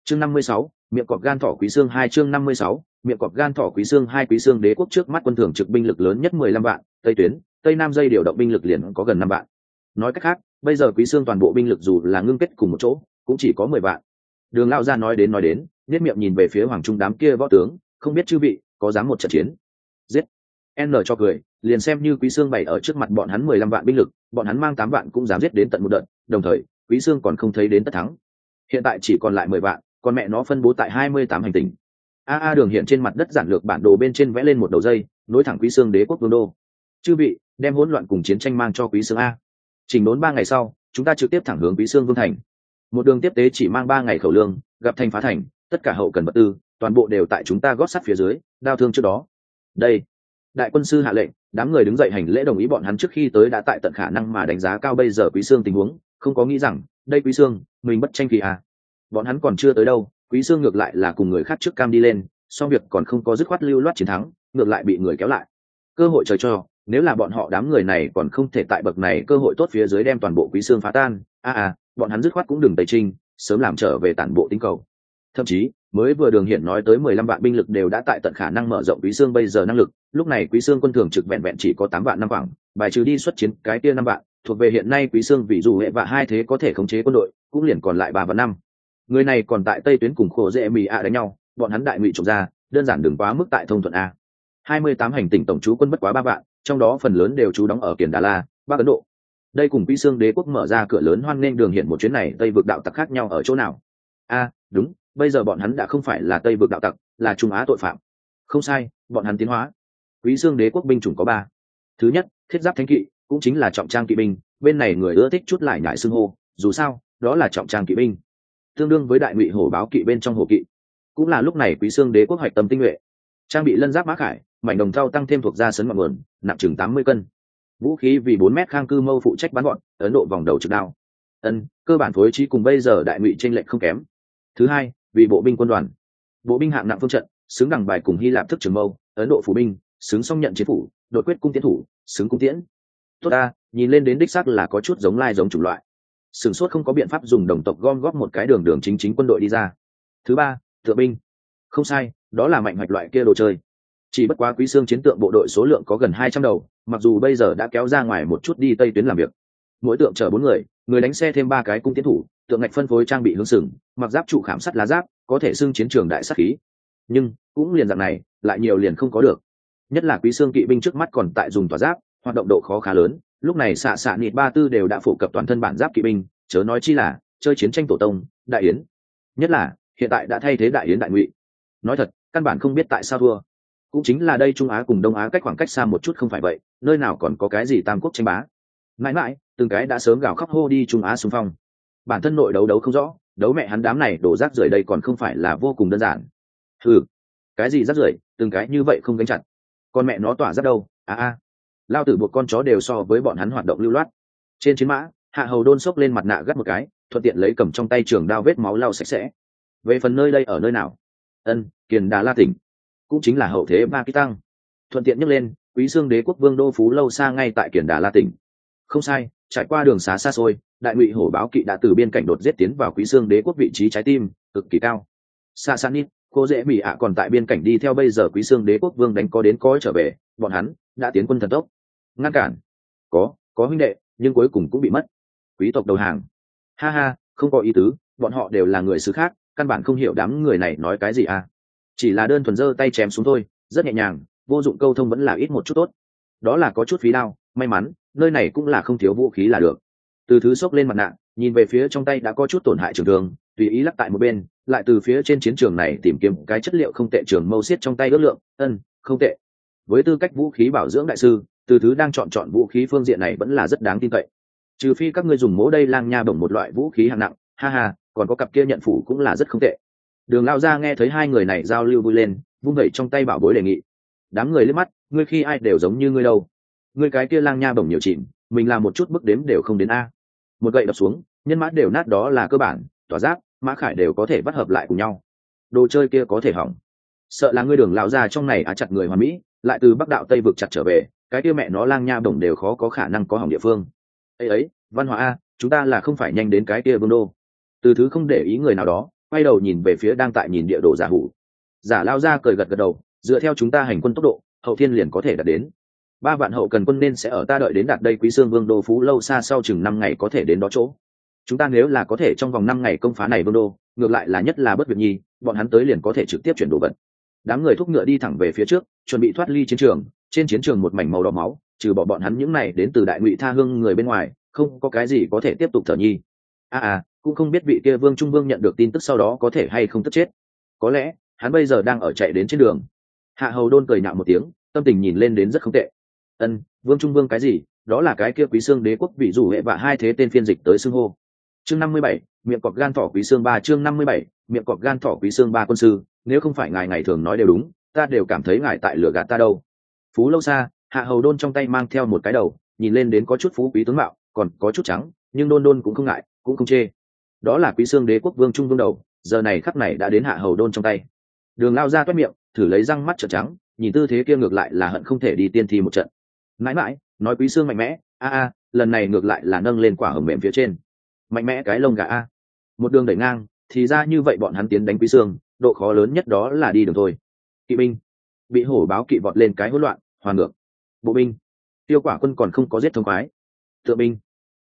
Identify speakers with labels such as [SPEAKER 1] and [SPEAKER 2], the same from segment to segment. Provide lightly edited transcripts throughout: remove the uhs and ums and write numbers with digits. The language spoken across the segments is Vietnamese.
[SPEAKER 1] chương 56, miệng cọp gan thỏ quý xương 2 chương 56, miệng cọp gan thỏ quý xương 2 quý xương đế quốc trước mắt quân thường trực binh lực lớn nhất 15 vạn, tây tuyến, tây nam dây điều động binh lực liền có gần 5 vạn. Nói cách khác, bây giờ quý xương toàn bộ binh lực dù là ngưng kết cùng một chỗ, cũng chỉ có 10 vạn. Đường lão gia nói đến, nhếch miệng nhìn về phía hoàng trung đám kia võ tướng, không biết chư vị có dám một trận chiến. Giết. N cho cười, liền xem như quý xương bày ở trước mặt bọn hắn 15 vạn binh lực, bọn hắn mang 8 vạn cũng dám giết đến tận một đợt, đồng thời, quý xương còn không thấy đến tất thắng. Hiện tại chỉ còn lại 10 vạn, còn mẹ nó phân bố tại 28 hành tinh. Đường hiện trên mặt đất giản lược bản đồ bên trên vẽ lên một đầu dây, nối thẳng quý xương đế quốc vương đô. Chư vị, đem hỗn loạn cùng chiến tranh mang cho quý xương a. Chỉnh đốn 3 ngày sau, chúng ta trực tiếp thẳng hướng quý xương vương thành. Một đường tiếp tế chỉ mang 3 ngày khẩu lương, gặp thành phá thành, tất cả hậu cần vật tư, toàn bộ đều tại chúng ta gót sắt phía dưới, đao thương trước đó. Đây, đại quân sư hạ lệnh, đám người đứng dậy hành lễ đồng ý bọn hắn trước khi tới đã tại tận khả năng mà đánh giá cao bây giờ quý xương tình huống, không có nghĩ rằng, đây quý xương, mình bất tranh kỳ à. Bọn hắn còn chưa tới đâu, quý xương ngược lại là cùng người khác trước cam đi lên, song việc còn không có dứt khoát lưu loát chiến thắng, ngược lại bị người kéo lại. Cơ hội trời cho, nếu là bọn họ đám người này còn không thể tại bậc này cơ hội tốt phía dưới đem toàn bộ quý xương phá tan, bọn hắn dứt khoát cũng đừng tẩy trinh, sớm làm trở về tản bộ tính cầu. Thậm chí, mới vừa Đường Hiển nói tới 15 vạn binh lực đều đã tại tận khả năng mở rộng quý xương bây giờ năng lực, lúc này quý xương quân thường trực vẹn vẹn chỉ có 8 vạn năm khoảng, bài trừ đi xuất chiến cái kia 5 vạn, thuộc về hiện nay quý xương vì dù hệ vạ hai thế có thể khống chế quân đội, cũng liền còn lại 3 và 5. Người này còn tại Tây tuyến cùng Khổ Dễ Mì đánh nhau, bọn hắn đại ngụy trộm ra, đơn giản đừng quá mức tại thông thuận a. 28 hành tinh tổng trú quân bất quá 3 vạn, trong đó phần lớn đều trú đóng ở Kiền Đà La, Bắc Ấn Độ. Đây cùng quý xương đế quốc mở ra cửa lớn hoan nghênh Đường Hiển một chuyến này Tây vực đạo tặc khác nhau ở chỗ nào? Đúng, bây giờ bọn hắn đã không phải là Tây vực đạo tặc, là Trung Á tội phạm. Không sai, bọn hắn tiến hóa. Quý xương đế quốc binh chủng có 3. Thứ nhất, thiết giáp thánh kỵ, cũng chính là trọng trang kỵ binh, bên này người ưa thích chút lại nhại xưng hô, dù sao, đó là trọng trang kỵ binh. Tương đương với đại ngụy hổ báo kỵ bên trong hổ kỵ. Cũng là lúc này quý xương đế quốc hoạch tâm tinh nhuệ. Trang bị lân giáp mã khải, mảnh đồng thau tăng thêm thuộc da sấn ngọn nguồn, nặng chừng 80 cân. Vũ khí vì 4 mét khang cư mâu phụ trách bắn gọn, Ấn Độ vòng đầu trực đao. Cơ bản phối trí cùng bây giờ đại ngụy chênh lệch không kém. Thứ hai, vì bộ binh quân đoàn. Bộ binh hạng nặng phương trận, xứng đằng bài cùng Hy Lạp thức trường mâu, Ấn Độ phủ binh, xứng song nhận chiến phủ, đột quyết cung tiến thủ, xứng cung tiễn. Tốt ta, nhìn lên đến đích xác là có chút giống lai giống chủng loại. Sửng sốt không có biện pháp dùng đồng tộc gom góp một cái đường chính quân đội đi ra. Thứ ba, tượng binh. Không sai, đó là mạnh hoạch loại kia đồ chơi. Chỉ bất quá quý xương chiến tượng bộ đội số lượng có gần 200 đầu, mặc dù bây giờ đã kéo ra ngoài một chút đi Tây tuyến làm việc. Mỗi tượng chở 4 người, người đánh xe thêm 3 cái cung tiến thủ, tượng ngạch phân phối trang bị hướng sừng, mặc giáp trụ khảm sắt lá giáp, có thể xưng chiến trường đại sát khí. Nhưng cũng liền dạng này, lại nhiều liền không có được. Nhất là quý xương kỵ binh trước mắt còn tại dùng tỏa giáp, hoạt động độ khó khá lớn. Lúc này xạ nịt 34 đều đã phổ cập toàn thân bản giáp kỵ binh, chớ nói chi là chơi chiến tranh tổ tông, đại yến. Nhất là hiện tại đã thay thế đại yến đại ngụy. Nói thật, căn bản không biết tại sao thua. Cũng chính là đây Trung Á cùng Đông Á cách khoảng cách xa một chút không phải vậy, nơi nào còn có cái gì tam quốc tranh bá. Mãi mãi, từng cái đã sớm gào khóc hô đi Trung Á xung phong. Bản thân nội đấu không rõ, đấu mẹ hắn đám này đổ rác rưởi đây còn không phải là vô cùng đơn giản. Cái gì rác rưởi, từng cái như vậy không gánh chặt. Con mẹ nó tỏa rác đâu? Lao tử buộc con chó đều so với bọn hắn hoạt động lưu loát. Trên chiến mã, Hạ Hầu Đôn xốc lên mặt nạ gắt một cái, thuận tiện lấy cầm trong tay trường đao vết máu lau sạch sẽ. Về phần nơi đây ở nơi nào? Kiền Đà La tỉnh, cũng chính là hậu thế Pakistan. Thuận tiện nhắc lên, quý xương đế quốc vương đô phú lâu xa ngay tại Kiền Đà La tỉnh. Không sai, trải qua đường xá xa xôi, đại ngụy hổ báo kỵ đã từ biên cảnh đột giết tiến vào quý xương đế quốc vị trí trái tim cực kỳ cao. Sasanit, cô dễ bị còn tại biên cảnh đi theo bây giờ quý xương đế quốc vương đánh có đến có trở về, bọn hắn đã tiến quân thần tốc. Ngăn cản. Có huynh đệ, nhưng cuối cùng cũng bị mất. Quý tộc đầu hàng. Không có ý tứ, bọn họ đều là người xứ khác, căn bản không hiểu đám người này nói cái gì à. Chỉ là đơn thuần giơ tay chém xuống thôi, rất nhẹ nhàng, vô dụng câu thông vẫn là ít một chút tốt. Đó là có chút phí đao, may mắn, nơi này cũng là không thiếu vũ khí là được. Từ thứ xốc lên mặt nạ, nhìn về phía trong tay đã có chút tổn hại trường thương, tùy ý lắc tại một bên, lại từ phía trên chiến trường này tìm kiếm cái chất liệu không tệ trường mâu xiết trong tay ước lượng, không tệ. Với tư cách vũ khí bảo dưỡng đại sư, từ thứ đang chọn vũ khí phương diện này vẫn là rất đáng tin cậy. Trừ phi các ngươi dùng mỗ đây lang nha bổng một loại vũ khí hạng nặng, còn có cặp kia nhận phủ cũng là rất không tệ. Đường lao ra nghe thấy hai người này giao lưu vui lên, vung vẩy trong tay bảo bối đề nghị. Đám người liếc mắt, ngươi khi ai đều giống như ngươi đâu. Ngươi cái kia lang nha bổng nhiều chìm, mình làm một chút bước đếm đều không đến a. Một gậy đập xuống, nhân mã đều nát đó là cơ bản, tỏa giáp, mã khải đều có thể bắt hợp lại cùng nhau. Đồ chơi kia có thể hỏng. Sợ là ngươi Đường lão gia trong này chặt người hoàn mỹ, lại từ Bắc đạo Tây vực chặt trở về, cái kia mẹ nó lang nha bổng đều khó có khả năng có hỏng địa phương. Ấy, văn hóa a, chúng ta là không phải nhanh đến cái kia vương đô. Từ thứ không để ý người nào đó, quay đầu nhìn về phía đang tại nhìn địa đồ giả hủ. Giả lao ra cười gật gật đầu, dựa theo chúng ta hành quân tốc độ, hậu thiên liền có thể đạt đến. 3 vạn hậu cần quân nên sẽ ở ta đợi đến đạt đây Quý Xương Vương đô Phú Lâu xa sau chừng 5 ngày có thể đến đó chỗ. Chúng ta nếu là có thể trong vòng 5 ngày công phá này vương đô, ngược lại là nhất là bất việc nhi, bọn hắn tới liền có thể trực tiếp chuyển đồ vật. Đám người thúc ngựa đi thẳng về phía trước, chuẩn bị thoát ly chiến trường. Trên chiến trường một mảnh màu đỏ máu, trừ bỏ bọn hắn những này đến từ Đại Ngụy Tha Hương người bên ngoài, không có cái gì có thể tiếp tục thở nhi. Cũng không biết vị kia Vương Trung Vương nhận được tin tức sau đó có thể hay không tức chết. Có lẽ hắn bây giờ đang ở chạy đến trên đường. Hạ Hầu Đôn cười nhạo một tiếng, tâm tình nhìn lên đến rất không tệ. Vương Trung Vương cái gì? Đó là cái kia Quý Xương đế quốc vị rủ hệ vạ hai thế tên phiên dịch tới xưng hô. Chương 57, miệng cọp gan thỏ Quý Xương 3 chương 57, miệng cọp gan thỏ Quý Xương 3 quân sư, nếu không phải ngài ngày thường nói đều đúng, ta đều cảm thấy ngài tại lừa gạt ta đâu. Phú Lâu xa, Hạ Hầu Đôn trong tay mang theo một cái đầu, nhìn lên đến có chút phú quý tướng mạo, còn có chút trắng, nhưng Đôn cũng không ngại, cũng không chê. Đó là Quý Xương đế quốc Vương Trung Vương đầu, giờ này khắc này đã đến Hạ Hầu Đôn trong tay. Đường lao ra toét miệng, thử lấy răng mắt trợn trắng, nhìn tư thế kia ngược lại là hận không thể đi tiên thi một trận. Mãi mãi, nói Quý Xương mạnh mẽ, lần này ngược lại là nâng lên quả hầm mềm phía trên. Mạnh mẽ cái lông gà a. Một đường đẩy ngang, thì ra như vậy bọn hắn tiến đánh Quý Xương, độ khó lớn nhất đó là đi đường thôi. Kỵ binh bị hổ báo kỵ vọt lên cái hỗn loạn, hoàn ngược. Bộ binh, Tiêu Quả quân còn không có giết thông khoái. Tựa binh,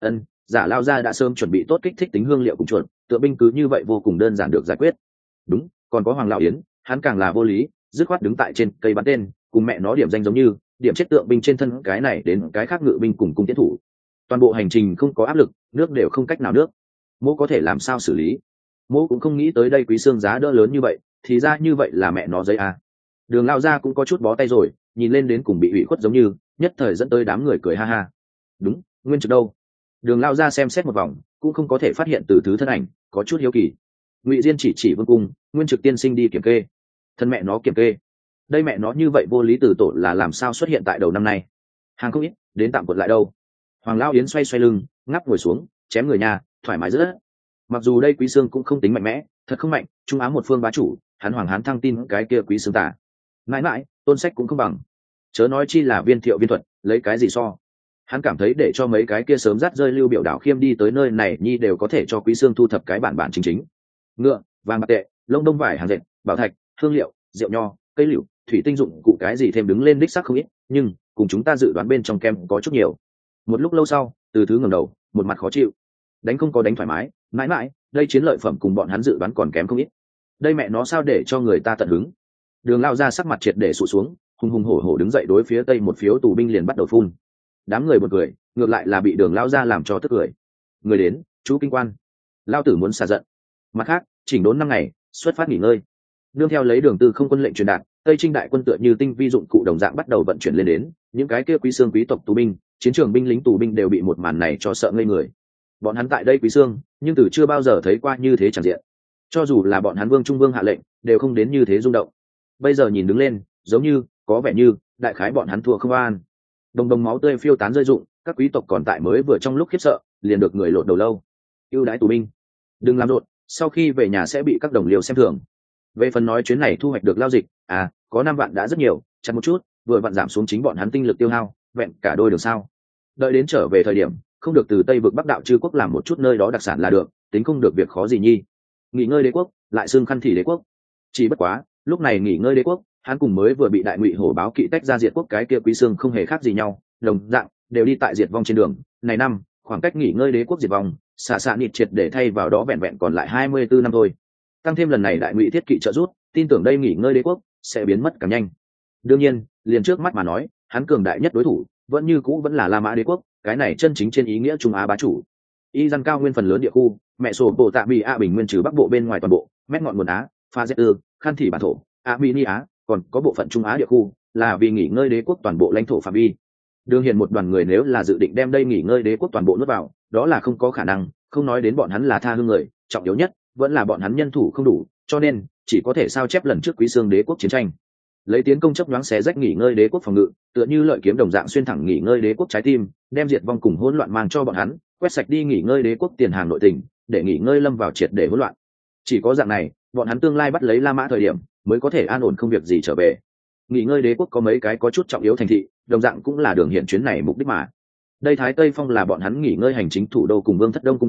[SPEAKER 1] Giả lao ra đã sớm chuẩn bị tốt kích thích tính hương liệu cùng chuẩn, tựa binh cứ như vậy vô cùng đơn giản được giải quyết. Đúng, còn có Hoàng lão Yến, hắn càng là vô lý, dứt khoát đứng tại trên cây bắn tên, cùng mẹ nó điểm danh giống như điểm chết tượng binh trên thân cái này đến cái khác ngự binh cùng cung tiến thủ. Toàn bộ hành trình không có áp lực, nước đều không cách nào nước. Mỗ có thể làm sao xử lý? Mỗ cũng không nghĩ tới đây Quý Xương giá đỡ lớn như vậy, thì ra như vậy là mẹ nó giấy a. Đường lao ra cũng có chút bó tay rồi, nhìn lên đến cùng bị ủy khuất giống như, nhất thời dẫn tới đám người cười ha ha. Đúng, Nguyên Trực đâu? Đường lao ra xem xét một vòng, cũng không có thể phát hiện từ thứ thân ảnh, có chút hiếu kỳ. Ngụy Diên chỉ Vương cung, Nguyên Trực tiên sinh đi kiểm kê. Thân mẹ nó kiểm kê. Đây mẹ nó như vậy vô lý từ tổ là làm sao xuất hiện tại đầu năm nay? Hàng không ít, đến tạm quật lại đâu. Hoàng Lão Yến xoay lưng, ngáp ngồi xuống, chém người nhà, thoải mái rất. Mặc dù đây Quý Xương cũng không tính mạnh mẽ, thật không mạnh, Trung Á một phương bá chủ, hắn Hoàng Hán thăng tin cái kia Quý Xương tả. Mãi Tôn Sách cũng không bằng. Chớ nói chi là Viên Thiệu Viên Thuật, lấy cái gì so? Hắn cảm thấy để cho mấy cái kia sớm dắt rơi Lưu Biểu Đảo Khiêm đi tới nơi này nhi đều có thể cho Quý Xương thu thập cái bản chính. Ngựa, vàng bạc tệ, lông đông vải hàng dệt, bảo thạch, hương liệu, rượu nho, cây liệu, thủy tinh dụng cụ cái gì thêm đứng lên đích xác không ít, nhưng cùng chúng ta dự đoán bên trong kem có chút nhiều. Một lúc lâu sau, Từ Thứ ngẩng đầu, một mặt khó chịu. Đánh không có đánh thoải mái, mãi đây chiến lợi phẩm cùng bọn hắn dự đoán còn kém không ít. Đây mẹ nó sao để cho người ta tận hứng. Đường lao ra sắc mặt triệt để sụt xuống, hùng hổ đứng dậy đối phía tây một phiếu tù binh liền bắt đầu phun. Đám người bật cười, ngược lại là bị Đường lao ra làm cho tức cười. Người đến, chú kinh quan. Lao tử muốn xả giận. Mặt khác, chỉnh đốn 5 ngày, xuất phát nghỉ ngơi. Nương theo lấy Đường Tư không quân lệnh truyền đạt, Tây Trinh đại quân tựa như tinh vi dụng cụ đồng dạng bắt đầu vận chuyển lên đến, những cái kia Quý Xương quý tộc tù binh, chiến trường binh lính tù binh đều bị một màn này cho sợ ngây người. Bọn hắn tại đây Quý Xương, nhưng từ chưa bao giờ thấy qua như thế chẳng diện. Cho dù là bọn hắn Vương Trung Vương hạ lệnh, đều không đến như thế rung động. Bây giờ nhìn đứng lên, giống như, có vẻ như, đại khái bọn hắn thua không an. Đồng máu tươi phiêu tán rơi rụng, các quý tộc còn tại mới vừa trong lúc khiếp sợ, liền được người lột đầu lâu. Ưu đãi tù binh, đừng làm rộn, sau khi về nhà sẽ bị các đồng liều xem thường. Về phần nói chuyến này thu hoạch được lao dịch, có 5 vạn đã rất nhiều, chặt một chút, vừa vặn giảm xuống chính bọn hắn tinh lực tiêu hao, vẹn cả đôi được sao? Đợi đến trở về thời điểm, không được từ Tây vực Bắc đạo Trư quốc làm một chút nơi đó đặc sản là được, tính không được việc khó gì nhi. Nghỉ ngơi đế quốc, lại xưng Khăn Thị đế quốc. Chỉ bất quá, lúc này nghỉ ngơi đế quốc, hắn cùng mới vừa bị Đại Ngụy hổ báo kỵ tách ra diệt quốc cái kia Quý Xương không hề khác gì nhau, đồng dạng đều đi tại diệt vong trên đường. Này năm, khoảng cách nghỉ ngơi đế quốc diệt vong, xạ nịt triệt để thay vào đó vẹn còn lại 24 năm thôi. Tăng thêm lần này Đại Ngụy thiết kỵ trợ rút, tin tưởng đây nghỉ ngơi đế quốc sẽ biến mất càng nhanh. Đương nhiên, liền trước mắt mà nói, hắn cường đại nhất đối thủ vẫn như cũ vẫn là La Mã đế quốc, cái này chân chính trên ý nghĩa Trung Á bá chủ. Y dân cao nguyên phần lớn địa khu, mẹ sổ bộ tạ bị bình nguyên trừ bắc bộ bên ngoài toàn bộ, mét ngọn nguồn Á, pha dễ Khăn Thị bản thổ, Armenia, còn có bộ phận Trung Á địa khu, là vì nghỉ ngơi đế quốc toàn bộ lãnh thổ phạm vi. Đương hiện một đoàn người nếu là dự định đem đây nghỉ ngơi đế quốc toàn bộ nuốt vào, đó là không có khả năng, không nói đến bọn hắn là tha hương người, trọng yếu nhất vẫn là bọn hắn nhân thủ không đủ, cho nên chỉ có thể sao chép lần trước Quý Xương đế quốc chiến tranh, lấy tiến công chấp nhoáng xé rách nghỉ ngơi đế quốc phòng ngự, tựa như lợi kiếm đồng dạng xuyên thẳng nghỉ ngơi đế quốc trái tim, đem diệt vong cùng hỗn loạn mang cho bọn hắn, quét sạch đi nghỉ ngơi đế quốc tiền hàng nội tình, để nghỉ ngơi lâm vào triệt để hỗn loạn. Chỉ có dạng này, bọn hắn tương lai bắt lấy La Mã thời điểm, mới có thể an ổn không việc gì trở về. Nghỉ ngơi đế quốc có mấy cái có chút trọng yếu thành thị, đồng dạng cũng là đường hiện chuyến này mục đích mà. Đây Thái Tây Phong là bọn hắn nghỉ ngơi hành chính thủ đô cùng Vương Thất Đông cung chỗ,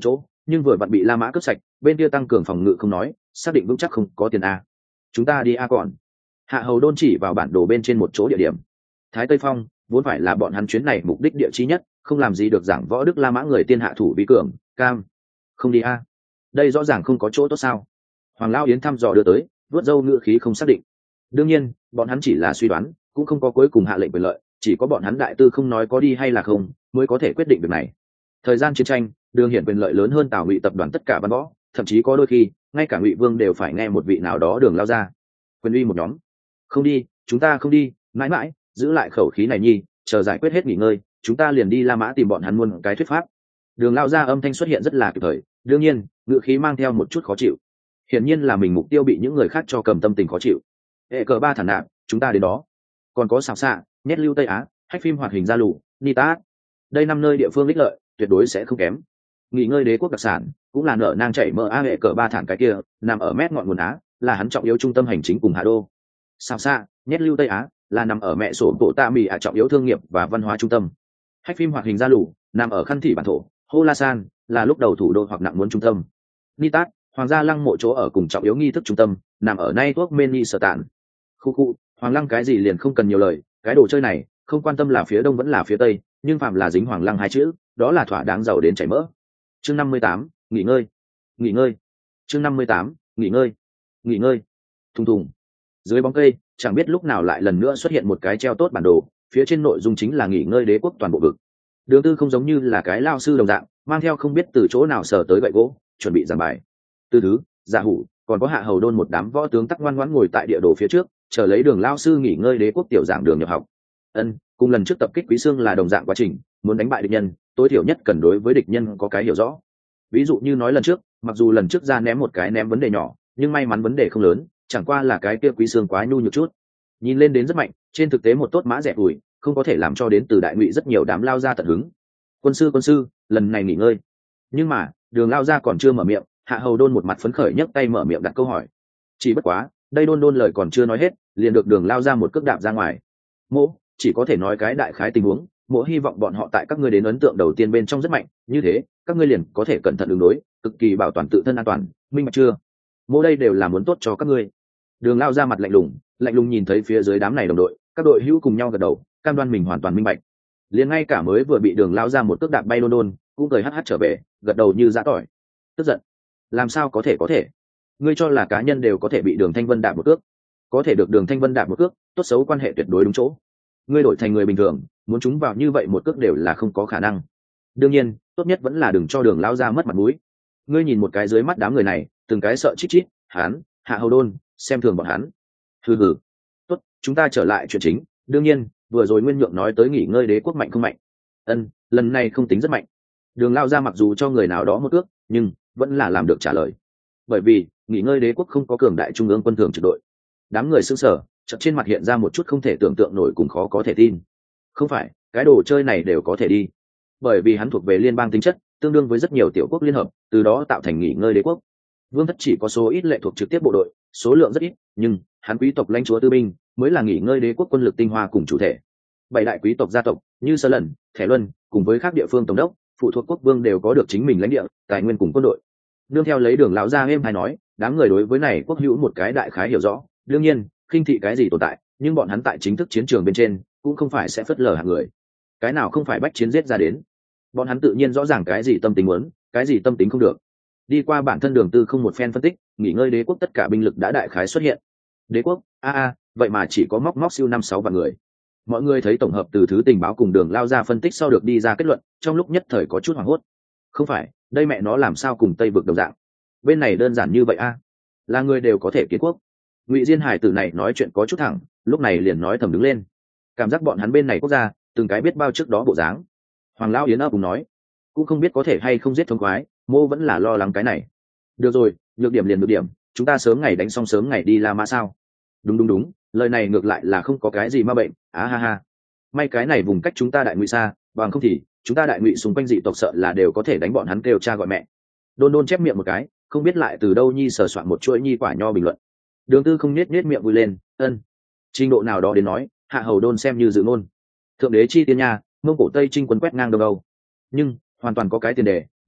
[SPEAKER 1] nhưng vừa vặn bị La Mã cướp sạch, bên kia tăng cường phòng ngự không nói, xác định vững chắc không có tiền a. Chúng ta đi a còn. Hạ Hầu Đôn chỉ vào bản đồ bên trên một chỗ địa điểm. Thái Tây Phong vốn phải là bọn hắn chuyến này mục đích địa chi nhất, không làm gì được giảng võ đức La Mã người tiên hạ thủ vi cường, cam. Không đi a. Đây rõ ràng không có chỗ tốt sao? Hoàng Lão Yến thăm dò đưa tới, vuốt râu ngữ khí không xác định. Đương nhiên, bọn hắn chỉ là suy đoán, cũng không có cuối cùng hạ lệnh quyền lợi, chỉ có bọn hắn đại tư không nói có đi hay là không, mới có thể quyết định việc này. Thời gian chiến tranh, Đường Hiển quyền lợi lớn hơn Tào Ngụy tập đoàn tất cả văn võ, thậm chí có đôi khi, ngay cả Ngụy Vương đều phải nghe một vị nào đó Đường lao ra. Quyền uy một nhóm. Không đi, chúng ta không đi, mãi mãi, giữ lại khẩu khí này nhi, chờ giải quyết hết nghỉ ngơi, chúng ta liền đi La Mã tìm bọn hắn muôn cái thuyết pháp. Đường lao ra âm thanh xuất hiện rất là kịp thời, đương nhiên, ngữ khí mang theo một chút khó chịu. Hiển nhiên là mình mục tiêu bị những người khác cho cầm tâm tình khó chịu. Hệ cờ ba thản nạp, chúng ta đến đó. Còn có xào xạ, nhét lưu Tây Á, hách phim hoạt hình gia lù, Nita. Đây 5 nơi địa phương ích lợi, tuyệt đối sẽ không kém. Nghỉ ngơi đế quốc đặc sản, cũng là nợ nang chảy mỡ a hệ cờ ba thản cái kia, nằm ở mét ngọn nguồn Á, là hắn trọng yếu trung tâm hành chính cùng Hà Đô. Xào xạ, nhét lưu Tây Á, là nằm ở mẹ sổ bộ tạ mì trọng yếu thương nghiệp và văn hóa trung tâm. Hách phim hoạt hình gia lù, nằm ở khăn thị bản thổ, Hô La San, là lúc đầu thủ đô hoặc nặng muốn trung tâm. Nitat, hoàng gia lăng mộ chỗ ở cùng trọng yếu nghi thức trung tâm, nằm ở nay thuốc Meni sở tản. Khu, hoàng lăng cái gì liền không cần nhiều lời, cái đồ chơi này, không quan tâm là phía đông vẫn là phía tây, nhưng phạm là dính hoàng lăng hai chữ, đó là thỏa đáng giàu đến chảy mỡ. Chương 58, nghỉ ngơi. Nghỉ ngơi. Chương 58, nghỉ ngơi. Nghỉ ngơi. Thùng thùng. Dưới bóng cây, chẳng biết lúc nào lại lần nữa xuất hiện một cái treo tốt bản đồ, phía trên nội dung chính là nghỉ ngơi đế quốc toàn bộ vực. Đường Tư không giống như là cái lao sư đồng dạng, mang theo không biết từ chỗ nào sờ tới gậy gỗ, chuẩn bị giảng bài. Từ thứ, Dạ Hủ, còn có Hạ Hầu Đôn một đám võ tướng tắc ngoan ngoãn ngồi tại địa đồ phía trước, chờ lấy Đường lao sư nghỉ ngơi đế quốc tiểu giảng đường nhập học. Cùng lần trước tập kích Quý Xương là đồng dạng quá trình, muốn đánh bại địch nhân, tối thiểu nhất cần đối với địch nhân có cái hiểu rõ. Ví dụ như nói lần trước, mặc dù lần trước ra ném một cái ném vấn đề nhỏ, nhưng may mắn vấn đề không lớn, chẳng qua là cái kia Quý Xương quá nhu nhược chút. Nhìn lên đến rất mạnh, trên thực tế một tốt mã rẻ ủi, không có thể làm cho đến từ đại ngụy rất nhiều đám lao ra tận hứng. Quân sư, lần này nghỉ ngơi. Nhưng mà, Đường lao ra còn chưa mở miệng, Hạ Hầu Đôn một mặt phấn khởi nhấc tay mở miệng đặt câu hỏi. Chỉ bất quá, đây đôn lời còn chưa nói hết, liền được Đường lao ra một cước đạp ra ngoài. Mỗ, chỉ có thể nói cái đại khái tình huống, Mỗ hy vọng bọn họ tại các ngươi đến ấn tượng đầu tiên bên trong rất mạnh, như thế, các ngươi liền có thể cẩn thận ứng đối, cực kỳ bảo toàn tự thân an toàn, minh bạch chưa? Mỗ đây đều là muốn tốt cho các ngươi. Đường lao ra mặt lạnh lùng nhìn thấy phía dưới đám này đồng đội, các đội hữu cùng nhau gật đầu, cam đoan mình hoàn toàn minh bạch. Liền ngay cả mới vừa bị Đường lao ra một cước đạp bay đôn cũng cười hắt trở về, gật đầu như giã tỏi. Tức giận? Làm sao có thể? Ngươi cho là cá nhân đều có thể bị Đường Thanh Vân đạp một cước? Có thể được Đường Thanh Vân đạp một cước, tốt xấu quan hệ tuyệt đối đúng chỗ. Ngươi đổi thành người bình thường, muốn chúng vào như vậy một cước đều là không có khả năng. Đương nhiên, tốt nhất vẫn là đừng cho Đường lao ra mất mặt mũi. Ngươi nhìn một cái dưới mắt đám người này, từng cái sợ chít chít, hắn, Hạ Hầu Đôn, xem thường bọn hắn. Hừ. Tốt, chúng ta trở lại chuyện chính. Đương nhiên, vừa rồi Nguyên Nhượng nói tới nghỉ ngơi đế quốc mạnh không mạnh. Lần này không tính rất mạnh. Đường lao ra mặc dù cho người nào đó một ước, nhưng vẫn là làm được trả lời. Bởi vì nghỉ ngơi đế quốc không có cường đại trung ương quân thường trực đội. Đám người sững sờ, chợt trên mặt hiện ra một chút không thể tưởng tượng nổi cùng khó có thể tin. Không phải, cái đồ chơi này đều có thể đi. Bởi vì hắn thuộc về liên bang tính chất, tương đương với rất nhiều tiểu quốc liên hợp, từ đó tạo thành nghỉ ngơi đế quốc. Vương thất chỉ có số ít lệ thuộc trực tiếp bộ đội, số lượng rất ít, nhưng hắn quý tộc lãnh chúa tư binh mới là nghỉ ngơi đế quốc quân lực tinh hoa cùng chủ thể. 7 đại quý tộc gia tộc như Sơ Lần, Thẻ Luân, cùng với các địa phương tổng đốc, phụ thuộc quốc vương đều có được chính mình lãnh địa, tài nguyên cùng quân đội. Nương theo lấy Đường lão gia êm hay nói, đám người đối với này quốc hữu một cái đại khái hiểu rõ, đương nhiên, khinh thị cái gì tồn tại, nhưng bọn hắn tại chính thức chiến trường bên trên, cũng không phải sẽ phớt lờ hạng người. Cái nào không phải bách chiến giết ra đến. Bọn hắn tự nhiên rõ ràng cái gì tâm tính muốn, cái gì tâm tính không được. Đi qua bản thân Đường Tư không một phen phân tích, nghỉ ngơi đế quốc tất cả binh lực đã đại khái xuất hiện. Đế quốc, vậy mà chỉ có móc siêu 5-6 vạn người. Mọi người thấy tổng hợp từ thứ tình báo cùng Đường lao ra phân tích sau được đi ra kết luận, trong lúc nhất thời có chút hoảng hốt. Không phải, đây mẹ nó làm sao cùng Tây vực đồng dạng. Bên này đơn giản như vậy là người đều có thể kiến quốc. Ngụy Diên Hải tử này nói chuyện có chút thẳng, lúc này liền nói thầm đứng lên. Cảm giác bọn hắn bên này quốc gia, từng cái biết bao trước đó bộ dáng. Hoàng lão Yến ấp cùng nói, cũng không biết có thể hay không giết thống khoái, Mô vẫn là lo lắng cái này. Được rồi, nhược điểm liền nhược điểm, chúng ta sớm ngày đánh xong sớm ngày đi La Mã sao? Đúng, lời này ngược lại là không có cái gì ma bệnh. Ha. May cái này vùng cách chúng ta đại ngụy xa, bằng không thì chúng ta đại ngụy xung quanh dị tộc sợ là đều có thể đánh bọn hắn kêu cha gọi mẹ. Đôn chép miệng một cái, không biết lại từ đâu nhi sờ soạn một chuỗi nhi quả nho bình luận. Đường Tư không nết miệng vui lên, trình độ nào đó đến nói, Hạ Hầu Đôn xem như dự ngôn. Thượng đế chi tiên nha, Mông Cổ Tây chinh quân quét ngang Đông Âu. Nhưng hoàn toàn có cái tiền đề,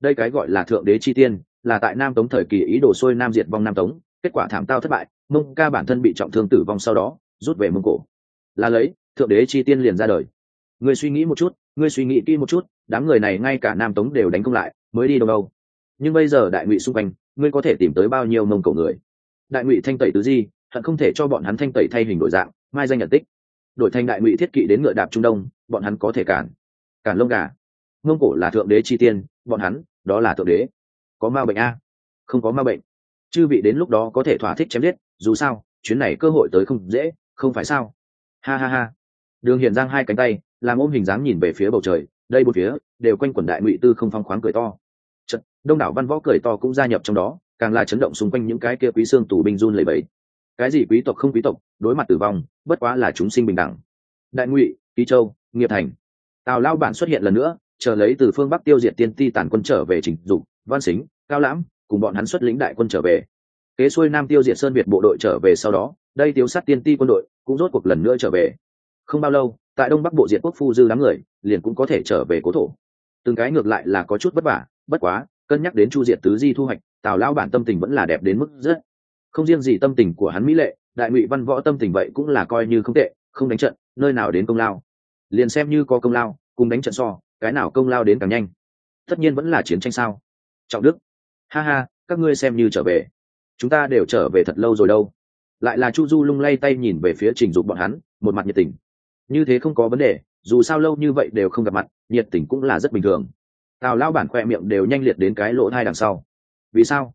[SPEAKER 1] đây cái gọi là thượng đế chi tiên là tại Nam Tống thời kỳ ý đồ xuôi Nam diệt vong Nam Tống, kết quả thảm tao thất bại, Mông Ca bản thân bị trọng thương tử vong, sau đó rút về Mông Cổ, là lấy thượng đế chi tiên liền ra đời. Ngươi suy nghĩ một chút, ngươi suy nghĩ kỹ một chút, đám người này ngay cả Nam Tống đều đánh không lại, mới đi đâu đâu. Nhưng bây giờ đại ngụy xung quanh, ngươi có thể tìm tới bao nhiêu Mông Cổ người? Đại ngụy thanh tẩy tứ di, hận không thể cho bọn hắn thanh tẩy thay hình đổi dạng, mai danh nhận tích. Đổi thành đại ngụy thiết kỵ đến ngựa đạp Trung Đông, bọn hắn có thể cản lông gà. Mông Cổ là thượng đế chi tiên, bọn hắn đó là thượng đế. Có ma bệnh a? Không có ma bệnh. Chư vị đến lúc đó có thể thỏa thích chém giết, dù sao chuyến này cơ hội tới không dễ, không phải sao? Ha ha ha. Đường Hiển giang hai cánh tay, làm ôm hình dáng nhìn về phía bầu trời, đây bốn phía đều quanh quẩn đại ngụy tư không phong khoáng cười to. Chật, đông đảo văn võ cười to cũng gia nhập trong đó, càng là chấn động xung quanh những cái kia quý xương tù binh run lẩy bẩy. Cái gì quý tộc không quý tộc, đối mặt tử vong bất quá là chúng sinh bình đẳng. Đại ngụy, Ký Châu, Nghiệp Thành, Tào Lao bản xuất hiện lần nữa, chờ lấy từ phương Bắc tiêu diệt tiên ti tản quân trở về Trình Dục, Văn Xính, Cao Lãm cùng bọn hắn xuất lĩnh đại quân trở về. Kế xuôi Nam tiêu diệt Sơn Việt bộ đội trở về, sau đó đây tiêu sát tiên ti quân đội cũng rốt cuộc lần nữa trở về. Không bao lâu, tại Đông Bắc bộ diệt quốc phu dư đám người liền cũng có thể trở về cố thổ. Từng cái ngược lại là có chút vất vả, bất quá cân nhắc đến chu diệt tứ di thu hoạch, Tào Lao bản tâm tình vẫn là đẹp đến mức rất. Không riêng gì tâm tình của hắn mỹ lệ, đại ngụy văn võ tâm tình vậy cũng là coi như không tệ, không đánh trận nơi nào đến công lao, liền xem như có công lao cùng đánh trận so, cái nào công lao đến càng nhanh. Tất nhiên vẫn là chiến tranh sao? Trọng Đức, ha ha, các ngươi xem như trở về, chúng ta đều trở về thật lâu rồi đâu. Lại là Chu Du lung lay tay nhìn về phía Trình Dục bọn hắn, một mặt nhiệt tình. Như thế không có vấn đề, dù sao lâu như vậy đều không gặp mặt, nhiệt tình cũng là rất bình thường. Tào Lao bản khoe miệng đều nhanh liệt đến cái lỗ thai đằng sau. Vì sao?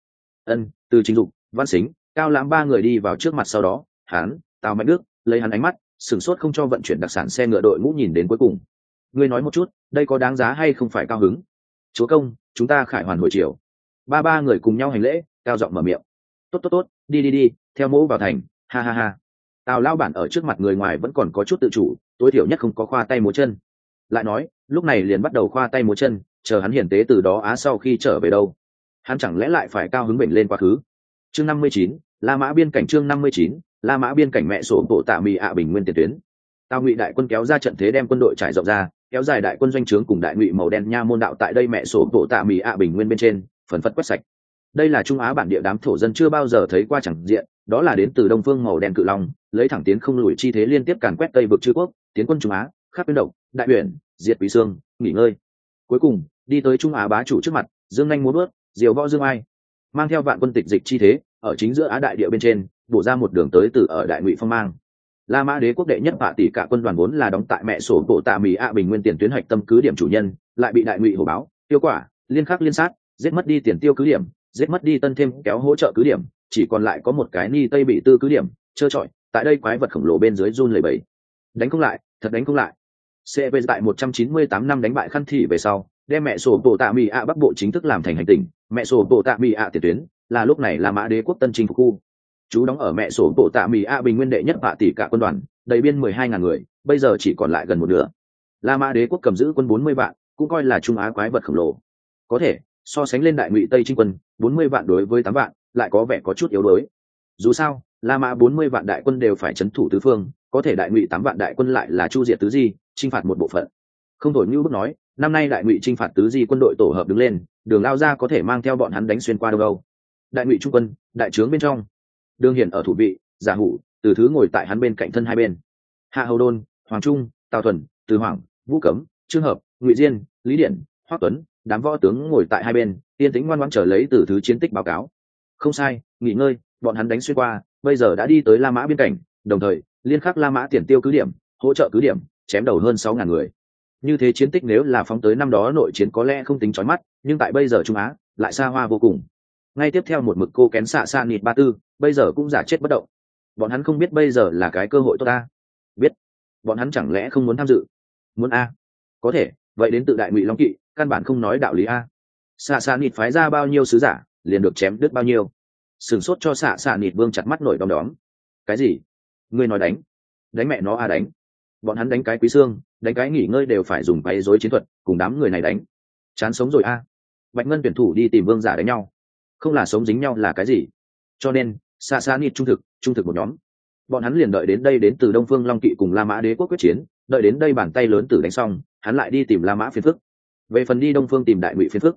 [SPEAKER 1] Từ Trình Dục, Văn Xính, Cao Lãm ba người đi vào trước mặt, sau đó hắn, Tào Mạnh Đức lấy hắn ánh mắt sửng sốt không cho vận chuyển đặc sản xe ngựa đội ngũ nhìn đến cuối cùng. Ngươi nói một chút, đây có đáng giá hay không phải cao hứng? Chúa công, chúng ta khải hoàn hồi chiều. Ba người cùng nhau hành lễ, cao giọng mở miệng. Tốt, đi, theo mẫu vào thành, ha ha ha. Tào Lao bản ở trước mặt người ngoài vẫn còn có chút tự chủ, tối thiểu nhất không có khoa tay múa chân. Lại nói, lúc này liền bắt đầu khoa tay múa chân, chờ hắn hiển tế từ đó á sau khi trở về đâu, hắn chẳng lẽ lại phải cao hứng bệnh lên quá khứ. Chương 59, La Mã biên cảnh. Chương 59, La Mã biên cảnh. Mẹ sổ bộ tạ mì ạ bình nguyên tiền tuyến. Tào Ngụy đại quân kéo ra trận thế, đem quân đội trải rộng ra, kéo dài đại quân doanh trướng cùng đại ngụy màu đen nha môn đạo tại đây mẹ sổ bộ tạ mì ạ bình nguyên bên trên phần phật quét sạch. Đây là Trung Á bản địa đám thổ dân chưa bao giờ thấy qua chẳng diện, đó là đến từ đông phương màu đen cự long, lấy thẳng tiến không lùi chi thế liên tiếp càn quét tây vực chư quốc, tiến quân Trung Á, khắp biên độc, đại uyển, diệt Quý Xương, nghỉ ngơi. Cuối cùng đi tới Trung Á bá chủ trước mặt, dương nhanh múa bước, diều võ dương ai, mang theo vạn quân tịch dịch chi thế, ở chính giữa Á đại địa bên trên bổ ra một đường tới từ ở đại ngụy phong mang. La Mã đế quốc đệ nhất vạ tỷ cả quân đoàn vốn là đóng tại mẹ sổ bộ tạ mì ạ bình nguyên tiền tuyến hạch tâm cứ điểm chủ nhân, lại bị đại ngụy hổ báo tiêu quả liên khắc liên sát, giết mất đi tiền tiêu cứ điểm, giết mất đi tân thêm kéo hỗ trợ cứ điểm, chỉ còn lại có một cái ni tây bị tư cứ điểm trơ trọi tại đây quái vật khổng lồ bên dưới run lẩy bẩy. Đánh không lại, thật đánh không lại. CP tại 198 năm đánh bại Khăn Thị về sau, đem mẹ sổ bộ tạ mì ạ bắc bộ chính thức làm thành hành tinh, mẹ sổ bộ tạ mì ạ tiền tuyến, là lúc này La Mã đế quốc tân chinh phục khu. Chú đóng ở mẹ sổ bộ tạ mì ạ bình nguyên đệ nhất vạ tỷ cả quân đoàn, đầy biên 12.000 người, bây giờ chỉ còn lại gần một nửa. La Mã đế quốc cầm giữ quân 40 vạn, cũng coi là Trung Á quái vật khổng lồ. Có thể so sánh lên đại ngụy tây chinh quân 40 vạn đối với 8 vạn, lại có vẻ có chút yếu đuối. Dù sao, La Mã 40 vạn đại quân đều phải trấn thủ tứ phương, có thể đại ngụy 8 vạn đại quân lại là chu diệt tứ di, chinh phạt một bộ phận. Không thổi như bước nói, năm nay đại ngụy chinh phạt tứ di quân đội tổ hợp đứng lên, Đường Lao ra có thể mang theo bọn hắn đánh xuyên qua đâu đâu. Đại ngụy trung quân, đại trướng bên trong, Đường Hiển ở thủ vị, Giả Hủ, Từ Thứ ngồi tại hắn bên cạnh thân hai bên. Hạ Hầu Đôn, Hoàng Trung, Tào Thuần, Từ Hoàng, Vũ Cấm, Trương Hợp, Ngụy Diên, Lý Điển, Hoắc Tuấn, đám võ tướng ngồi tại hai bên, yên tĩnh ngoan ngoãn chờ lấy Từ Thứ chiến tích báo cáo. Không sai, nghỉ ngơi, bọn hắn đánh xuyên qua, bây giờ đã đi tới La Mã biên cảnh, đồng thời liên khắc La Mã tiền tiêu cứ điểm, hỗ trợ cứ điểm, chém đầu hơn 6.000 người. Như thế chiến tích nếu là phóng tới năm đó nội chiến có lẽ không tính chói mắt, nhưng tại bây giờ Trung Á lại xa hoa vô cùng. Ngay tiếp theo một mực cô kén xạ xa nịt 34, bây giờ cũng giả chết bất động. Bọn hắn không biết bây giờ là cái cơ hội tốt ta. Biết. Bọn hắn chẳng lẽ không muốn tham dự? Muốn a? Có thể, vậy đến tự đại ngụy Long Kỵ, căn bản không nói đạo lý a. Xạ xa nịt phái ra bao nhiêu sứ giả, liền được chém đứt bao nhiêu. Sửng sốt cho xạ xa nịt vương chặt mắt nổi đom đóm. Cái gì? Ngươi nói đánh? Đánh mẹ nó a đánh. Bọn hắn đánh cái Quý Xương, đánh cái nghỉ ngơi đều phải dùng quấy rối chiến thuật, cùng đám người này đánh. Chán sống rồi a. Bạch Ngân tuyển thủ đi tìm vương giả đánh nhau, không là sống dính nhau là cái gì? Cho nên xa xa nít trung thực một nhóm. Bọn hắn liền đợi đến đây đến từ Đông Phương Long Kỵ cùng La Mã đế quốc quyết chiến, đợi đến đây bàn tay lớn tử đánh xong, hắn lại đi tìm La Mã phiền phức. Về phần đi Đông Phương tìm đại ngụy phiền phức,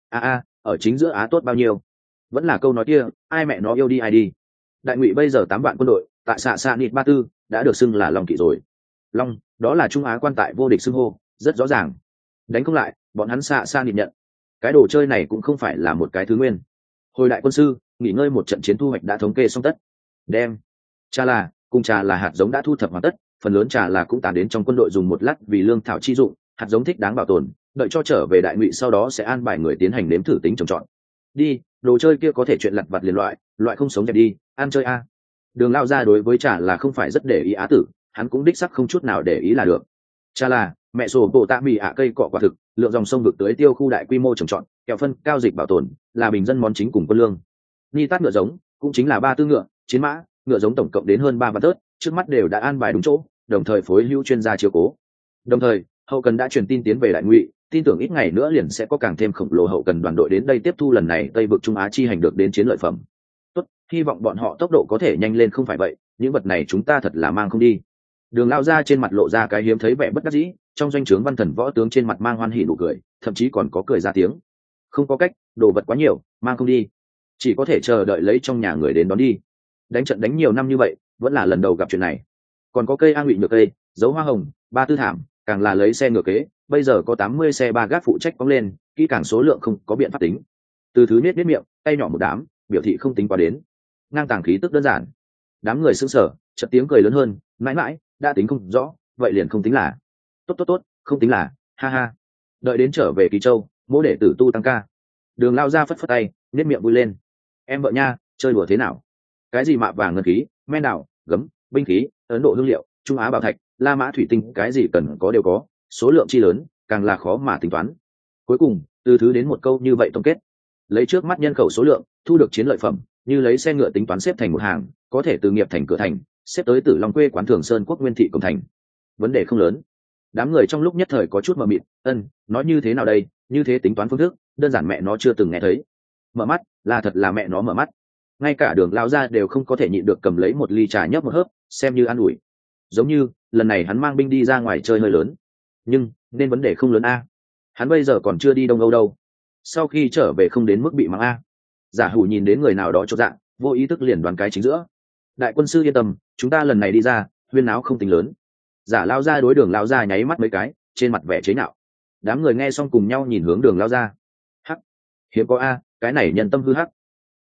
[SPEAKER 1] ở chính giữa Á tốt bao nhiêu? Vẫn là câu nói kia, ai mẹ nó yêu đi ai đi. Đại Ngụy bây giờ 8 vạn quân đội, tại xạ xạ nịt ba tư đã được xưng là Long kỵ rồi. Long, đó là Trung Á quan tại vô địch xưng hô, rất rõ ràng. Đánh không lại, bọn hắn xạ xạ nịt nhận. Cái đồ chơi này cũng không phải là một cái thứ nguyên. Hồi đại quân sư, nghỉ ngơi một trận chiến thu hoạch đã thống kê xong tất. Đem. Trà là, cùng trà là hạt giống đã thu thập hoàn tất, phần lớn trà là cũng tàn đến trong quân đội dùng một lát vì lương thảo chi dụng, hạt giống thích đáng bảo tồn, đợi cho trở về Đại Ngụy sau đó sẽ an bài người tiến hành nếm thử tính trồng trọt. Đi, đồ chơi kia có thể chuyện lặt vặt liền loại không sống dẹp đi, ăn chơi a. Đường Lao ra đối với trà là không phải rất để ý Á tử, hắn cũng đích sắc không chút nào để ý là được. Trà là mẹ sổ bộ tạ mì ạ cây cọ quả thực, lượng dòng sông vực tưới tiêu khu đại quy mô trồng trọt, kẹo phân cao dịch bảo tồn, là bình dân món chính cùng quân lương. Ni tát ngựa giống cũng chính là 3 tư ngựa, chiến mã, ngựa giống tổng cộng đến hơn 3 vạn tớt, trước mắt đều đã an bài đúng chỗ, đồng thời phối hữu chuyên gia chiếu cố. Đồng thời, hậu cần đã truyền tin tiến về Đại Ngụy, tin tưởng ít ngày nữa liền sẽ có càng thêm khổng lồ hậu cần đoàn đội đến đây tiếp thu lần này Tây vực Trung Á chi hành được đến chiến lợi phẩm. Tốt, hy vọng bọn họ tốc độ có thể nhanh lên, không phải vậy, những vật này chúng ta thật là mang không đi. Đường Lao ra trên mặt lộ ra cái hiếm thấy vẻ bất đắc dĩ, trong doanh trướng văn thần võ tướng trên mặt mang hoan hỉ nụ cười, thậm chí còn có cười ra tiếng. Không có cách, đồ vật quá nhiều, mang không đi, chỉ có thể chờ đợi lấy trong nhà người đến đón đi. Đánh trận đánh nhiều năm như vậy, vẫn là lần đầu gặp chuyện này. Còn có cây A Ngụy nhược cây, dấu hoa hồng, 3 tư thảm, càng là lấy xe ngựa kế, bây giờ có 80 xe ba gác phụ trách phóng lên, kỹ càng số lượng không có biện pháp tính. Từ thứ niết miệng, tay nhỏ một đám, biểu thị không tính quá đến. Ngang tàng khí tức đơn giản. Đám người sững sờ, chợt tiếng cười lớn hơn, mãi mãi, đã tính không rõ, vậy liền không tính là. Tốt, không tính là, ha ha. Đợi đến trở về Kỳ Châu, mỗ đệ tử tu tăng ca. Đường Lao ra phất phất tay, nhếch miệng vui lên. Em vợ nha, chơi đùa thế nào? Cái gì mạ vàng ngân khí, men đào, gấm, binh khí, Ấn Độ hương liệu, Trung Á bảo thạch, La Mã thủy tinh, cái gì cần có đều có, số lượng chi lớn, càng là khó mà tính toán. Cuối cùng, từ thứ đến một câu như vậy tổng kết. Lấy trước mắt nhân khẩu số lượng, thu được chiến lợi phẩm, như lấy xe ngựa tính toán xếp thành một hàng, có thể từ nghiệp thành cửa thành, xếp tới Tử Long quê quán Thường Sơn quốc nguyên thị cổng thành. Vấn đề không lớn. Đám người trong lúc nhất thời có chút mờ mịt, nói như thế nào đây, như thế tính toán phương thức, đơn giản mẹ nó chưa từng nghe thấy. Mở mắt, là thật là mẹ nó mở mắt. Ngay cả Đường Lao ra đều không có thể nhịn được cầm lấy một ly trà nhấp một hớp, xem như an ủi. Giống như lần này hắn mang binh đi ra ngoài chơi hơi lớn, nhưng nên vấn đề không lớn a. Hắn bây giờ còn chưa đi Đông Âu đâu, sau khi trở về không đến mức bị mắng a. Giả Hủ nhìn đến người nào đó chột dạ, vô ý thức liền đoán cái chính giữa. Đại quân sư yên tâm, chúng ta lần này đi ra, huyên náo không tính lớn. Giả Lao ra đối Đường Lao ra nháy mắt mấy cái, trên mặt vẻ chế nhạo. Đám người nghe xong cùng nhau nhìn hướng Đường Lao ra. Hắc, hiếm có a, cái này nhân tâm hư hắc.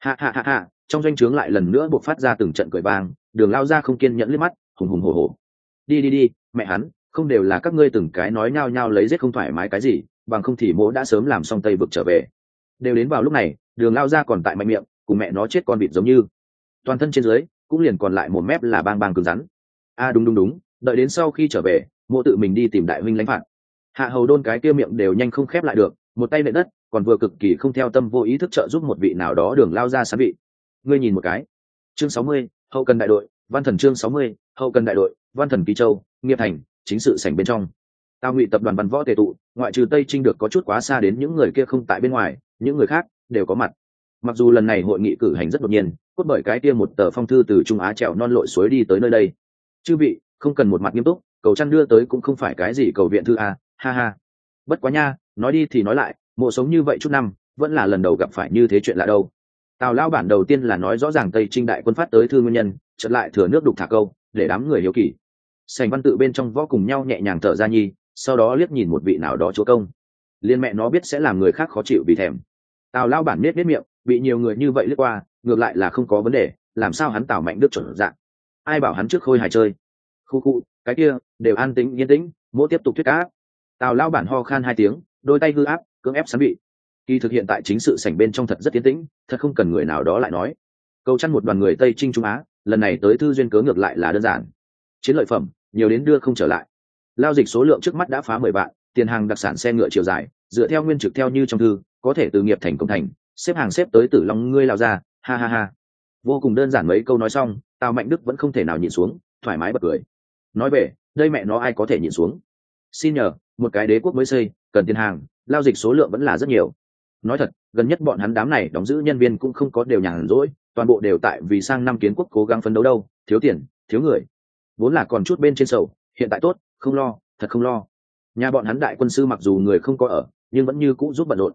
[SPEAKER 1] Ha, trong doanh trướng lại lần nữa buộc phát ra từng trận cười vang. Đường Lao ra không kiên nhẫn liếc mắt, hùng hùng hổ hổ. Đi, mẹ hắn, không đều là các ngươi từng cái nói nhao nhao lấy giết không thoải mái cái gì, bằng không thì mỗ đã sớm làm xong Tây vực trở về. Đều đến vào lúc này, Đường Lao ra còn tại mạnh miệng, cùng mẹ nó chết con vịt giống như. Toàn thân trên dưới cũng liền còn lại một mép là bang bang cứng rắn. Đúng, đợi đến sau khi trở về, mỗ tự mình đi tìm đại huynh lãnh phạt. Hạ Hầu Đôn cái kia miệng đều nhanh không khép lại được, một tay nện đất, còn vừa cực kỳ không theo tâm vô ý thức trợ giúp một vị nào đó Đường Lao ra sán vị. Ngươi nhìn một cái. Chương 60, hậu cần đại đội, Văn Thần chương 60, hậu cần đại đội, Văn Thần Kỳ Châu, Nghiệp Thành, chính sự sảnh bên trong. Tào Ngụy tập đoàn văn võ tề tụ, ngoại trừ Tây Trinh được có chút quá xa đến những người kia không tại bên ngoài, những người khác đều có mặt. Mặc dù lần này hội nghị cử hành rất đột nhiên, cốt bởi cái kia một tờ phong thư từ Trung Á trèo non lội suối đi tới nơi đây. Chư vị, không cần một mặt nghiêm túc, cầu chăn đưa tới cũng không phải cái gì cầu viện thư a, ha. Bất quá nha, nói đi thì nói lại, mộ sống như vậy chút năm, vẫn là lần đầu gặp phải như thế chuyện lạ đâu. Tào lao bản đầu tiên là nói rõ ràng Tây Trinh đại quân phát tới thư nguyên nhân, chợt lại thừa nước đục thả câu, để đám người hiếu kỳ. Sành văn tự bên trong võ cùng nhau nhẹ nhàng thở ra nhi, sau đó liếc nhìn một vị nào đó chúa công. Liên mẹ nó biết sẽ làm người khác khó chịu vì thèm. Tào lao bản biết miệng, bị nhiều người như vậy lướt qua, ngược lại là không có vấn đề, làm sao hắn Tào Mạnh Đức chuẩn dạng. Ai bảo hắn trước khôi hài chơi. Khu, cái kia, đều an tĩnh yên tĩnh, mỗ tiếp tục thuyết cá. Tào lao bản ho khan 2 tiếng, đôi tay hư áp, cưỡng ép sán bị. Kỳ thực hiện tại chính sự sảnh bên trong thật rất yên tĩnh, thật không cần người nào đó lại nói. Cầu chăn một đoàn người Tây Trinh Trung Á, lần này tới thư duyên cớ ngược lại là đơn giản. Chiến lợi phẩm, nhiều đến đưa không trở lại. Lao dịch số lượng trước mắt đã phá 10 vạn, tiền hàng đặc sản xe ngựa chiều dài, dựa theo nguyên trực theo như trong thư, có thể từ Nghiệp Thành công thành, xếp hàng xếp tới Tử Long ngươi lao ra, ha. Vô cùng đơn giản mấy câu nói xong, Tào Mạnh Đức vẫn không thể nào nhịn xuống, thoải mái bật cười. Nói về, đây mẹ nó ai có thể nhịn xuống. Xin nhờ, một cái đế quốc mới xây, cần tiền hàng, lao dịch số lượng vẫn là rất nhiều. Nói thật, gần nhất bọn hắn đám này đóng giữ nhân viên cũng không có đều nhàn rỗi, toàn bộ đều tại vì sang năm kiến quốc cố gắng phấn đấu đâu, thiếu tiền, thiếu người. Vốn là còn chút bên trên sầu, hiện tại tốt, không lo, thật không lo. Nhà bọn hắn đại quân sư mặc dù người không có ở, nhưng vẫn như cũ giúp bận rộn.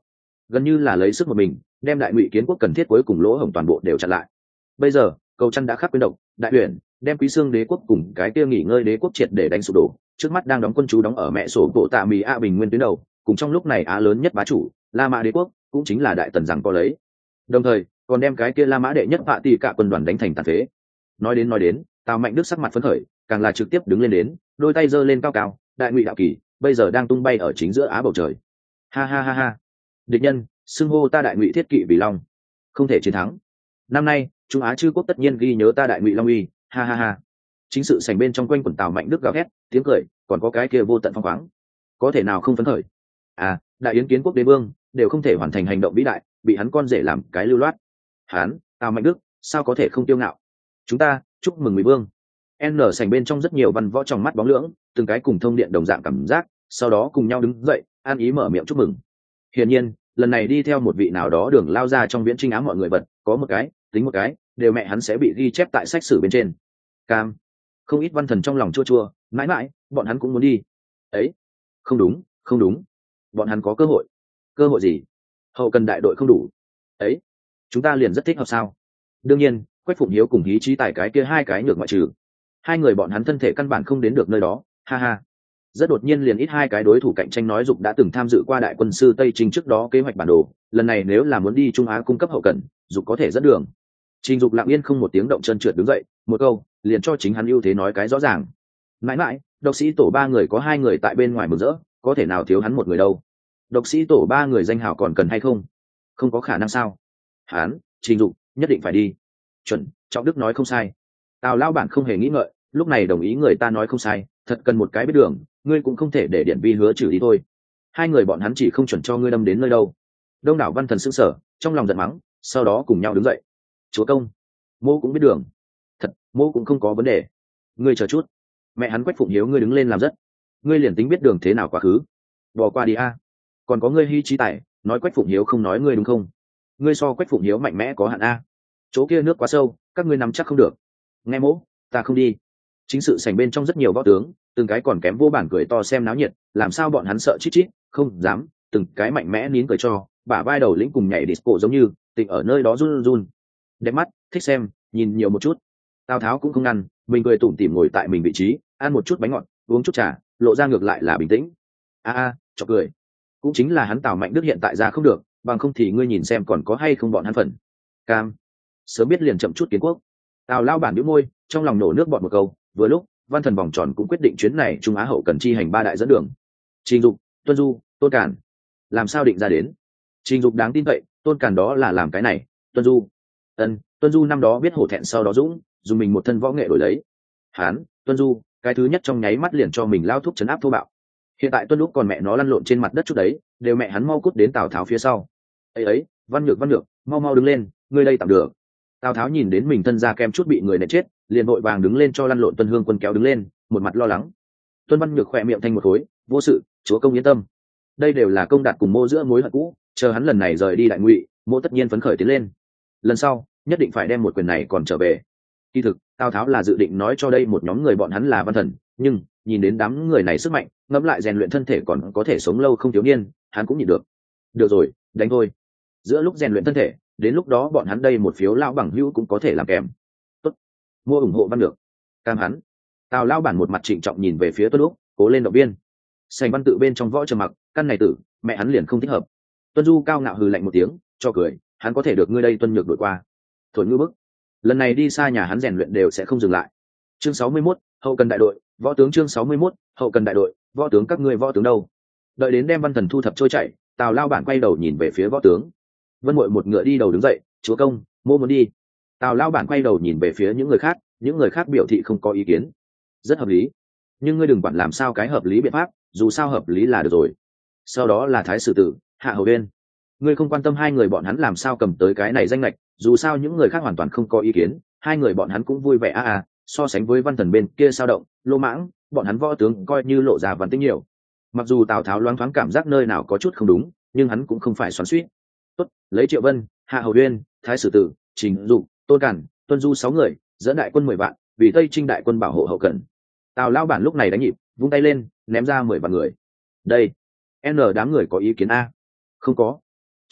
[SPEAKER 1] gần như là lấy sức một mình đem đại ngụy kiến quốc cần thiết cuối cùng lỗ hổng toàn bộ đều chặn lại. Bây giờ cầu chăn đã khắc quyến động đại huyền đem Quý Xương đế quốc cùng cái kia nghỉ ngơi đế quốc triệt để đánh sụp đổ, trước mắt đang đóng quân chú đóng ở mẹ sổ bộ tạ mì a bình nguyên tuyến đầu, cùng trong lúc này Á lớn nhất bá chủ La Mã đế quốc cũng chính là đại tần rằng có lấy, đồng thời còn đem cái kia La Mã đệ nhất vạ tỷ cả quân đoàn đánh thành tàn phế. Nói đến Tào Mạnh Đức sắc mặt phấn khởi, càng là trực tiếp đứng lên đến, đôi tay giơ lên cao cao, đại ngụy đạo kỳ bây giờ đang tung bay ở chính giữa Á bầu trời. Ha ha ha ha, địch nhân xưng hô ta đại ngụy thiết kỵ vì long, không thể chiến thắng. Năm nay Trung Á chư quốc tất nhiên ghi nhớ ta đại ngụy long uy. Ha ha ha. Chính sự sành bên trong quanh quần Tào Mạnh Đức gào thét, tiếng cười, còn có cái kia vô tận phong khoáng, có thể nào không phấn khởi. À, đại yến kiến quốc đế vương đều không thể hoàn thành hành động vĩ đại, bị hắn con rể làm cái lưu loát. Hắn Tào Mạnh Đức sao có thể không tiêu ngạo. Chúng ta chúc mừng Ngụy vương. N sành bên trong rất nhiều văn võ trong mắt bóng lưỡng, từng cái cùng thông điện đồng dạng cảm giác, sau đó cùng nhau đứng dậy an ý mở miệng chúc mừng. Hiển nhiên lần này đi theo một vị nào đó đường lao ra trong viễn trinh ám mọi người vật, có một cái tính một cái đều mẹ hắn sẽ bị ghi chép tại sách sử bên trên. Cam không ít văn thần trong lòng chua chua, mãi mãi bọn hắn cũng muốn đi. Ấy không đúng không đúng, bọn hắn có cơ hội. Cơ hội gì? Hậu cần đại đội không đủ. Ấy chúng ta liền rất thích hợp sao? Đương nhiên Quách Phụng Hiếu cùng Hí Chí Tài cái kia hai cái nhược ngoại trừ, hai người bọn hắn thân thể căn bản không đến được nơi đó. Ha ha, rất đột nhiên liền ít hai cái đối thủ cạnh tranh nói dục đã từng tham dự qua đại quân sư Tây Trinh trước đó kế hoạch bản đồ, lần này nếu là muốn đi Trung Á cung cấp hậu cần, dục có thể dẫn đường. Trình Dục lặng yên không một tiếng động chân trượt đứng dậy, một câu liền cho chính hắn ưu thế nói cái rõ ràng. Mãi mãi độc sĩ tổ ba người có hai người tại bên ngoài mừng rỡ, có thể nào thiếu hắn một người đâu. Độc sĩ tổ ba người danh hào còn cần hay không? Không có khả năng sao? Hắn Trình Dục nhất định phải đi. Chuẩn, Trọng Đức nói không sai. Tào lao bản không hề nghĩ ngợi, lúc này đồng ý người ta nói không sai, thật cần một cái biết đường, ngươi cũng không thể để Điện Vi hứa trừ đi thôi. Hai người bọn hắn chỉ không chuẩn cho ngươi đâm đến nơi đâu. Đông đảo văn thần sững sờ, trong lòng giận mắng, sau đó cùng nhau đứng dậy. Chúa công, mô cũng biết đường. Thật, mô cũng không có vấn đề. Ngươi chờ chút. Mẹ hắn Quách Phụng Hiếu ngươi đứng lên làm rất. Ngươi liền tính biết đường thế nào quá khứ. Bỏ qua đi a. Còn có ngươi Hy Chí Tài, nói Quách Phụng Hiếu không nói ngươi đúng không? Ngươi so Quách Phụng Hiếu mạnh mẽ có hạn a. Chỗ kia nước quá sâu, các ngươi nắm chắc không được. Nghe mỗ, ta không đi. Chính sự sảnh bên trong rất nhiều võ tướng, từng cái còn kém vô bản cười to xem náo nhiệt, làm sao bọn hắn sợ chít chít, không dám, từng cái mạnh mẽ nín cười cho, bả vai đầu lĩnh cùng nhảy disco giống như, tịnh ở nơi đó run run. Đẹp mắt, thích xem, nhìn nhiều một chút. Tào Tháo cũng không ngăn, mình cười tủm tỉm ngồi tại mình vị trí, ăn một chút bánh ngọt, uống chút trà, lộ ra ngược lại là bình tĩnh. Chọc cười. Cũng chính là hắn Tào Mạnh Đức hiện tại ra không được, bằng không thì ngươi nhìn xem còn có hay không bọn hắn phần. Cam, sớm biết liền chậm chút kiến quốc. Tào lao bản nhíu môi, trong lòng nổ nước bọt một câu, vừa lúc văn thần vòng tròn cũng quyết định chuyến này Trung Á hậu cần chi hành ba đại dẫn đường. Trình Dục, Tuân Du, Tôn Cản. Làm sao định ra đến? Trình Dục đáng tin cậy, Tôn Cản đó là làm cái này, Tuân Du. Tuân Du năm đó biết hổ thẹn sau đó dũng, dùng mình một thân võ nghệ đổi lấy. Hán, Tuân Du, cái thứ nhất trong nháy mắt liền cho mình lao thuốc trấn áp thô bạo. Hiện tại Tuân lúc còn mẹ nó lăn lộn trên mặt đất chút đấy, đều mẹ hắn mau cút đến Tào Tháo phía sau. Ấy, Văn Nhược, mau mau đứng lên, ngươi đây tạm được. Tào Tháo nhìn đến mình thân ra kem chút bị người nện chết, liền vội vàng đứng lên cho lăn lộn Tuân Hương Quân kéo đứng lên, một mặt lo lắng. Tuân Văn Nhược khỏe miệng thành một khối, vô sự, chúa công yên tâm. Đây đều là công đạt cùng Mô giữa mối hận cũ, chờ hắn lần này rời đi đại ngụy, Mô tất nhiên phấn khởi tiến lên. Lần sau, nhất định phải đem một quyền này còn trở về. Kỳ thực, Tào Tháo là dự định nói cho đây một nhóm người bọn hắn là văn thần, nhưng nhìn đến đám người này sức mạnh, ngẫm lại rèn luyện thân thể còn có thể sống lâu không thiếu niên, hắn cũng nhịn được. Được rồi, đánh thôi. Giữa lúc rèn luyện thân thể, đến lúc đó bọn hắn đây một phiếu lão bằng hữu cũng có thể làm kèm. Tốt, mua ủng hộ Văn được. Cam hắn. Tào lão bản một mặt trịnh trọng nhìn về phía Tuân Lúc, cố lên động viên. Sành Văn tự bên trong võ trầm mặc, căn này tử, mẹ hắn liền không thích hợp. Tuân Du cao ngạo hừ lạnh một tiếng, cho cười, hắn có thể được ngươi đây Tuân Nhược đổi qua. Thổi ngư bức. Lần này đi xa nhà hắn rèn luyện đều sẽ không dừng lại. Chương 61, hậu cần đại đội, võ tướng chương 61, hậu cần đại đội, võ tướng các ngươi võ tướng đâu? Đợi đến đem văn thần thu thập trôi chảy, Tào lão bản quay đầu nhìn về phía võ tướng. Vân Mội một ngựa đi đầu đứng dậy, chúa công, mô muốn đi. Tào lão bản quay đầu nhìn về phía những người khác biểu thị không có ý kiến. Rất hợp lý, nhưng ngươi đừng quản làm sao cái hợp lý biện pháp, dù sao hợp lý là được rồi. Sau đó là Thái Sử Tử, Hạ Hầu Uyên. Ngươi không quan tâm hai người bọn hắn làm sao cầm tới cái này danh lệch, dù sao những người khác hoàn toàn không có ý kiến, hai người bọn hắn cũng vui vẻ so sánh với văn thần bên kia sao động, lô mãng, bọn hắn võ tướng coi như lộ ra văn tính nhiều. Mặc dù Tào Tháo loáng thoáng cảm giác nơi nào có chút không đúng, nhưng hắn cũng không phải xoắn xuýt. Tốt, lấy Triệu Vân, Hạ Hầu Uyên, Thái Sử Tử, Trình Dục, Tôn Cản, Tuân Du 6 người, dẫn đại quân 10 vạn, vì Tây Trinh đại quân bảo hộ hậu cần. Tào lão bản lúc này đánh nhịp, vung tay lên, ném ra 10 vạn người. Đây, đám người có ý kiến a? Không có.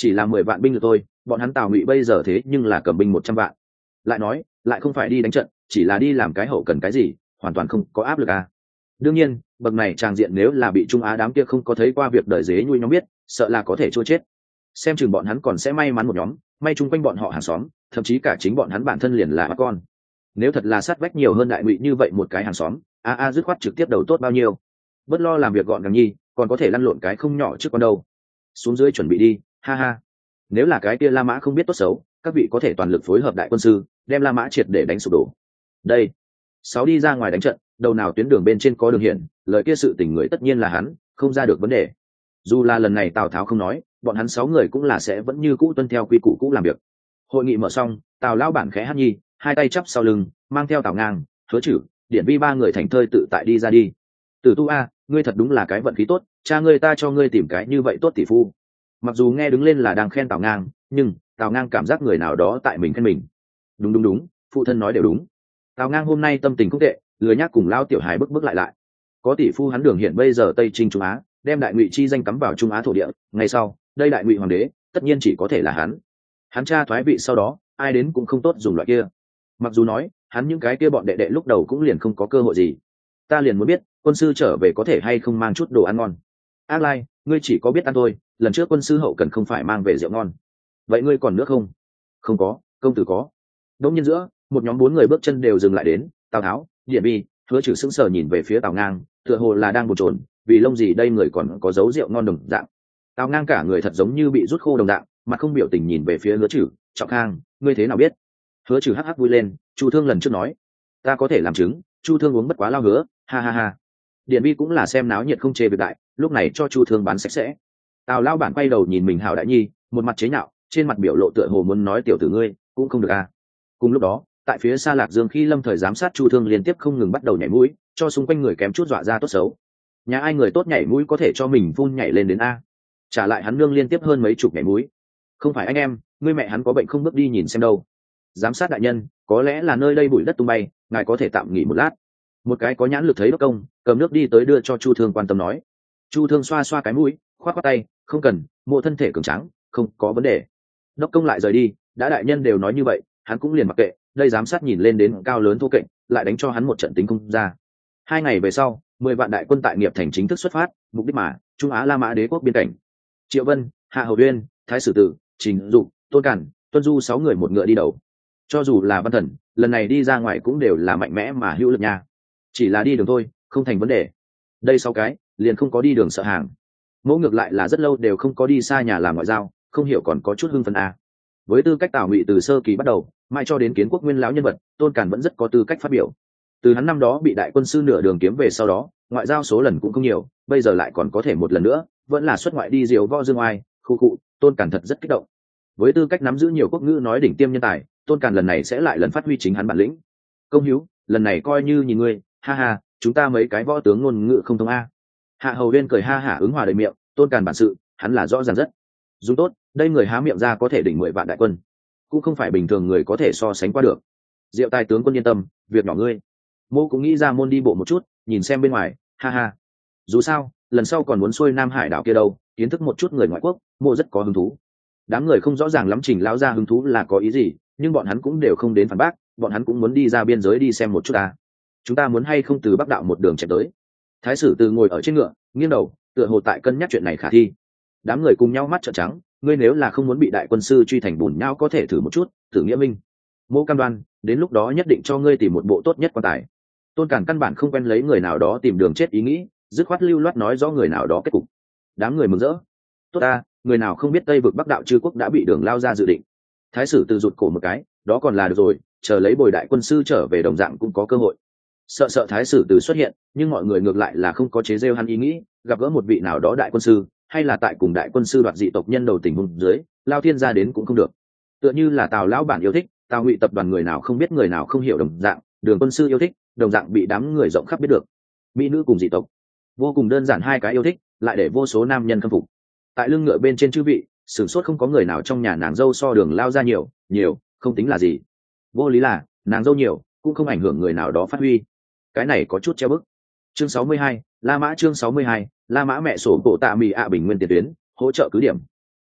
[SPEAKER 1] chỉ là 10 vạn binh lực thôi, bọn hắn Tào Ngụy bây giờ thế nhưng là cầm binh 100 vạn. Lại nói, lại không phải đi đánh trận, chỉ là đi làm cái hậu cần cái gì, hoàn toàn không có áp lực à. Đương nhiên, bậc này tràng diện nếu là bị Trung Á đám kia không có thấy qua việc đời dế nhui nhóm biết, sợ là có thể trôi chết. Xem chừng bọn hắn còn sẽ may mắn một nhóm, may chung quanh bọn họ hàng xóm, thậm chí cả chính bọn hắn bản thân liền là bắt con. Nếu thật là sát vách nhiều hơn Đại Ngụy như vậy một cái hàng xóm, dứt khoát trực tiếp đầu tốt bao nhiêu. Bất lo làm việc gọn gàng nhi, còn có thể lăn lộn cái không nhỏ trước con đâu. Xuống dưới chuẩn bị đi, ha ha. Nếu là cái kia La Mã không biết tốt xấu, các vị có thể toàn lực phối hợp đại quân sư, đem La Mã triệt để đánh sụp đổ. Đây, sáu đi ra ngoài đánh trận, đầu nào tuyến đường bên trên có đường hiển, lời kia sự tình người tất nhiên là hắn, không ra được vấn đề. Dù là lần này Tào Tháo không nói, bọn hắn 6 người cũng là sẽ vẫn như cũ tuân theo quy củ cũ làm việc. Hội nghị mở xong, Tào lão bản khẽ hát nhi, hai tay chắp sau lưng, mang theo Tào Ngang, Hứa Chử, Điển Vi 3 người thành thơi tự tại đi ra đi. Tử Tu a, ngươi thật đúng là cái vận khí tốt, cha ngươi ta cho ngươi tìm cái như vậy tốt tỷ phu. Mặc dù nghe đứng lên là đang khen Tào Ngang, nhưng Tào Ngang cảm giác người nào đó tại mình khen mình. Đúng, phụ thân nói đều đúng. Tào Ngang hôm nay tâm tình không tệ, lười nhác cùng lao tiểu hài bước lại. Có tỷ phu hắn Đường Hiển bây giờ Tây Trinh Trung Á, đem Đại Ngụy chi danh cắm vào Trung Á thổ địa, ngày sau, đây Đại Ngụy hoàng đế, tất nhiên chỉ có thể là hắn. Hắn cha thoái vị sau đó, ai đến cũng không tốt dùng loại kia. Mặc dù nói, hắn những cái kia bọn đệ đệ lúc đầu cũng liền không có cơ hội gì. Ta liền muốn biết, quân sư trở về có thể hay không mang chút đồ ăn ngon. Ác Lai, ngươi chỉ có biết ăn thôi, lần trước quân sư hậu cần không phải mang về rượu ngon. Vậy ngươi còn nước không? Không có, công tử có. Đống nhiên giữa, một nhóm 4 người bước chân đều dừng lại đến, Tào Tháo, Điển Vi, Hứa Chử sững sờ nhìn về phía Tào Ngang, tựa hồ là đang bồn chồn, vì lông gì đây người còn có dấu rượu ngon đồng dạng. Tào Ngang cả người thật giống như bị rút khô đồng dạng, mặt không biểu tình nhìn về phía Hứa Chử, Trọng Khang, ngươi thế nào biết? Hứa Chử hắc hắc vui lên, Chu Thương lần trước nói, ta có thể làm chứng, Chu Thương uống bất quá lao hứa, ha ha ha. Điển Vi cũng là xem náo nhiệt không chê việc đại, lúc này cho Chu Thương bán sạch sẽ. Tào lão bản quay đầu nhìn mình Hảo Đại Nhi, một mặt chế nhạo, trên mặt biểu lộ tựa hồ muốn nói tiểu tử ngươi cũng không được à. Cùng lúc đó, tại phía xa Lạc Dương khi Lâm Thời giám sát Chu Thương liên tiếp không ngừng bắt đầu nhảy mũi, cho xung quanh người kém chút dọa ra tốt xấu. Nhà ai người tốt nhảy mũi có thể cho mình phun nhảy lên đến a? Trả lại hắn nương liên tiếp hơn mấy chục nhảy mũi. Không phải anh em, ngươi mẹ hắn có bệnh không bước đi nhìn xem đâu. Giám sát đại nhân, có lẽ là nơi đây bụi đất tung bay, ngài có thể tạm nghỉ một lát. Một cái có nhãn lực thấy đốc công, cầm nước đi tới đưa cho Chu Thương quan tâm nói. Chu Thương xoa xoa cái mũi, khoát khoát tay, không cần, mộ thân thể cường tráng, không có vấn đề. Đốc công lại rời đi, đã đại nhân đều nói như vậy, hắn cũng liền mặc kệ, đây giám sát nhìn lên đến cao lớn thô kệch, lại đánh cho hắn một trận tính không ra. 2 ngày về sau, 10 vạn đại quân tại Nghiệp Thành chính thức xuất phát, mục đích mà Trung Á La Mã đế quốc biên cảnh. Triệu Vân, Hạ Hầu Uyên, Thái Sử Tử, Trình Dục, Tôn Cản, Tuân Du 6 người một ngựa đi đầu. Cho dù là Văn Thần, lần này đi ra ngoài cũng đều là mạnh mẽ mà hữu lực nha. Chỉ là đi đường thôi, không thành vấn đề. Đây 6 cái, liền không có đi đường sợ hàng. Mẫu ngược lại là rất lâu đều không có đi xa nhà làm ngoại giao, không hiểu còn có chút hưng phấn à. Với tư cách Tào Ngụy từ sơ kỳ bắt đầu, mãi cho đến kiến quốc nguyên lão nhân vật, Tôn Cản vẫn rất có tư cách phát biểu. Từ hắn năm đó bị đại quân sư nửa đường kiếm về sau đó, ngoại giao số lần cũng không nhiều, bây giờ lại còn có thể một lần nữa, vẫn là xuất ngoại đi diều võ dương oai, khu cụ, Tôn Cản thật rất kích động. Với tư cách nắm giữ nhiều quốc ngữ nói đỉnh tiêm nhân tài, Tôn Cản lần này sẽ lại lần phát huy chính hắn bản lĩnh. Công hiếu, lần này coi như nhìn ngươi, ha ha, chúng ta mấy cái võ tướng ngôn ngữ không thông a. Hạ Hầu Uyên cười ha hả ứng hòa đầy miệng, Tôn Cản bản sự, hắn là rõ ràng rất. Dùng tốt, đây người há miệng ra có thể đỉnh 10 vạn đại quân, cũng không phải bình thường người có thể so sánh qua được. Diệu tài tướng quân yên tâm, việc nhỏ ngươi. Mô cũng nghĩ ra môn đi bộ một chút, nhìn xem bên ngoài, ha ha. Dù sao, lần sau còn muốn xuôi Nam Hải đảo kia đâu, kiến thức một chút người ngoại quốc, mô rất có hứng thú. Đám người không rõ ràng lắm Trình lão gia hứng thú là có ý gì, nhưng bọn hắn cũng đều không đến phản bác, bọn hắn cũng muốn đi ra biên giới đi xem một chút ta. Chúng ta muốn hay không từ Bắc đạo một đường chạy tới. Thái Sử Từ ngồi ở trên ngựa, nghiêng đầu, tựa hồ tại cân nhắc chuyện này khả thi. Đám người cùng nhau mắt trợn trắng, ngươi nếu là không muốn bị đại quân sư truy thành bùn nhau có thể thử một chút, thử nghĩa minh. Mô cam đoan, đến lúc đó nhất định cho ngươi tìm một bộ tốt nhất quan tài. Tôn Cản căn bản không quen lấy người nào đó tìm đường chết ý nghĩ, dứt khoát lưu loát nói rõ người nào đó kết cục. Đám người mừng rỡ. Tốt ta, người nào không biết Tây vực Bắc đạo chư quốc đã bị Đường lao ra dự định. Thái Sử Từ rụt cổ một cái, đó còn là được rồi, chờ lấy bồi đại quân sư trở về đồng dạng cũng có cơ hội. Sợ Thái Sử Từ xuất hiện, nhưng mọi người ngược lại là không có chế giễu hắn ý nghĩ, gặp gỡ một vị nào đó đại quân sư, hay là tại cùng đại quân sư đoạt dị tộc nhân đầu tình huống dưới, lao thiên gia đến cũng không được. Tựa như là Tào lão bản yêu thích, Tào Ngụy tập đoàn người nào không biết người nào không hiểu đồng dạng, Đường quân sư yêu thích, đồng dạng bị đám người rộng khắp biết được. Mỹ nữ cùng dị tộc, vô cùng đơn giản hai cái yêu thích, lại để vô số nam nhân khâm phục. Tại lưng ngựa bên trên chư vị, sửng sốt không có người nào trong nhà nàng dâu so Đường lao ra nhiều, không tính là gì. Vô lý là, nàng dâu nhiều, cũng không ảnh hưởng người nào đó phát huy. Cái này có chút treo bức. Chương 62, La Mã chương 62, La Mã mẹ sổ bộ tạ mì ạ bình nguyên tiền tuyến, hỗ trợ cứ điểm.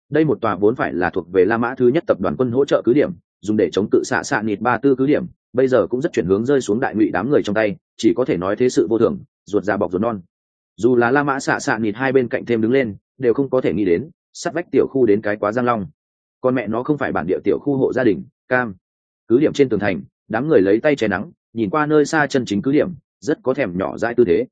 [SPEAKER 1] đây một tòa vốn phải là thuộc về La Mã thứ nhất tập đoàn quân hỗ trợ cứ điểm, dùng để chống cự xạ xạ nịt ba tư cứ điểm, bây giờ cũng rất chuyển hướng rơi xuống đại ngụy đám người trong tay, chỉ có thể nói thế sự vô thường, ruột già bọc ruột non. Dù là La Mã xạ xạ nịt hai bên cạnh thêm đứng lên, đều không có thể nghĩ đến sát vách tiểu khu đến cái quá giang long. Con mẹ nó không phải bản địa tiểu khu hộ gia đình, cam. Cứ điểm trên tường thành, đám người lấy tay che nắng, nhìn qua nơi xa chân chính cứ điểm, rất có thèm nhỏ dãi tư thế.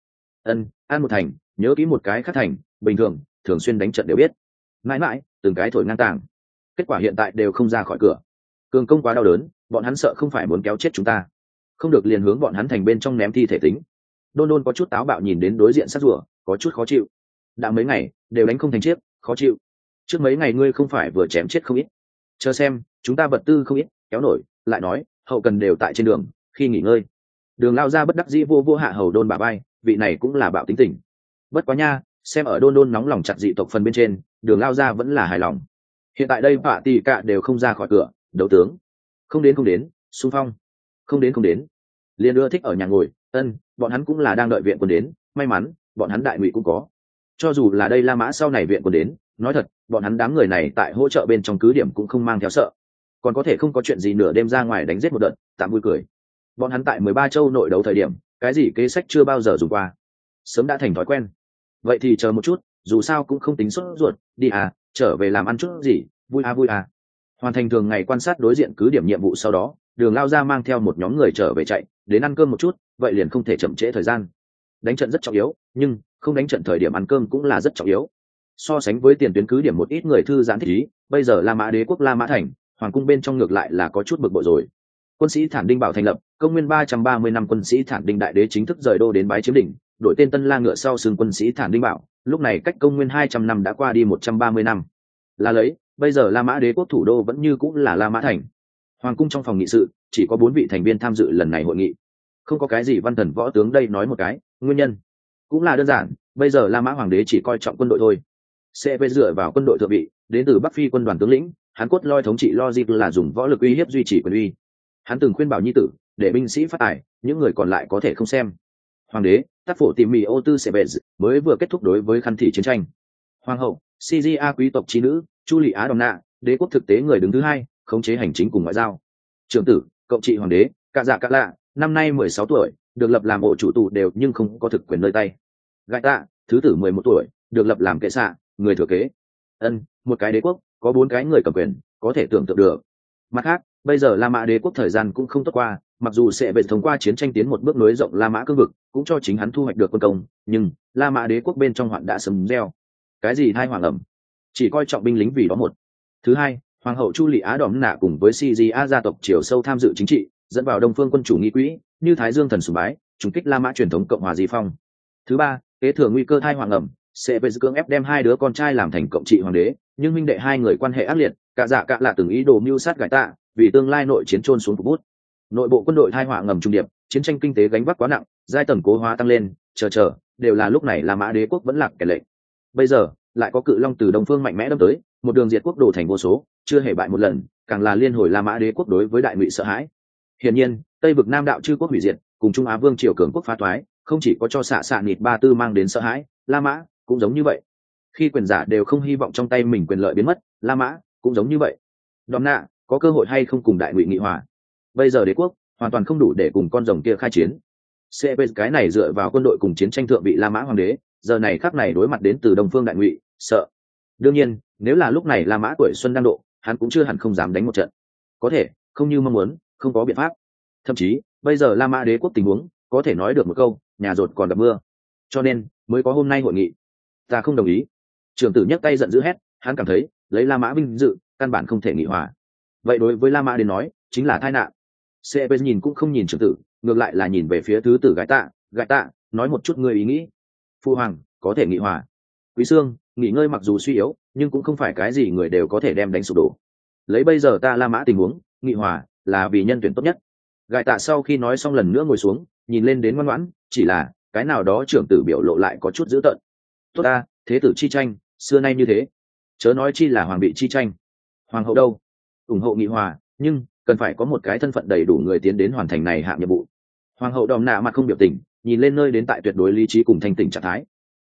[SPEAKER 1] An một thành, nhớ kỹ một cái khác thành, bình thường, thường xuyên đánh trận đều biết. Mãi mãi, từng cái thổi ngang tàng. Kết quả hiện tại đều không ra khỏi cửa. Cường công quá đau đớn, bọn hắn sợ không phải muốn kéo chết chúng ta. Không được liền hướng bọn hắn thành bên trong ném thi thể tính. Đôn Đôn có chút táo bạo nhìn đến đối diện sát rùa, có chút khó chịu. Đã mấy ngày, đều đánh không thành chiếc, khó chịu. Trước mấy ngày ngươi không phải vừa chém chết không ít. Chờ xem, chúng ta vật tư không ít, kéo nổi, lại nói, hậu cần đều tại trên đường, khi nghỉ ngơi. Đường lao ra bất đắc dĩ vô hạ hầu Đôn bà bay, vị này cũng là bạo tính tình. Bất quá nha, xem ở Đôn nóng lòng chặt dị tộc phần bên trên, đường lao ra vẫn là hài lòng. Hiện tại đây bạ tỷ cả đều không ra khỏi cửa, đấu tướng. Không đến, xung phong. Không đến. Liên ưa thích ở nhà ngồi, bọn hắn cũng là đang đợi viện quân đến, may mắn, bọn hắn đại ngụy cũng có. Cho dù là đây La Mã sau này viện quân đến, nói thật, bọn hắn đám người này tại hỗ trợ bên trong cứ điểm cũng không mang theo sợ. Còn có thể không có chuyện gì nửa đêm ra ngoài đánh giết một đợt, tạm vui cười. Bọn hắn tại 13 châu nội đấu thời điểm, cái gì kế sách chưa bao giờ dùng qua, sớm đã thành thói quen. Vậy thì chờ một chút, dù sao cũng không tính sốt ruột, đi trở về làm ăn chút gì, vui à. Hoàn thành thường ngày quan sát đối diện cứ điểm nhiệm vụ sau đó, đường lao ra mang theo một nhóm người trở về chạy, đến ăn cơm một chút, vậy liền không thể chậm trễ thời gian. Đánh trận rất trọng yếu, nhưng không đánh trận thời điểm ăn cơm cũng là rất trọng yếu. So sánh với tiền tuyến cứ điểm một ít người thư giãn thích ý, bây giờ La Mã đế quốc La Mã thành, hoàng cung bên trong ngược lại là có chút bực bội rồi. Quân sĩ Thản Đinh Bảo thành lập, công nguyên 330 năm quân sĩ Thản Đinh đại đế chính thức rời đô đến bái chiếm đỉnh, đổi tên Tân La ngựa sau xưng quân sĩ Thản Đinh Bảo, lúc này cách công nguyên 200 năm đã qua đi 130 năm. Là lấy, bây giờ La Mã đế quốc thủ đô vẫn như cũng là La Mã thành. Hoàng cung trong phòng nghị sự, chỉ có 4 vị thành viên tham dự lần này hội nghị. Không có cái gì văn thần võ tướng đây nói một cái, nguyên nhân cũng là đơn giản, bây giờ La Mã hoàng đế chỉ coi trọng quân đội thôi. Sẽ về dựa vào quân đội thượng vị, đến từ Bắc Phi quân đoàn tướng lĩnh, hắn cốt loi thống trị logic là dùng võ lực uy hiếp duy trì quyền uy. Hắn từng khuyên bảo nhi tử, để binh sĩ phát tài, những người còn lại có thể không xem. Hoàng đế, tác phổ tìm mì ô tư sẽ về mới vừa kết thúc đối với khăn thị chiến tranh. Hoàng hậu, Sigia quý tộc trí nữ, Chu Lị Á Đồng Nạ, đế quốc thực tế người đứng thứ hai, khống chế hành chính cùng ngoại giao. Trưởng tử, cộng trị hoàng đế, cạ dạ cạ lạ, năm nay 16 tuổi, được lập làm ổ chủ tù đều nhưng không có thực quyền nơi tay. Gai tạ, thứ tử 11 tuổi, được lập làm kệ xạ, người thừa kế. Một cái đế quốc, có 4 cái người cầm quyền, có thể tưởng tượng được. Mặt khác, bây giờ La Mã đế quốc thời gian cũng không tốt qua, mặc dù sẽ về thông qua chiến tranh tiến một bước nối rộng La Mã cương vực, cũng cho chính hắn thu hoạch được quân công, nhưng La Mã đế quốc bên trong hoạn đã sớm gieo. Cái gì thai hoàng ẩm, chỉ coi trọng binh lính vì đó một. Thứ hai, hoàng hậu Chu Lị Á Đỏm Nạ cùng với Sigia gia tộc chiều sâu tham dự chính trị, dẫn vào Đông phương quân chủ nghi quỹ, như Thái Dương thần sùng bái, trùng kích La Mã truyền thống cộng hòa di phong. Thứ ba, kế thừa nguy cơ thai hoàng ẩm, sẽ về cưỡng ép đem 2 đứa con trai làm thành cộng trị hoàng đế, nhưng minh đệ 2 người quan hệ ác liệt, cả dạ cả là từng ý đồ mưu sát Gai tạ, vì tương lai nội chiến trôn xuống phục bút. Nội bộ quân đội thai họa ngầm trung điệp, chiến tranh kinh tế gánh vác quá nặng, giai tầng cố hóa tăng lên, chờ đều là lúc này La Mã đế quốc vẫn lạc kẻ lệnh. Bây giờ lại có cự long từ đông phương mạnh mẽ đâm tới, một đường diệt quốc đổ thành vô số, chưa hề bại một lần, càng là liên hồi La Mã đế quốc đối với đại ngụy sợ hãi. Hiển nhiên, Tây vực Nam đạo chư quốc hủy diệt, cùng Trung Á vương triều cường quốc phá thoái, không chỉ có cho xạ nịt ba tư mang đến sợ hãi, La Mã cũng giống như vậy. Khi quyền giả đều không hy vọng trong tay mình quyền lợi biến mất, La Mã cũng giống như vậy. Đom nạ, có cơ hội hay không cùng đại ngụy nghị hòa? Bây giờ đế quốc hoàn toàn không đủ để cùng con rồng kia khai chiến. CP cái này dựa vào quân đội cùng chiến tranh thượng vị La Mã hoàng đế, giờ này khắc này đối mặt đến từ Đông phương đại ngụy, sợ. Đương nhiên, nếu là lúc này La Mã tuổi xuân đang độ, hắn cũng chưa hẳn không dám đánh một trận. Có thể, không như mong muốn, không có biện pháp. Thậm chí, bây giờ La Mã đế quốc tình huống, có thể nói được một câu, nhà rột còn gặp mưa. Cho nên, mới có hôm nay hội nghị. Ta không đồng ý. Trưởng tử nhấc tay giận dữ hét, hắn cảm thấy, lấy La Mã vinh dự, căn bản không thể nghị hòa. Vậy đối với La Mã đến nói, chính là tai nạn. CP nhìn cũng không nhìn trưởng tử, ngược lại là nhìn về phía thứ tử Gai tạ, nói một chút ngươi ý nghĩ. Phu hoàng, có thể nghị hòa. Quý Sương, nghỉ ngơi mặc dù suy yếu, nhưng cũng không phải cái gì người đều có thể đem đánh sụp đổ. Lấy bây giờ ta La Mã tình huống, nghị hòa là vì nhân tuyển tốt nhất. Gai tạ sau khi nói xong lần nữa ngồi xuống, nhìn lên đến ngoan ngoãn, chỉ là cái nào đó trưởng tử biểu lộ lại có chút dữ tợn. Tốt ta, thế tử chi tranh, xưa nay như thế, chớ nói chi là hoàng bị chi tranh. Hoàng hậu đâu? Ủng hộ nghị hòa, nhưng cần phải có một cái thân phận đầy đủ người tiến đến hoàn thành này hạng nhiệm vụ. Hoàng hậu Đòm Nạ mặt không biểu tình, nhìn lên nơi đến tại tuyệt đối lý trí cùng thanh tỉnh trạng thái.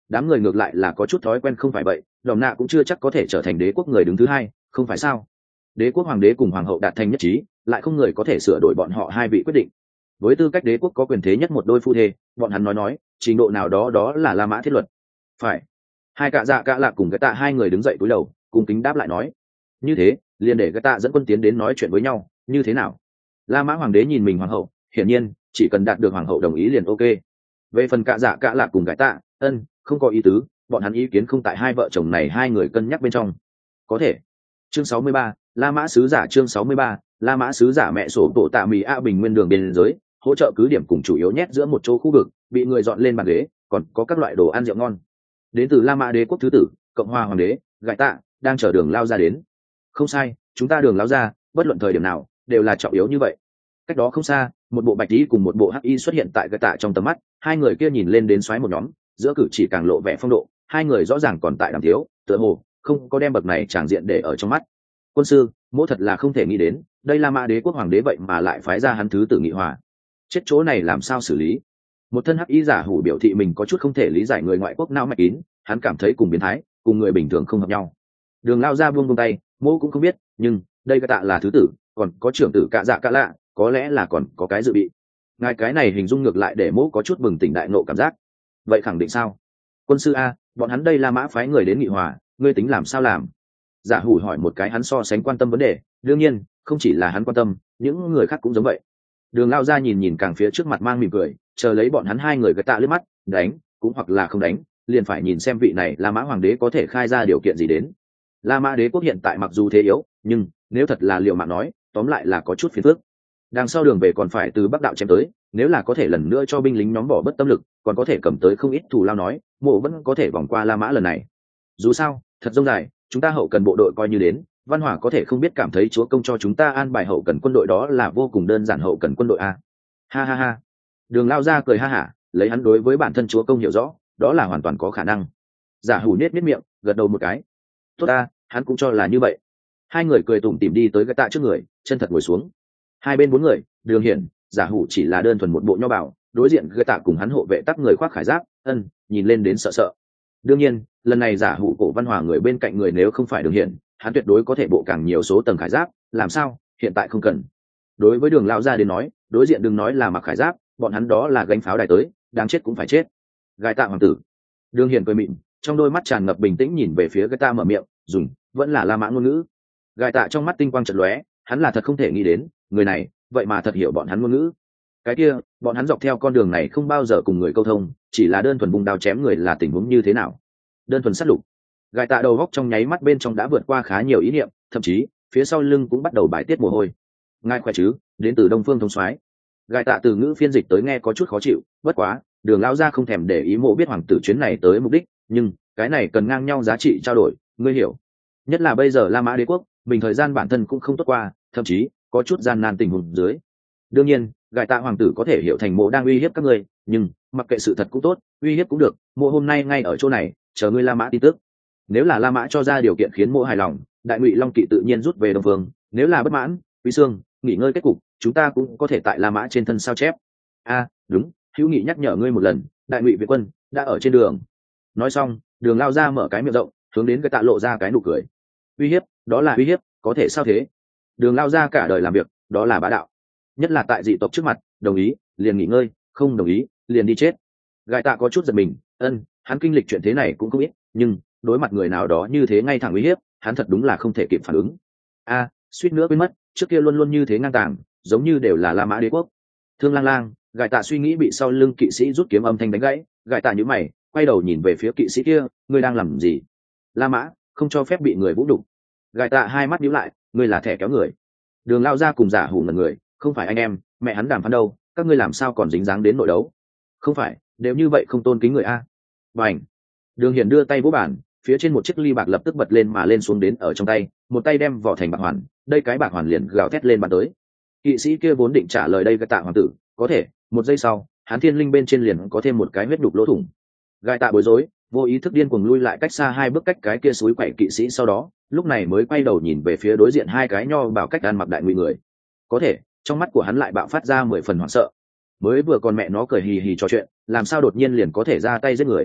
[SPEAKER 1] đám người ngược lại là có chút thói quen không phải vậy, đòm nạ cũng chưa chắc có thể trở thành đế quốc người đứng thứ hai, không phải sao? Đế quốc hoàng đế cùng hoàng hậu đạt thành nhất trí, lại không người có thể sửa đổi bọn họ hai vị quyết định. Với tư cách đế quốc có quyền thế nhất một đôi phu thê, bọn hắn nói trình độ nào đó đó là La Mã thiết luật. Phải. Hai cạ dạ cạ lạc cùng cái tạ hai người đứng dậy cúi đầu, cùng kính đáp lại nói. Như thế, liền để cái tạ dẫn quân tiến đến nói chuyện với nhau, như thế nào? La Mã hoàng đế nhìn mình hoàng hậu, hiển nhiên chỉ cần đạt được hoàng hậu đồng ý liền ok. Về phần cạ dạ cạ lạc cùng cái tạ, không có ý tứ, bọn hắn ý kiến không tại hai vợ chồng này hai người cân nhắc bên trong. Có thể. Chương 63, La Mã sứ giả. Chương 63, La Mã sứ giả. Mẹ sổ tổ tạ mì a bình nguyên đường biên giới, hỗ trợ cứ điểm cùng chủ yếu nhét giữa một chỗ khu vực, bị người dọn lên bàn ghế, còn có các loại đồ ăn rượu ngon. Đến từ La Mã đế quốc thứ tử, Cộng hòa hoàng đế, Gại Tạ, đang chờ Đường Lao ra đến. Không sai, chúng ta Đường Lao ra, bất luận thời điểm nào, đều là trọng yếu như vậy. Cách đó không xa, một bộ bạch y cùng một bộ hắc y xuất hiện tại Gại Tạ trong tầm mắt, hai người kia nhìn lên đến xoáy một nhóm, giữa cử chỉ càng lộ vẻ phong độ, hai người rõ ràng còn tại đàm thiếu, tựa hồ không có đem bậc này tràng diện để ở trong mắt. Quân sư, mỗ thật là không thể nghĩ đến, đây La Mã đế quốc hoàng đế vậy mà lại phái ra hắn thứ tử Nghị Hòa. Chết chỗ này làm sao xử lý? Một thân hắc y giả hủ biểu thị mình có chút không thể lý giải người ngoại quốc não mạch kín, hắn cảm thấy cùng biến thái, cùng người bình thường không hợp nhau. Đường Lao ra buông tay, mỗ cũng không biết, nhưng đây cái tạ là thứ tử, còn có trưởng tử cạ dạ cạ lạ, có lẽ là còn có cái dự bị. Ngài cái này hình dung ngược lại để mỗ có chút bừng tỉnh đại nộ cảm giác. Vậy khẳng định sao? Quân sư a, bọn hắn đây La Mã phái người đến Nghị Hòa, ngươi tính làm sao làm? Giả hủ hỏi một cái hắn so sánh quan tâm vấn đề, đương nhiên không chỉ là hắn quan tâm, những người khác cũng giống vậy. Đường Lao ra nhìn nhìn càng phía trước mặt mang mỉm cười, chờ lấy bọn hắn hai người gật tạ lướt mắt, đánh cũng hoặc là không đánh, liền phải nhìn xem vị này La Mã hoàng đế có thể khai ra điều kiện gì đến. La Mã đế quốc hiện tại mặc dù thế yếu, nhưng nếu thật là liệu mạng nói, tóm lại là có chút phiền phức. Đằng sau đường về còn phải từ Bắc đạo chém tới, nếu là có thể lần nữa cho binh lính nhóm bỏ bất tâm lực, còn có thể cầm tới không ít thù lao nói, mộ vẫn có thể vòng qua La Mã lần này. Dù sao, thật dông dài, chúng ta hậu cần bộ đội coi như đến, Văn Hỏa có thể không biết cảm thấy chúa công cho chúng ta an bài hậu cần quân đội đó là vô cùng đơn giản hậu cần quân đội a. Ha ha ha. Đường Lao ra cười ha hả, lấy hắn đối với bản thân chúa công hiểu rõ, đó là hoàn toàn có khả năng. Giả hủ nết miệng, gật đầu một cái. Tốt ta, hắn cũng cho là như vậy. Hai người cười tủm tỉm đi tới cái tạ trước người, chân thật ngồi xuống. Hai bên bốn người, Đường Hiển, Giả hủ chỉ là đơn thuần một bộ nho bảo, đối diện cái tạ cùng hắn hộ vệ tắc người khoác khải giáp, nhìn lên đến sợ sợ. Đương nhiên, lần này Giả hủ cổ Văn Hòa người bên cạnh người nếu không phải Đường Hiển, hắn tuyệt đối có thể bộ càng nhiều số tầng khải giáp, làm sao? Hiện tại không cần. Đối với Đường Lão gia đến nói, đối diện đừng nói là mặc khải giáp, bọn hắn đó là gánh pháo đài tới, đáng chết cũng phải chết. Gai Tạ hoàng tử. Đường Hiển cười mịn, trong đôi mắt tràn ngập bình tĩnh nhìn về phía Gai Tạ mở miệng, dùng vẫn là La Mã ngôn ngữ. Gai Tạ trong mắt tinh quang chợt lóe, hắn là thật không thể nghĩ đến, người này, vậy mà thật hiểu bọn hắn ngôn ngữ. Cái kia, bọn hắn dọc theo con đường này không bao giờ cùng người câu thông, chỉ là đơn thuần vùng đao chém người là tình huống như thế nào? Đơn thuần sát lục. Gai Tạ đầu góc trong nháy mắt bên trong đã vượt qua khá nhiều ý niệm, thậm chí phía sau lưng cũng bắt đầu bài tiết mồ hôi. Ngài khỏe chứ? Đến từ Đông Phương thông soái. Gai Tạ từ ngữ phiên dịch tới nghe có chút khó chịu, bất quá Đường Lão gia không thèm để ý mộ biết hoàng tử chuyến này tới mục đích, nhưng cái này cần ngang nhau giá trị trao đổi, ngươi hiểu. Nhất là bây giờ La Mã đế quốc, mình thời gian bản thân cũng không tốt qua, thậm chí có chút gian nan tình huống dưới. Đương nhiên, Gai Tạ hoàng tử có thể hiểu thành mộ đang uy hiếp các ngươi, nhưng mặc kệ sự thật cũng tốt, uy hiếp cũng được, mộ hôm nay ngay ở chỗ này, chờ ngươi La Mã tin tức. Nếu là La Mã cho ra điều kiện khiến mộ hài lòng, Đại Ngụy Long Kỵ tự nhiên rút về Đông Phương, nếu là bất mãn, Quý Sương nghỉ ngơi kết cục, chúng ta cũng có thể tại La Mã trên thân sao chép. Đúng, hữu nghị nhắc nhở ngươi một lần, Đại Ngụy Việt quân đã ở trên đường. Nói xong, Đường Lao ra mở cái miệng rộng, hướng đến cái tạ lộ ra cái nụ cười. Uy hiếp, đó là uy hiếp, có thể sao thế? Đường Lao ra cả đời làm việc, đó là bá đạo. Nhất là tại dị tộc trước mặt, đồng ý liền nghỉ ngơi, không đồng ý liền đi chết. Gai Tạ có chút giật mình, hắn kinh lịch chuyện thế này cũng không ít, nhưng đối mặt người nào đó như thế ngay thẳng uy hiếp, hắn thật đúng là không thể kịp phản ứng. Suýt nữa quên mất, trước kia luôn luôn như thế ngang tàng, giống như đều là La Mã đế quốc. Thương lang lang, Gai Tạ suy nghĩ bị sau lưng kỵ sĩ rút kiếm âm thanh đánh gãy. Gai Tạ nhíu mày, quay đầu nhìn về phía kỵ sĩ kia, ngươi đang làm gì? La Mã không cho phép bị người vũ đục. Gai Tạ hai mắt nhíu lại, ngươi là thẻ kéo người. Đường Lao ra cùng Giả hủ ngẩn người, không phải anh em, mẹ hắn đàm phán đâu, các ngươi làm sao còn dính dáng đến nội đấu? Không phải, đều như vậy không tôn kính người a. Bành. Đường Hiển đưa tay vỗ bàn, phía trên một chiếc ly bạc lập tức bật lên mà lên xuống đến ở trong tay, một tay đem vỏ thành bạc hoàn, đây cái bạc hoàn liền gào thét lên bàn tới. Kỵ sĩ kia vốn định trả lời đây Gai Tạ hoàng tử, có thể, một giây sau, hắn thiên linh bên trên liền có thêm một cái huyết đục lỗ thủng. Gai Tạ bối rối, vô ý thức điên cuồng lui lại cách xa hai bước cách cái kia suối quậy kỵ sĩ, sau đó, lúc này mới quay đầu nhìn về phía đối diện hai cái nho bảo cách ăn mặc Đại Ngụy người. Có thể, trong mắt của hắn lại bạo phát ra 10 phần hoảng sợ. Mới vừa còn mẹ nó cười hì hì trò chuyện, làm sao đột nhiên liền có thể ra tay giết người?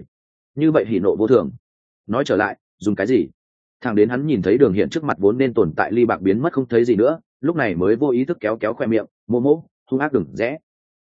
[SPEAKER 1] như vậy hỉ nộ vô thường. Nói trở lại, dùng cái gì? Thằng đến hắn nhìn thấy Đường Hiển trước mặt vốn nên tồn tại ly bạc biến mất không thấy gì nữa, lúc này mới vô ý thức kéo kéo khoe miệng, mô mô hung ác đừng rẽ.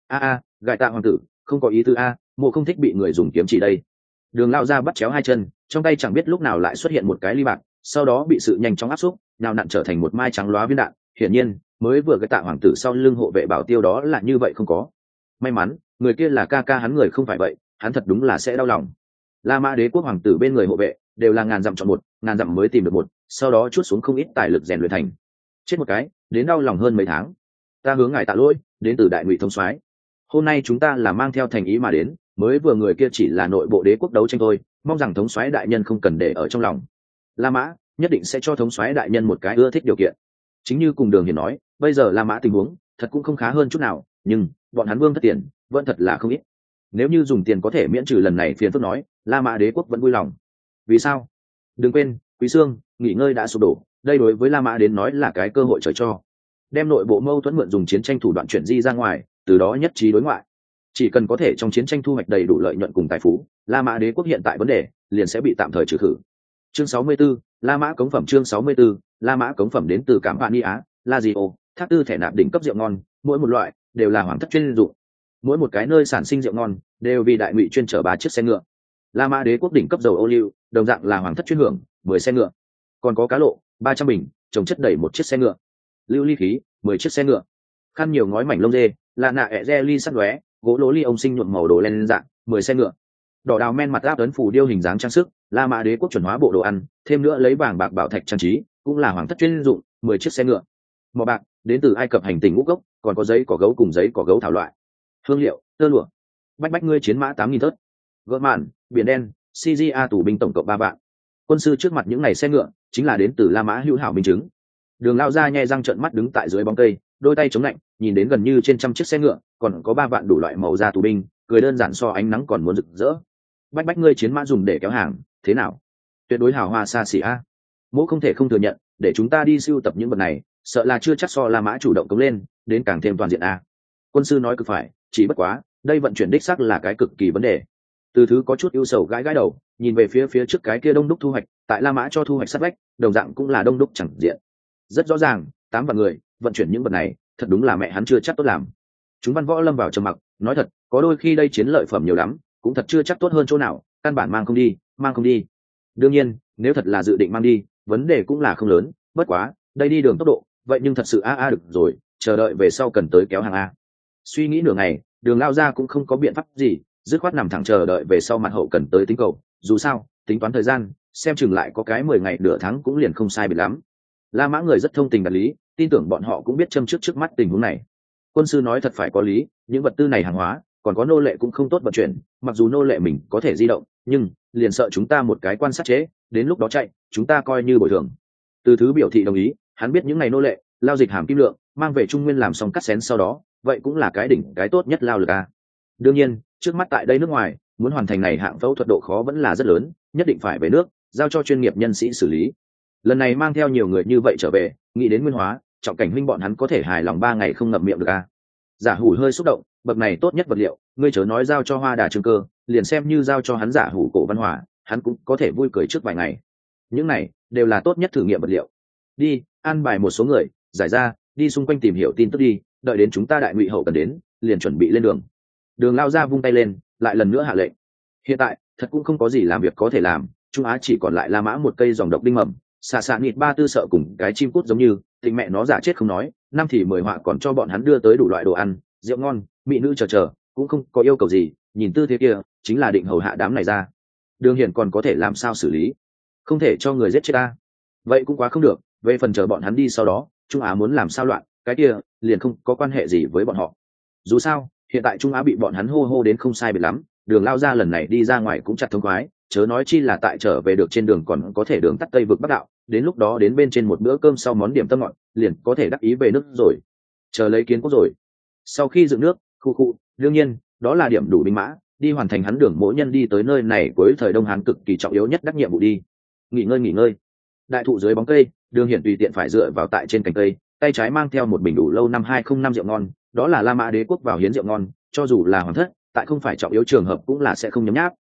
[SPEAKER 1] Gài tạ hoàng tử, không có ý tư mô không thích bị người dùng kiếm chỉ đây. Đường lao ra bắt chéo hai chân, trong tay chẳng biết lúc nào lại xuất hiện một cái ly bạc, sau đó bị sự nhanh chóng áp xúc, nào nặn trở thành một mai trắng lóa viên đạn. Hiển nhiên, mới vừa cái tạ hoàng tử sau lưng hộ vệ bảo tiêu đó là như vậy không có. May mắn, người kia là ca ca hắn người không phải vậy, hắn thật đúng là sẽ đau lòng. La Mã Đế quốc hoàng tử bên người hộ vệ đều là ngàn dặm chọn một, ngàn dặm mới tìm được một, sau đó chuốt xuống không ít tài lực rèn luyện thành. Chết một cái, đến đau lòng hơn mấy tháng. Ta hướng ngài tạ lỗi, đến từ đại ngụy thông soái. Hôm nay chúng ta là mang theo thành ý mà đến, mới vừa người kia chỉ là nội bộ đế quốc đấu tranh thôi, mong rằng thống soái đại nhân không cần để ở trong lòng. La Mã nhất định sẽ cho thống soái đại nhân một cái ưa thích điều kiện. Chính như cùng Đường Hiển nói, bây giờ La Mã tình huống thật cũng không khá hơn chút nào, nhưng bọn hắn vương thất tiền vẫn thật là không ít. Nếu như dùng tiền có thể miễn trừ lần này phiền phức nói, La Mã Đế quốc vẫn vui lòng. Vì sao? Đừng quên, Quý Sương nghỉ ngơi đã sụp đổ, đây đối với La Mã đến nói là cái cơ hội trời cho. Đem nội bộ mâu thuẫn mượn dùng chiến tranh thủ đoạn chuyển di ra ngoài, từ đó nhất trí đối ngoại. Chỉ cần có thể trong chiến tranh thu hoạch đầy đủ lợi nhuận cùng tài phú, La Mã Đế quốc hiện tại vấn đề liền sẽ bị tạm thời trừ khử. Chương 64, La Mã cống phẩm. Chương 64, La Mã cống phẩm đến từ Cám Vạn Ni Á, Lazio, thác tư thẻ nạp đỉnh cấp rượu ngon, mỗi một loại đều là hoàng thất chuyên dụng. Mỗi một cái nơi sản sinh rượu ngon đều vì đại ngụy chuyên chở 3 chiếc xe ngựa. La Mã Đế quốc đỉnh cấp dầu ô liu, đồng dạng là hoàng thất chuyên hưởng, 10 xe ngựa. Còn có cá lộ, 300 bình, trồng chất đầy một chiếc xe ngựa. Lưu ly khí, 10 chiếc xe ngựa. Khăn nhiều ngói mảnh lông dê, là nạ ẹ ly sắt lóe, gỗ lỗ ly ông sinh nhuộm màu đồ len dạng, 10 xe ngựa. Đỏ đào men mặt áp ấn phủ điêu hình dáng trang sức, La Mã Đế quốc chuẩn hóa bộ đồ ăn, thêm nữa lấy vàng bạc bảo thạch trang trí, cũng là hoàng thất chuyên dụng, 10 chiếc xe ngựa. Mỏ bạc đến từ Ai Cập hành tinh ngũ cốc, còn có giấy cỏ gấu cùng giấy cỏ gấu thảo loại. Hương liệu, tơ lụa. Bách bách ngươi chiến mã 8.000 thớt. Gỡ mạn, biển đen, CGA tù binh tổng cộng 3 vạn. Quân sư trước mặt những ngày xe ngựa chính là đến từ La Mã hữu hảo minh chứng. Đường lao ra nhe răng trợn mắt đứng tại dưới bóng cây, đôi tay chống lạnh, nhìn đến gần như trên trăm chiếc xe ngựa, còn có 3 vạn đủ loại màu da tù binh, cười đơn giản so ánh nắng còn muốn rực rỡ. Bách bách ngươi chiến mã dùng để kéo hàng, thế nào? Tuyệt đối hào hoa xa xỉ a. Mỗ không thể không thừa nhận, để chúng ta đi sưu tập những vật này, sợ là chưa chắc so La Mã chủ động cống lên, đến càng thêm toàn diện a. Quân sư nói cực phải, chỉ bất quá, đây vận chuyển đích xác là cái cực kỳ vấn đề. Từ thứ có chút ưu sầu gãi gãi đầu, nhìn về phía trước cái kia đông đúc thu hoạch, tại La Mã cho thu hoạch sát vách, đồng dạng cũng là đông đúc chẳng diện. Rất rõ ràng, 8 vạn người vận chuyển những vật này, thật đúng là mẹ hắn chưa chắc tốt làm. Chúng văn võ lâm vào trầm mặc, nói thật, có đôi khi đây chiến lợi phẩm nhiều lắm, cũng thật chưa chắc tốt hơn chỗ nào, căn bản mang không đi. Đương nhiên, nếu thật là dự định mang đi, vấn đề cũng là không lớn, bất quá, đây đi đường tốc độ, vậy nhưng thật sự được rồi, chờ đợi về sau cần tới kéo hàng a. Suy nghĩ nửa ngày, Đường lao ra cũng không có biện pháp gì, dứt khoát nằm thẳng chờ đợi về sau mặt hậu cần tới tính cầu, dù sao, tính toán thời gian, xem chừng lại có cái 10 ngày nửa tháng cũng liền không sai biệt lắm. La Mã người rất thông tình đạt lý, tin tưởng bọn họ cũng biết châm trước mắt tình huống này. Quân sư nói thật phải có lý, những vật tư này hàng hóa, còn có nô lệ cũng không tốt vận chuyển, mặc dù nô lệ mình có thể di động, nhưng liền sợ chúng ta một cái quan sát chế, đến lúc đó chạy, chúng ta coi như bồi thường. Từ thứ biểu thị đồng ý, hắn biết những ngày nô lệ, lao dịch hàm kim lượng, mang về Trung Nguyên làm xong cắt xén sau đó, vậy cũng là cái đỉnh cái tốt nhất lao lực a. Đương nhiên, trước mắt tại đây nước ngoài, muốn hoàn thành này hạng phẫu thuật độ khó vẫn là rất lớn, nhất định phải về nước, giao cho chuyên nghiệp nhân sĩ xử lý. Lần này mang theo nhiều người như vậy trở về, nghĩ đến Nguyên Hóa, Trọng Cảnh huynh bọn hắn có thể hài lòng 3 ngày không ngậm miệng được a. Giả Hủ hơi xúc động, bậc này tốt nhất vật liệu, ngươi chớ nói giao cho Hoa Đà Trương Cơ, liền xem như giao cho hắn Giả Hủ Cổ Văn Hòa, hắn cũng có thể vui cười trước vài ngày. Những này đều là tốt nhất thử nghiệm vật liệu. Đi, an bài một số người, giải ra, đi xung quanh tìm hiểu tin tức đi, đợi đến chúng ta đại ngụy hậu cần đến, liền chuẩn bị lên đường. Đường lao ra vung tay lên, lại lần nữa hạ lệnh. Hiện tại, thật cũng không có gì làm việc có thể làm, Trung Á chỉ còn lại La Mã một cây dòng độc đinh mầm, xà nịt ba tư sợ cùng cái chim cút giống như, tình mẹ nó giả chết không nói, năm thì 10 họa còn cho bọn hắn đưa tới đủ loại đồ ăn, rượu ngon, mỹ nữ chờ, cũng không có yêu cầu gì, nhìn tư thế kia, chính là định hầu hạ đám này ra. Đường Hiển còn có thể làm sao xử lý? Không thể cho người giết chết ta. Vậy cũng quá không được, về phần chờ bọn hắn đi sau đó, Trung Á muốn làm sao loạn, cái kia liền không có quan hệ gì với bọn họ. Dù sao, hiện tại Trung Á bị bọn hắn hô đến không sai biệt lắm, Đường lao ra lần này đi ra ngoài cũng chặt thông khoái, chớ nói chi là tại trở về được trên đường còn có thể đường tắt Tây vực Bắc đạo, đến lúc đó đến bên trên một bữa cơm sau món điểm tâm ngọt, liền có thể đắc ý về nước rồi. Chờ lấy kiến quốc rồi. Sau khi dựng nước, khu, đương nhiên, đó là điểm đủ binh mã, đi hoàn thành hắn Đường mỗi nhân đi tới nơi này cuối thời Đông Hán cực kỳ trọng yếu nhất đắc nhiệm vụ đi. Nghỉ ngơi. Đại thụ dưới bóng cây, Đường Hiển tùy tiện phải dựa vào tại trên cành cây, tay trái mang theo một bình đủ lâu năm 205 rượu ngon, đó là La Mã Đế quốc vào hiến rượu ngon, cho dù là hoàng thất, tại không phải trọng yếu trường hợp cũng là sẽ không nhấm nháp.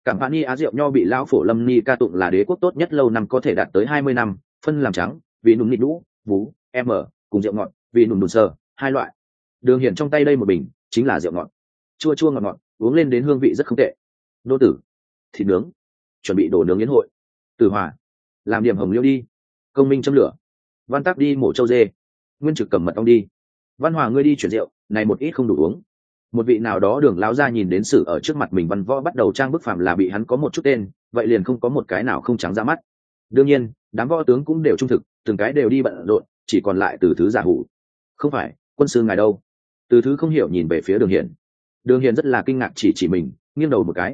[SPEAKER 1] Cảm bạn ni á rượu nho bị lão phổ lâm ni ca tụng là đế quốc tốt nhất lâu năm có thể đạt tới 20 năm, phân làm trắng, vị nùn nịt đũ, vú, m, cùng rượu ngọt, vị nùn nùn sờ, hai loại. Đường Hiển trong tay đây một bình, chính là rượu ngọt. Chua chua ngọt ngọt, uống lên đến hương vị rất không tệ. Đô tử, thịt nướng, chuẩn bị đồ nướng yến hội. Tử Hòa, làm điểm hồng liêu đi. Công Minh châm lửa. Văn Tắc đi mổ trâu dê. Nguyên Trực cầm mật ong đi. Văn Hòa ngươi đi chuyển rượu, này một ít không đủ uống. Một vị nào đó Đường lão gia nhìn đến sự ở trước mặt mình văn võ bắt đầu trang bức phạm là bị hắn có một chút tên, vậy liền không có một cái nào không trắng ra mắt. Đương nhiên, đám võ tướng cũng đều trung thực, từng cái đều đi bận rộn, chỉ còn lại Từ Thứ giả hủ. Không phải, quân sư ngài đâu? Từ Thứ không hiểu nhìn về phía Đường Hiển. Đường Hiển rất là kinh ngạc chỉ mình, nghiêng đầu một cái,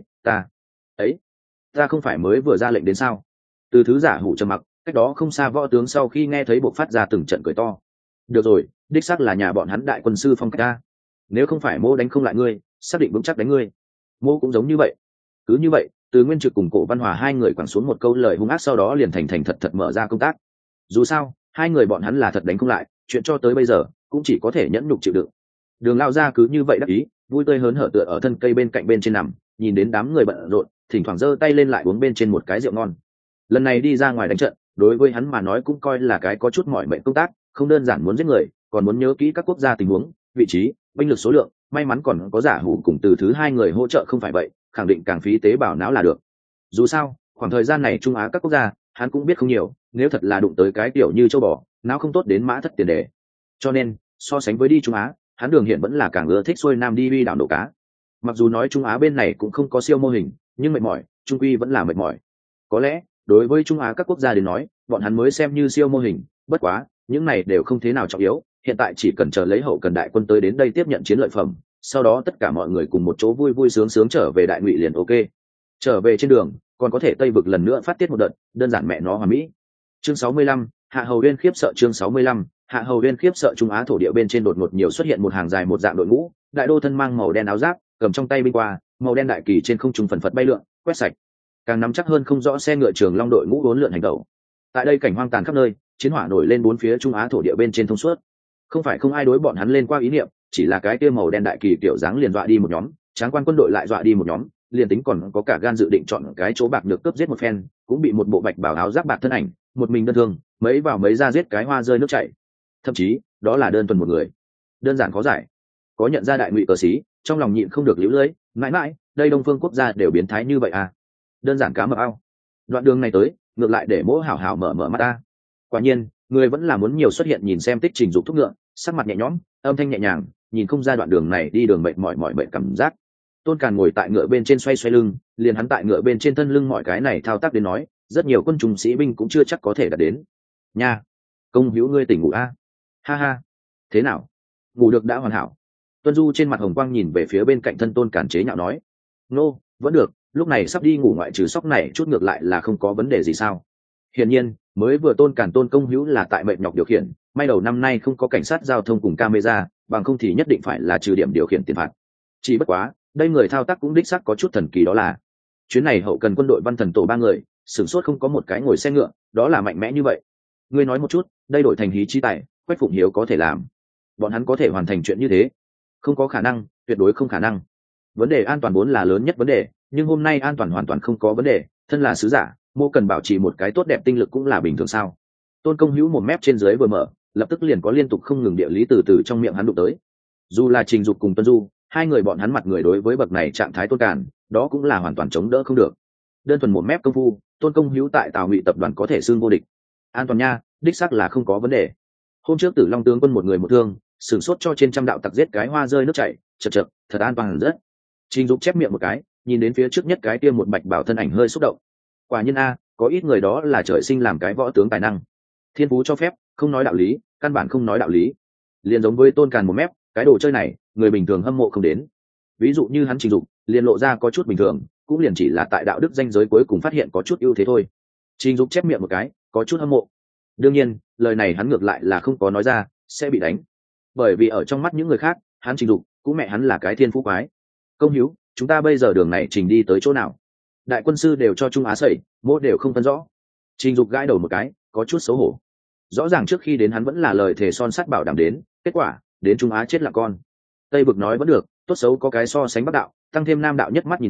[SPEAKER 1] ta không phải mới vừa ra lệnh đến sao? Từ Thứ giả hủ trầm mặc, cách đó không xa võ tướng sau khi nghe thấy bộ phát ra từng trận cười to. Được rồi, đích xác là nhà bọn hắn đại quân sư phong cách ta. Nếu không phải Mô đánh không lại ngươi, xác định vững chắc đánh ngươi. Mô cũng giống như vậy. Cứ như vậy, Từ Nguyên Trực cùng Cổ Văn Hòa hai người quẳng xuống một câu lời hung ác, sau đó liền thành thật mở ra công tác. Dù sao, hai người bọn hắn là thật đánh không lại, chuyện cho tới bây giờ cũng chỉ có thể nhẫn nhục chịu đựng. Đường lao ra cứ như vậy đắc ý, vui tươi hớn hở tựa ở thân cây bên cạnh bên trên nằm, nhìn đến đám người bận rộn, thỉnh thoảng giơ tay lên lại uống bên trên một cái rượu ngon. Lần này đi ra ngoài đánh trận, đối với hắn mà nói cũng coi là cái có chút mỏi mệt công tác, không đơn giản muốn giết người, còn muốn nhớ kỹ các quốc gia tình huống, vị trí, binh lực số lượng, may mắn còn có giả hủ cùng Từ Thứ hai người hỗ trợ, không phải vậy khẳng định càng phí tế bào não là được. Dù sao khoảng thời gian này Trung Á các quốc gia hắn cũng biết không nhiều, nếu thật là đụng tới cái tiểu như châu bò, não không tốt đến mã thất tiền đề. Cho nên so sánh với đi Trung Á, hắn Đường Hiển vẫn là càng ưa thích xuôi nam đi uy đảo nổ cá. Mặc dù nói Trung Á bên này cũng không có siêu mô hình, nhưng mệt mỏi trung quy vẫn là mệt mỏi. Có lẽ đối với Trung Á các quốc gia đến nói, bọn hắn mới xem như siêu mô hình, bất quá những này đều không thế nào trọng yếu, hiện tại chỉ cần chờ lấy hậu cần đại quân tới đến đây tiếp nhận chiến lợi phẩm, sau đó tất cả mọi người cùng một chỗ vui vui sướng sướng trở về đại ngụy liền ok. Trở về trên đường còn có thể Tây vực lần nữa phát tiết một đợt, đơn giản mẹ nó hoàn mỹ. Chương 65, Hạ Hầu Uyên khiếp sợ. Chương 65, Hạ Hầu Uyên khiếp sợ. Trung Á thổ địa bên trên đột ngột nhiều xuất hiện một hàng dài một dạng đội ngũ, đại đô thân mang màu đen áo giáp, cầm trong tay binh qua, màu đen đại kỳ trên không trung phần phật bay lượn, quét sạch. Càng nắm chắc hơn không rõ xe ngựa Trường Long đội ngũ uốn lượn hành động. Tại đây cảnh hoang tàn khắp nơi, chiến hỏa nổi lên bốn phía Trung Á thổ địa bên trên thông suốt. Không phải không ai đối bọn hắn lên qua ý niệm, chỉ là cái kia màu đen đại kỳ kiểu dáng liền dọa đi một nhóm, tráng quan quân đội lại dọa đi một nhóm, liền tính còn có cả gan dự định chọn cái chỗ bạc được cướp giết một phen, cũng bị một bộ bạch bảo áo giáp bạc thân ảnh, một mình đơn thương, mấy vào mấy ra giết cái hoa rơi nước chảy. Thậm chí, đó là đơn thuần một người. Đơn giản khó giải. Có nhận ra đại ngụy cờ sĩ, trong lòng nhịn không được liễu lưỡi, mãi mãi, đây Đông phương quốc gia đều biến thái như vậy à? Đơn giản cá mập ao. Đoạn đường này tới, ngược lại để Mỗ hảo hảo mở mắt ta. Quả nhiên, người vẫn là muốn nhiều xuất hiện nhìn xem Tích Trình Dục thúc ngựa, sắc mặt nhẹ nhõm, âm thanh nhẹ nhàng, nhìn không ra đoạn đường này đi đường mệt mỏi cảm giác. Tôn Càn ngồi tại ngựa bên trên xoay xoay lưng, liền hắn tại ngựa bên trên thân lưng mọi cái này thao tác đến nói, rất nhiều quân trùng sĩ binh cũng chưa chắc có thể đạt đến. Nha, công hữu ngươi tỉnh ngủ a? Ha ha, thế nào? Ngủ được đã hoàn hảo. Tuân Du trên mặt hồng quang nhìn về phía bên cạnh thân Tôn Càn chế nhạo nói, nô, vẫn được, lúc này sắp đi ngủ ngoại trừ sóc này chút ngược lại là không có vấn đề gì sao? Hiển nhiên, mới vừa Tôn Càn Tôn công hữu là tại mệt nhọc điều khiển, may đầu năm nay không có cảnh sát giao thông cùng camera, bằng không thì nhất định phải là trừ điểm điều khiển tiền phạt. Chỉ bất quá, đây người thao tác cũng đích xác có chút thần kỳ, đó là chuyến này hậu cần quân đội Văn Thần tổ 3 người, sửng sốt không có một cái ngồi xe ngựa, đó là mạnh mẽ như vậy. Ngươi nói một chút, đây đổi thành hí chi tài, Quách Phụng Hiếu có thể làm, bọn hắn có thể hoàn thành chuyện như thế? Không có khả năng, tuyệt đối không khả năng. Vấn đề an toàn vốn là lớn nhất vấn đề, nhưng hôm nay an toàn hoàn toàn không có vấn đề, thân là sứ giả, Mô cần bảo trì một cái tốt đẹp tinh lực cũng là bình thường sao? Tôn công hữu một mép trên dưới vừa mở, lập tức liền có liên tục không ngừng địa lý từ từ trong miệng hắn đụng tới. Dù là Trình Dục cùng Tuân Du, hai người bọn hắn mặt người đối với bậc này trạng thái Tôn Càn, đó cũng là hoàn toàn chống đỡ không được. Đơn thuần một mép công phu, Tôn công hữu tại Tào Ngụy tập đoàn có thể xưng vô địch. An toàn nha, đích xác là không có vấn đề. Hôm trước Tử Long tướng quân một người một thương, sửng sốt cho trên trăm đạo tặc giết cái hoa rơi nước chảy, chật, thật an toàn rất. Trình Dục chép miệng một cái, nhìn đến phía trước nhất cái kia một bạch bảo thân ảnh hơi xúc động. Quả nhiên a, có ít người đó là trời sinh làm cái võ tướng tài năng. Thiên phú cho phép, không nói đạo lý, căn bản không nói đạo lý. Liền giống với Tôn Càn một mép, cái đồ chơi này, người bình thường hâm mộ không đến. Ví dụ như hắn Trình Dục, liền lộ ra có chút bình thường, cũng liền chỉ là tại đạo đức danh giới cuối cùng phát hiện có chút ưu thế thôi. Trình Dục chép miệng một cái, có chút hâm mộ. Đương nhiên, lời này hắn ngược lại là không có nói ra, sẽ bị đánh. Bởi vì ở trong mắt những người khác, hắn Trình Dục, cũng mẹ hắn là cái thiên phú quái. Công hữu, chúng ta bây giờ đường này trình đi tới chỗ nào? Đại quân sư đều cho Trung Á sẩy, Mỗ đều không phân rõ. Trình Dục gãi đầu một cái, có chút xấu hổ. Rõ ràng trước khi đến hắn vẫn là lời thề son sắt bảo đảm đến, kết quả đến Trung Á chết là con. Tây vực nói vẫn được, tốt xấu có cái so sánh Bắc đạo, tăng thêm Nam đạo nhất mắt nhìn đi,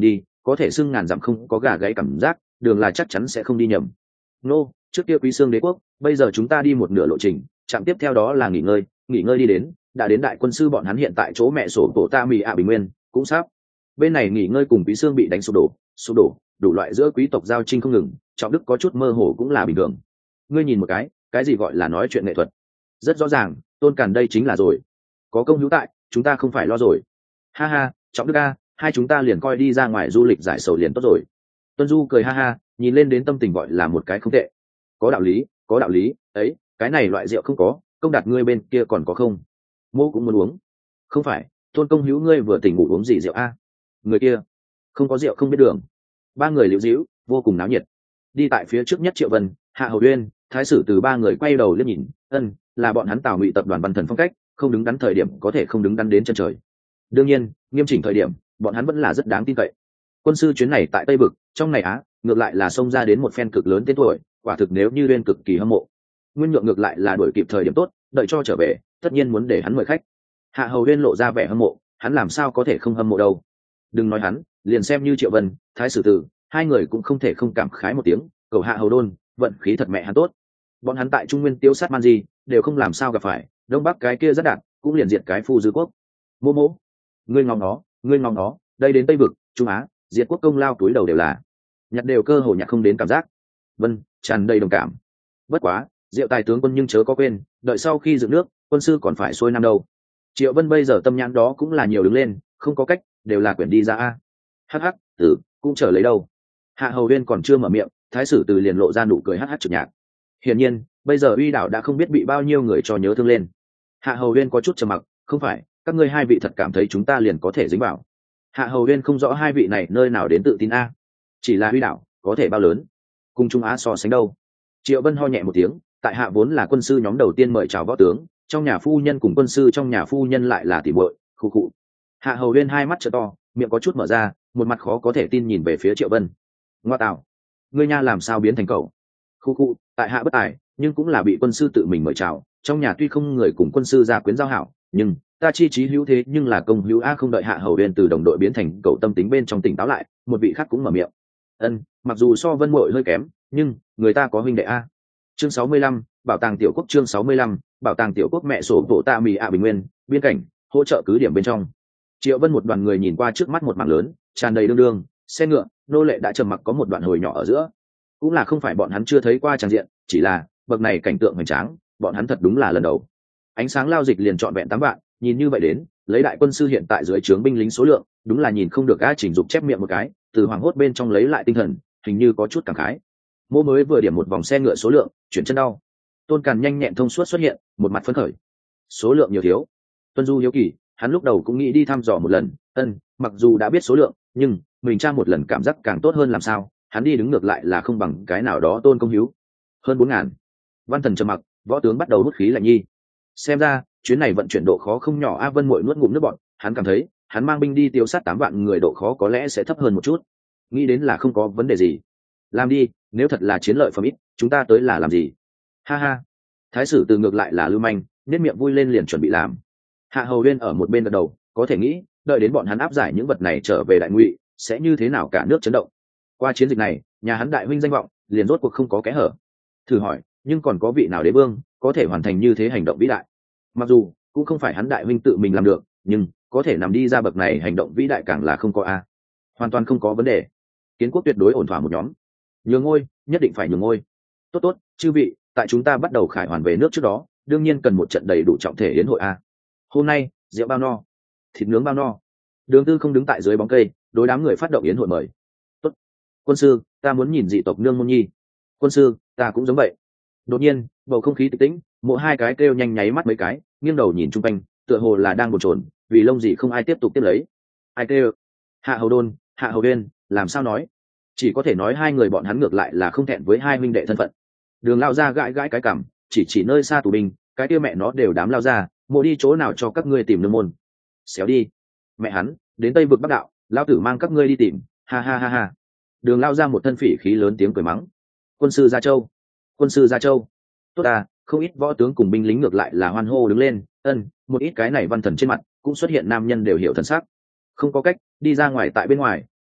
[SPEAKER 1] có thể xưng ngàn dặm không có gà gáy cảm giác, đường là chắc chắn sẽ không đi nhầm. Nô, trước kia Quý Xương Đế quốc, bây giờ chúng ta đi một nửa lộ trình, trạm tiếp theo đó là nghỉ ngơi đi đến, đã đến đại quân sư bọn hắn hiện tại chỗ mẹ sổ tổ ta mì bình nguyên, cũng sắp. Bên này nghỉ ngơi cùng Quý Xương bị đánh sụp đổ, đủ loại giữa quý tộc giao tranh không ngừng, Trọng Đức có chút mơ hồ cũng là bình thường. Ngươi nhìn một cái gì gọi là nói chuyện nghệ thuật? Rất rõ ràng, Tôn Càn đây chính là rồi. Có công hữu tại, chúng ta không phải lo rồi. Ha ha, Trọng Đức a, hai chúng ta liền coi đi ra ngoài du lịch giải sầu liền tốt rồi. Tuân Du cười ha ha, nhìn lên đến tâm tình gọi là một cái không tệ. Có đạo lý, ấy, cái này loại rượu không có, Công Đạt ngươi bên kia còn có không? Mô cũng muốn uống. Không phải, Tôn công hữu ngươi vừa tỉnh ngủ uống gì rượu a? Người kia, không có rượu không biết đường. Ba người liễu díu, vô cùng náo nhiệt. Đi tại phía trước nhất Triệu Vân, Hạ Hầu Uyên, Thái Sử Từ ba người quay đầu liếc nhìn, là bọn hắn Tào Ngụy tập đoàn Văn Thần phong cách, không đứng đắn thời điểm có thể không đứng đắn đến chân trời. Đương nhiên, nghiêm chỉnh thời điểm, bọn hắn vẫn là rất đáng tin cậy. Quân sư chuyến này tại Tây Vực, trong này Á, ngược lại là xông ra đến một phen cực lớn tên tuổi, quả thực nếu như Uyên cực kỳ hâm mộ. Nguyên Nhượng ngược lại là đuổi kịp thời điểm tốt, đợi cho trở về, tất nhiên muốn để hắn mời khách. Hạ Hầu Uyên lộ ra vẻ hâm mộ, hắn làm sao có thể không hâm mộ đâu. Đừng nói hắn, liền xem như Triệu Vân, Thái Sử Từ, hai người cũng không thể không cảm khái một tiếng, cầu Hạ Hầu Đôn, vận khí thật mẹ hắn tốt. Bọn hắn tại Trung Nguyên tiêu sát man gì, đều không làm sao gặp phải, Đông Bắc cái kia rất đạt, cũng liền diệt cái phu dư quốc. Mô mô, ngươi ngóng nó, đây đến Tây Vực, Trung Á, diệt quốc công lao túi đầu đều là, nhặt đều cơ hồ nhặt không đến cảm giác. Vân, tràn đầy đồng cảm. Bất quá, Diệu Tài tướng quân nhưng chớ có quên, đợi sau khi dựng nước, quân sư còn phải xuôi năm đâu. Triệu Vân bây giờ tâm nhãn đó cũng là nhiều đứng lên, không có cách, đều là quyển đi ra a. Hắc hắc, tử, cũng chờ lấy đâu. Hạ Hầu Uyên còn chưa mở miệng, Thái Sử Từ liền lộ ra nụ cười hắc hắc trực nhạc. Hiển nhiên, bây giờ Uy đảo đã không biết bị bao nhiêu người cho nhớ thương lên. Hạ Hầu Uyên có chút trầm mặc, không phải, các ngươi hai vị thật cảm thấy chúng ta liền có thể dính vào. Hạ Hầu Uyên không rõ hai vị này nơi nào đến tự tin a. Chỉ là Uy đảo, có thể bao lớn? Cùng Trung Á so sánh đâu? Triệu Vân ho nhẹ một tiếng, tại hạ vốn là quân sư nhóm đầu tiên mời chào võ tướng, trong nhà phu nhân cùng quân sư trong nhà phu nhân lại là tỉ muội, khụ khụ. Hạ Hầu Uyên hai mắt trợ to, miệng có chút mở ra, một mặt khó có thể tin nhìn về phía Triệu Vân. Ngoa tạo, ngươi nha làm sao biến thành cậu? Khụ khụ, tại hạ bất tài, nhưng cũng là bị quân sư tự mình mời chào, trong nhà tuy không người cùng quân sư gia quyến giao hảo, nhưng ta chi trí hữu thế nhưng là công hữu a. Không đợi Hạ Hầu Uyên từ đồng đội biến thành cậu tâm tính bên trong tỉnh táo lại, một vị khác cũng mở miệng. Mặc dù so Vân muội hơi kém, nhưng người ta có huynh đệ a. Chương 65, bảo tàng tiểu quốc. Chương 65, bảo tàng tiểu quốc mẹ sổ bộ tạ mì bình nguyên, biên cảnh, hỗ trợ cứ điểm bên trong. Triệu Vân một đoàn người nhìn qua trước mắt một mảng lớn, tràn đầy đương đương, xe ngựa, nô lệ đã trầm mặc có một đoạn hồi nhỏ ở giữa. Cũng là không phải bọn hắn chưa thấy qua tràng diện, chỉ là bậc này cảnh tượng hoành tráng, bọn hắn thật đúng là lần đầu. Ánh sáng lao dịch liền trọn vẹn 8 vạn, nhìn như vậy đến, lấy đại quân sư hiện tại dưới trướng binh lính số lượng, đúng là nhìn không được a. Chỉnh Dục chép miệng một cái, từ hoàng hốt bên trong lấy lại tinh thần, hình như có chút cảm khái. Mô mới vừa điểm một vòng xe ngựa số lượng, chuyển chân đau. Tôn Càn nhanh nhẹn thông suốt xuất hiện, một mặt phấn khởi. Số lượng nhiều thiếu. Tuân Du hiếu kỳ, hắn lúc đầu cũng nghĩ đi thăm dò một lần, mặc dù đã biết số lượng, nhưng mình tra một lần cảm giác càng tốt hơn làm sao, hắn đi đứng ngược lại là không bằng cái nào đó Tôn công hiếu. Hơn 4.000. Văn Thần trầm mặc, võ tướng bắt đầu hút khí lạnh nhi. Xem ra, chuyến này vận chuyển độ khó không nhỏ a. Vân muội nuốt ngụm nước bọt, hắn cảm thấy, hắn mang binh đi tiêu sát 8 vạn người độ khó có lẽ sẽ thấp hơn một chút. Nghĩ đến là không có vấn đề gì. Làm đi, nếu thật là chiến lợi phẩm ít, chúng ta tới là làm gì? Ha ha. Thái Sử Từ ngược lại là lưu manh, nét miệng vui lên liền chuẩn bị làm. Hạ Hầu Uyên ở một bên gật đầu, có thể nghĩ, đợi đến bọn hắn áp giải những vật này trở về Đại Ngụy, sẽ như thế nào cả nước chấn động. Qua chiến dịch này, nhà hắn đại huynh danh vọng liền rốt cuộc không có kẽ hở. Thử hỏi, nhưng còn có vị nào đế vương có thể hoàn thành như thế hành động vĩ đại? Mặc dù cũng không phải hắn đại huynh tự mình làm được, nhưng có thể nằm đi ra bậc này hành động vĩ đại càng là không có a. Hoàn toàn không có vấn đề. Kiến quốc tuyệt đối ổn thỏa một nhóm. Nhường ngôi, nhất định phải nhường ngôi. Tốt, chư vị, tại chúng ta bắt đầu khải hoàn về nước trước đó, đương nhiên cần một trận đầy đủ trọng thể yến hội a. Hôm nay, rượu bao no, thịt nướng bao no. Đường Tư không đứng tại dưới bóng cây, đối đám người phát động yến hội mời. Tốt. Quân sư, ta muốn nhìn dị tộc nương môn nhi. Quân sư, ta cũng giống vậy. Đột nhiên, bầu không khí tịch tĩnh, mỗi hai cái kêu nhanh nháy mắt mấy cái, nghiêng đầu nhìn chung quanh, tựa hồ là đang bồn chồn, vì lông gì không ai tiếp tục tiếp lấy. Ai kêu? Hạ Hầu Đôn, Hạ Hầu Uyên, làm sao nói? Chỉ có thể nói hai người bọn hắn ngược lại là không thẹn với hai minh đệ thân phận. Đường lao ra gãi gãi cái cằm, chỉ nơi xa tù binh, cái kia mẹ nó đều đám lao ra, mộ đi chỗ nào cho các ngươi tìm nương môn. Xéo đi. Mẹ hắn, đến Tây vực Bắc đạo, lao tử mang các ngươi đi tìm, ha ha ha ha. Đường lao ra một thân phỉ khí lớn tiếng cười mắng. Quân sư Gia Châu, quân sư Gia Châu. Tốt à, không ít võ tướng cùng binh lính ngược lại là hoan hô đứng lên, một ít cái này văn thần trên mặt cũng xuất hiện nam nhân đều hiểu thần sắc. Không có cách, đi ra ngoài tại bên ngoài,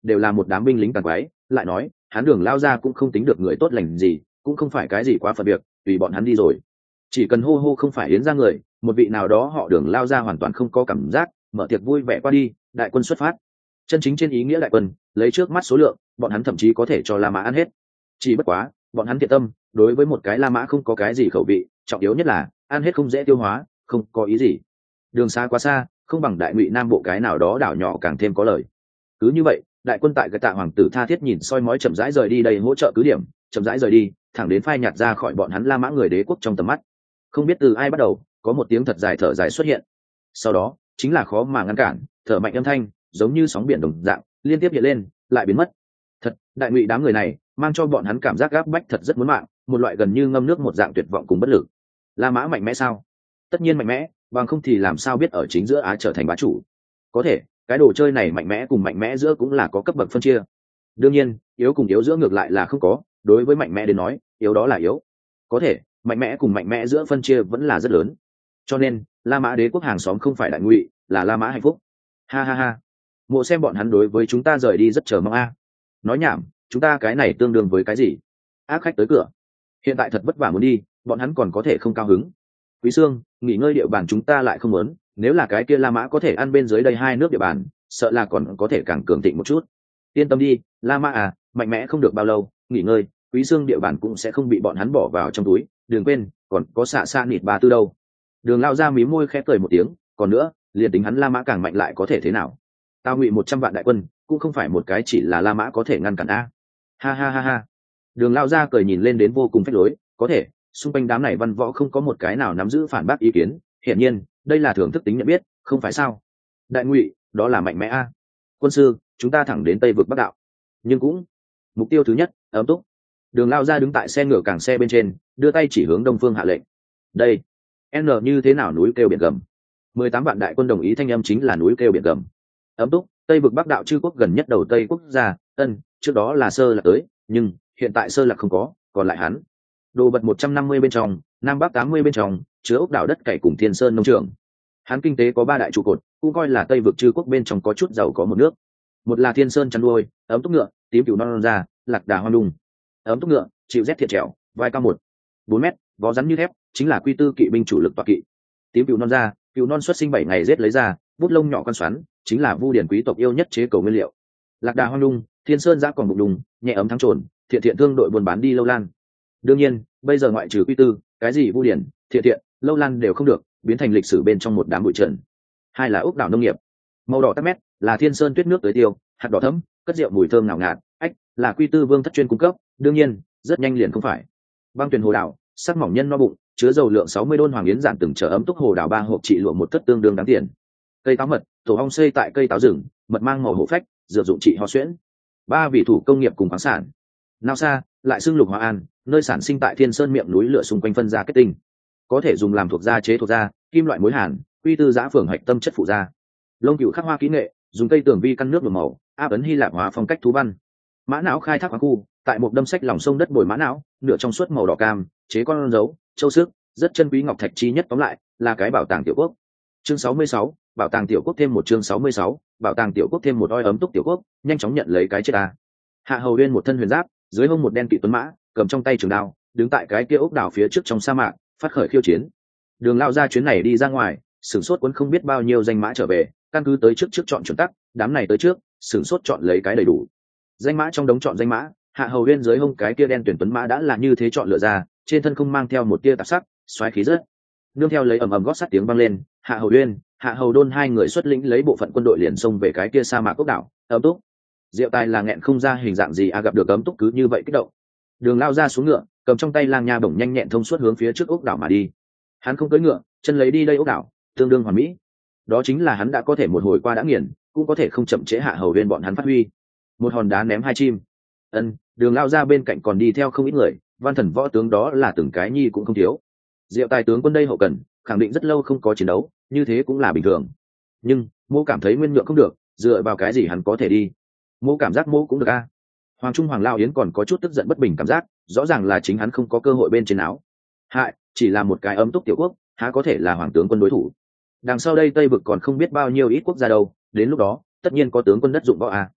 [SPEAKER 1] đều là một đám binh lính tàn quái. Lại nói hắn Đường lao ra cũng không tính được người tốt lành gì, cũng không phải cái gì quá phật việc, tùy bọn hắn đi rồi. Chỉ cần hô hô không phải yến ra người, một vị nào đó họ Đường lao ra hoàn toàn không có cảm giác, mở tiệc vui vẻ qua đi, đại quân xuất phát. Chân chính trên ý nghĩa đại quân, lấy trước mắt số lượng, bọn hắn thậm chí có thể cho La Mã ăn hết. Chỉ bất quá bọn hắn thiện tâm, đối với một cái La Mã không có cái gì khẩu vị, trọng yếu nhất là ăn hết không dễ tiêu hóa, không có ý gì. Đường xa quá xa, không bằng đại ngụy nam bộ cái nào đó đảo nhỏ càng thêm có lời. Cứ như vậy, đại quân tại cái tạ hoàng tử tha thiết nhìn soi mói chậm rãi rời đi, đây hỗ trợ cứ điểm, chậm rãi rời đi, thẳng đến phai nhạt ra khỏi bọn hắn La Mã người đế quốc trong tầm mắt. Không biết từ ai bắt đầu, có một tiếng thật dài thở dài xuất hiện. Sau đó chính là khó mà ngăn cản, thở mạnh âm thanh, giống như sóng biển đồng dạng, liên tiếp hiện lên, lại biến mất. Thật, đại ngụy đám người này mang cho bọn hắn cảm giác gáp bách thật rất muốn mạng, một loại gần như ngâm nước một dạng tuyệt vọng cùng bất lực. La Mã mạnh mẽ sao? Tất nhiên mạnh mẽ, bằng không thì làm sao biết ở chính giữa Á trở thành bá chủ. Có thể cái đồ chơi này mạnh mẽ cùng mạnh mẽ giữa cũng là có cấp bậc phân chia. Đương nhiên yếu cùng yếu giữa ngược lại là không có, đối với mạnh mẽ đến nói yếu đó là yếu. Có thể mạnh mẽ cùng mạnh mẽ giữa phân chia vẫn là rất lớn. Cho nên La Mã đế quốc hàng xóm không phải đại ngụy, là La Mã hạnh phúc. Ha ha ha, mộ xem bọn hắn đối với chúng ta rời đi rất chờ mong a. Nói nhảm, chúng ta cái này tương đương với cái gì? Ác khách tới cửa, hiện tại thật vất vả muốn đi, bọn hắn còn có thể không cao hứng. Quý Sương, nghỉ ngơi địa bàn chúng ta lại không muốn, nếu là cái kia La Mã có thể ăn bên dưới đây hai nước địa bàn, sợ là còn có thể càng cường thịnh một chút. Yên tâm đi, La Mã à, mạnh mẽ không được bao lâu, nghỉ ngơi, Quý Sương địa bàn cũng sẽ không bị bọn hắn bỏ vào trong túi, đừng quên, còn có xạ xa nịt bà tư đâu. Đường lao ra mí môi khẽ cười một tiếng, còn nữa, liền tính hắn La Mã càng mạnh lại có thể thế nào? Tao ngụy 100 vạn đại quân, cũng không phải một cái chỉ là La Mã có thể ngăn cản a. Ha ha ha ha. Đường lao ra cười nhìn lên đến vô cùng phách lối, có thể xung quanh đám này văn võ không có một cái nào nắm giữ phản bác ý kiến, hiển nhiên đây là thưởng thức tính nhận biết, không phải sao? Đại ngụy, đó là mạnh mẽ a. Quân sư, chúng ta thẳng đến Tây vực Bắc đạo. Nhưng cũng mục tiêu thứ nhất, ấm túc. Đường lao ra đứng tại xe ngựa cảng xe bên trên, đưa tay chỉ hướng đông phương hạ lệnh. Đây, n như thế nào núi kêu biển gầm. 18 vạn đại quân đồng ý, thanh âm chính là núi kêu biển gầm. Ấm túc, Tây vực Bắc đạo chư quốc gần nhất đầu Tây quốc gia, trước đó là Sơ Lạc tới, nhưng hiện tại Sơ Lạc không có, còn lại hắn. Đồ vật 150 bên trong, Nam Bắc 80 bên trong, chứa ốc đảo đất cày cùng Thiên Sơn nông trường. Hắn kinh tế có 3 đại trụ cột, cũng coi là Tây vực chư quốc bên trong có chút giàu có một nước. Một là Thiên Sơn chăn nuôi, ấm túc ngựa, tím cừu non ra, lạc đà hoang đung. Ấm túc ngựa, chịu rét thiệt trẻo, vai cao 1-4 mét, vó rắn như thép, chính là quy tư kỵ binh chủ lực tọa kỵ. Tím cừu non ra, cừu non xuất sinh 7 ngày rết lấy ra, bút lông nhỏ con xoắn, chính là vu điển quý tộc yêu nhất chế cầu nguyên liệu. Lạc đà hoang đung, Thiên Sơn giã còn bụng đùng, nhẹ ấm thắng trồn, thiện thương đội buôn bán đi lâu lan. Đương nhiên bây giờ ngoại trừ quy tư, cái gì vu điển, thiện lâu lan đều không được, biến thành lịch sử bên trong một đám bụi trần. Hai là ốc đảo nông nghiệp, màu đỏ tắc mét, là Thiên Sơn tuyết nước tới tiêu, hạt đỏ thẫm, cất rượu mùi thơm ngào ngạt, là quy tư vương thất chuyên cung cấp. Đương nhiên rất nhanh liền không phải. Băng tuyền hồ đảo, sắc mỏng nhân no bụng, chứa dầu lượng 60 đôn hoàng yến giản từng chở ấm túc hồ đảo 3 hộp trị lụa một thất tương đương đáng tiền. Cây táo mật, tổ ong xây tại cây táo rừng, mật mang màu hổ phách, dược dụng trị ho suyễn. 3 vị thủ công nghiệp cùng khoáng sản. Nào xa, lại xưng Lục Hóa An, nơi sản sinh tại Thiên Sơn miệng núi lửa xung quanh phân ra kết tinh, có thể dùng làm thuộc gia chế thuộc gia, kim loại mối hàn, quy tư giã phường hạch tâm chất phụ gia. Lông cừu khắc hoa kỹ nghệ, dùng cây tường vi căn nước nhuộm màu, áp ấn Hy Lạp hóa phong cách thú văn. Mã não khai thác khoáng khu, tại một đâm sách lòng sông đất bồi mã não, nửa trong suốt màu đỏ cam, chế con dấu, châu sức, rất chân quý ngọc thạch chi nhất, tóm lại là cái bảo tàng tiểu quốc. Chương 66, bảo tàng tiểu quốc thêm một chương 66, bảo tàng tiểu quốc thêm một oi ấm túc tiểu quốc, nhanh chóng nhận lấy cái chết ta. Hạ Hầu Uyên một thân huyền giáp, dưới hông một đen kỵ tuấn mã, cầm trong tay trường đao, đứng tại cái kia ốc đảo phía trước trong sa mạc, phát khởi khiêu chiến. Đường lao ra chuyến này đi ra ngoài, sửng sốt cuốn không biết bao nhiêu danh mã trở về, căn cứ tới trước chọn chuẩn tắc, đám này tới trước, sửng sốt chọn lấy cái đầy đủ. Danh mã trong đống chọn danh mã, Hạ Hầu Uyên dưới hông cái kia đen tuyển tuấn mã đã là như thế chọn lựa ra, trên thân không mang theo một tia tạp sắc, xoáy khí rất. Nương theo lấy ầm ầm gót sắt tiếng vang lên, Hạ Hầu Uyên, Hạ Hầu Đôn hai người xuất lĩnh lấy bộ phận quân đội liền xông về cái kia sa mạc ốc đảo, ấm túc. Diệu Tài là nghẹn không ra hình dạng gì gặp được ấm túc cứ như vậy kích động. Đường lao ra xuống ngựa, cầm trong tay lang nha bổng nhanh nhẹn thông suốt hướng phía trước ốc đảo mà đi. Hắn không cưỡi ngựa, chân lấy đi đây ốc đảo, tương đương hoàn mỹ. Đó chính là hắn đã có thể một hồi qua đã nghiền, cũng có thể không chậm trễ Hạ Hầu Uyên bọn hắn phát huy. Một hòn đá ném hai chim. Đường lao ra bên cạnh còn đi theo không ít người, văn thần võ tướng đó là từng cái nhi cũng không thiếu. Diệu Tài tướng quân đây hậu cần, khẳng định rất lâu không có chiến đấu, như thế cũng là bình thường. Nhưng Mô cảm thấy nguyên nhượng không được, dựa vào cái gì hắn có thể đi? Mô cảm giác Mô cũng được a. Hoàng Trung Hoàng Lao Yến còn có chút tức giận bất bình cảm giác, rõ ràng là chính hắn không có cơ hội bên trên áo. Hại, chỉ là một cái ấm túc tiểu quốc, há có thể là hoàng tướng quân đối thủ? Đằng sau đây Tây vực còn không biết bao nhiêu ít quốc gia đâu, đến lúc đó tất nhiên có tướng quân đất dụng võ a.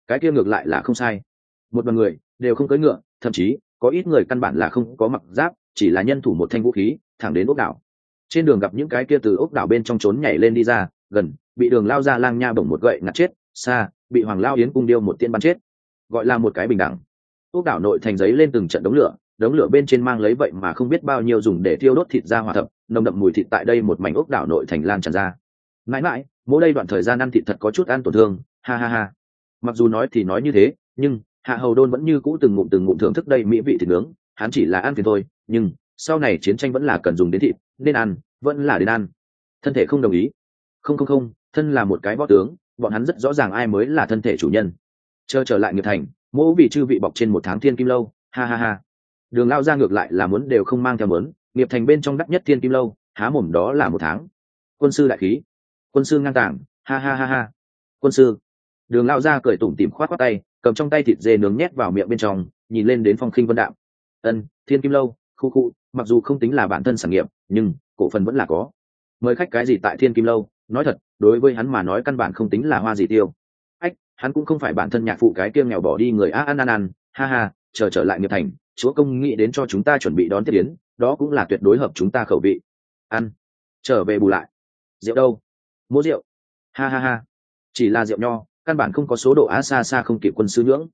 [SPEAKER 1] cái kia ngược lại là không sai. Một đoàn người đều không cưỡi ngựa, thậm chí có ít người căn bản là không có mặc giáp, chỉ là nhân thủ một thanh vũ khí thẳng đến ốc đảo. Trên đường gặp những cái kia từ ốc đảo bên trong trốn nhảy lên đi ra, gần bị Đường Lao ra lang nha bổng một gậy ngặt chết, xa bị Hoàng Lao Yến cung điêu một tiên bắn chết. Gọi là một cái bình đẳng. Ốc đảo nội thành giấy lên từng trận đống lửa bên trên mang lấy vậy mà không biết bao nhiêu dùng để thiêu đốt thịt ra hỏa thập, nồng đậm mùi thịt tại đây một mảnh ốc đảo nội thành lan tràn ra. Mãi mãi, mỗi đây đoạn thời gian ăn thịt thật có chút ăn tổn thương, ha ha ha. Mặc dù nói thì nói như thế, nhưng Hạ Hầu Đôn vẫn như cũ từng ngụm thưởng thức đây mỹ vị thịt nướng, hắn chỉ là ăn phiền thôi, nhưng sau này chiến tranh vẫn là cần dùng đến thịt, nên ăn, vẫn là đến ăn. Thân thể không đồng ý. Không, thân là một cái võ tướng, bọn hắn rất rõ ràng ai mới là thân thể chủ nhân. Trở lại Nghiệp Thành, mỗ vì chư vị bọc trên một tháng thiên kim lâu, ha ha ha. Đường Lao ra ngược lại là muốn đều không mang theo mớn, Nghiệp Thành bên trong đắt nhất thiên kim lâu, há mồm đó là một tháng. Quân sư đại khí, quân sư ngang tàng, ha ha ha ha. Quân sư. Đường Lao ra cười tủm tỉm khoát tay, cầm trong tay thịt dê nướng nhét vào miệng bên trong, nhìn lên đến Phong Khinh Vân Đạm. Thiên kim lâu, khu, mặc dù không tính là bản thân sản nghiệp, nhưng cổ phần vẫn là có. Mời khách cái gì tại thiên kim lâu, nói thật, đối với hắn mà nói căn bản không tính là hoa gì tiêu. Hắn cũng không phải bản thân nhạc phụ cái kia nghèo bỏ đi người ăn, ha ha. Trở lại Nghiệp Thành, chúa công nghĩ đến cho chúng ta chuẩn bị đón tiếp yến, đó cũng là tuyệt đối hợp chúng ta khẩu vị. Ăn, trở về bù lại. Rượu đâu? Mua rượu, ha ha ha. Chỉ là rượu nho, căn bản không có số độ xa không kịp quân sư nhưỡng.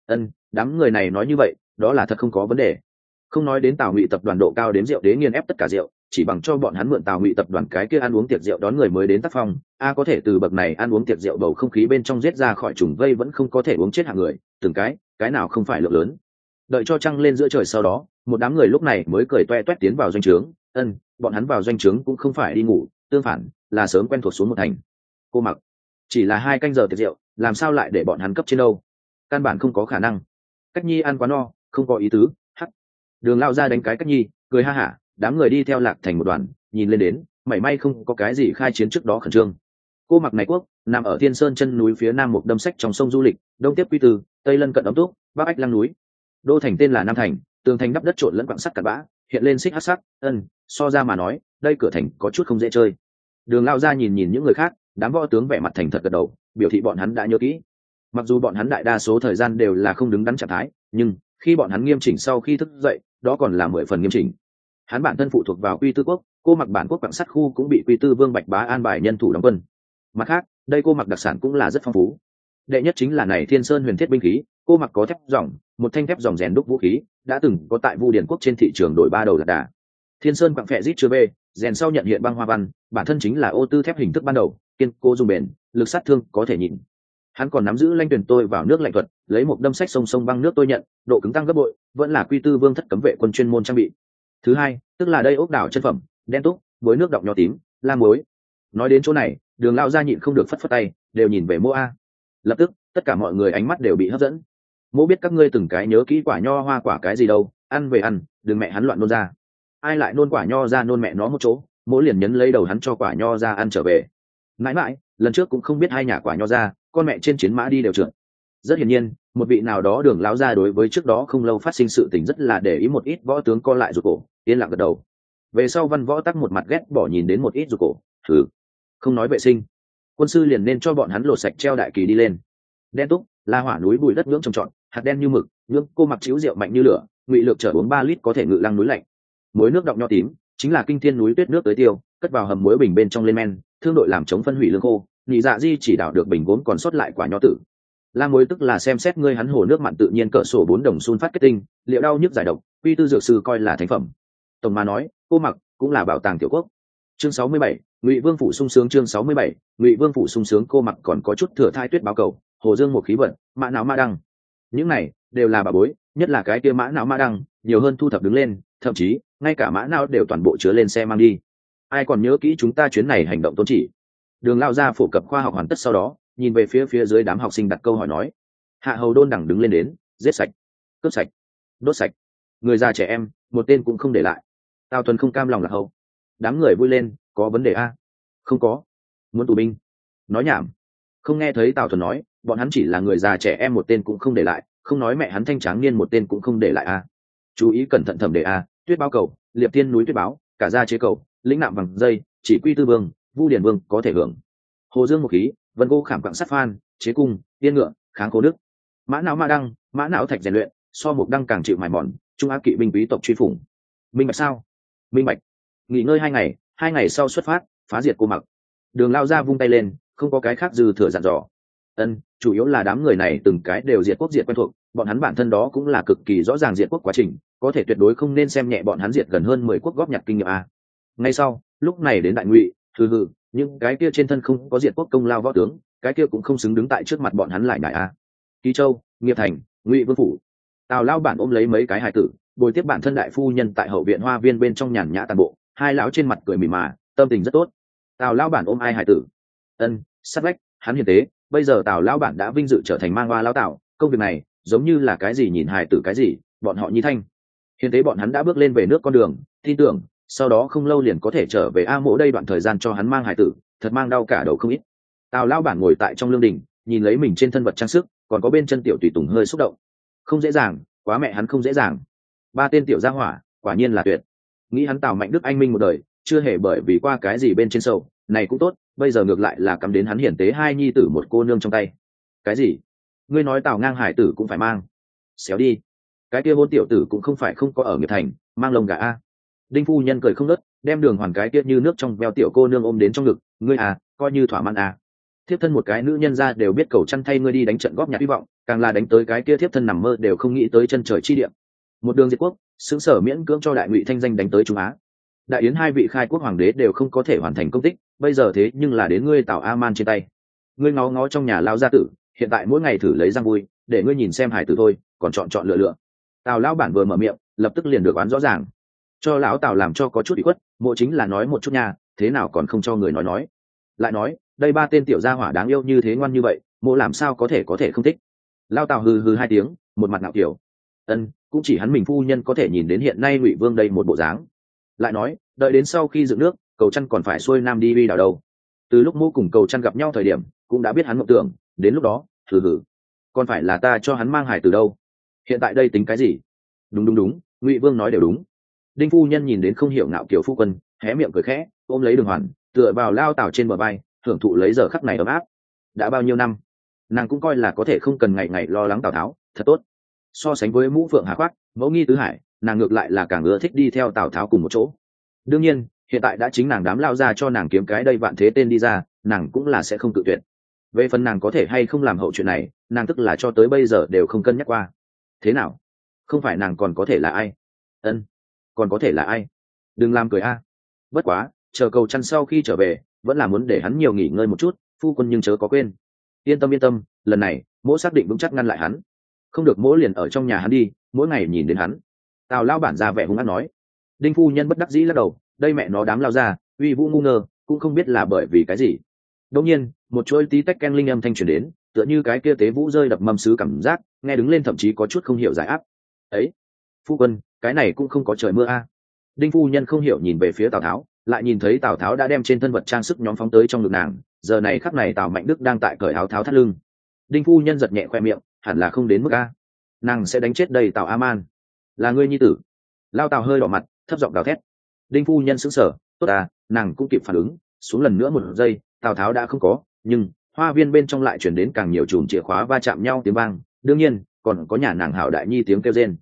[SPEAKER 1] Đám người này nói như vậy, đó là thật không có vấn đề. Không nói đến Tào Ngụy tập đoàn độ cao đến rượu đế nghiền ép tất cả rượu, chỉ bằng cho bọn hắn mượn Tào Ngụy tập đoàn cái kia ăn uống tiệc rượu đón người mới đến tác phong, có thể từ bậc này ăn uống tiệc rượu bầu không khí bên trong giết ra khỏi trùng vây vẫn không có thể uống chết hạng người, từng cái nào không phải lượng lớn. Đợi cho trăng lên giữa trời sau đó, một đám người lúc này mới cười toe toét tiến vào doanh trướng. Bọn hắn vào doanh trướng cũng không phải đi ngủ, tương phản là sớm quen thuộc xuống một thành. Cô Mặc, chỉ là 2 canh giờ tiệc rượu, làm sao lại để bọn hắn cấp trên đâu? Căn bản không có khả năng. Cách Nhi ăn quá no, không có ý tứ. Đường Lao ra đánh cái Cách Nhi, cười ha hả. Đám người đi theo Lạc thành một đoàn, nhìn lên đến mảy may không có cái gì khai chiến trước đó khẩn trương. Cô Mặc này quốc nằm ở Thiên Sơn chân núi phía nam một đâm sách trong sông du lịch, đông tiếp Quy Từ, tây lân cận Ấm Túc, bắc ách Lăng núi. Đô thành tên là Nam Thành, tường thành đắp đất trộn lẫn quặng sắt cặn bã, hiện lên xích hắc sắc. So ra mà nói, đây cửa thành có chút không dễ chơi. Đường Lao ra nhìn những người khác, đám võ tướng vẻ mặt thành thật gật đầu, biểu thị bọn hắn đã nhớ kỹ. Mặc dù bọn hắn đại đa số thời gian đều là không đứng đắn trạng thái, nhưng khi bọn hắn nghiêm chỉnh sau khi thức dậy, đó còn là 10 phần nghiêm chỉnh. Hắn bản thân phụ thuộc vào Quy Tư quốc, Cô Mặc bản quốc quặng sắt khu cũng bị Quy Tư Vương Bạch Bá an bài nhân thủ đóng quân. Mặt khác, đây Cô Mặc đặc sản cũng là rất phong phú. Đệ nhất chính là này Thiên Sơn huyền thiết binh khí, Cô Mặc có thép ròng, một thanh thép ròng rèn đúc vũ khí, đã từng có tại Vu Điền quốc trên thị trường đổi 3 đầu lạc đà. Thiên Sơn quặng phệ rít chưa bê, rèn sau nhận hiện băng hoa văn, bản thân chính là ô tư thép hình thức ban đầu, kiên cố dùng bền, lực sát thương có thể nhịn. Hắn còn nắm giữ lanh tuyển tôi vào nước lạnh thuật, lấy một đâm sách sông băng nước tôi nhận, độ cứng tăng gấp bội, vẫn là Quy Tư Vương thất cấm vệ quân chuyên môn trang bị. Thứ hai, tức là đây ốc đảo chân phẩm, đen túc, muối nước đọng nho tím, lam muối. Nói đến chỗ này, Đường Lao ra nhịn không được phất tay, đều nhìn về Mô A. Lập tức, tất cả mọi người ánh mắt đều bị hấp dẫn. Mô biết các ngươi từng cái nhớ kỹ quả nho hoa quả cái gì đâu, ăn về ăn, đừng mẹ hắn loạn nôn ra. Ai lại nôn quả nho ra nôn mẹ nó một chỗ, Mỗ liền nhấn lấy đầu hắn cho quả nho ra ăn trở về. Mãi lần trước cũng không biết hai nhà quả nho ra, con mẹ trên chiến mã đi đều trượt. Rất hiển nhiên, một vị nào đó Đường Lão gia đối với trước đó không lâu phát sinh sự tình rất là để ý, một ít võ tướng co lại rụt cổ, yên lặng gật đầu. Về sau Văn Võ tắc một mặt ghét bỏ nhìn đến một ít rụt cổ, không nói vệ sinh, quân sư liền nên cho bọn hắn lột sạch treo đại kỳ đi lên. Đen túc là hỏa núi bụi đất nhưỡng trồng trọt, hạt đen như mực, nhưỡng Cô Mặc chiếu rượu mạnh như lửa, Ngụy Lược chở uống 3 lít có thể ngự lăng núi lạnh. Muối nước đọng nho tím chính là kinh thiên núi tuyết nước tới tiêu, cất vào hầm muối bình bên trong lên men, thương đội làm chống phân hủy lương khô, Nhị Dạ Di chỉ đạo được bình gốm còn sót lại quả nho tử. Lam muối tức là xem xét ngươi hắn hồ nước mặn tự nhiên cỡ sổ 4 đồng sun phát kết tinh, liệu đau nhức giải độc, Quy Tư dược sư coi là thánh phẩm. Tổng mà nói, Cô Mặc cũng là bảo tàng tiểu quốc. Chương 67, Ngụy Vương phủ sung sướng. Chương 67, Ngụy Vương phủ sung sướng. Cô Mặc còn có chút thừa thai tuyết báo cầu, hồ dương một khí vận, mã não mã đăng. Những này đều là bà bối, nhất là cái kia mã não mã đăng, nhiều hơn thu thập đứng lên, thậm chí ngay cả mã não đều toàn bộ chứa lên xe mang đi. Ai còn nhớ kỹ chúng ta chuyến này hành động tôn chỉ? Đường Lao ra phổ cập khoa học hoàn tất sau đó, nhìn về phía dưới đám học sinh đặt câu hỏi nói. Hạ Hầu Đôn đẳng đứng lên đến, giết sạch, cướp sạch, đốt sạch, người già trẻ em một tên cũng không để lại. Tào Thuần không cam lòng là hầu. Đám người vui lên, có vấn đề a? Không có. Muốn tù binh? Nói nhảm. Không nghe thấy Tào Thuần nói, bọn hắn chỉ là người già trẻ em một tên cũng không để lại, không nói mẹ hắn thanh tráng niên một tên cũng không để lại a. Chú ý cẩn thận thẩm đề a, tuyết báo cầu, liệp thiên núi tuyết báo, cả gia chế cầu, lĩnh nạm bằng dây, chỉ Quy Tư Vương, Vu Điền Vương có thể hưởng. Hồ dương một khí, vân cô khảm quặng sắt phan, chế cung, tiên ngựa, kháng cố đức, mã não ma đăng, mã não thạch rèn luyện, so mục đăng càng chịu mài mòn, trung áp kỵ binh quý tộc truy phủng. Minh bạch sao? Minh bạch. Nghỉ ngơi 2 ngày, 2 ngày sau xuất phát, phá diệt cô mặc. Đường lao ra vung tay lên, không có cái khác dư thừa dặn dò. Chủ yếu là đám người này từng cái đều diệt quốc diệt quen thuộc, bọn hắn bản thân đó cũng là cực kỳ rõ ràng diệt quốc quá trình, có thể tuyệt đối không nên xem nhẹ bọn hắn diệt gần hơn 10 quốc góp nhặt kinh nghiệm a. Ngay sau, lúc này đến đại ngụy, hừ, những cái kia trên thân không có diệt quốc công lao võ tướng, cái kia cũng không xứng đứng tại trước mặt bọn hắn lại đại a. Ký Châu, Nghiệp Thành, Ngụy Vương phủ. Tào lao bản ôm lấy mấy cái hài tử, bồi tiếp bản thân đại phu nhân tại hậu viện hoa viên bên trong nhàn nhã tàn bộ, hai lão trên mặt cười mỉm mà, tâm tình rất tốt. Tào lao bản ôm ai hài tử? Sát vách, hắn hiền tế, bây giờ Tào lao bản đã vinh dự trở thành mang hoa lao Tào, công việc này giống như là cái gì nhìn hài tử cái gì, bọn họ nhi thanh. Hiền tế bọn hắn đã bước lên về nước con đường, tin tưởng sau đó không lâu liền có thể trở về A Mỗ đây đoạn thời gian cho hắn mang hài tử, thật mang đau cả đầu không ít. Tào lao bản ngồi tại trong lương đình, nhìn lấy mình trên thân vật trang sức, còn có bên chân tiểu tùy tùng hơi xúc động. Không dễ dàng, quá mẹ hắn không dễ dàng. 3 tên tiểu gia hỏa, quả nhiên là tuyệt. Nghĩ hắn Tào Mạnh Đức anh minh một đời, chưa hề bởi vì qua cái gì bên trên sâu, này cũng tốt, bây giờ ngược lại là cắm đến hắn hiển tế hai nhi tử một cô nương trong tay. Cái gì? Ngươi nói Tào Ngang hải tử cũng phải mang? Xéo đi. Cái kia hôn tiểu tử cũng không phải không có ở Nghiệp Thành, mang lông gà a. Đinh phu nhân cười không ngớt, đem Đường Hoàn cái kia như nước trong veo tiểu cô nương ôm đến trong ngực, ngươi à, coi như thỏa mãn à. Thiếp thân một cái nữ nhân ra đều biết cầu chăn thay ngươi đi đánh trận góp nhặt hy vọng, càng là đánh tới cái kia thiếp thân nằm mơ đều không nghĩ tới chân trời chi địa. Một đường diệt quốc, xứng sở miễn cưỡng cho đại ngụy thanh danh đánh tới Trung Á. Đại yến 2 vị khai quốc hoàng đế đều không có thể hoàn thành công tích, bây giờ thế nhưng là đến ngươi Tào A Man trên tay. Ngươi ngó ngó trong nhà lao gia tử, hiện tại mỗi ngày thử lấy răng vui, để ngươi nhìn xem hài tử thôi, còn chọn lựa. Tào lão bản vừa mở miệng, lập tức liền được oán rõ ràng. Cho lão Tào làm cho có chút ủy khuất, Mộ chính là nói một chút nha, thế nào còn không cho người nói. Lại nói, đây 3 tên tiểu gia hỏa đáng yêu như thế ngoan như vậy, Mộ làm sao có thể không thích. Lao Tào hừ 2 tiếng, một mặt ngạo kiểu. Cũng chỉ hắn mình phu nhân có thể nhìn đến hiện nay Ngụy Vương đây một bộ dáng. Lại nói, đợi đến sau khi dựng nước, Cầu Chăn còn phải xuôi nam đi uy đảo đâu. Từ lúc Mộ cùng Cầu Chăn gặp nhau thời điểm, cũng đã biết hắn mộng tưởng, đến lúc đó, hừ, còn phải là ta cho hắn mang hài từ đâu. Hiện tại đây tính cái gì? Đúng, Ngụy Vương nói đều đúng. Đinh phu nhân nhìn đến không hiểu ngạo kiểu phu quân, hé miệng cười khẽ, ôm lấy Đường Hoàn, tựa vào Lao Tào trên bờ vai, hưởng thụ lấy giờ khắc này ấm áp. Đã bao nhiêu năm, nàng cũng coi là có thể không cần ngày ngày lo lắng Tào Tháo, thật tốt. So sánh với Mũ Phượng Hà Khoác, Mẫu Nghi Tứ Hải, nàng ngược lại là càng ưa thích đi theo Tào Tháo cùng một chỗ. Đương nhiên, hiện tại đã chính nàng đám lao ra cho nàng kiếm cái đây vạn thế tên đi ra, nàng cũng là sẽ không tự tuyệt. Về phần nàng có thể hay không làm hậu chuyện này, nàng tức là cho tới bây giờ đều không cân nhắc qua. Thế nào? Không phải nàng còn có thể là ai? Còn có thể là ai? Đừng làm cười a. Bất quá, chờ Cầu Chăn sau khi trở về, vẫn là muốn để hắn nhiều nghỉ ngơi một chút, phu quân nhưng chớ có quên. Yên tâm, lần này, Mỗ xác định vững chắc ngăn lại hắn. Không được Mỗ liền ở trong nhà hắn đi, mỗi ngày nhìn đến hắn. Tào lao bản ra vẻ hung ác nói. Đinh phu nhân bất đắc dĩ lắc đầu, đây mẹ nó đám lao ra, uy vũ ngu ngơ, cũng không biết là bởi vì cái gì. Đột nhiên, một chuỗi tí tách ken linh âm thanh truyền đến, tựa như cái kia tế vũ rơi đập mâm sứ cảm giác, nghe đứng lên thậm chí có chút không hiểu giải áp. Ấy, phu quân, cái này cũng không có trời mưa a. Đinh phu nhân không hiểu nhìn về phía Tào Tháo, lại nhìn thấy Tào Tháo đã đem trên thân vật trang sức nhóm phóng tới trong ngực nàng, giờ này khắc này Tào Mạnh Đức đang tại cởi áo tháo thắt lưng. Đinh phu nhân giật nhẹ khoe miệng, hẳn là không đến mức a. Nàng sẽ đánh chết đầy Tào A Man. Là ngươi nhi tử. Lao Tào hơi đỏ mặt, thấp giọng gào thét. Đinh phu nhân sững sờ, tốt à, nàng cũng kịp phản ứng, xuống lần nữa một giây, Tào Tháo đã không có, nhưng hoa viên bên trong lại chuyển đến càng nhiều chùm chìa khóa va chạm nhau tiếng vang, đương nhiên còn có nhà nàng Hảo Đại Nhi tiếng kêu rên.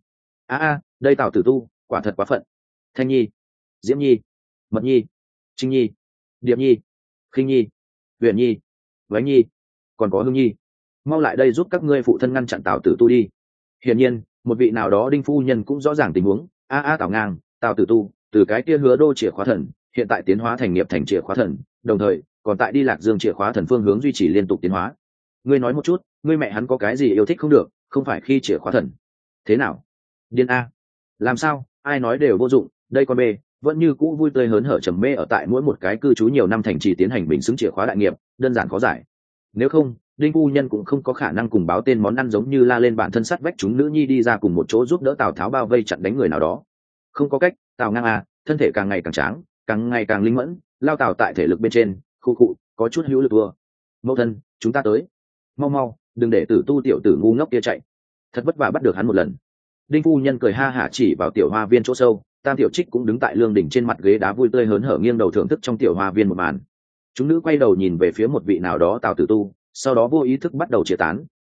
[SPEAKER 1] Đây Tào Tử Tu, quả thật quá phận. Thanh Nhi, Diễm Nhi, Mật Nhi, Trinh Nhi, Điệp Nhi, Khinh Nhi, Huyền Nhi, Vánh Nhi, còn có Hương Nhi, mau lại đây giúp các ngươi phụ thân ngăn chặn Tào Tử Tu đi. Hiển nhiên, một vị nào đó Đinh phu nhân cũng rõ ràng tình huống. Tào Ngang, Tào Tử Tu, từ cái kia Hứa Đô chìa khóa thần, hiện tại tiến hóa thành Nghiệp Thành chìa khóa thần, đồng thời còn tại đi Lạc Dương chìa khóa thần phương hướng duy trì liên tục tiến hóa. Ngươi nói một chút, ngươi mẹ hắn có cái gì yêu thích không được, không phải khi chìa khóa thần. Thế nào? Điên a? Làm sao? Ai nói đều vô dụng, đây con bê, vẫn như cũ vui tươi hớn hở trầm mê ở tại mỗi một cái cư trú nhiều năm thành trì tiến hành bình xứng chìa khóa đại nghiệp, đơn giản khó giải. Nếu không, Đinh phu nhân cũng không có khả năng cùng báo tên món ăn giống như la lên bản thân sắt vách chúng nữ nhi đi ra cùng một chỗ giúp đỡ Tào Tháo bao vây chặn đánh người nào đó. Không có cách, Tào Ngang à, thân thể càng ngày càng tráng, càng ngày càng linh mẫn, lao Tào tại thể lực bên trên, khu cụ, có chút hữu lực vừa. Mẫu thân, chúng ta tới. Mau, đừng để Tử Tu tiểu tử ngu ngốc kia chạy. Thật vất vả bắt được hắn một lần. Đinh phu nhân cười ha hả chỉ vào tiểu hoa viên chỗ sâu, Tam Tiểu Trích cũng đứng tại lương đỉnh trên mặt ghế đá vui tươi hớn hở nghiêng đầu thưởng thức trong tiểu hoa viên một màn. Chúng nữ quay đầu nhìn về phía một vị nào đó Tào Tử Tu, sau đó vô ý thức bắt đầu chia tán,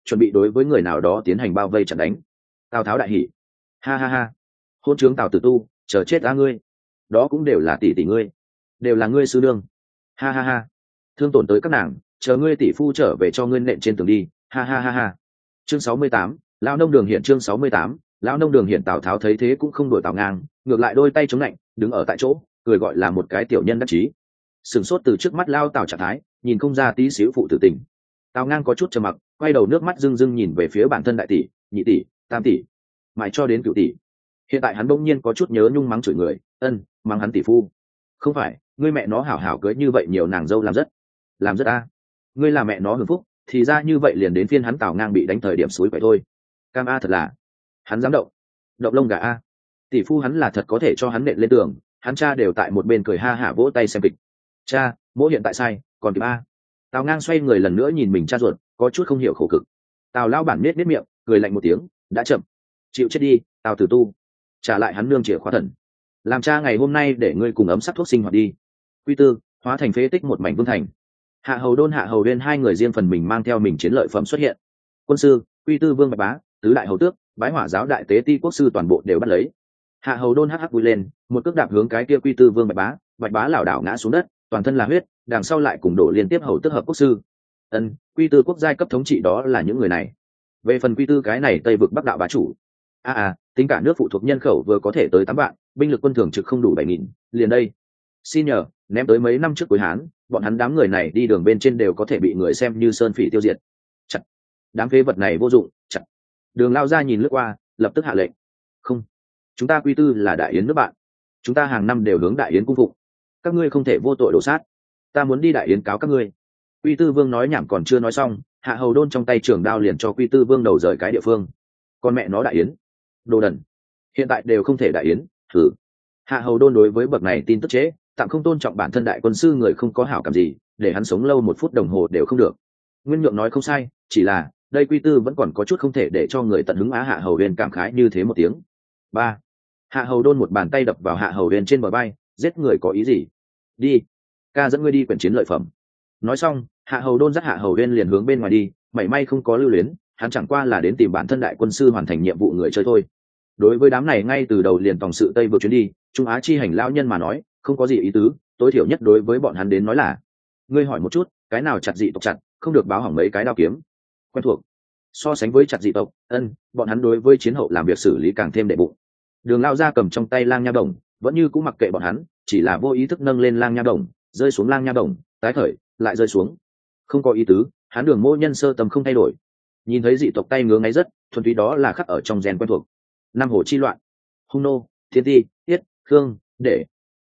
[SPEAKER 1] chuẩn bị đối với người nào đó tiến hành bao vây chặn đánh. Tào Tháo đại hỉ, ha ha ha, hôn trướng Tào Tử Tu, chờ chết ra ngươi, đó cũng đều là tỷ tỷ ngươi, đều là ngươi sư đương, ha ha ha, thương tổn tới các nàng, chờ ngươi tỷ phu trở về cho ngươi nện trên tường đi, ha ha ha ha. Chương 68, lão nông đường hiện. Chương 68, lão nông đường hiện. Tào Tháo thấy thế cũng không đuổi Tào Ngang, ngược lại đôi tay chống lạnh, đứng ở tại chỗ, cười gọi là một cái tiểu nhân đắc chí. Sừng sốt từ trước mắt lao Tào trạng thái, nhìn không ra tí xíu phụ tử tình. Tào Ngang có chút trầm mặc, quay đầu nước mắt rưng rưng nhìn về phía bản thân đại tỷ, nhị tỷ, tam tỷ, mãi cho đến cửu tỷ. Hiện tại hắn bỗng nhiên có chút nhớ nhung mắng chửi người, mắng hắn tỷ phu. Không phải, ngươi mẹ nó hảo hảo cưới như vậy nhiều nàng dâu làm rất a. Ngươi là mẹ nó hưởng phúc, thì ra như vậy liền đến phiên hắn Tào Ngang bị đánh thời điểm suối vậy thôi. Cam a thật là, hắn dám động lông gà a. Tỷ phu hắn là thật có thể cho hắn nện lên tường, hắn cha đều tại một bên cười ha hả vỗ tay xem kịch. Cha, mỗi hiện tại sai, còn kịp a. Tào Ngang xoay người lần nữa nhìn mình cha ruột, có chút không hiểu khổ cực. Tào lão bản nết miệng, cười lạnh một tiếng, đã chậm, chịu chết đi, Tào Tử Tu. Trả lại hắn nương chìa khóa thần, làm cha ngày hôm nay để ngươi cùng ấm sắc thuốc sinh hoạt đi. Quy Tư hóa thành phế tích một mảnh vương thành. Hạ Hầu Đôn Hạ Hầu Uyên hai người riêng phần mình mang theo mình chiến lợi phẩm xuất hiện. Quân sư, Quy Tư Vương Bạch Bá, tứ đại hầu tước, bái hỏa giáo đại tế ti quốc sư toàn bộ đều bắt lấy. Hạ Hầu Đôn hắc vui lên, một cước đạp hướng cái kia Quy Tư Vương Bạch Bá lảo đảo ngã xuống đất, toàn thân là huyết, đằng sau lại cùng đổ liên tiếp hầu tước hợp quốc sư. Quy Tư quốc giai cấp thống trị đó là những người này. Về phần Quy Tư cái này Tây vực Bắc đạo bá chủ, tính cả nước phụ thuộc nhân khẩu vừa có thể tới 8 vạn, binh lực quân thường trực không đủ 7.000, liền đây. Xin nhờ, ném tới mấy năm trước cuối Hán, bọn hắn đám người này đi đường bên trên đều có thể bị người xem như sơn phỉ tiêu diệt. Chặt, đám phế vật này vô dụng, chặt. Đường lao ra nhìn lướt qua, lập tức hạ lệnh. Không, chúng ta Quy Tư là đại yến nước bạn, chúng ta hàng năm đều hướng đại yến cung phụng, các ngươi không thể vô tội đổ sát, ta muốn đi đại yến cáo các ngươi. Quy Tư Vương nói nhảm còn chưa nói xong, Hạ Hầu Đôn trong tay trường đao liền cho Quy Tư Vương đầu rời cái địa phương. Con mẹ nó đại yến, đồ đần, hiện tại đều không thể đại yến, thử. Hạ Hầu Đôn đối với bậc này tin tức chế, tạm không tôn trọng bản thân đại quân sư người không có hảo cảm gì, để hắn sống lâu 1 phút đồng hồ đều không được. Nguyên Nhượng nói không sai, chỉ là đây Quy Tư vẫn còn có chút không thể để cho người tận hứng. Hạ Hầu Uyên cảm khái như thế một tiếng. 3. Hạ Hầu Đôn một bàn tay đập vào Hạ Hầu Uyên trên bờ vai, giết người có ý gì? Đi, ca dẫn ngươi đi quyển chiến lợi phẩm. Nói xong, Hạ Hầu Đôn dắt Hạ Hầu Uyên liền hướng bên ngoài đi, mảy may không có lưu luyến, hắn chẳng qua là đến tìm bản thân đại quân sư hoàn thành nhiệm vụ người chơi thôi. Đối với đám này ngay từ đầu liền tòng sự Tây vượt chuyến đi, Trung Á chi hành lão nhân mà nói, không có gì ý tứ, tối thiểu nhất đối với bọn hắn đến nói là, ngươi hỏi một chút, cái nào chặt dị tộc chặt, không được báo hỏng mấy cái đao kiếm. Quen thuộc. So sánh với chặt dị tộc, bọn hắn đối với chiến hậu làm việc xử lý càng thêm đệ bụng. Đường lao ra cầm trong tay lang nha đồng, vẫn như cũng mặc kệ bọn hắn, chỉ là vô ý thức nâng lên lang nha đồng, rơi xuống lang nha đồng, tái khởi, lại rơi xuống. Không có ý tứ, hắn Đường Mô nhân sơ tâm không thay đổi. Nhìn thấy dị tộc tay ngứa ngáy rất, thuần túy đó là khắc ở trong gen quen thuộc. Năm hồ chi loạn, hung nô, thiên ti, tiết, khương, để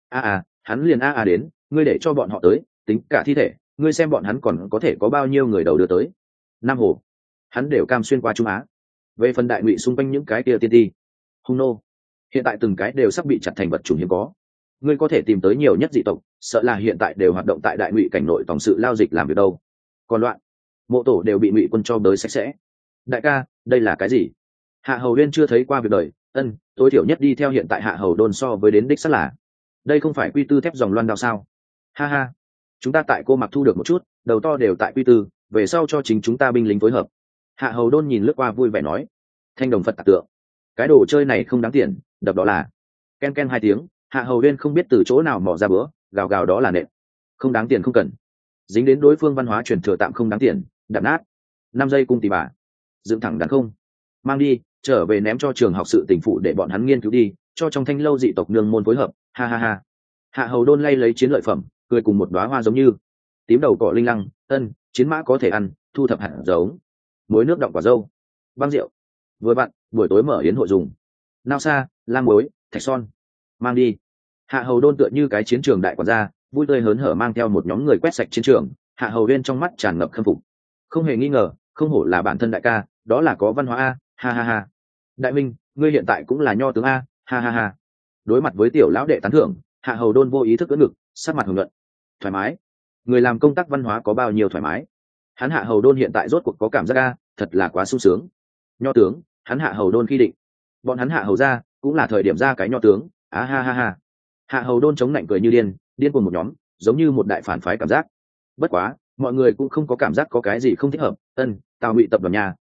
[SPEAKER 1] hắn liền đến, ngươi để cho bọn họ tới, tính cả thi thể, ngươi xem bọn hắn còn có thể có bao nhiêu người đầu đưa tới. Năm hồ, hắn đều cam xuyên qua Trung Á. Về phần đại ngụy xung quanh những cái kia tiên ti, hung nô, hiện tại từng cái đều sắp bị chặt thành vật chủng hiếm có. Ngươi có thể tìm tới nhiều nhất dị tộc, sợ là hiện tại đều hoạt động tại đại ngụy cảnh nội tổng sự lao dịch làm việc đâu. Còn loạn, mộ tổ đều bị ngụy quân cho bới sạch sẽ. Đại ca, đây là cái gì? Hạ Hầu Uyên chưa thấy qua việc đời, tối thiểu nhất đi theo hiện tại Hạ Hầu Đôn so với đến đích xác là, đây không phải Quy Tư thép dòng loan đao sao? Ha ha, chúng ta tại Cô Mặc thu được một chút, đầu to đều tại Quy Tư, về sau cho chính chúng ta binh lính phối hợp. Hạ Hầu Đôn nhìn lướt qua vui vẻ nói, thanh đồng Phật tạc tượng, cái đồ chơi này không đáng tiền, đập đó là. Ken ken 2 tiếng, Hạ Hầu Uyên không biết từ chỗ nào mò ra bữa, gào gào đó là nện. Không đáng tiền không cần, dính đến đối phương văn hóa truyền thừa tạm không đáng tiền, đập nát. 5 giây cung tỉ bà, dựng thẳng đắn không, mang đi, trở về ném cho trường học sự tỉnh phụ để bọn hắn nghiên cứu đi, cho trong thanh lâu dị tộc nương môn phối hợp. Ha ha ha. Hạ Hầu Đôn lay lấy chiến lợi phẩm, cười cùng một đóa hoa giống như tím đầu cỏ linh lăng, chiến mã có thể ăn, thu thập hạt giống, muối nước đọng quả dâu, băng rượu, vừa bạn buổi tối mở yến hội dùng, nao sa, lam muối, thạch son, mang đi. Hạ Hầu Đôn tựa như cái chiến trường đại quản gia, vui tươi hớn hở mang theo một nhóm người quét sạch chiến trường. Hạ Hầu Uyên trong mắt tràn ngập khâm phục, không hề nghi ngờ, không hổ là bản thân đại ca, đó là có văn hóa a. Ha ha ha. Đại minh, ngươi hiện tại cũng là nho tướng a. Ha ha ha. Đối mặt với tiểu lão đệ tán thưởng, Hạ Hầu Đôn vô ý thức ưỡn ngực, sắc mặt hồng nhuận. Thoải mái. Người làm công tác văn hóa có bao nhiêu thoải mái? Hắn Hạ Hầu Đôn hiện tại rốt cuộc có cảm giác a, thật là quá sung sướng. Nho tướng, hắn Hạ Hầu Đôn khi định, bọn hắn Hạ Hầu ra cũng là thời điểm ra cái nho tướng. Ha ha ha. Hạ Hầu Đôn chống lạnh cười như điên cuồng một nhóm, giống như một đại phản phái cảm giác. Bất quá, mọi người cũng không có cảm giác có cái gì không thích hợp. Tào Ngụy tập đoàn nhà,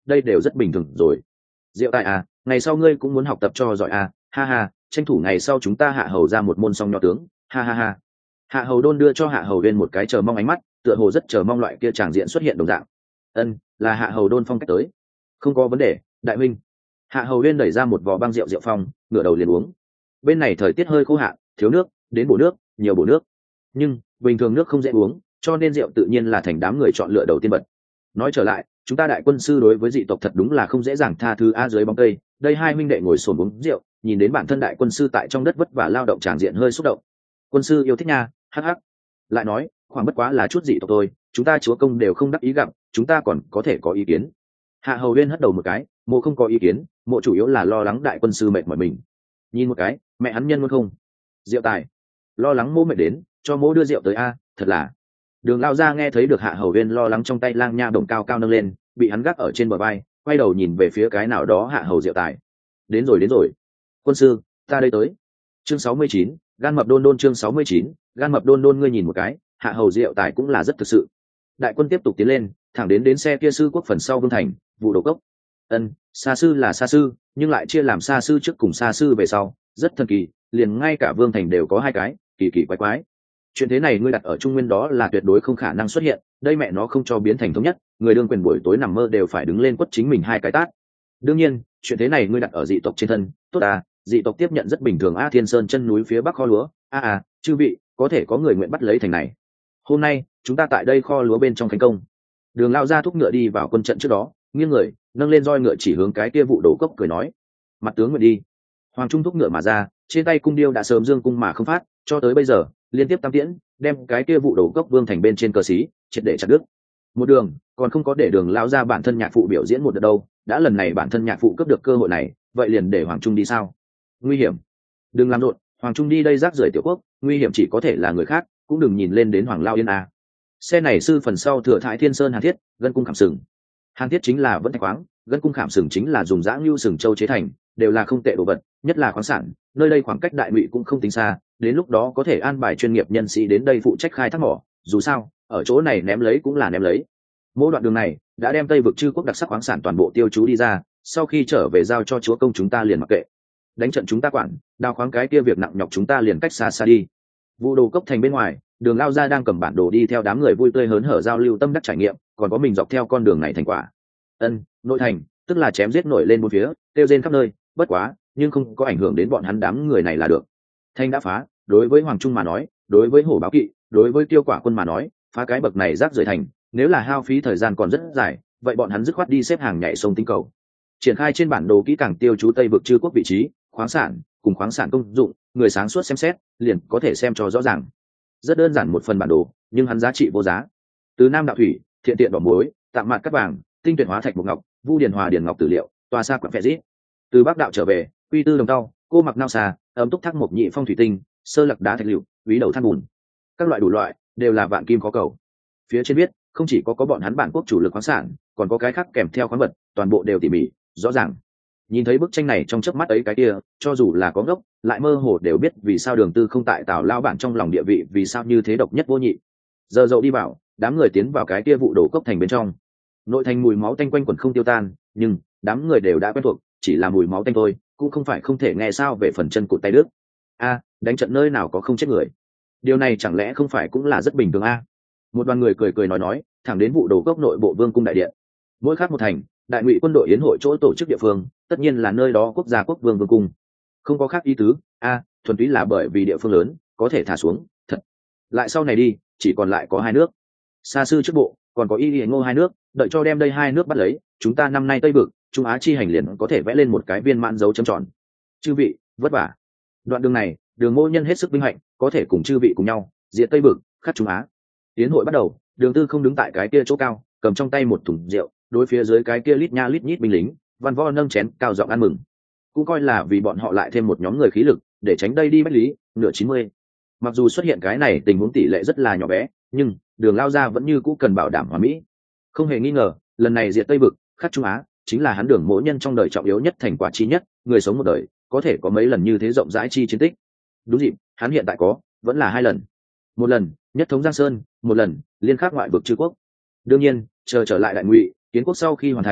[SPEAKER 1] đây đều rất bình thường rồi. Diệu Tài à, ngày sau ngươi cũng muốn học tập cho giỏi à, ha ha, tranh thủ ngày sau chúng ta hạ hầu ra một môn song nho tướng, ha ha ha. Hạ hầu đôn đưa cho hạ hầu uyên một cái chờ mong ánh mắt, tựa hồ rất chờ mong loại kia tràng diện xuất hiện đồng dạng. Ân, là hạ hầu đôn phong cách tới. Không có vấn đề, đại huynh. Hạ hầu uyên đẩy ra một vò băng rượu phong, ngửa đầu liền uống. Bên này thời tiết hơi khô hạn, thiếu nước, đến bổ nước, nhiều bổ nước. Nhưng bình thường nước không dễ uống, cho nên rượu tự nhiên là thành đám người chọn lựa đầu tiên bật. Nói trở lại, chúng ta đại quân sư đối với dị tộc thật đúng là không dễ dàng tha thứ a. Dưới bóng cây, đây hai huynh đệ ngồi xổm uống rượu, nhìn đến bản thân đại quân sư tại trong đất vất vả lao động tràng diện hơi xúc động. Quân sư yêu thích nha, hắc hắc. Lại nói, khoảng bất quá là chút dị tộc thôi, chúng ta chúa công đều không đắc ý gặp, chúng ta còn có thể có ý kiến. Hạ hầu uyên hất đầu một cái, mộ không có ý kiến, mộ chủ yếu là lo lắng đại quân sư mệt mỏi mình. Nhìn một cái, mẹ hắn nhân luôn không. Rượu Tài, lo lắng mộ mệt đến, cho mộ đưa rượu tới a. Thật là. Đường lao ra nghe thấy được hạ hầu uyên lo lắng, trong tay lang nha đồng cao cao nâng lên, bị hắn gác ở trên bờ vai, quay đầu nhìn về phía cái nào đó hạ hầu Diệu Tài. Đến rồi. Quân sư, ta đây tới. Chương 69, gan mập đôn đôn. Chương 69, gan mập đôn đôn. Ngươi nhìn một cái, hạ hầu Diệu Tài cũng là rất thực sự. Đại quân tiếp tục tiến lên, thẳng đến xe kia sư quốc phần sau Vương Thành, vụ đầu cốc. Xa sư là xa sư, nhưng lại chia làm xa sư trước cùng xa sư về sau, rất thần kỳ, liền ngay cả Vương Thành đều có hai cái, kỳ kỳ quái quái. Chuyện thế này ngươi đặt ở Trung Nguyên đó là tuyệt đối không khả năng xuất hiện, đây mẹ nó không cho biến thành thống nhất, người đương quyền buổi tối nằm mơ đều phải đứng lên quất chính mình hai cái tát. Đương nhiên, chuyện thế này ngươi đặt ở dị tộc trên thân, tốt à, dị tộc tiếp nhận rất bình thường a. Thiên Sơn chân núi phía bắc kho lúa, chư vị, có thể có người nguyện bắt lấy thành này. Hôm nay, chúng ta tại đây kho lúa bên trong thành công. Đường lao ra thúc ngựa đi vào quân trận trước đó, nghiêng người, nâng lên roi ngựa chỉ hướng cái kia vụ đổ cốc cười nói: Mặt tướng nguyện đi. Hoàng Trung thúc ngựa mà ra, trên tay cung điêu đã sớm dương cung mà không phát, cho tới bây giờ, liên tiếp tam tiễn, đem cái kia vụ đổ cốc Vương Thành bên trên cờ xí triệt để chặt đứt. Một đường còn không có để đường lao ra bản thân nhạc phụ biểu diễn một đợt đâu, đã lần này bản thân nhạc phụ cướp được cơ hội này, vậy liền để Hoàng Trung đi sao? Nguy hiểm, đừng làm rộn, Hoàng Trung đi đây rác rưởi tiểu quốc, nguy hiểm chỉ có thể là người khác, cũng đừng nhìn lên đến Hoàng Lao Yên a. Xe này sư phần sau thừa Thái Thiên Sơn Hàn Thiết, gân cung khảm sừng. Hàn Thiết chính là vẫn thạch khoáng, gân cung khảm sừng chính là dùng dã ngưu sừng châu chế thành, đều là không tệ đồ vật, nhất là khoáng sản, nơi đây khoảng cách Đại Ngụy cũng không tính xa, đến lúc đó có thể an bài chuyên nghiệp nhân sĩ đến đây phụ trách khai thác mỏ, dù sao, ở chỗ này ném lấy cũng là ném lấy. Mỗi đoạn đường này đã đem Tây vực chư quốc đặc sắc khoáng sản toàn bộ tiêu chú đi ra, sau khi trở về giao cho chúa công chúng ta liền mặc kệ. Đánh trận chúng ta quản, đào khoáng cái kia việc nặng nhọc chúng ta liền cách xa xa đi. Vụ đồ cốc thành bên ngoài, Đường lao ra đang cầm bản đồ đi theo đám người vui tươi hớn hở giao lưu tâm đắc trải nghiệm, còn có mình dọc theo con đường này thành quả. Nội thành, tức là chém giết nổi lên bốn phía, tiêu rên khắp nơi, bất quá, nhưng không có ảnh hưởng đến bọn hắn đám người này là được. Thanh đã phá, đối với Hoàng Trung mà nói, đối với Hổ Báo Kỵ, đối với Tiêu Quả Quân mà nói, phá cái bậc này rác rưởi thành, nếu là hao phí thời gian còn rất dài, vậy bọn hắn dứt khoát đi xếp hàng nhảy sông tinh cầu. Triển khai trên bản đồ kỹ càng tiêu chú Tây vực chư quốc vị trí, khoáng sản, cùng khoáng sản công dụng, người sáng suốt xem xét, liền có thể xem cho rõ ràng. Rất đơn giản một phần bản đồ, nhưng hắn giá trị vô giá. Từ Nam đạo thủy, thiện tiện đỏ muối, tạm mạn cắt vàng, tinh tuyển hóa thạch bộc ngọc, vu điền hòa điền ngọc tử liệu, tòa xa quặng phệ dít. Từ Bắc đạo trở về, quy tư đồng tao, cô mặc nao xà, ấm túc thác mộc nhị phong thủy tinh, sơ lặc đá thạch liệu, quý đầu than bùn, các loại đủ loại đều là vạn kim khó cầu. Phía trên viết, không chỉ có bọn hắn bản quốc chủ lực khoáng sản, còn có cái khác kèm theo khoáng vật, toàn bộ đều tỉ mỉ rõ ràng. Nhìn thấy bức tranh này trong chớp mắt ấy, cái kia cho dù là có ngốc lại mơ hồ đều biết vì sao Đường Tư không tại Tào lao bản trong lòng địa vị vì sao như thế độc nhất vô nhị. Giờ dậu đi vào, đám người tiến vào cái kia vụ đổ cốc thành bên trong. Nội thành mùi máu tanh quanh quẩn không tiêu tan, nhưng đám người đều đã quen thuộc, chỉ là mùi máu tanh thôi, cũng không phải không thể nghe sao về phần chân cụt tay đứt. Đánh trận nơi nào có không chết người, điều này chẳng lẽ không phải cũng là rất bình thường a? Một đoàn người cười cười nói, thẳng đến vụ đổ cốc nội bộ vương cung đại điện. Mỗi khác một thành, Đại Ngụy quân đội yến hội chỗ tổ chức địa phương, tất nhiên là nơi đó quốc gia quốc vương vương cung, không có khác ý tứ. Thuần túy là bởi vì địa phương lớn, có thể thả xuống. Thật lại sau này đi, chỉ còn lại có hai nước, xa sư trước bộ, còn có Y Ngô hai nước, đợi cho đem đây hai nước bắt lấy, chúng ta năm nay Tây vực Trung Á chi hành liền có thể vẽ lên một cái viên mãn dấu chấm tròn. Chư vị vất vả. Đoạn đường này, Đường Ngô nhân hết sức vinh hạnh, có thể cùng chư vị cùng nhau diệt Tây vực, khắc Trung Á. Yến hội bắt đầu, Đường Tư không đứng tại cái kia chỗ cao, cầm trong tay một thùng rượu, đối phía dưới cái kia lít nha lít nhít binh lính văn võ nâng chén cao giọng ăn mừng, cũng coi là vì bọn họ lại thêm một nhóm người khí lực để tránh đây đi bách lý nửa 90. Mặc dù xuất hiện cái này tình huống tỷ lệ rất là nhỏ bé, nhưng Đường lao ra vẫn như cũ cần bảo đảm hòa mỹ. Không hề nghi ngờ, lần này diệt Tây vực, khắc Trung Á, chính là hắn Đường mỗi nhân trong đời trọng yếu nhất thành quả chi nhất, người sống một đời có thể có mấy lần như thế rộng rãi chi chiến tích. Đúng dịp, hắn hiện tại có vẫn là hai lần. Một lần nhất thống Giang Sơn, một lần liên khắc ngoại vực chư quốc. Đương nhiên, chờ trở lại Đại Ngụy, Kiến quốc sau khi hoàn thành,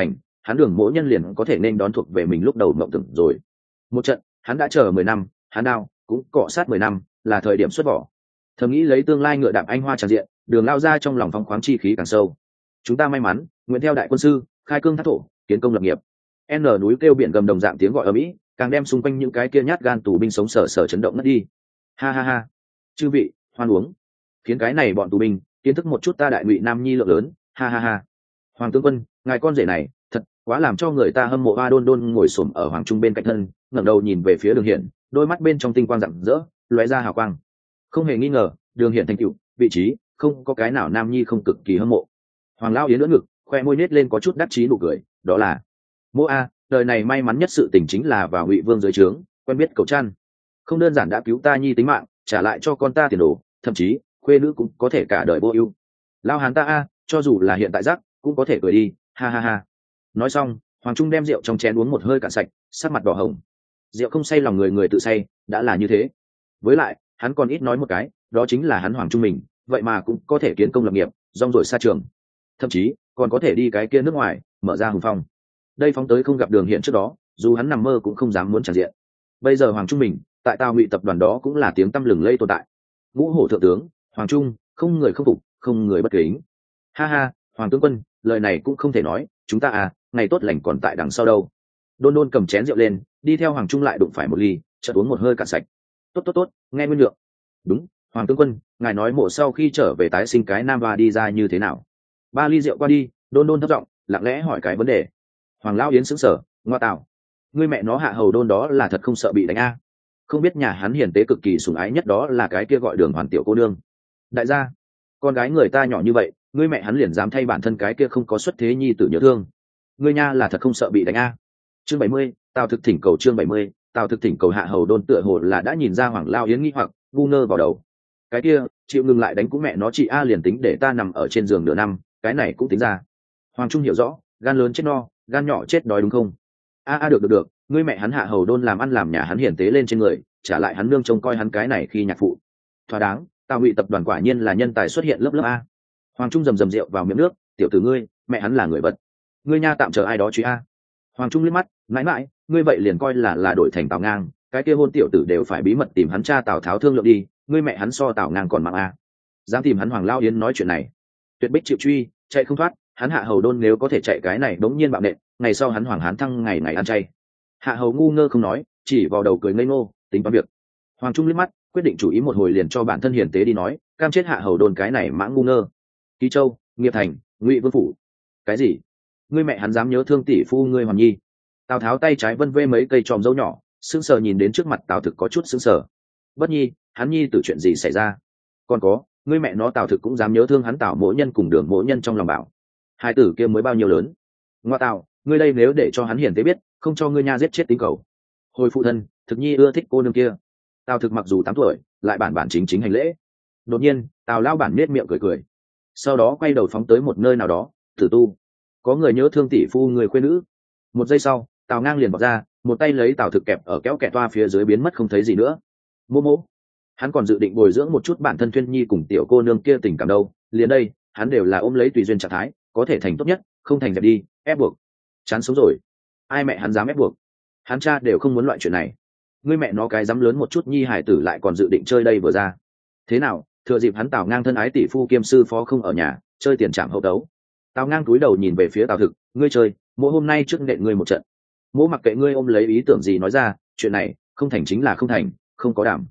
[SPEAKER 1] hắn Đường Mỗ Nhân liền có thể nên đón thuộc về mình lúc đầu mộng tưởng rồi. Một trận hắn đã chờ 10 năm, hắn đao cũng cọ sát 10 năm, là thời điểm xuất vỏ. Thầm nghĩ lấy tương lai ngựa đạp anh hoa tràn diện, Đường lao ra trong lòng phóng khoáng chi khí càng sâu. Chúng ta may mắn nguyện theo đại quân sư khai cương thác thổ, kiến công lập nghiệp. N núi kêu biển gầm đồng dạng tiếng gọi ở mỹ, càng đem xung quanh những cái kia nhát gan tù binh sống sờ sờ chấn động mất đi. Ha ha ha, chư vị hoan uống, khiến cái này bọn tù binh kiến thức một chút ta đại ngụy nam nhi lượng lớn. Ha ha ha, hoàng tướng quân, ngài con rể này thật quá làm cho người ta hâm mộ. A Đôn Đôn ngồi xổm ở hoàng trung bên cạnh thân, ngẩng đầu nhìn về phía Đường Hiển, đôi mắt bên trong tinh quang rạng rỡ, lóe ra hào quang. Không hề nghi ngờ, Đường Hiển thành tựu vị trí không có cái nào nam nhi không cực kỳ hâm mộ. Hoàng Lão Yến lưỡn ngực, khoe môi nết lên có chút đắc chí nụ cười, đó là Mỗ A, đời này may mắn nhất sự tình chính là vào Ngụy Vương dưới trướng, quen biết cậu chăn, không đơn giản đã cứu ta nhi tính mạng, trả lại cho con ta tiền đồ, thậm chí khuê nữ cũng có thể cả đời vô ưu. Lao hán ta A, cho dù là hiện tại rắc cũng có thể cười đi. Ha ha ha. Nói xong, Hoàng Trung đem rượu trong chén uống một hơi cạn sạch, sắc mặt đỏ hồng. Rượu không say lòng người, người tự say đã là như thế. Với lại hắn còn ít nói một cái, đó chính là hắn Hoàng Trung mình vậy mà cũng có thể kiến công lập nghiệp, rong ruổi xa trường, thậm chí còn có thể đi cái kia nước ngoài mở ra hùng phong. Đây phóng tới không gặp Đường Hiển trước đó, dù hắn nằm mơ cũng không dám muốn tràn diện. Bây giờ Hoàng Trung mình tại Tào Ngụy tập đoàn đó cũng là tiếng tăm lừng lây tồn tại. Ngũ hổ thượng tướng Hoàng Trung, không người không phục, không người bất kính. Ha ha, Hoàng tướng quân, lời này cũng không thể nói, chúng ta à, ngày tốt lành còn tại đằng sau đâu. Đôn Đôn cầm chén rượu lên, đi theo Hoàng Trung lại đụng phải một ly, chợt uống một hơi cạn sạch. Tốt tốt tốt, nghe nguyên lượng. Đúng, Hoàng tướng quân, ngài nói mộ sau khi trở về tái sinh cái nam và đi ra như thế nào? Ba ly rượu qua đi, Đôn Đôn thấp giọng lặng lẽ hỏi cái vấn đề. Hoàng Lão Yến sững sờ, ngoa tạo, ngươi mẹ nó Hạ Hầu Đôn đó là thật không sợ bị đánh a? Không biết nhà hắn hiền tế cực kỳ sủng ái nhất đó là cái kia gọi Đường Hoàn tiểu cô nương. Đại gia, con gái người ta nhỏ như vậy, ngươi mẹ hắn liền dám thay bản thân cái kia không có xuất thế nhi tử nhớ thương. Ngươi nha là thật không sợ bị đánh a. Chương 70, Tào Thực thỉnh cầu. Chương 70, Tào Thực thỉnh cầu. Hạ Hầu Đôn tựa hồ là đã nhìn ra Hoàng Lão Yến nghi hoặc ngu ngơ vào đầu. Cái kia chịu ngừng lại đánh cũng mẹ nó chị a, liền tính để ta nằm ở trên giường nửa năm, cái này cũng tính ra. Hoàng Trung hiểu rõ, gan lớn chết no, gan nhỏ chết đói đúng không? A được, ngươi mẹ hắn Hạ Hầu Đôn làm ăn làm nhà hắn hiển tế lên trên người, trả lại hắn nương trông coi hắn cái này khi nhạc phụ. Thỏa đáng, Tào Ngụy tập đoàn quả nhiên là nhân tài xuất hiện lớp lớp a. Hoàng Trung rầm rượu vào miệng nước, tiểu tử ngươi, mẹ hắn là người vật. Ngươi nha tạm chờ ai đó truy a. Hoàng Trung liếc mắt, mãi mãi, ngươi vậy liền coi là đổi thành Tào Ngang, cái kia hôn tiểu tử đều phải bí mật tìm hắn cha Tào Tháo thương lượng đi, ngươi mẹ hắn so Tào Ngang còn mạng a. Dám tìm hắn Hoàng Lão Yến nói chuyện này, tuyệt bích chịu truy, chạy không thoát. Hắn Hạ Hầu Đôn nếu có thể chạy cái này đống nhiên bạo nện, ngày sau hắn Hoàng Hán thăng ngày ngày ăn chay. Hạ Hầu ngu ngơ không nói, chỉ vào đầu cười ngây ngô, tính toán việc. Hoàng Trung liếc mắt, quyết định chủ ý một hồi liền cho bản thân hiền tế đi nói, cam chết Hạ Hầu Đôn cái này mãng ngu ngơ. Ký Châu, Nghiệp Thành, Ngụy Vương phủ. Cái gì? Ngươi mẹ hắn dám nhớ thương tỷ phu ngươi Hoàn Nhi? Tào Tháo tay trái vân vê mấy cây tròm dâu nhỏ, sững sờ nhìn đến trước mặt Tào Thực có chút sững sờ. Bất Nhi, hắn Nhi từ chuyện gì xảy ra? Còn có, ngươi mẹ nó Tào Thực cũng dám nhớ thương hắn Tào Mỗ Nhân cùng Đường Mỗ Nhân trong lòng bảo. Hai tử kia mới bao nhiêu lớn? Ngoa Tào, ngươi đây nếu để cho hắn hiền tế biết, không cho ngươi nha giết chết tính cầu. Hồi phụ thân, Thực Nhi ưa thích cô nương kia. Tào Thực mặc dù 8 tuổi, lại bản chính hành lễ. Đột nhiên, Tào lao bản nết miệng cười, sau đó quay đầu phóng tới một nơi nào đó. Tử tu, có người nhớ thương tỷ phu người khuê nữ. Một giây sau, Tào Ngang liền bọc ra, một tay lấy Tào Thực kẹp ở kéo kẹt toa phía dưới biến mất không thấy gì nữa. Mô, hắn còn dự định bồi dưỡng một chút bản thân Thuyên Nhi cùng tiểu cô nương kia tình cảm đâu, liền đây, hắn đều là ôm lấy tùy duyên trạng thái, có thể thành tốt nhất, không thành dẹp đi, ép buộc. Chán sống rồi. Ai mẹ hắn dám ép buộc? Hắn cha đều không muốn loại chuyện này. Ngươi mẹ nó cái dám lớn một chút Nhi hải tử lại còn dự định chơi đây vừa ra. Thế nào, thừa dịp hắn Tào Ngang thân ái tỷ phu kiêm sư phó không ở nhà, chơi tiền trảm hậu đấu. Tào Ngang cúi đầu nhìn về phía Tào Thực, ngươi chơi, mỗi hôm nay trước nện ngươi một trận. Mỗi mặc kệ ngươi ôm lấy ý tưởng gì nói ra, chuyện này không thành chính là không thành, không có đảm.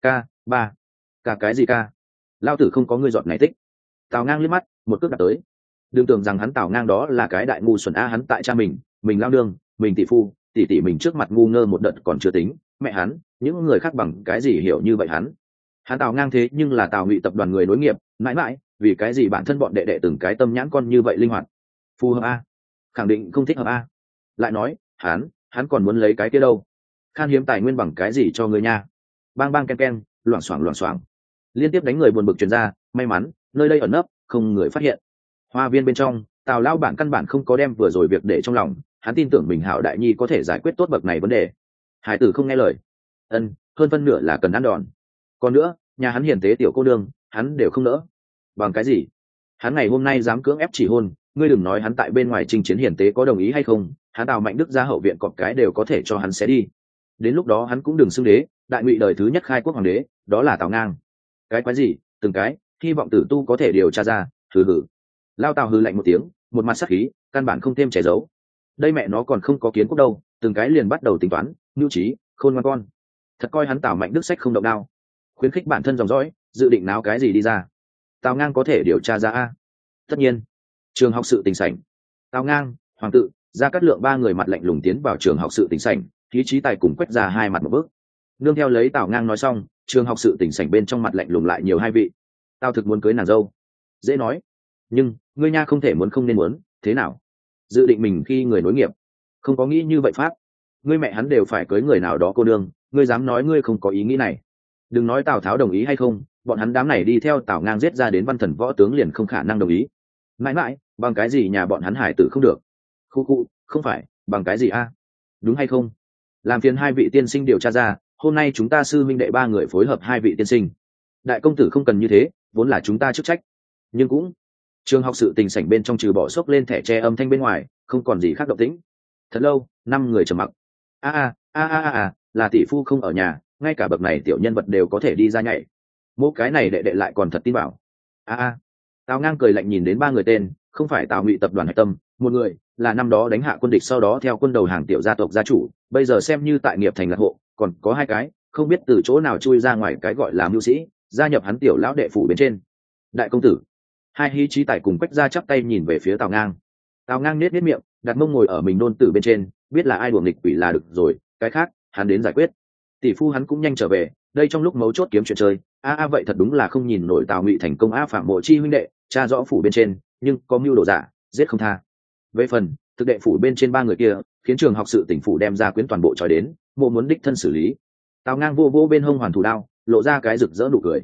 [SPEAKER 1] Ba, cái gì ca? Lao tử không có ngươi giọt này tích. Tào Ngang liếc mắt, một cước đặt tới. Đừng tưởng rằng hắn Tào Ngang đó là cái đại ngu xuẩn a, hắn tại cha mình lao nương, mình tỷ phu, tỷ mình trước mặt ngu ngơ một đợt còn chưa tính, mẹ hắn, những người khác bằng cái gì hiểu như vậy hắn Tào Ngang thế nhưng là Tào Ngụy tập đoàn người nối nghiệp, mãi mãi, vì cái gì bản thân bọn đệ đệ từng cái tâm nhãn con như vậy linh hoạt, phù hợp a? Khẳng định không thích hợp a. Lại nói, hắn còn muốn lấy cái kia đâu? Khan hiếm tài nguyên bằng cái gì cho người nha? Bang ken, loảng xoảng, liên tiếp đánh người buồn bực truyền ra. May mắn nơi đây ẩn nấp, không người phát hiện. Hoa viên bên trong, Tào lao bản căn bản không có đem vừa rồi việc để trong lòng, hắn tin tưởng mình Hạo đại nhi có thể giải quyết tốt bậc này vấn đề. Hải tử không nghe lời, hơn phân nửa là cần ăn đòn. Còn nữa, nhà hắn hiền tế tiểu cô nương, hắn đều không nỡ. Bằng cái gì? Hắn ngày hôm nay dám cưỡng ép chỉ hôn, ngươi đừng nói hắn tại bên ngoài chinh chiến hiển tế có đồng ý hay không, hắn Tào Mạnh Đức ra hậu viện cọp cái đều có thể cho hắn xé đi. Đến lúc đó hắn cũng đừng xưng đế, đại ngụy đời thứ nhất khai quốc hoàng đế đó là Tào Ngang. Cái quái gì, từng cái hy vọng tử tu có thể điều tra ra. Hừ hừ. Lao Tào hừ lạnh một tiếng, một mặt sắc khí, căn bản không thêm che giấu. Đây mẹ nó còn không có kiến quốc đâu, từng cái liền bắt đầu tính toán, nhu trí, khôn ngoan con. Thật coi hắn Tào Mạnh Đức sách không động đao, khuyến khích bản thân dòng dõi, dự định náo cái gì đi ra. Tào Ngang có thể điều tra ra a? Tất nhiên. Trường học sự tình sảnh. Tào Ngang, Hoàng tự, Gia Cát Lượng ba người mặt lạnh lùng tiến vào trường học sự tình sảnh, khí trí tài cùng Quách ra hai mặt một bước. Nương theo lấy Tào Ngang nói xong, trường học sự tình sảnh bên trong mặt lạnh lùng lại nhiều hai vị. Tao thực muốn cưới nàng dâu. Dễ nói, nhưng ngươi nha không thể muốn không nên muốn, thế nào? Dự định mình khi người nối nghiệp, không có nghĩ như vậy pháp. Ngươi mẹ hắn đều phải cưới người nào đó cô nương, ngươi dám nói ngươi không có ý nghĩ này? Đừng nói Tào Tháo đồng ý hay không, bọn hắn đám này đi theo Tào Ngang giết ra đến văn thần võ tướng liền không khả năng đồng ý. Mãi mãi, bằng cái gì nhà bọn hắn hải tử không được? Khu khu, không phải, bằng cái gì a? Đúng hay không? Làm phiền hai vị tiên sinh điều tra ra, hôm nay chúng ta sư minh đệ ba người phối hợp hai vị tiên sinh. Đại công tử không cần như thế, vốn là chúng ta chức trách. Nhưng cũng trường học sự tình sảnh bên trong trừ bỏ xốc lên thẻ tre âm thanh bên ngoài, không còn gì khác động tĩnh. Thật lâu, năm người trầm mặc. Là tỷ phu không ở nhà, ngay cả bậc này tiểu nhân vật đều có thể đi ra nhảy. Mỗi cái này đệ đệ lại còn thật tin bảo. Tào Ngang cười lạnh nhìn đến ba người tên, không phải Tào Ngụy tập đoàn hạch tâm, một người là năm đó đánh hạ quân địch sau đó theo quân đầu hàng tiểu gia tộc gia chủ, bây giờ xem như tại nghiệp thành lạc hộ, còn có hai cái không biết từ chỗ nào chui ra ngoài cái gọi là mưu sĩ, gia nhập hắn tiểu lão đệ phủ bên trên. Đại công tử. Hai hí trí tài cùng Quách ra chắp tay nhìn về phía Tào Ngang. Tào Ngang nết miệng, đặt mông ngồi ở mình nôn tử bên trên, biết là ai đuổi nghịch quỷ là được rồi, cái khác hắn đến giải quyết. Tỷ phu hắn cũng nhanh trở về, đây trong lúc mấu chốt kiếm chuyện chơi. Vậy thật đúng là không nhìn nổi Tào Ngụy thành công phạm mộ chi huynh đệ, cha rõ phủ bên trên, nhưng có mưu đồ giả, giết không tha. Về phần thực đệ phủ bên trên ba người kia, khiến trường học sự tỉnh phủ đem ra quyến toàn bộ trói đến, mộ muốn đích thân xử lý. Tào Ngang vô vô bên hông hoàn thủ đao, lộ ra cái rực rỡ nụ cười.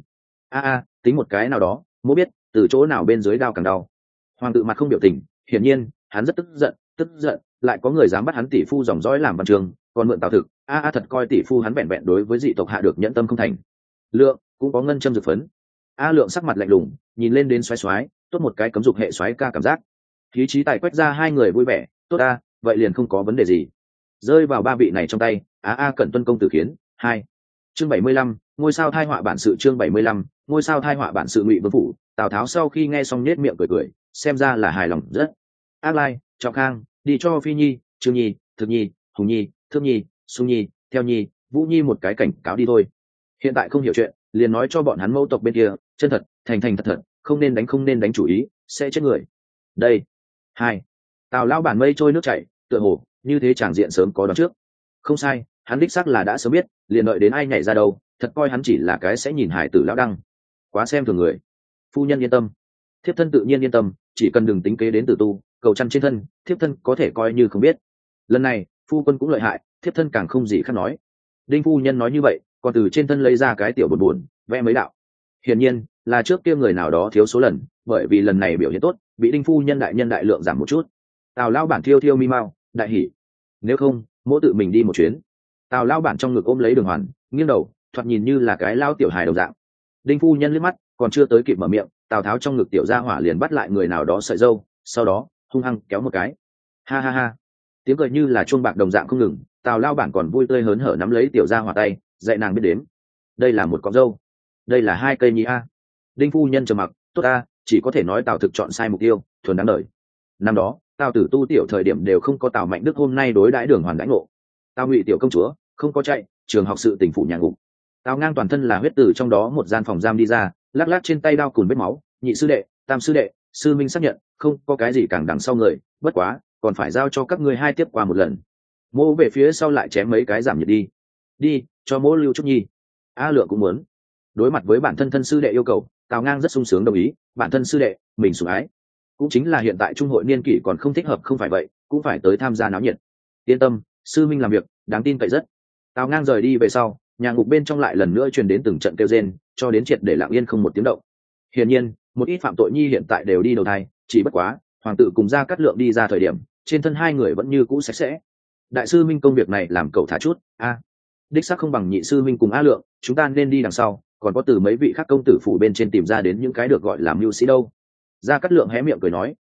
[SPEAKER 1] Tính một cái nào đó, mộ biết từ chỗ nào bên dưới đao càng đau. Hoàng tự mặt không biểu tình, hiển nhiên hắn rất tức giận, lại có người dám bắt hắn tỷ phu dòng dõi làm văn trường, còn mượn Tào thực. Thật coi tỷ phu hắn vẹn vẹn đối với dị tộc hạ được nhẫn tâm không thành. Lượng cũng có ngân châm dược phấn. Lượng sắc mặt lạnh lùng, nhìn lên đến xoáy xoáy, tốt một cái cấm dục hệ xoáy ca cảm giác. Khí trí tài Quách ra hai người vui vẻ, tốt vậy liền không có vấn đề gì. Rơi vào ba vị này trong tay, Cẩn tuân công tử khiến. 2. Chương 75, ngôi sao thai họa bản sự. Chương 75, ngôi sao thai họa bản sự. Ngụy Vương phủ, Tào Tháo sau khi nghe xong nết miệng cười, xem ra là hài lòng rất. Ác Lai, Trọng Khang, đi cho Phi Nhi, Trương Nhi, Thực Nhi, Hùng Nhi, Thước Nhi, Sung Nhi, Theo Nhi, Vũ Nhi một cái cảnh cáo đi thôi. Hiện tại không hiểu chuyện, liền nói cho bọn hắn mẫu tộc bên kia, chân thật, thành thật, không nên đánh chủ ý, sẽ chết người. Đây. 2. Tào lão bản mây trôi nước chảy, tựa hồ như thế tràng diện sớm có đoán trước. Không sai, hắn đích xác là đã sớm biết, liền đợi đến ai nhảy ra đâu, thật coi hắn chỉ là cái sẽ nhìn hải tử lão đăng. Quá xem thường người. Phu nhân yên tâm, thiếp thân tự nhiên yên tâm, chỉ cần đừng tính kế đến tử tu, cầu chăn trên thân, thiếp thân có thể coi như không biết. Lần này phu quân cũng lợi hại, thiếp thân càng không gì khác nói. Đinh phu nhân nói như vậy, còn từ trên thân lấy ra cái tiểu buồn vẽ mấy đạo. Hiển nhiên là trước kia người nào đó thiếu số lần, bởi vì lần này biểu hiện tốt, bị Đinh phu nhân đại lượng giảm một chút. Tào lão bản thiêu mi mau, đại hỉ. Nếu không, mỗi tự mình đi một chuyến. Tào lão bản trong ngực ôm lấy Đường Hoàn, nghiêng đầu, thoạt nhìn như là cái lao tiểu hài đồng dạng. Đinh phu nhân liếc mắt, còn chưa tới kịp mở miệng, Tào Tháo trong ngực tiểu gia hỏa liền bắt lại người nào đó sợi dâu, sau đó hung hăng kéo một cái. Ha. Tiếng cười như là chuông bạc đồng dạng không ngừng. Tào lao bản còn vui tươi hớn hở nắm lấy tiểu gia hỏa tay, dạy nàng biết đếm. Đây là một cọng dâu, đây là 2 cây nhi a. Đinh phu nhân trầm mặc, tốt chỉ có thể nói Tào thực chọn sai mục tiêu, thuần đáng đời. Năm đó Tào tử tu tiểu thời điểm đều không có Tào Mạnh Đức hôm nay đối đãi Đường Hoàn đãi ngộ. Tào Ngụy tiểu công chúa không có chạy, trường học sự tỉnh phủ nhà ngục. Tào Ngang toàn thân là huyết từ trong đó một gian phòng giam đi ra, lắc lắc trên tay đao cùn vết máu. Nhị sư đệ, tam sư đệ, sư minh xác nhận không có cái gì càng đằng sau người, bất quá còn phải giao cho các ngươi hai tiếp qua một lần. Mô về phía sau lại chém mấy cái giảm nhiệt đi cho mô lưu chút nhi. Lượng cũng muốn. Đối mặt với bản thân sư đệ yêu cầu, Tào Ngang rất sung sướng đồng ý, bản thân sư đệ mình sủng ái. Cũng chính là hiện tại trung hội niên kỷ còn không thích hợp, không phải vậy cũng phải tới tham gia náo nhiệt. Yên tâm, sư minh làm việc đáng tin cậy rất. Tào Ngang rời đi về sau, nhà ngục bên trong lại lần nữa truyền đến từng trận kêu rên, cho đến triệt để lặng yên không một tiếng động. Hiển nhiên một ít phạm tội nhi hiện tại đều đi đầu thai, chỉ bất quá hoàng tử cùng Gia Cát Lượng đi ra thời điểm, trên thân hai người vẫn như cũ sạch sẽ. Đại sư minh công việc này làm cậu thả chút. Đích xác không bằng nhị sư minh cùng Lượng, chúng ta nên đi đằng sau, còn có từ mấy vị khác công tử phủ bên trên tìm ra đến những cái được gọi là mưu sĩ đâu. Gia Cát Lượng hé miệng cười nói,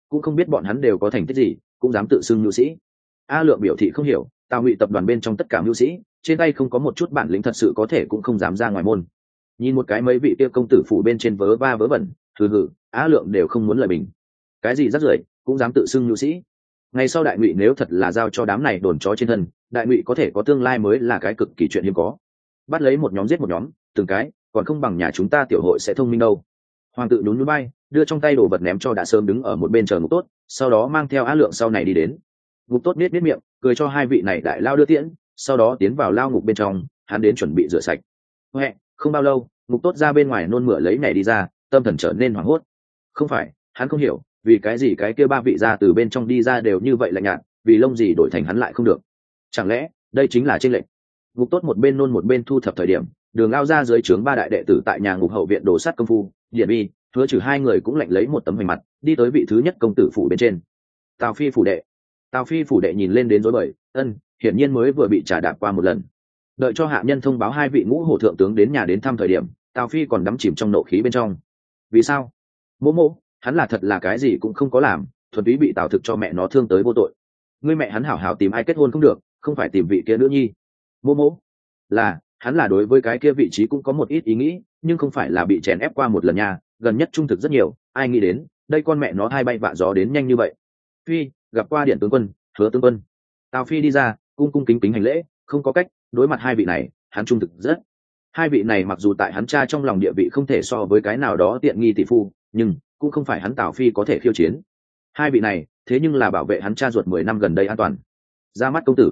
[SPEAKER 1] cũng không biết bọn hắn đều có thành tích gì, cũng dám tự xưng nhu sĩ. A Lượng biểu thị không hiểu, Tào Ngụy tập đoàn bên trong tất cả nhu sĩ, trên tay không có một chút bản lĩnh thật sự có thể cũng không dám ra ngoài môn. Nhìn một cái mấy vị kia công tử phủ bên trên vớ va vớ vẩn, hừ hừ, Á Lượng đều không muốn lời bình. Cái gì rắc rưởi, cũng dám tự xưng nhu sĩ. Ngày sau Đại Ngụy nếu thật là giao cho đám này đồn chó trên thân, Đại Ngụy có thể có tương lai mới là cái cực kỳ chuyện hiếm có. Bắt lấy một nhóm giết một nhóm, từng cái, còn không bằng nhà chúng ta tiểu hội sẽ thông minh đâu. Hoàng tự nhún nhún bay, đưa trong tay đồ vật ném cho đã sớm đứng ở một bên chờ Ngục Tốt, sau đó mang theo Á Lượng sau này đi đến. Ngục Tốt biết miệng, cười cho hai vị này đại lao đưa tiễn, sau đó tiến vào lao ngục bên trong, hắn đến chuẩn bị rửa sạch. Huệ, không bao lâu, Ngục Tốt ra bên ngoài nôn mửa lấy nhảy đi ra, tâm thần trở nên hoảng hốt. Không phải, hắn không hiểu, vì cái gì cái kia ba vị ra từ bên trong đi ra đều như vậy lạnh nhạt, vì lông gì đổi thành hắn lại không được. Chẳng lẽ đây chính là chênh lệch? Ngục Tốt một bên nôn một bên thu thập thời điểm, Đường Ao ra dưới trướng ba đại đệ tử tại nhà ngục hậu viện đồ sắt công phu, Điển Vi, Hứa Trừ hai người cũng lạnh lấy một tấm hình mặt, đi tới vị thứ nhất công tử phủ bên trên. Tào Phi phủ đệ. Tào Phi phủ đệ nhìn lên đến rối bời, hiển nhiên mới vừa bị trả đạp qua một lần. Đợi cho hạ nhân thông báo hai vị ngũ hổ thượng tướng đến nhà đến thăm thời điểm, Tào Phi còn đắm chìm trong nộ khí bên trong. Vì sao? Mỗ mỗ, hắn là thật là cái gì cũng không có làm, thuần túy bị Tào Thực cho mẹ nó thương tới vô tội. Ngươi mẹ hắn hảo hảo tìm ai kết hôn không được, không phải tìm vị kia nữ nhi. Mỗ mỗ, là hắn là đối với cái kia vị trí cũng có một ít ý nghĩ, nhưng không phải là bị chèn ép qua một lần nha, gần nhất trung thực rất nhiều, ai nghĩ đến đây con mẹ nó hai bay vạ gió đến nhanh như vậy. Phi gặp qua điện tướng quân, Hứa tướng quân. Tào Phi đi ra, cung cung kính kính hành lễ, không có cách, đối mặt hai vị này hắn trung thực rất. Hai vị này mặc dù tại hắn cha trong lòng địa vị không thể so với cái nào đó tiện nghi tỷ phu, nhưng cũng không phải hắn Tào Phi có thể khiêu chiến. Hai vị này thế nhưng là bảo vệ hắn cha ruột 10 năm gần đây an toàn. Ra mắt công tử.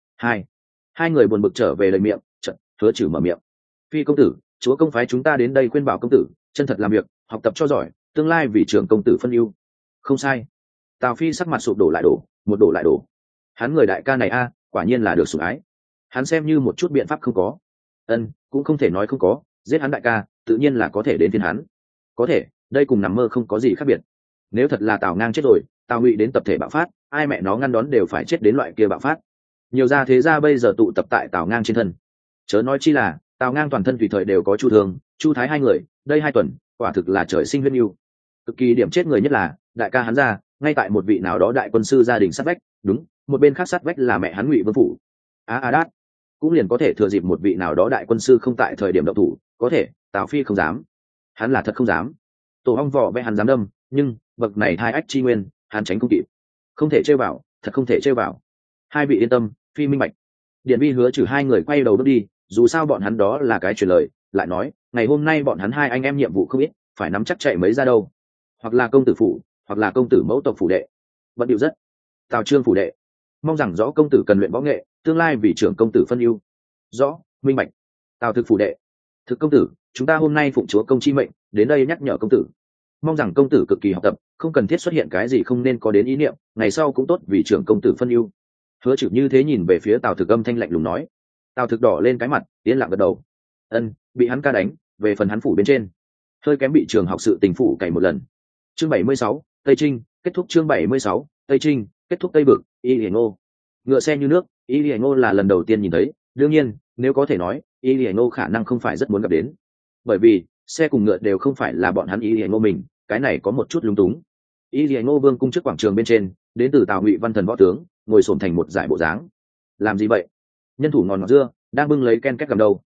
[SPEAKER 1] Hai người buồn bực trở về lời miệng, chợt Hứa Trừ mở miệng. Phi công tử, chúa công phái chúng ta đến đây khuyên bảo công tử chân thật làm việc, học tập cho giỏi, tương lai vì trưởng công tử phân ưu. Không sai. Tào Phi sắc mặt sụp đổ lại đổ, một đổ lại đổ. Hắn người đại ca này quả nhiên là được sủng ái. Hắn xem như một chút biện pháp không có. Cũng không thể nói không có, giết hắn đại ca tự nhiên là có thể đến thiên hắn. Có thể, đây cùng nằm mơ không có gì khác biệt. Nếu thật là Tào Ngang chết rồi, Tào Ngụy đến tập thể bạo phát, ai mẹ nó ngăn đón đều phải chết đến loại kia bạo phát. Nhiều gia thế gia bây giờ tụ tập tại Tào Ngang trên thân, chớ nói chi là Tào Ngang toàn thân tùy thời đều có Chu Thương, Chu Thái hai người, đây 2 tuần quả thực là trời sinh huyết yêu. Cực kỳ điểm chết người nhất là đại ca hắn ra ngay tại một vị nào đó đại quân sư gia đình sát vách, đúng, một bên khác sát vách là mẹ hắn Ngụy Vương phủ. Đát cũng liền có thể thừa dịp một vị nào đó đại quân sư không tại thời điểm động thủ, có thể Tào Phi không dám, hắn là thật không dám. Tổ ong vỏ vẽ hắn dám đâm, nhưng bậc này hai ách chi nguyên hắn tránh không kịp, không thể chơi vào, thật không thể chơi vào. Hai vị yên tâm, Phi minh bạch. Điển Vi Hứa Trừ hai người quay đầu bước đi, dù sao bọn hắn đó là cái truyền lời, lại nói ngày hôm nay bọn hắn hai anh em nhiệm vụ không ít, phải nắm chắc chạy mấy ra đâu, hoặc là công tử phủ, hoặc là công tử mẫu tộc phủ đệ. Bận điệu rất. Tào Trương phủ đệ, mong rằng rõ công tử cần luyện võ nghệ, tương lai vì trưởng công tử phân ưu. Rõ, minh bạch. Tào Thực phủ đệ, thực công tử, chúng ta hôm nay phụng chúa công chi mệnh đến đây nhắc nhở công tử, mong rằng công tử cực kỳ học tập, không cần thiết xuất hiện cái gì không nên có đến ý niệm, ngày sau cũng tốt vì trưởng công tử phân ưu. Hứa Trừ như thế nhìn về phía Tào Thực âm thanh lạnh lùng nói. Tào Thực đỏ lên cái mặt, yên lặng gật đầu. Bị hắn ca đánh, về phần hắn phủ bên trên hơi kém bị trường học sự tình phủ cày một lần. Chương 76, Tây Trinh, kết thúc. Chương 76, Tây Trinh, kết thúc. Tây Vực, Y Lì Ngô. Ngựa xe như nước, Y Lì Ngô là lần đầu tiên nhìn thấy, đương nhiên nếu có thể nói Y Lì Ngô khả năng không phải rất muốn gặp đến, bởi vì xe cùng ngựa đều không phải là bọn hắn Y Lì Ngô mình, cái này có một chút lung túng. Y Lì Ngô vương cung trước quảng trường bên trên, đến từ Tào Ngụy văn thần võ tướng ngồi xổm thành một dải bộ dáng. Làm gì vậy? Nhân thủ ngọt ngọt dưa đang bưng lấy ken két cầm đầu.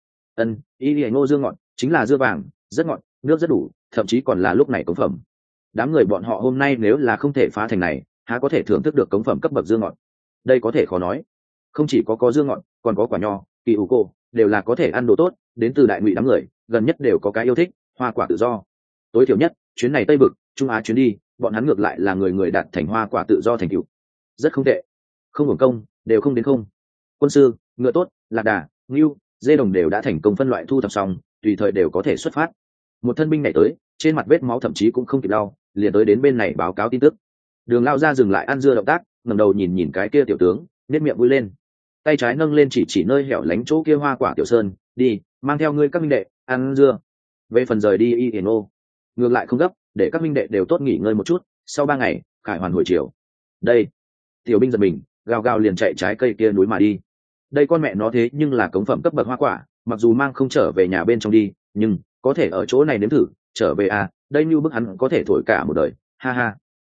[SPEAKER 1] Y Lì Ngô dưa ngọt chính là dưa vàng, rất ngọt, nước rất đủ, thậm chí còn là lúc này cống phẩm. Đám người bọn họ hôm nay nếu là không thể phá thành này, há có thể thưởng thức được cống phẩm cấp bậc dưa ngọt. Đây có thể khó nói, không chỉ có dưa ngọt, còn có quả nho, kỳ ủ cô, đều là có thể ăn đồ tốt. Đến từ Đại Ngụy đám người gần nhất đều có cái yêu thích hoa quả tự do. Tối thiểu nhất chuyến này Tây Vực, Trung Á chuyến đi, bọn hắn ngược lại là người đạt thành hoa quả tự do thành tựu, rất không tệ. Không hưởng công đều không đến không. Quân sư, ngựa tốt, lạc đà, ngưu, dê đồng đều đã thành công phân loại thu thập xong, tùy thời đều có thể xuất phát. Một thân binh này tới, trên mặt vết máu thậm chí cũng không kịp lau, liền tới đến bên này báo cáo tin tức. Đường Lao ra dừng lại ăn dưa động tác, ngẩng đầu nhìn cái kia tiểu tướng, nét miệng vui lên, tay trái nâng lên chỉ nơi hẻo lánh chỗ kia hoa quả tiểu sơn, đi, mang theo ngươi các minh đệ ăn dưa. Về phần rời đi Y Hiển Ô, ngược lại không gấp, để các minh đệ đều tốt nghỉ ngơi một chút, sau 3 ngày khải hoàn hồi chiều. Đây, tiểu binh giật mình, gào gào liền chạy trái cây kia núi mà đi. Đây con mẹ nó thế nhưng là cống phẩm cấp bậc hoa quả, mặc dù mang không trở về nhà bên trong đi, nhưng có thể ở chỗ này nếm thử, trở về đây như bức hắn có thể thổi cả một đời, ha ha.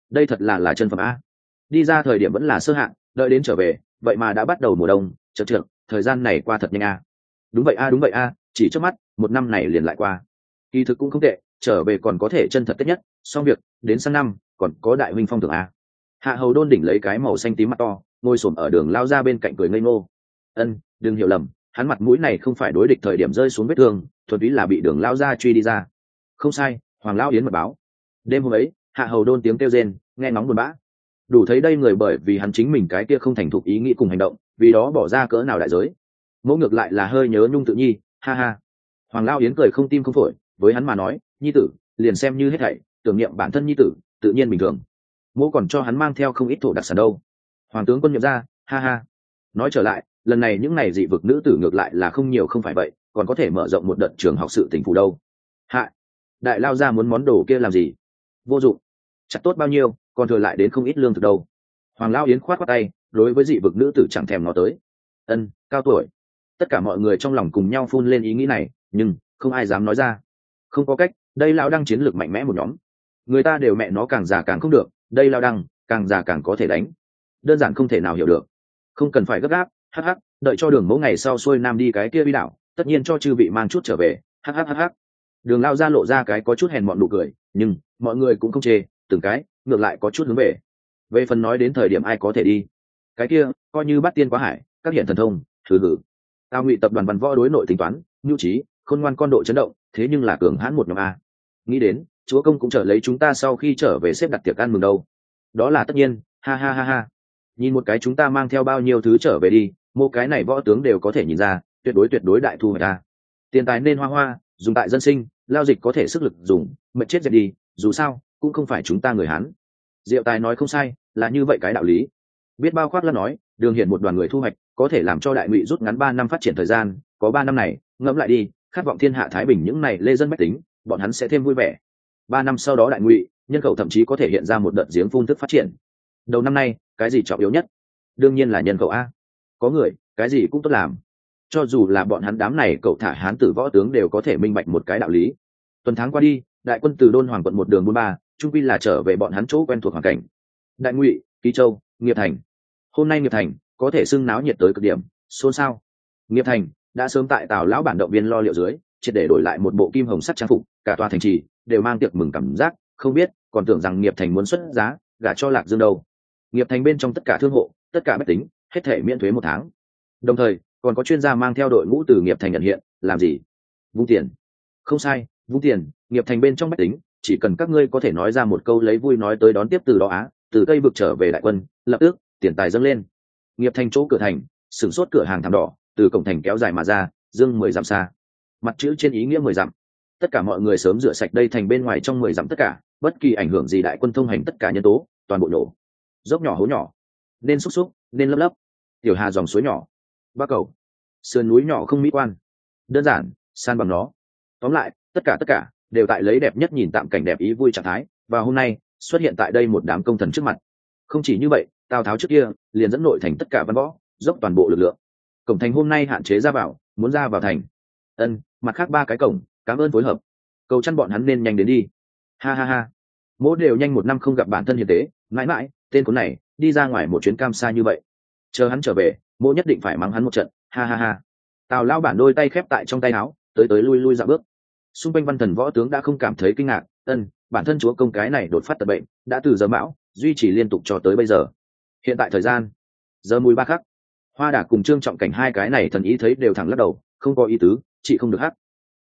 [SPEAKER 1] đây thật là chân phẩm a. Đi ra thời điểm vẫn là sơ hạng, đợi đến trở về vậy mà đã bắt đầu mùa đông, chật trượt, thời gian này qua thật nhanh a. Đúng vậy a, đúng vậy a, chỉ trước mắt một năm này liền lại qua. Kỳ thực cũng không tệ, trở về còn có thể chân thật tết nhất, xong việc đến sang năm còn có đại huynh phong thưởng a. Hạ hầu đôn đỉnh lấy cái màu xanh tím mặt to, ngồi xổm ở đường lao ra bên cạnh cười ngây ngô. Ân, đừng hiểu lầm, hắn mặt mũi này không phải đối địch thời điểm rơi xuống vết thương, thuần túy là bị đường lao ra truy đi ra. Không sai, Hoàng lão yến mật báo. Đêm hôm ấy, hạ hầu đôn tiếng kêu rên, nghe nóng buồn bã. Đủ thấy đây người bởi vì hắn chính mình cái kia không thành thục ý nghĩ cùng hành động, vì đó bỏ ra cỡ nào đại giới. Mẫu ngược lại là hơi nhớ nhung tự nhi, ha ha. Hoàng lão yến cười không tim không phổi, với hắn mà nói, nhi tử liền xem như hết thảy, tưởng niệm bản thân nhi tử tự nhiên bình thường. Mẫu còn cho hắn mang theo không ít thổ đặc sản đâu. Hoàng tướng quân nhậm ra, ha ha. Nói trở lại, lần này những này dị vực nữ tử ngược lại là không nhiều không phải vậy, còn có thể mở rộng một đợt trường học sự tỉnh phủ đâu. Hạ, đại lao ra muốn món đồ kia làm gì? Vô dụng, chặt tốt bao nhiêu, còn thừa lại đến không ít lương thực đâu. Hoàng lao yến khoát khoát tay, đối với dị vực nữ tử chẳng thèm nó tới. Ân, cao tuổi. Tất cả mọi người trong lòng cùng nhau phun lên ý nghĩ này, nhưng không ai dám nói ra. Không có cách, đây lao đăng chiến lược mạnh mẽ một nhóm. Người ta đều mẹ nó càng già càng không được, đây lao đăng càng già càng có thể đánh. Đơn giản không thể nào hiểu được. Không cần phải gấp gáp, hắc hắc, đợi cho đường mẫu ngày sau xuôi nam đi cái kia bi đảo, tất nhiên cho chư vị mang chút trở về, hắc hắc hắc hắc. Đường lao ra lộ ra cái có chút hèn mọn nụ cười, nhưng mọi người cũng không chê, từng cái ngược lại có chút hướng về phần nói đến thời điểm ai có thể đi, cái kia coi như bắt tiên quá hải, các hiện thần thông thử hử. Tao ngụy tập đoàn văn võ đối nội tính toán nhu trí khôn ngoan con độ chấn động, thế nhưng là cường hãn một nhóm a. Nghĩ đến chúa công cũng trở lấy chúng ta sau khi trở về xếp đặt tiệc ăn mừng đâu. Đó là tất nhiên, ha ha ha ha. Nhìn một cái chúng ta mang theo bao nhiêu thứ trở về đi, một cái này võ tướng đều có thể nhìn ra, tuyệt đối đại thu người ta. Tiền tài nên hoa hoa, dùng tại dân sinh, lao dịch có thể sức lực dùng, mệt chết dẹp đi, dù sao cũng không phải chúng ta người Hán. Diệu Tài nói không sai, là như vậy cái đạo lý. Biết bao khoác lác nói, Đường Hiển một đoàn người thu hoạch, có thể làm cho đại ngụy rút ngắn 3 năm phát triển thời gian, có 3 năm này, ngẫm lại đi, khát vọng thiên hạ thái bình những này lê dân bách tính, bọn hắn sẽ thêm vui vẻ. 3 năm sau đó đại ngụy, nhân khẩu thậm chí có thể hiện ra một đợt giếng phun thức phát triển. Đầu năm nay, cái gì trọng yếu nhất? Đương nhiên là nhân khẩu a. Có người, cái gì cũng tốt làm. Cho dù là bọn hắn đám này cậu thả hán tử võ tướng đều có thể minh bạch một cái đạo lý. Tuần tháng qua đi, đại quân từ Đôn Hoàng quận một đường 43, trung quy là trở về bọn hắn chỗ quen thuộc hoàn cảnh. Đại ngụy, Ký Châu, Nghiệp Thành. Hôm nay Nghiệp Thành có thể xưng náo nhiệt tới cực điểm, xôn xao. Nghiệp Thành đã sớm tại Tào lão bản động viên lo liệu dưới, triệt để đổi lại một bộ kim hồng sắt trang phục, cả tòa thành trì đều mang tiệc mừng cảm giác, không biết còn tưởng rằng Nghiệp Thành muốn xuất giá, gả cho Lạc Dương đâu. Nghiệp Thành bên trong tất cả thương hộ, tất cả bách tính, hết thể miễn thuế 1 tháng. Đồng thời, còn có chuyên gia mang theo đội ngũ từ Nghiệp Thành nhận hiện, làm gì? Vung tiền. Không sai, vung tiền. Nghiệp Thành bên trong bách tính, chỉ cần các ngươi có thể nói ra một câu lấy vui nói tới đón tiếp từ đó á, từ Tây vực trở về đại quân, lập tức tiền tài dâng lên. Nghiệp Thành chỗ cửa thành, sửng sốt cửa hàng thảm đỏ, từ cổng thành kéo dài mà ra, dương 10 dặm xa. Mặt chữ trên ý nghĩa 10 dặm. Tất cả mọi người sớm rửa sạch đây thành bên ngoài trong 10 dặm tất cả, bất kỳ ảnh hưởng gì đại quân thông hành tất cả nhân tố, toàn bộ nổ. Dốc nhỏ hố nhỏ, nên xúc, nên lấp. Tiểu hà dòng suối nhỏ, bắc cầu, sườn núi nhỏ không mỹ quan, đơn giản san bằng nó. Tóm lại, tất cả đều tại lấy đẹp nhất nhìn tạm cảnh đẹp ý vui trạng thái, và hôm nay xuất hiện tại đây một đám công thần trước mặt. Không chỉ như vậy, Tào Tháo trước kia liền dẫn nội thành tất cả văn võ, dốc toàn bộ lực lượng. Cổng thành hôm nay hạn chế ra vào, muốn ra vào thành. Mặt khác 3 cái cổng, cảm ơn phối hợp. Cầu chăn bọn hắn nên nhanh đến đi. Ha ha ha. Mỗi đều nhanh 1 năm không gặp bản thân hiền tế, mãi tên khốn này đi ra ngoài một chuyến cam xa như vậy. Chờ hắn trở về, mỗi nhất định phải mắng hắn một trận, ha ha ha. Tào lão bản đôi tay khép tại trong tay áo, tới lui dạo bước. Xung quanh văn thần võ tướng đã không cảm thấy kinh ngạc, bản thân chúa công cái này đột phát tật bệnh, đã từ giờ mão duy trì liên tục cho tới bây giờ. Hiện tại thời gian giờ mùi 3 khắc. Hoa Đà cùng Trương Trọng Cảnh 2 cái này thần ý thấy đều thẳng lắc đầu, không có ý tứ, chị không được hắc.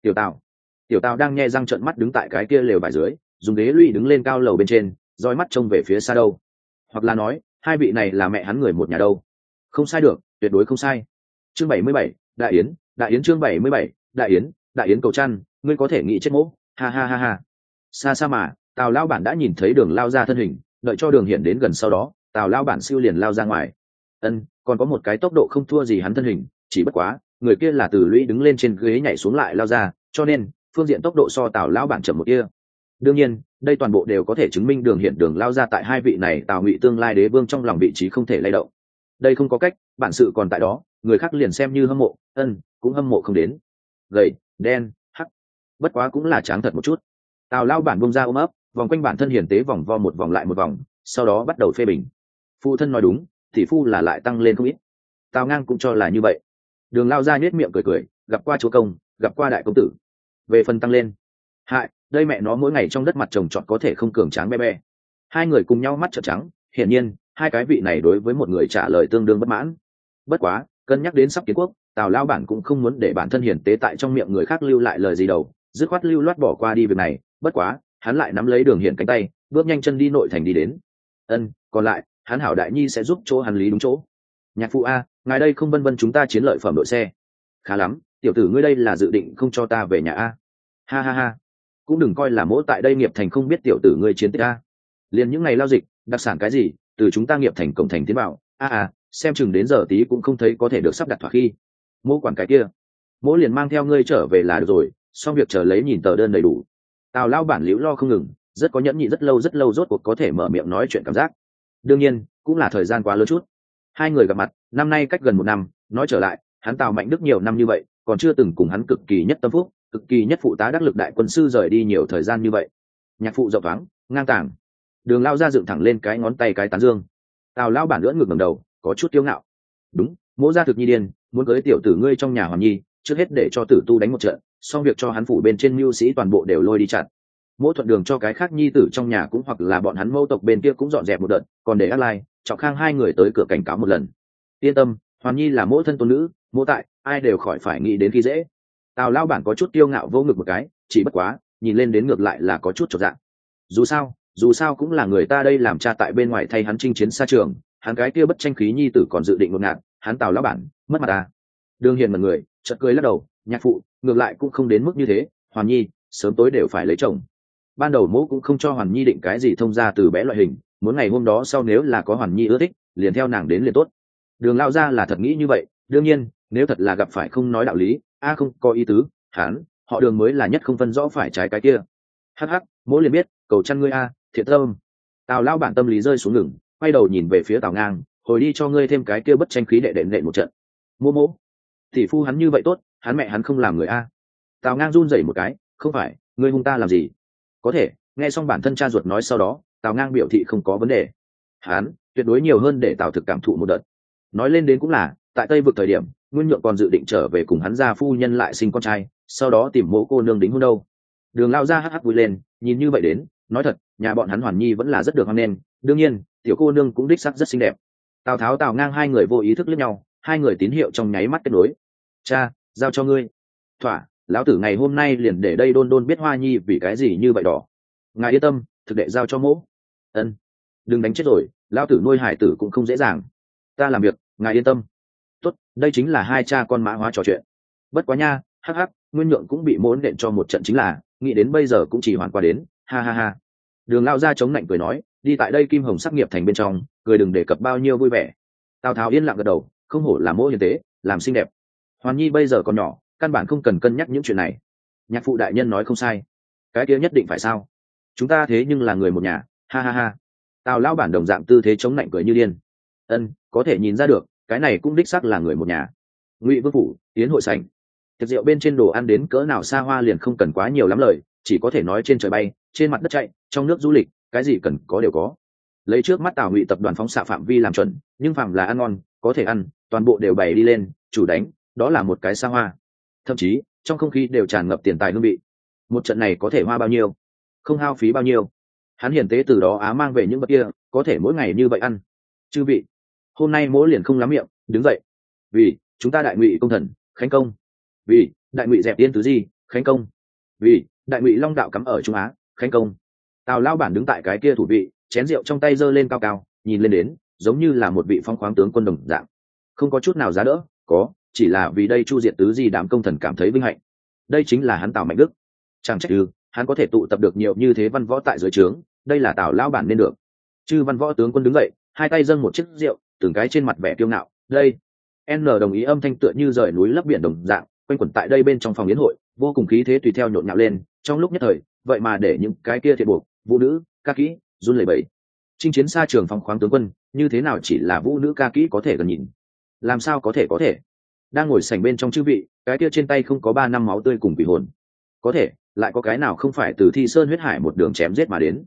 [SPEAKER 1] Tiểu Tào đang nhe răng trợn mắt đứng tại cái kia lều vải dưới, dùng ghế lũy đứng lên cao lầu bên trên, dõi mắt trông về phía xa đâu. Hoặc là nói, 2 vị này là mẹ hắn người một nhà đâu. Không sai được, tuyệt đối không sai. Chương 77, Đại Yến chương 77, Đại Yến cầu chăn, ngươi có thể nghĩ chết mỗ, ha ha ha ha. Xa mà, Tào lão bản đã nhìn thấy Đường lao ra thân hình, đợi cho Đường hiện đến gần sau đó, Tào lão bản siêu liền lao ra ngoài. Còn có một cái tốc độ không thua gì hắn thân hình, chỉ bất quá, người kia là từ lũy đứng lên trên ghế nhảy xuống lại lao ra, cho nên phương diện tốc độ so Tào lão bản chậm một kia. Đương nhiên, đây toàn bộ đều có thể chứng minh Đường hiện Đường lao ra tại 2 vị này Tào Ngụy tương lai đế vương trong lòng vị trí không thể lay động. Đây không có cách, bản sự còn tại đó, người khác liền xem như hâm mộ, cũng hâm mộ không đến. Gầy, đen, hắc, bất quá cũng là tráng thật một chút. Tào lao bản bông ra ôm ấp, vòng quanh bản thân hiền tế vòng vo một vòng lại một vòng, sau đó bắt đầu phê bình. Phụ thân nói đúng, tỷ phu là lại tăng lên không ít. Tào Ngang cũng cho là như vậy. Đường Lao ra nhếch miệng cười cười, gặp qua chúa công, gặp qua đại công tử. Về phần tăng lên, hại, đây mẹ nó mỗi ngày trong đất mặt trồng trọt có thể không cường tráng be be. Hai người cùng nhau mắt trợn trắng, hiển nhiên hai cái vị này đối với một người trả lời tương đương bất mãn. Bất quá cân nhắc đến sắp kiến quốc, Tào lao bản cũng không muốn để bản thân hiển tế tại trong miệng người khác lưu lại lời gì đầu, dứt khoát lưu loát bỏ qua đi việc này. Bất quá hắn lại nắm lấy Đường Hiển cánh tay, bước nhanh chân đi nội thành đi đến. Còn lại hắn hảo đại nhi sẽ giúp chỗ hắn lý đúng chỗ. Nhạc phụ a, ngài đây không vân vân chúng ta chiến lợi phẩm đội xe. Khá lắm, tiểu tử ngươi đây là dự định không cho ta về nhà a? Ha ha ha, cũng đừng coi là mỗi tại đây Nghiệp Thành không biết tiểu tử ngươi chiến tích a. Liền những ngày lao dịch, đặc sản cái gì, từ chúng ta Nghiệp Thành cổng thành tiến vào, xem chừng đến giờ tí cũng không thấy có thể được sắp đặt thỏa khi. Mỗ quản cái kia, mỗ liền mang theo ngươi trở về là được rồi, xong việc chờ lấy nhìn tờ đơn đầy đủ. Tào lao bản liễu lo không ngừng, rất có nhẫn nhịn rất lâu rốt cuộc có thể mở miệng nói chuyện cảm giác. Đương nhiên cũng là thời gian quá lớn chút. Hai người gặp mặt năm nay cách gần 1 năm, nói trở lại hắn Tào Mạnh Đức nhiều năm như vậy còn chưa từng cùng hắn cực kỳ nhất tâm phúc, cực kỳ nhất phụ tá đắc lực đại quân sư rời đi nhiều thời gian như vậy. Nhạc phụ rộng thoáng ngang tàng. Đường lao ra dựng thẳng lên cái ngón tay cái tán dương. Tào lao bản lưỡn ngược ngẩng đầu có chút kiêu ngạo. Đúng, mỗ gia thực nhi điên muốn cưới tiểu tử ngươi trong nhà Hoàn Nhi, trước hết để cho Tử Tu đánh một trận, xong việc cho hắn phủ bên trên mưu sĩ toàn bộ đều lôi đi chặt. Mỗ thuận đường cho cái khác nhi tử trong nhà cũng hoặc là bọn hắn mâu tộc bên kia cũng dọn dẹp một đợt, còn để Ác Lai, Trọng Khang hai người tới cửa cảnh cáo một lần. Yên tâm, Hoàn Nhi là mỗ thân tôn nữ, mỗ tại ai đều khỏi phải nghĩ đến khi dễ. Tào lao bản có chút kiêu ngạo vô ngực một cái, chỉ bất quá nhìn lên đến ngược lại là có chút chột dạ. Dù sao cũng là người ta đây làm cha tại bên ngoài thay hắn chinh chiến xa trường, hắn cái kia bất tranh khí nhi tử còn dự định ngột ngạt, hắn Tào lão bản mất mặt ta. Đường Hiền mật người chợt cười lắc đầu, nhạc phụ ngược lại cũng không đến mức như thế, Hoàn Nhi sớm tối đều phải lấy chồng. Ban đầu mỗ cũng không cho Hoàn Nhi định cái gì thông gia từ bé loại hình, muốn ngày hôm đó sau nếu là có Hoàn Nhi ưa thích liền theo nàng đến liền tốt. Đường lao ra là thật nghĩ như vậy, đương nhiên nếu thật là gặp phải không nói đạo lý, không có ý tứ, hắn họ Đường mới là nhất không phân rõ phải trái cái kia. Hắc hắc, mỗ liền biết cầu chăn ngươi thiện tâm. Tào lao bản tâm lý rơi xuống ngừng, quay đầu nhìn về phía Tào Ngang, hồi đi cho ngươi thêm cái kia bất tranh khí đệ đệm nện một trận. Mỗ tỷ phu hắn như vậy tốt, hắn mẹ hắn không làm người Tào Ngang run rẩy một cái, không phải ngươi hung ta làm gì? Có thể nghe xong bản thân cha ruột nói sau đó, Tào Ngang biểu thị không có vấn đề. Hắn tuyệt đối nhiều hơn để Tào Thực cảm thụ một đợt. Nói lên đến cũng là tại Tây vực thời điểm, Nguyên Nhượng còn dự định trở về cùng hắn gia phu nhân lại sinh con trai, sau đó tìm mỗ cô nương đính hôn đâu. Đường lao ra hắc vui lên, nhìn như vậy đến, nói thật nhà bọn hắn Hoàn Nhi vẫn là rất được hoan nghênh, đương nhiên tiểu cô nương cũng đích sắc rất xinh đẹp. Tào Tháo Tào Ngang hai người vô ý thức liếc nhau, hai người tín hiệu trong nháy mắt kết nối. Cha, giao cho ngươi. Thỏa, lão tử ngày hôm nay liền để đây đôn biết Hoa Nhi vì cái gì như vậy đỏ. Ngài yên tâm, thực đệ giao cho mỗ. Đừng đánh chết rồi, lão tử nuôi hải tử cũng không dễ dàng. Ta làm việc, ngài yên tâm. Tốt, đây chính là hai cha con mã hóa trò chuyện. Bất quá nha, hắc, Nguyên Nhượng cũng bị mỗ nện cho một trận chính là, nghĩ đến bây giờ cũng chỉ hoàn qua đến, ha ha ha. Đường lao ra chống lạnh cười nói, đi tại đây Kim Hồng sắc nghiệp thành bên trong, cười đừng đề cập bao nhiêu vui vẻ. Tào Tháo yên lặng gật đầu, không hổ là mỗ hiền tế, làm xinh đẹp. Hoàn Nhi bây giờ còn nhỏ, căn bản không cần cân nhắc những chuyện này. Nhạc phụ đại nhân nói không sai, cái kia nhất định phải sao? Chúng ta thế nhưng là người một nhà, ha ha ha. Tào lão bản đồng dạng tư thế chống lạnh cười như điên. Có thể nhìn ra được, cái này cũng đích xác là người một nhà. Ngụy Vương phủ, yến hội sảnh. Tiệc rượu bên trên đồ ăn đến cỡ nào xa hoa liền không cần quá nhiều lắm lời, chỉ có thể nói trên trời bay, trên mặt đất chạy, trong nước du lịch, cái gì cần có đều có. Lấy trước mắt Tào Ngụy tập đoàn phóng xạ phạm vi làm chuẩn, nhưng phàm là ăn ngon, có thể ăn, toàn bộ đều bày đi lên, chủ đánh, đó là một cái xa hoa. Thậm chí, trong không khí đều tràn ngập tiền tài hương vị. Một trận này có thể hoa bao nhiêu, không hao phí bao nhiêu. Hắn hiền tế từ đó mang về những vật kia, có thể mỗi ngày như vậy ăn. Chư vị, hôm nay mỗi liền không lắm miệng, đứng dậy. Vì chúng ta Đại Ngụy công thần, khánh công. Vì Đại Ngụy dẹp tiên tứ di, khánh công. Vì Đại Ngụy long đạo cắm ở Trung Á, khánh công. Tào lao bản đứng tại cái kia thủ vị, chén rượu trong tay giơ lên cao cao, nhìn lên đến giống như là một vị phong khoáng tướng quân đồng dạng, không có chút nào giá đỡ, chỉ là vì đây chu diệt tứ di đám công thần cảm thấy vinh hạnh. Đây chính là hắn Tào Mạnh Đức, chẳng trách hắn có thể tụ tập được nhiều như thế văn võ tại dưới trướng, đây là Tào lao bản nên được. Chư văn võ tướng quân đứng dậy, hai tay dâng một chiếc rượu, từng cái trên mặt vẻ kiêu ngạo. Đây, N đồng ý âm thanh tựa như rời núi lấp biển đồng dạng, quanh quẩn tại đây bên trong phòng yến hội, vô cùng khí thế tùy theo nhộn nhạo lên. Trong lúc nhất thời, vậy mà để những cái kia thiện buộc, vũ nữ, ca kỹ run lẩy bẩy. Chinh chiến xa trường phong khoáng tướng quân, như thế nào chỉ là vũ nữ ca kỹ có thể gần nhìn? Làm sao có thể? Đang ngồi sảnh bên trong chư vị, cái kia trên tay không có 3 năm máu tươi cùng quỷ hồn, có thể lại có cái nào không phải từ Thi Sơn huyết hải một đường chém giết mà đến?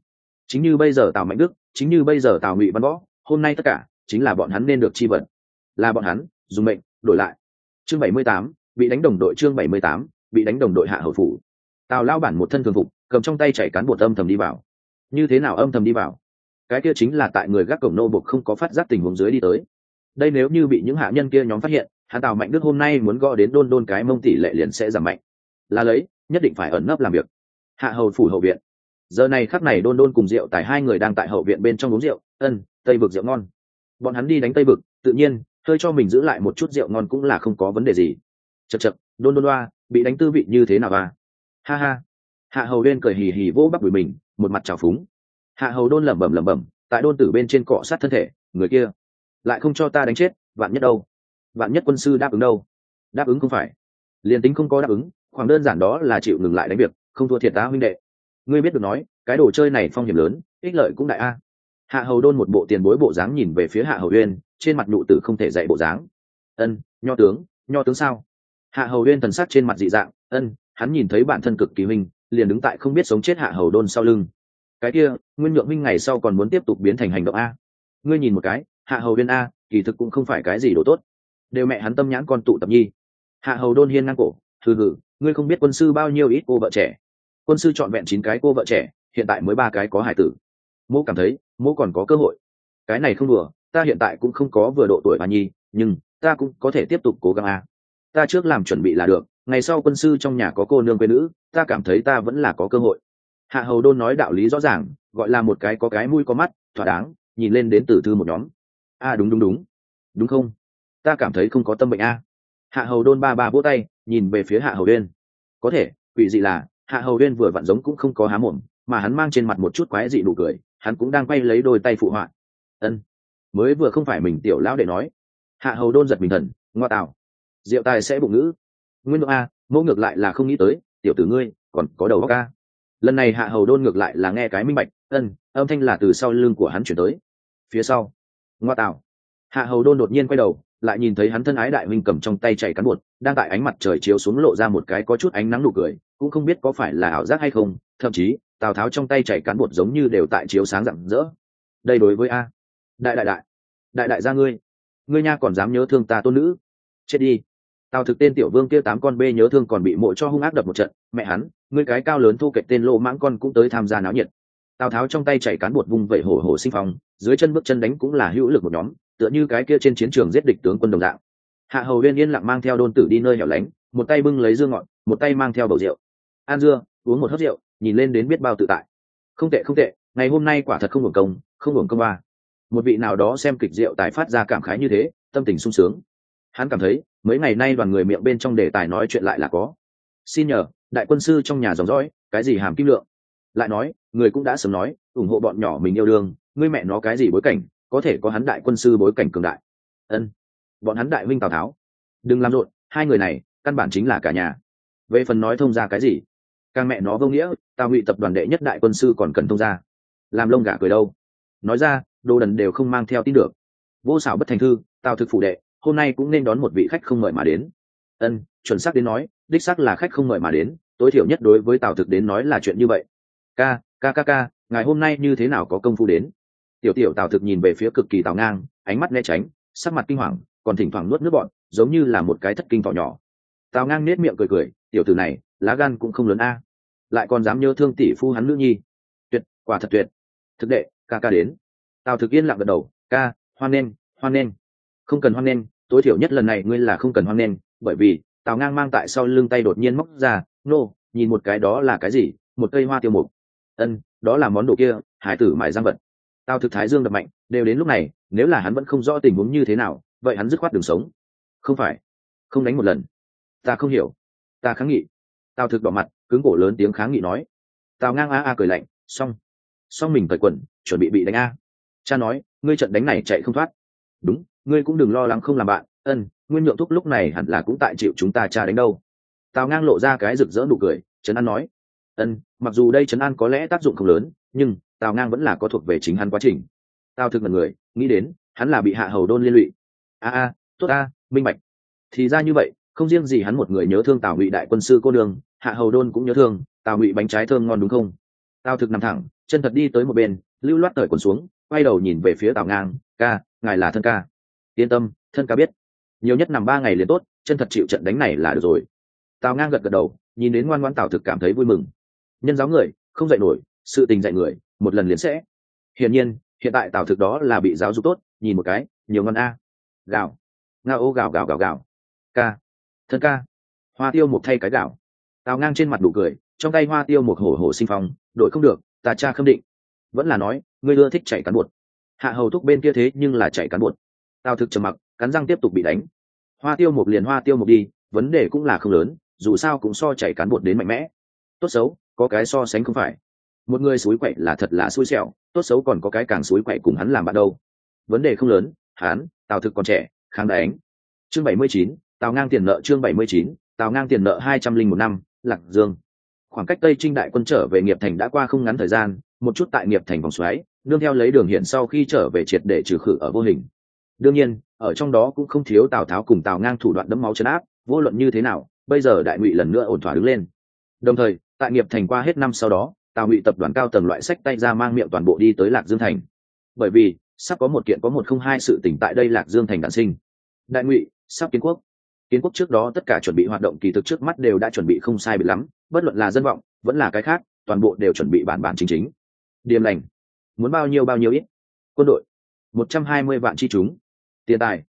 [SPEAKER 1] Chính như bây giờ Tào Mạnh Đức, chính như bây giờ Tào Ngụy Văn Võ, hôm nay tất cả chính là bọn hắn nên được chi vận, là bọn hắn dùng mệnh đổi lại. Chương 78, bị đánh đồng đội. Chương 78, bị đánh đồng đội. Hạ hầu phủ, Tào lao bản một thân thường phục, cầm trong tay chảy cán bột âm thầm đi vào. Như thế nào âm thầm đi vào? Cái kia chính là tại người gác cổng nô buộc không có phát giác tình huống dưới đi tới. Đây nếu như bị những hạ nhân kia nhóm phát hiện, hắn Tào Mạnh Đức hôm nay muốn gõ đến đôn đôn cái mông tỷ lệ liền sẽ giảm mạnh. Là lấy, nhất định phải ẩn nấp làm việc. Hạ hầu phủ hậu viện, giờ này khắc này đôn đôn cùng Diệu Tài hai người đang tại hậu viện bên trong uống rượu. Tây vực rượu ngon. Bọn hắn đi đánh Tây vực, tự nhiên hơi cho mình giữ lại một chút rượu ngon cũng là không có vấn đề gì. Chậc chậc, đôn đôn đoa, bị đánh tư vị như thế nào à? Ha ha. Hạ hầu đen cười hì hì vỗ bắp đùi mình, một mặt trào phúng. Hạ hầu đôn lẩm bẩm tại đôn tử bên trên cọ sát thân thể, người kia lại không cho ta đánh chết, vạn nhất đâu? Vạn nhất quân sư đáp ứng đâu? Đáp ứng không phải, liền tính không có đáp ứng, khoảng đơn giản đó là chịu ngừng lại đánh việc, không thua thiệt tá huynh đệ. Ngươi biết được nói, cái đồ chơi này phong hiểm lớn, ích lợi cũng đại a. Hạ hầu đôn một bộ tiền bối bộ dáng nhìn về phía Hạ hầu uyên, trên mặt nhụ tử không thể dạy bộ dáng. Nho tướng sao? Hạ hầu uyên thần sắc trên mặt dị dạng. Hắn nhìn thấy bản thân cực kỳ huynh, liền đứng tại không biết sống chết Hạ hầu đôn sau lưng. Cái kia nguyên nhượng minh ngày sau còn muốn tiếp tục biến thành hành động a. Ngươi nhìn một cái, Hạ hầu uyên a, kỳ thực cũng không phải cái gì đồ tốt, đều mẹ hắn tâm nhãn con tụ tập nhi. Hạ hầu đôn hiên ngang cổ, hừ, ngươi không biết quân sư bao nhiêu ít cô vợ trẻ. Quân sư chọn vẹn 9 cái cô vợ trẻ, hiện tại mới 3 cái có hải tử. Mỗ cảm thấy mỗ còn có cơ hội. Cái này không đùa, ta hiện tại cũng không có vừa độ tuổi bà nhi, nhưng ta cũng có thể tiếp tục cố gắng a. Ta trước làm chuẩn bị là được, ngày sau quân sư trong nhà có cô nương quê nữ, ta cảm thấy ta vẫn là có cơ hội. Hạ hầu đôn nói đạo lý rõ ràng, gọi là một cái có cái mũi có mắt, thỏa đáng, nhìn lên đến tử thư một nhóm. Đúng không? Ta cảm thấy không có tâm bệnh a. Hạ hầu đôn ba vỗ tay, nhìn về phía Hạ hầu uyên. Có thể, quỷ dị là Hạ hầu uyên vừa vặn giống cũng không có há mồm, mà hắn mang trên mặt một chút quái dị nụ cười, hắn cũng đang quay lấy đôi tay phụ họa. Mới vừa không phải mình tiểu lão đệ nói. Hạ hầu đôn giật mình thần, ngoa tạo, Diệu Tài sẽ bụng ngữ. Nguyên độ a, mẫu ngược lại là không nghĩ tới, tiểu tử ngươi còn có đầu óc a. Lần này Hạ hầu đôn ngược lại là nghe cái minh bạch. Âm thanh là từ sau lưng của hắn chuyển tới. Phía sau, ngoa tạo. Hạ hầu đôn đột nhiên quay đầu, lại nhìn thấy hắn thân ái đại huynh cầm trong tay chảy cán bột, đang tại ánh mặt trời chiếu xuống lộ ra một cái có chút ánh nắng nụ cười, cũng không biết có phải là ảo giác hay không, thậm chí Tào Tháo trong tay chảy cán bột giống như đều tại chiếu sáng rạng rỡ. Đây đối với a, đại gia ngươi nha còn dám nhớ thương ta tôn nữ, chết đi. Tào Thực tên tiểu vương kia 8 con bê nhớ thương còn bị mộ cho hung ác đập một trận, mẹ hắn, ngươi cái cao lớn thu kệch tên lô mãng con cũng tới tham gia náo nhiệt. Tào Tháo trong tay chảy cán bột vung vẩy hổ hổ sinh phong, dưới chân bước chân đánh cũng là hữu lực một nhóm, tựa như cái kia trên chiến trường giết địch tướng quân đồng dạng. Hạ hầu uyên yên lặng mang theo đôn tử đi nơi hẻo lánh, một tay bưng lấy dương ngọn, một tay mang theo bầu rượu. An dưa, uống một hớp rượu, nhìn lên đến biết bao tự tại. Không tệ, ngày hôm nay quả thật không hưởng công ba. Một vị nào đó xem kịch rượu tài phát ra cảm khái như thế, tâm tình sung sướng. Hắn cảm thấy mấy ngày nay đoàn người miệng bên trong đề tài nói chuyện lại là có. Xin nhờ, đại quân sư trong nhà dòng dõi, cái gì hàm kim lượng. Lại nói, người cũng đã sớm nói, ủng hộ bọn nhỏ mình yêu đương, ngươi mẹ nó cái gì bối cảnh, có thể có hắn đại quân sư bối cảnh cường đại. Bọn hắn đại huynh Tào Tháo, đừng làm rộn, hai người này căn bản chính là cả nhà. Về phần nói thông ra cái gì, càng mẹ nó vô nghĩa, Tào Ngụy tập đoàn đệ nhất đại quân sư còn cần thông ra, làm lông gà cười đâu. Nói ra, đồ đần đều không mang theo tin được. Vô xảo bất thành thư, Tào Thực phủ đệ hôm nay cũng nên đón một vị khách không mời mà đến. Chuẩn xác đến nói, đích xác là khách không mời mà đến, tối thiểu nhất đối với Tào Thực đến nói là chuyện như vậy. Ca, ngày hôm nay như thế nào có công phu đến? Tiểu Tào Thực nhìn về phía cực kỳ Tào Ngang, ánh mắt né tránh, sắc mặt kinh hoàng, còn thỉnh thoảng nuốt nước bọt, giống như là một cái thất kinh thỏ nhỏ. Tào Ngang nết miệng cười, tiểu tử này lá gan cũng không lớn a, lại còn dám nhớ thương tỷ phu hắn nữ nhi. Tuyệt, quả thật tuyệt. Thực đệ, ca đến. Tào Thực yên lặng gật đầu, ca, hoan nghênh. Không cần hoan nghênh, tối thiểu nhất lần này ngươi là không cần hoan nghênh, bởi vì Tào Ngang mang tại sau lưng tay đột nhiên móc ra, nhìn một cái đó là cái gì? Một cây hoa tiêu mục. Đó là món đồ kia, hải tử mài giang vật. Tào Thực thái dương đập mạnh, đều đến lúc này, nếu là hắn vẫn không rõ tình huống như thế nào, vậy hắn dứt khoát đường sống. Không phải, không đánh một lần. Ta không hiểu, ta kháng nghị. Tào Thực đỏ mặt, cứng cổ lớn tiếng kháng nghị nói. Tào Ngang a cười lạnh, xong mình cởi quần, chuẩn bị đánh a. Cha nói, ngươi trận đánh này chạy không thoát. Đúng, ngươi cũng đừng lo lắng không làm bạn. Nguyên Nhượng Thúc lúc này hẳn là cũng tại chịu chúng ta cha đánh đâu. Tào Ngang lộ ra cái rực rỡ nụ cười, trấn an nói. Mặc dù đây trấn an có lẽ tác dụng không lớn, nhưng Tào Ngang vẫn là có thuộc về chính hắn quá trình. Tào Thực là người nghĩ đến hắn là bị Hạ hầu đôn liên lụy. Tốt minh bạch. Thì ra như vậy, không riêng gì hắn một người nhớ thương Tào Ngụy đại quân sư cô đường, Hạ hầu đôn cũng nhớ thương Tào Ngụy bánh trái thơm ngon đúng không? Tào Thực nằm thẳng, chân thật đi tới một bên, lưu loát cởi quần xuống, quay đầu nhìn về phía Tào Ngang, ca, ngài là thân ca. Yên tâm, thân ca biết, nhiều nhất nằm 3 ngày liền tốt, chân thật chịu trận đánh này là được rồi. Tào Ngang gật gật đầu, nhìn đến ngoan ngoãn Tào Thực cảm thấy vui mừng. Nhân giáo người không dạy nổi, sự tình dạy người một lần liền sẽ. Hiển nhiên hiện tại Tào Thực đó là bị giáo dục tốt, nhìn một cái nhiều ngon a. Gạo ngao ô gạo gạo gạo gạo, ca, thân ca. Hoa Tiêu một thay cái gạo. Tào Ngang trên mặt đủ cười, trong tay Hoa Tiêu một hổ hổ sinh phong, đội không được, ta cha khâm định. Vẫn là nói ngươi ưa thích chạy cán bột. Hạ hầu thúc bên kia thế nhưng là chạy cán bột. Tào Thực trầm mặc, cắn răng tiếp tục bị đánh. Hoa Tiêu một liền Hoa Tiêu một đi, vấn đề cũng là không lớn, dù sao cũng so chạy cán bột đến mạnh mẽ. Tốt xấu có cái so sánh không phải. Một người suối quậy là thật là xui xẻo, tốt xấu còn có cái càng suối quậy cùng hắn làm bạn đâu. Vấn đề không lớn, hắn Tào Thực còn trẻ, kháng đánh. Chương 79, Tào Ngang tiền nợ. Chương 79, Tào Ngang tiền nợ 201 năm. Lạc Dương. Khoảng cách Tây Trinh đại quân trở về Nghiệp Thành đã qua không ngắn thời gian, một chút tại Nghiệp Thành vòng xoáy, nương theo lấy Đường Hiển sau khi trở về triệt để trừ khử ở vô hình. Đương nhiên, ở trong đó cũng không thiếu Tào Tháo cùng Tào Ngang thủ đoạn đẫm máu trấn áp, vô luận như thế nào, bây giờ đại ngụy lần nữa ổn thỏa đứng lên. Đồng thời, tại Nghiệp Thành qua hết năm sau đó, Tào Ngụy tập đoàn cao tầng loại sách tay ra mang miệng toàn bộ đi tới Lạc Dương thành. Bởi vì sắp có một kiện có 102 sự tình tại đây Lạc Dương thành đản sinh. Đại Ngụy sắp kiến quốc. Kiến quốc trước đó tất cả chuẩn bị hoạt động kỳ thực trước mắt đều đã chuẩn bị không sai biệt lắm, bất luận là dân vọng vẫn là cái khác, toàn bộ đều chuẩn bị bản bản chính chính. Điềm lành, muốn bao nhiêu ít. Quân đội 120 vạn chi chúng. Tiền tài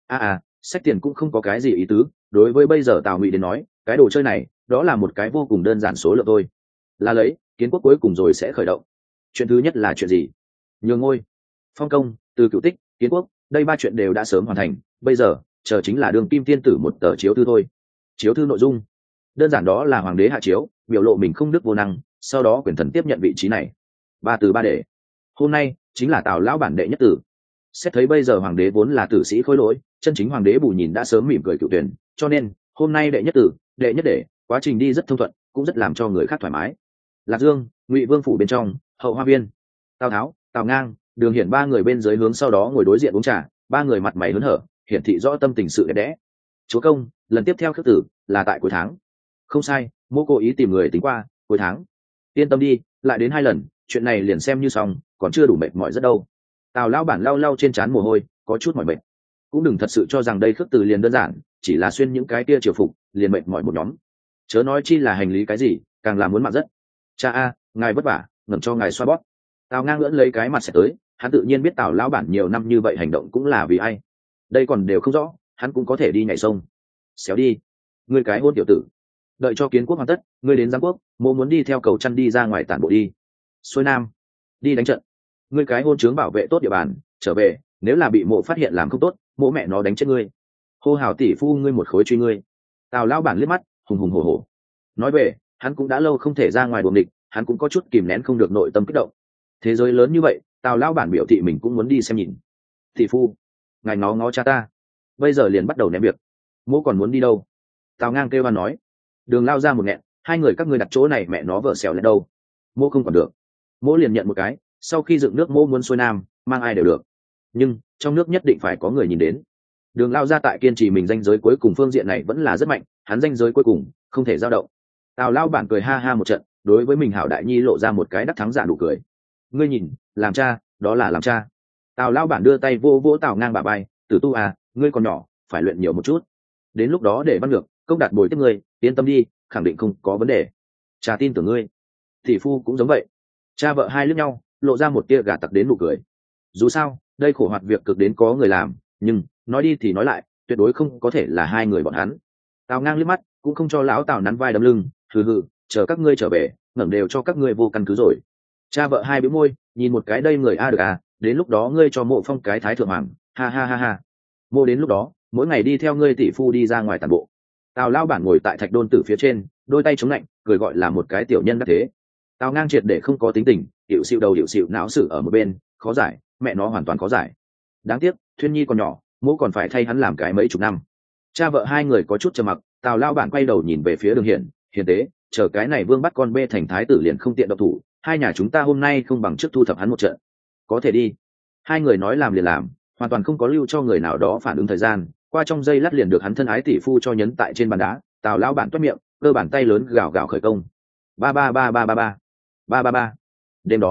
[SPEAKER 1] sách tiền cũng không có cái gì ý tứ, đối với bây giờ Tào Ngụy đến nói, cái đồ chơi này đó là một cái vô cùng đơn giản số lượng thôi. Là lấy kiến quốc cuối cùng rồi sẽ khởi động. Chuyện thứ nhất là chuyện gì? Nhường ngôi, phong công, từ cựu tích, kiến quốc, đây 3 chuyện đều đã sớm hoàn thành, bây giờ chờ chính là đường kim tiên tử một tờ chiếu thư thôi. Chiếu thư nội dung đơn giản đó là hoàng đế hạ chiếu, biểu lộ mình không đức vô năng, sau đó quyền thần tiếp nhận vị trí này. 3 từ 3 đệ. Hôm nay chính là Tào lão bản đệ nhất tử. Xét thấy bây giờ hoàng đế vốn là tử sĩ khối lỗi, chân chính hoàng đế Bù Nhìn đã sớm mỉm cười cựu tuyển, cho nên hôm nay đệ nhất tử, đệ nhất đệ, quá trình đi rất thông thuận, cũng rất làm cho người khác thoải mái. Lạc Dương, Ngụy Vương phủ bên trong, hậu hoa viên. Tào Tháo, Tào Ngang, Đường Hiển 3 người bên dưới hướng sau đó ngồi đối diện uống trà, 3 người mặt mày hớn hở, hiển thị rõ tâm tình sự đẹp đẽ. Chúa công, lần tiếp theo khước tử là tại cuối tháng. Không sai, Mô cố ý tìm người tính qua, cuối tháng. Yên tâm đi, lại đến 2 lần, chuyện này liền xem như xong, còn chưa đủ mệt mỏi rất đâu. Tào lão bản lau lau trên trán mồ hôi, có chút mỏi mệt. Cũng đừng thật sự cho rằng đây khước tử liền đơn giản, chỉ là xuyên những cái kia triều phục, liền mệt mỏi một nhóm. Chớ nói chi là hành lý cái gì, càng là muốn mạng rất. Cha a, ngài vất vả, ngẩng cho ngài xoa bóp. Tào Ngang ngưỡng lấy cái mặt sẽ tới, hắn tự nhiên biết Tào lão bản nhiều năm như vậy hành động cũng là vì ai. Đây còn đều không rõ, hắn cũng có thể đi nhảy sông. Xéo đi, ngươi cái hôn tiểu tử. Đợi cho kiến quốc hoàn tất, ngươi đến Giang Quốc, Mô muốn đi theo cầu chăn đi ra ngoài tản bộ đi. Xuôi Nam, đi đánh trận. Ngươi cái hôn trướng bảo vệ tốt địa bàn, trở về, nếu là bị Mộ phát hiện làm không tốt, Mộ mẹ nó đánh chết ngươi. Hô hào tỷ phu ngươi một khối truy ngươi. Tào lão bản liếc mắt, hùng hùng hổ hổ. Nói về, hắn cũng đã lâu không thể ra ngoài đuổi địch, hắn cũng có chút kìm nén không được nội tâm kích động. Thế giới lớn như vậy, Tào lão bản biểu thị mình cũng muốn đi xem nhìn. Tỷ phu, ngài ngó cha ta, bây giờ liền bắt đầu ném việc. Mỗ còn muốn đi đâu? Tào Ngang kêu oan nói. Đường lao ra một nghẹn, 2 người các ngươi đặt chỗ này mẹ nó vợ xẻo lên đâu? Mỗ không còn được. Mỗ liền nhận một cái, sau khi dựng nước Mỗ muốn xuôi Nam, mang ai đều được, nhưng trong nước nhất định phải có người nhìn đến. Đường lao ra tại kiên trì mình danh giới cuối cùng phương diện này vẫn là rất mạnh, hắn danh giới cuối cùng không thể dao động. Tào lao bản cười ha ha một trận, đối với mình hảo đại nhi lộ ra một cái đắc thắng giả nụ cười. Ngươi nhìn, làm cha, đó là làm cha. Tào lao bản đưa tay vô vỗ Tào Ngang bả vai, tử tu à, ngươi còn nhỏ, phải luyện nhiều một chút. Đến lúc đó để văn ngược, công đạt bồi tiếp ngươi, yên tâm đi, khẳng định không có vấn đề. Cha tin tưởng ngươi. Tỷ phu cũng giống vậy. Cha vợ hai liếc nhau, lộ ra một tia gà tặc đến nụ cười. Dù sao, đây khổ hoạt việc cực đến có người làm, nhưng nói đi thì nói lại, tuyệt đối không có thể là 2 người bọn hắn. Tào Ngang liếc mắt, cũng không cho lão Tào nắn vai đấm lưng, hừ, chờ các ngươi trở về, ngẩng đều cho các ngươi vô căn cứ rồi. Cha vợ hai bĩu môi, nhìn một cái đây người a được à, đến lúc đó ngươi cho Mộ phong cái thái thượng hoàng, ha ha ha ha. Mộ đến lúc đó, mỗi ngày đi theo ngươi tỷ phu đi ra ngoài tản bộ. Tào lao bản ngồi tại thạch đôn tử phía trên, đôi tay chống lạnh, cười gọi là một cái tiểu nhân đắc thế. Tào Ngang triệt để không có tính tình, hiệu xịu đầu hiệu xịu não sử ở một bên, khó giải, mẹ nó hoàn toàn khó giải. Đáng tiếc, Thuyên Nhi còn nhỏ, Mộ còn phải thay hắn làm cái mấy chục năm. Cha vợ 2 người có chút trầm mặc, Tào lao bản quay đầu nhìn về phía Đường Hiển, hiền tế, chờ cái này Vương bắt con bê thành thái tử liền không tiện động thủ, 2 nhà chúng ta hôm nay không bằng trước thu thập hắn một trận. Có thể đi. 2 người nói làm liền làm, hoàn toàn không có lưu cho người nào đó phản ứng thời gian, qua trong giây lát liền được hắn thân ái tỷ phu cho nhấn tại trên bàn đá. Tào lao bản toét miệng, cơ bàn tay lớn gào gào khởi công. Ba ba ba ba ba ba ba ba ba. Đêm đó,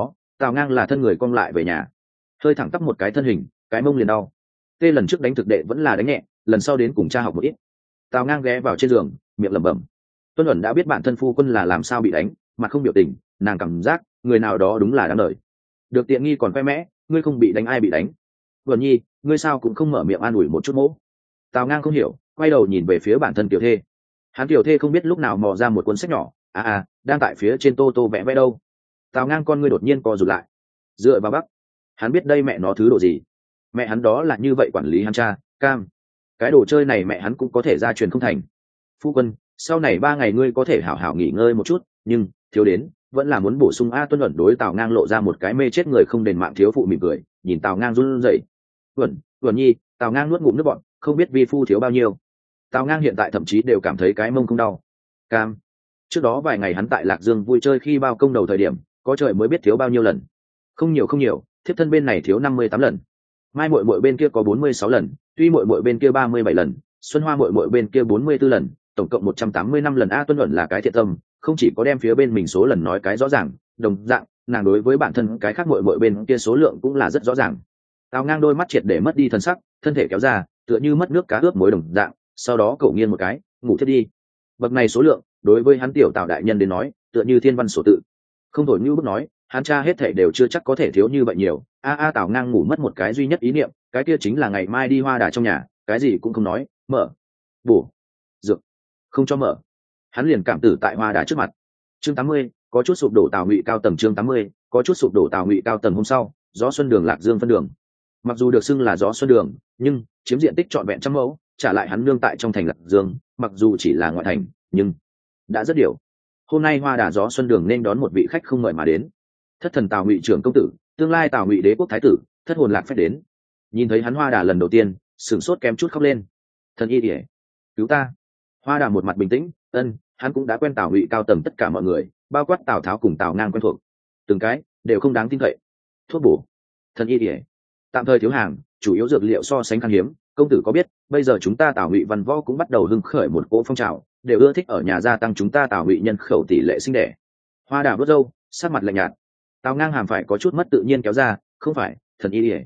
[SPEAKER 1] Tào Ngang là thân người cong lại về nhà, hơi thẳng tắp một cái thân hình, cái mông liền đau. Tê lần trước đánh thực đệ vẫn là đánh nhẹ, lần sau đến cùng cha học một ít. Tào Ngang ghé vào trên giường, miệng lẩm bẩm. Tuân Ẩn đã biết bản thân phu quân là làm sao bị đánh, mặt không biểu tình, nàng cảm giác người nào đó đúng là đáng đời. Được tiện nghi còn khoe mẽ, ngươi không bị đánh ai bị đánh. Vân Nhi, ngươi sao cũng không mở miệng an ủi một chút mỗ. Tào Ngang không hiểu, quay đầu nhìn về phía bản thân tiểu thê. Hắn tiểu thê không biết lúc nào mò ra một cuốn sách nhỏ, đang tại phía trên tô tô vẽ vẽ đâu. Tào Ngang con ngươi đột nhiên co rụt lại, dựa vào bắc. Hắn biết đây mẹ nó thứ độ gì, mẹ hắn đó là như vậy quản lý hắn cha cam, cái đồ chơi này mẹ hắn cũng có thể ra truyền không thành. Phu quân, sau này 3 ngày ngươi có thể hảo hảo nghỉ ngơi một chút, nhưng thiếu đến vẫn là muốn bổ sung. Tuân Ẩn đối Tào Ngang lộ ra một cái mê chết người không đền mạng thiếu phụ mỉm cười, nhìn Tào Ngang run rẩy. Uẩn Nhi, Tào Ngang nuốt ngụm nước bọt, không biết vi phu thiếu bao nhiêu. Tào Ngang hiện tại thậm chí đều cảm thấy cái mông không đau. Cam, trước đó vài ngày hắn tại Lạc Dương vui chơi khi bao công đầu thời điểm, có trời mới biết thiếu bao nhiêu lần. Không nhiều, thiếp thân bên này thiếu 58 lần. Mai muội muội bên kia có 46 lần, Tuy muội muội bên kia 37 lần, Xuân Hoa muội muội bên kia 44 lần, tổng cộng 185 lần. Tuân Ẩn là cái thiện tâm, không chỉ có đem phía bên mình số lần nói cái rõ ràng, đồng dạng, nàng đối với bản thân cái khác muội muội bên kia số lượng cũng là rất rõ ràng. Tào Ngang đôi mắt triệt để mất đi thần sắc, thân thể kéo ra, tựa như mất nước cá ướp muối đồng dạng, sau đó cậu nghiêng một cái, ngủ thiếp đi. Bậc này số lượng, đối với hắn tiểu Tào đại nhân đến nói, tựa như thiên văn sổ tự. Không thổi như bức nói, hắn cha hết thảy đều chưa chắc có thể thiếu như vậy nhiều. Tào Ngang ngủ mất một cái duy nhất ý niệm, cái kia chính là ngày mai đi Hoa Đà trong nhà, cái gì cũng không nói, mở bổ dược không cho mở, hắn liền cảm tử tại Hoa Đà trước mặt. Chương 80, có chút sụp đổ Tào Ngụy cao tầng. Chương 80, có chút sụp đổ Tào Ngụy cao tầng. Hôm sau, gió xuân đường Lạc Dương phân đường, mặc dù được xưng là gió xuân đường, nhưng chiếm diện tích trọn vẹn 100 mẫu, trả lại hắn nương tại trong thành Lạc Dương, mặc dù chỉ là ngoại thành, nhưng đã rất điều. Hôm nay Hoa Đà gió xuân đường nên đón một vị khách không mời mà đến, thất thần Tào Ngụy trưởng công tử, tương lai Tào Ngụy đế quốc thái tử, thất hồn lạc phách đến. Nhìn thấy hắn Hoa Đà lần đầu tiên, sửng sốt kém chút khóc lên. Thần y ỉa, cứu ta! Hoa Đà một mặt bình tĩnh, hắn cũng đã quen Tào Ngụy cao tầng tất cả mọi người, bao quát Tào Tháo cùng Tào Ngang quen thuộc, từng cái đều không đáng tin cậy. Thuốc bổ, thần y ỉa, tạm thời thiếu hàng, chủ yếu dược liệu so sánh khan hiếm. Công tử có biết, bây giờ chúng ta Tào Ngụy văn võ cũng bắt đầu hưng khởi một cỗ phong trào, đều ưa thích ở nhà gia tăng chúng ta Tào Ngụy nhân khẩu tỷ lệ sinh đẻ. Hoa Đà vớt râu, sát mặt lạnh nhạt. Tào Ngang hàm phải có chút mất tự nhiên kéo ra, không phải, thần y ỉa,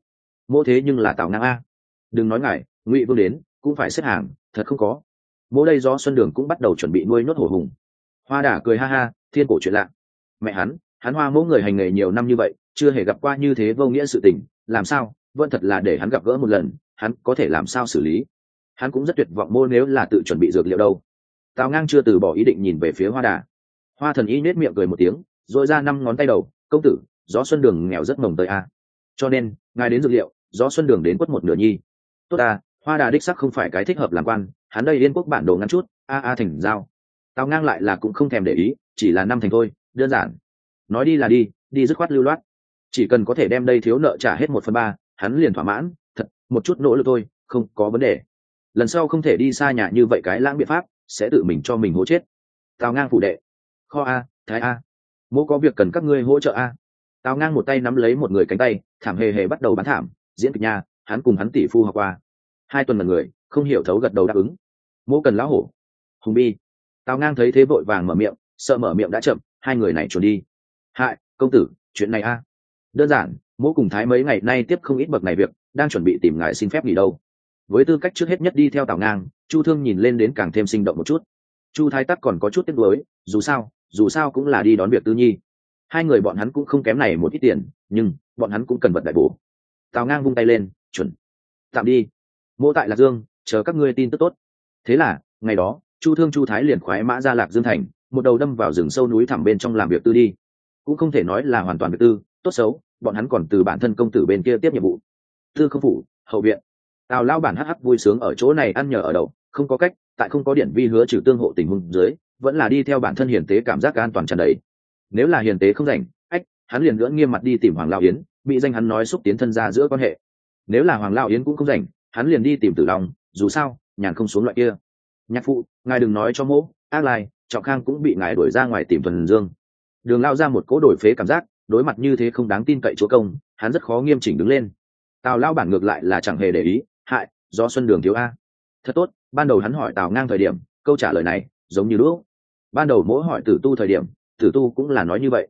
[SPEAKER 1] mỗ thế nhưng là Tào Ngang a. Đừng nói ngài, Ngụy vương đến cũng phải xếp hàng, thật không có. Mỗ đây gió xuân đường cũng bắt đầu chuẩn bị nuôi nốt hổ hùng. Hoa Đà cười ha ha, thiên cổ chuyện lạ. Mẹ hắn Hoa mỗ người hành nghề nhiều năm như vậy, chưa hề gặp qua như thế vô nghĩa sự tình, làm sao vẫn thật là để hắn gặp gỡ một lần, hắn có thể làm sao xử lý. Hắn cũng rất tuyệt vọng, mô nếu là tự chuẩn bị dược liệu đâu. Tào Ngang chưa từ bỏ ý định nhìn về phía Hoa Đà. Hoa thần y nết miệng cười một tiếng, rồi ra 5 ngón tay đầu. Công tử, gió xuân đường nghèo rất mồng tới a, cho nên ngài đến dược liệu, gió xuân đường đến quất một nửa nhi. Tốt Hoa Đà đích sắc không phải cái thích hợp làm quan, hắn đây Liên quốc bản đồ ngắn chút, thành giao. Tào Ngang lại là cũng không thèm để ý, chỉ là 5 thành thôi, đơn giản. Nói đi là đi dứt khoát lưu loát. Chỉ cần có thể đem đây thiếu nợ trả hết 1/3, hắn liền thỏa mãn. Thật, một chút nỗ lực thôi, không có vấn đề. Lần sau không thể đi xa nhà như vậy, cái lãng biện pháp sẽ tự mình cho mình hố chết. Tào Ngang phủ đệ, kho thái mỗ có việc cần các ngươi hỗ trợ Tào Ngang một tay nắm lấy một người cánh tay, thảm hề bắt đầu bán thảm diễn kịch nha. Hắn cùng hắn tỷ phu học qua 2 tuần, là người không hiểu thấu gật đầu đáp ứng. Mỗ cần lão hổ hùng bi. Tào Ngang thấy thế vội vàng mở miệng, sợ mở miệng đã chậm, 2 người này trốn đi. Hại công tử, chuyện này đơn giản, mỗ cùng thái mấy ngày nay tiếp không ít bậc này việc, đang chuẩn bị tìm ngài xin phép nghỉ đâu. Với tư cách trước hết nhất đi theo Tào Ngang, Chu Thương nhìn lên đến càng thêm sinh động một chút. Chu Thái Tắc còn có chút tiếc nuối, dù sao cũng là đi đón việc tư nhi. 2 người bọn hắn cũng không kém này một ít tiền, nhưng bọn hắn cũng cần vật đại bổ. Tào Ngang vung tay lên, chuẩn, tạm đi. Mỗ tại Lạc Dương chờ các ngươi tin tức tốt. Thế là ngày đó, Chu Thương Chu Thái liền khoái mã ra Lạc Dương thành, một đầu đâm vào rừng sâu núi thẳm bên trong làm việc tư đi. Cũng không thể nói là hoàn toàn việc tư, tốt xấu bọn hắn còn từ bản thân công tử bên kia tiếp nhiệm vụ. Tư không phủ hậu viện, Tào lao bản hắc vui sướng ở chỗ này ăn nhờ ở đậu, không có cách, tại không có điển vi hứa trừ tương hộ tình huống dưới, vẫn là đi theo bản thân hiền tế, cảm giác an toàn tràn đầy. Nếu là hiền tế không rảnh, hắn liền lưỡng nghiêm mặt đi tìm Hoàng Lao Yến, bị danh hắn nói xúc tiến thân ra giữa quan hệ. Nếu là Hoàng Lao Yến cũng không rảnh, hắn liền đi tìm Tử Long, dù sao nhàn không xuống loại kia. Nhạc phụ, ngài đừng nói cho mỗ, ác lai Trọng Khang cũng bị ngài đuổi ra ngoài tìm Thuần Dương. Đường lao ra một cỗ đổi phế cảm giác, đối mặt như thế không đáng tin cậy chúa công, hắn rất khó nghiêm chỉnh đứng lên. Tào lao bản ngược lại là chẳng hề để ý, do xuân đường thiếu thật tốt. Ban đầu hắn hỏi Tào Ngang thời điểm, câu trả lời này giống như đũa. Ban đầu mỗi hỏi Tử Tu thời điểm, Tử Tu cũng là nói như vậy.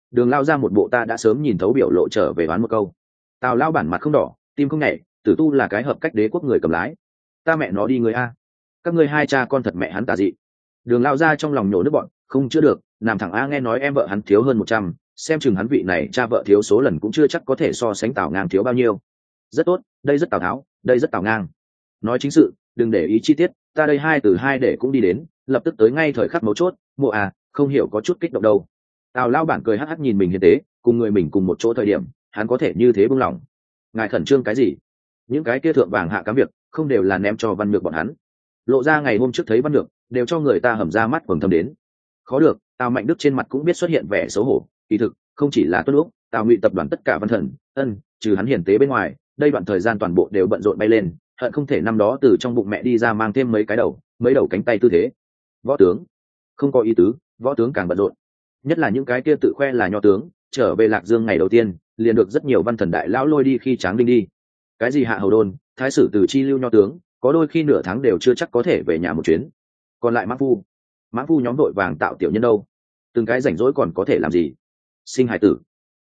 [SPEAKER 1] Đường lao ra một bộ ta đã sớm nhìn thấu biểu lộ trở về đoán một câu. Tào lao bản mặt không đỏ tim không nhảy, tử tu là cái hợp cách đế quốc người cầm lái. Ta mẹ nó đi người a, các ngươi hai cha con thật mẹ hắn tà dị. Đường lao ra trong lòng nhổ nước bọn, không chữa được, làm thẳng a nghe nói em vợ hắn thiếu hơn 100, xem chừng hắn vị này cha vợ thiếu số lần cũng chưa chắc có thể so sánh Tào Ngang thiếu bao nhiêu. Rất tốt, đây rất Tào Tháo, đây rất Tào Ngang. Nói chính sự, đừng để ý chi tiết, ta đây 2 từ 2 để cũng đi đến, lập tức tới ngay thời khắc mấu chốt. Mộ à, không hiểu có chút kích động đâu. Tào lao bản cười hắc hắc nhìn mình hiền tế, cùng người mình cùng một chỗ thời điểm, hắn có thể như thế buông lỏng. Ngài khẩn trương cái gì? Những cái kia thượng vàng hạ cám việc, không đều là ném cho Văn Nhược bọn hắn. Lộ ra ngày hôm trước thấy Văn Nhược, đều cho người ta hầm ra mắt quầng thâm đến. Khó được, Tào Mạnh Đức trên mặt cũng biết xuất hiện vẻ xấu hổ, kỳ thực, không chỉ là Tuân Lúc, Tào Ngụy tập đoàn tất cả Văn Thần, trừ hắn hiền tế bên ngoài, đây đoạn thời gian toàn bộ đều bận rộn bay lên, hận không thể năm đó từ trong bụng mẹ đi ra mang thêm mấy đầu cánh tay tư thế. Võ tướng, không có ý tứ, võ tướng càng bận rộn. Nhất là những cái kia tự khoe là nho tướng, trở về Lạc Dương ngày đầu tiên, liền được rất nhiều Văn Thần đại lão lôi đi khi tráng đinh đi. Cái gì hạ hầu đôn, thái sử từ chi lưu nho tướng, có đôi khi nửa tháng đều chưa chắc có thể về nhà một chuyến. Còn lại mãng phu nhóm đội vàng tạo tiểu nhân đâu, từng cái rảnh rỗi còn có thể làm gì? Sinh hải tử,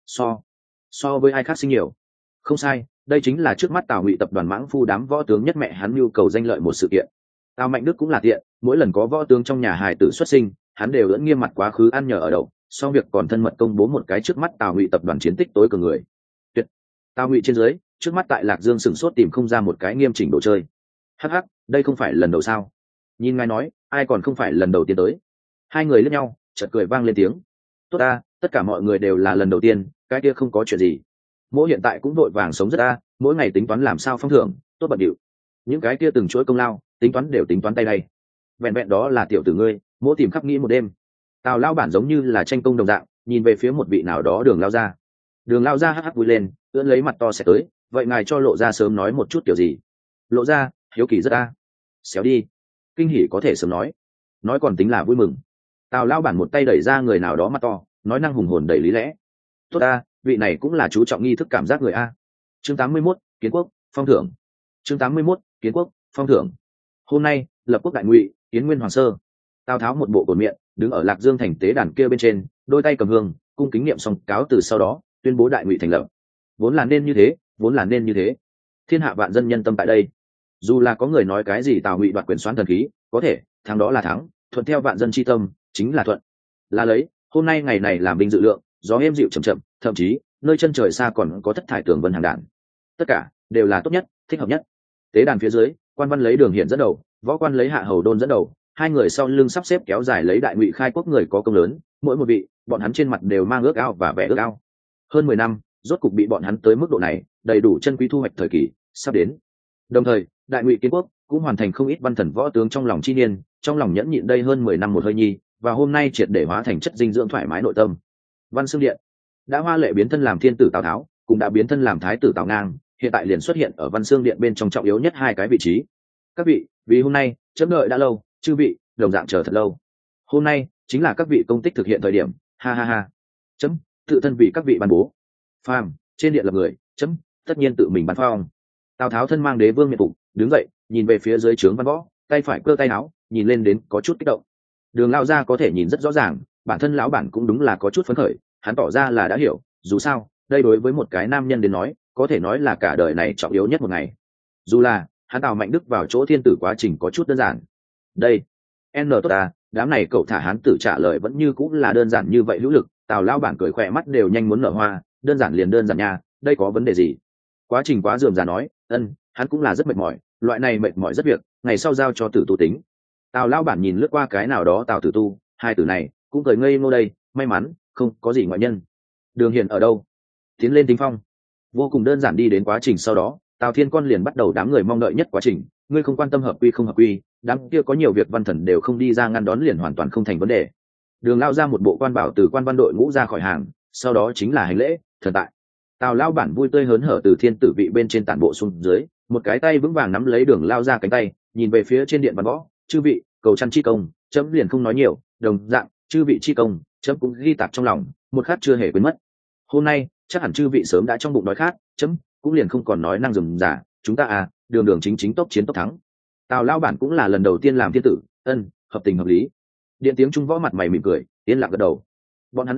[SPEAKER 1] so với ai khác sinh nhiều. Không sai, đây chính là trước mắt Tào Ngụy tập đoàn mãng phu đám võ tướng nhất mẹ hắn nhu cầu danh lợi một sự kiện. Tào Mạnh Đức cũng là tiện, mỗi lần có võ tướng trong nhà hài tử xuất sinh, hắn đều ưỡn nghiêm mặt quá khứ ăn nhờ ở đậu, sau việc còn thân mật công bố một cái trước mắt Tào Ngụy tập đoàn chiến tích tối cường người. Tuyệt. Tào Ngụy trên dưới, trước mắt tại Lạc Dương sửng sốt tìm không ra một cái nghiêm chỉnh đồ chơi. Hắc hắc, đây không phải lần đầu sao? Nhìn ngài nói, ai còn không phải lần đầu tiên tới. Hai người liếc nhau, chợt cười vang lên tiếng. Tốt ta, tất cả mọi người đều là lần đầu tiên, cái kia không có chuyện gì. Mỗi hiện tại cũng vội vàng sống rất a, mỗi ngày tính toán làm sao phong thưởng, tốt bận điệu. Những cái kia từng chuỗi công lao, tính toán đều tính toán tay đây. Vẹn vẹn đó là tiểu tử ngươi, mỗi tìm khắp nghĩ một đêm. Tào lao bản giống như là tranh công đồng dạng, nhìn về phía một vị nào đó Đường lao ra. Đường lao ra hắc hắc vui lên, ưỡn lấy mặt to sẽ tới, vậy ngài cho Lộ ra sớm nói một chút kiểu gì? Lộ ra, hiếu kỳ rất a. Xéo đi, kinh hỉ có thể sớm nói còn tính là vui mừng. Tào lao bản một tay đẩy ra người nào đó mặt to, nói năng hùng hồn đầy lý lẽ. Tốt a, vị này cũng là chú trọng nghi thức cảm giác người a. Chương 81, kiến quốc phong thưởng. Chương 81, kiến quốc phong thưởng. Hôm nay lập quốc đại ngụy, kiến nguyên hoàng sơ. Tào Tháo một bộ cột miệng, đứng ở Lạc Dương thành tế đàn kia bên trên, đôi tay cầm hương, cung kính niệm xong cáo từ sau đó tuyên bố đại ngụy thành lập. Vốn là nên như thế, thiên hạ vạn dân nhân tâm tại đây. Dù là có người nói cái gì Tào Ngụy đoạt quyền xoán thần khí, có thể thắng đó là thắng, thuận theo vạn dân chi tâm chính là thuận. Là lấy hôm nay ngày này làm binh dự lượng, gió êm dịu chậm chậm, thậm chí nơi chân trời xa còn có thất thải tường vân hàng đàn, tất cả đều là tốt nhất, thích hợp nhất. Tế đàn phía dưới, quan văn lấy Đường Hiển dẫn đầu, võ quan lấy Hạ Hầu Đôn dẫn đầu, hai người sau lưng sắp xếp kéo dài lấy đại ngụy khai quốc người có công lớn, mỗi một vị, bọn hắn trên mặt đều mang ước ao và vẻ ước ao. Hơn 10 năm, rốt cục bị bọn hắn tới mức độ này, đầy đủ chân quý thu hoạch thời kỳ sắp đến. Đồng thời, đại ngụy kiến quốc cũng hoàn thành không ít văn thần võ tướng trong lòng chi niên, trong lòng nhẫn nhịn đây hơn 10 năm một hơi nhi, và hôm nay triệt để hóa thành chất dinh dưỡng thoải mái nội tâm. Văn Xương Điện đã hoa lệ biến thân làm thiên tử Tào Tháo, cũng đã biến thân làm thái tử Tào Ngang, hiện tại liền xuất hiện ở Văn Xương Điện bên trong trọng yếu nhất hai cái vị trí. Các vị, vì hôm nay chấm đợi đã lâu, chư vị đồng dạng chờ thật lâu. Hôm nay chính là các vị công tích thực hiện thời điểm, ha ha ha. Chấm tự thân vì các vị ban bố. Phàm trên điện lập người, chấm tất nhiên tự mình ban phong. Tào Tháo thân mang đế vương miện phục, đứng dậy, nhìn về phía dưới trướng văn võ, tay phải cơ tay áo, nhìn lên đến có chút kích động. Đường lao ra có thể nhìn rất rõ ràng, bản thân lão bản cũng đúng là có chút phấn khởi, hắn tỏ ra là đã hiểu, dù sao, đây đối với một cái nam nhân đến nói, có thể nói là cả đời này trọng yếu nhất một ngày. Dù là hắn Tào Mạnh Đức vào chỗ thiên tử quá trình có chút đơn giản. Đây, n tốt ta, đám này cậu thả hắn tử trả lời vẫn như cũng là đơn giản như vậy hữu lực. Tào lao bản cười khỏe mắt đều nhanh muốn nở hoa, đơn giản liền đơn giản nha, đây có vấn đề gì? Quá trình quá rườm rà nói, hắn cũng là rất mệt mỏi, loại này mệt mỏi rất việc, ngày sau giao cho Tử Tu tính. Tào lao bản nhìn lướt qua cái nào đó Tào Tử Tu, hai tử này cũng cười ngây ngô đây, may mắn không có gì ngoại nhân. Đường Hiển ở đâu? Tiến lên tính phong. Vô cùng đơn giản đi đến quá trình sau đó, Tào Thiên Con liền bắt đầu đám người mong đợi nhất quá trình, ngươi không quan tâm hợp quy không hợp quy, đám kia có nhiều việc văn thần đều không đi ra ngăn đón liền hoàn toàn không thành vấn đề. Đường lao ra một bộ quan bảo từ quan văn đội ngũ ra khỏi hàng, sau đó chính là hành lễ thần tại. Tào lao bản vui tươi hớn hở từ thiên tử vị bên trên tản bộ xuống dưới, một cái tay vững vàng nắm lấy Đường lao ra cánh tay, nhìn về phía trên điện văn võ, chư vị cầu chăn chi công, chấm liền không nói nhiều, đồng dạng chư vị chi công, chấm cũng ghi tạc trong lòng, một khát chưa hề quên mất. Hôm nay chắc hẳn chư vị sớm đã trong bụng đói khát, chấm cũng liền không còn nói năng rườm rà, chúng ta đường đường chính chính tốc chiến tốc thắng. Tào lao bản cũng là lần đầu tiên làm thiên tử, hợp tình hợp lý. Điện tiếng trung võ mặt mày mỉm cười, yên lặng gật đầu. Bọn hắn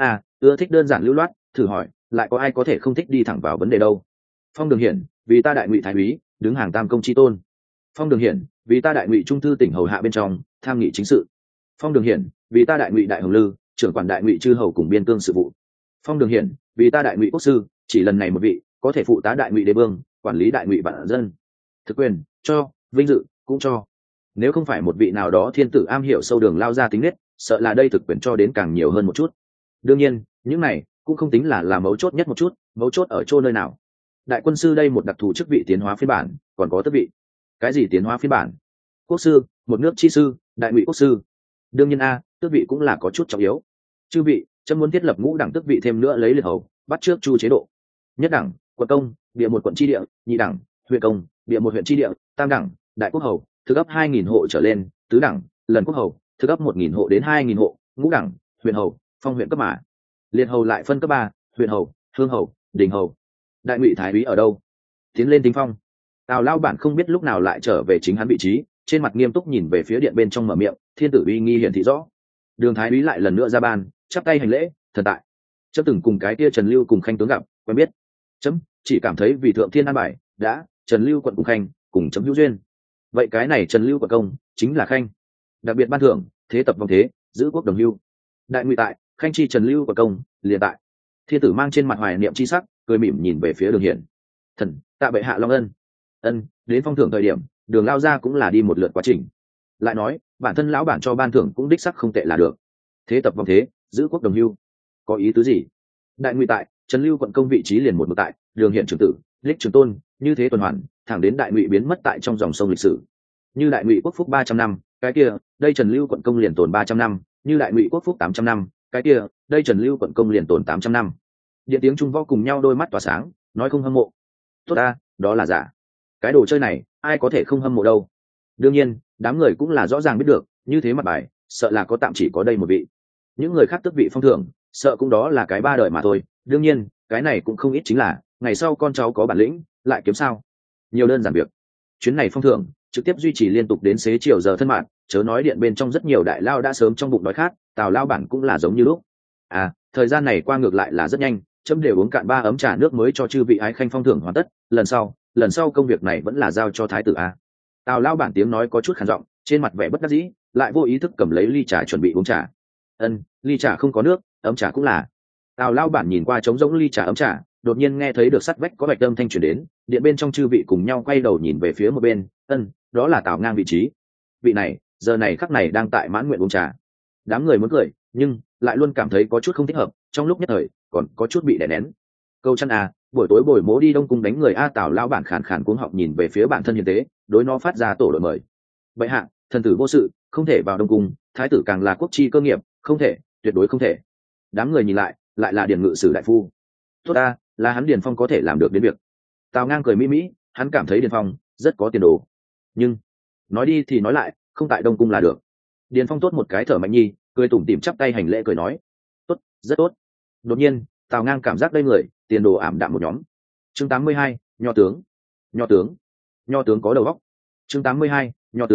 [SPEAKER 1] ưa thích đơn giản lưu loát, thử hỏi lại có ai có thể không thích đi thẳng vào vấn đề đâu. Phong Đường Hiển, vì ta đại ngụy thái úy, đứng hàng tam công chi tôn. Phong Đường Hiển, vì ta đại ngụy trung thư tỉnh hầu hạ bên trong, tham nghị chính sự. Phong Đường Hiển, vì ta đại ngụy đại hồng lư, trưởng quản đại ngụy chư hầu cùng biên cương sự vụ. Phong Đường Hiển, vì ta đại ngụy quốc sư, chỉ lần này một vị có thể phụ tá đại ngụy đế vương, quản lý đại ngụy vạn dân. Thực quyền cho, vinh dự cũng cho. Nếu không phải một vị nào đó thiên tử am hiểu sâu đường lao ra tính nết, sợ là đây thực quyền cho đến càng nhiều hơn một chút. Đương nhiên những này cũng không tính là mấu chốt nhất một chút, mấu chốt ở chỗ nơi nào. Đại quân sư đây một đặc thù chức vị tiến hóa phiên bản, còn có tước vị. Cái gì tiến hóa phiên bản? Quốc sư, một nước chi sư, đại ngụy quốc sư. Đương nhiên tước vị cũng là có chút trọng yếu. Chư vị, chấm muốn thiết lập ngũ đẳng tước vị thêm nữa lấy liệt hầu, bắt trước chu chế độ. Nhất đẳng, quận công, địa một quận chi địa. Nhị đẳng, huyện công, địa một huyện chi địa. Tam đẳng, đại quốc hầu, thứ cấp 2.000 hộ trở lên. Tứ đẳng, lần quốc hầu, thứ cấp 1.000 hộ đến 2.000 hộ. Ngũ đẳng, huyện hầu, phong huyện cấp mã. Liệt hầu lại phân cấp 3, huyện hầu, hương hầu, đình hầu. Đại ngụy thái úy ở đâu? Tiến lên tính phong. Tào lao bản không biết lúc nào lại trở về chính hắn vị trí, trên mặt nghiêm túc nhìn về phía điện bên trong mở miệng, thiên tử uy nghi hiển thị rõ. Đường thái úy lại lần nữa ra ban, chắp tay hành lễ, thần tại. Chấm từng cùng cái kia Trần Lưu cùng Khanh tướng gặp, quen biết. Chấm chỉ cảm thấy vì thượng thiên an bài, đã Trần Lưu quận cùng Khanh cùng chấm hữu duyên. Vậy cái này Trần Lưu quận công chính là Khanh. Đặc biệt ban thưởng, thế tập vòng thế, giữ quốc đồng hưu. Đại ngụy tại, Khanh chi Trần Lưu quận công, liền tại. Thiên tử mang trên mặt hoài niệm chi sắc, cười mỉm nhìn về phía Đường Hiển. Thần tạ bệ hạ long ân. Ân, đến phong thưởng thời điểm, Đường lao ra cũng là đi một lượt quá trình. Lại nói, bản thân lão bản cho ban thưởng cũng đích sắc không tệ là được. Thế tập vòng thế, giữ quốc đồng hưu. Có ý tứ gì? Đại ngụy tại, Trần Lưu quận công vị trí liền một mực tại, Đường Hiển trưởng tử, Lích trường tôn, như thế tuần hoàn, thẳng đến đại ngụy biến mất tại trong dòng sông lịch sử. Như đại ngụy quốc phúc 300 năm, cái kia, đây Trần Lưu quận công liền tồn 300 năm, như đại ngụy quốc phúc 800 năm, cái kia, đây Trần Lưu quận công liền tồn 800 năm. Điện tiếng trung võ cùng nhau đôi mắt tỏa sáng, nói không hâm mộ. Tốt đó là giả. Cái đồ chơi này, ai có thể không hâm mộ đâu. Đương nhiên, đám người cũng là rõ ràng biết được, như thế mặt bài, sợ là có tạm chỉ có đây một vị. Những người khác tước vị phong thưởng, sợ cũng đó là cái ba đời mà thôi. Đương nhiên, cái này cũng không ít chính là, ngày sau con cháu có bản lĩnh, lại kiếm sao. Nhiều đơn giản việc. Chuyến này phong thưởng, trực tiếp duy trì liên tục đến xế chiều giờ thân mạng, chớ nói điện bên trong rất nhiều đại lao đã sớm trong bụng đói khát, Tào lao bản cũng là giống như lúc. Thời gian này qua ngược lại là rất nhanh, chấm đều uống cạn 3 ấm trà nước mới cho chư vị ái khanh phong thưởng hoàn tất, lần sau công việc này vẫn là giao cho thái tử Tào lao bản tiếng nói có chút khàn giọng, trên mặt vẻ bất đắc dĩ, lại vô ý thức cầm lấy ly trà chuẩn bị uống trà. Ly trà không có nước, ấm trà cũng là. Tào lao bản nhìn qua trống rỗng ly trà ấm trà, đột nhiên nghe thấy được sắt vách có bạch âm thanh truyền đến, điện bên trong chư vị cùng nhau quay đầu nhìn về phía một bên. Đó là Tào Ngang vị trí. Vị này, giờ này khắc này đang tại mãn nguyện uống trà. Đám người muốn cười, nhưng lại luôn cảm thấy có chút không thích hợp, trong lúc nhất thời còn có chút bị đè nén. Câu chăn buổi tối bồi mố đi Đông Cung đánh người Tào lao bản khàn khàn cuống họng nhìn về phía bản thân hiền tế, đối nó phát ra tổ đội mời. Bệ hạ, thần tử vô sự, không thể vào Đông Cung, thái tử càng là quốc chi cơ nghiệp, không thể, tuyệt đối không thể. Đám người nhìn lại là Điền ngự sử đại phu. Tốt là hắn Điền Phong có thể làm được đến việc. Tào Ngang cười mỹ mỹ, hắn cảm thấy Điền Phong rất có tiền đồ. Nhưng nói đi thì nói lại, không tại Đông Cung là được. Điền Phong tốt một cái thở mạnh nhi, cười tủm tỉm chắp tay hành lễ cười nói, tốt, rất tốt. Đột nhiên, Tào Ngang cảm giác đây người, tiền đồ ảm đạm một nhóm. Chương 82, nho tướng. Nho tướng có đầu óc. Chương 82, nho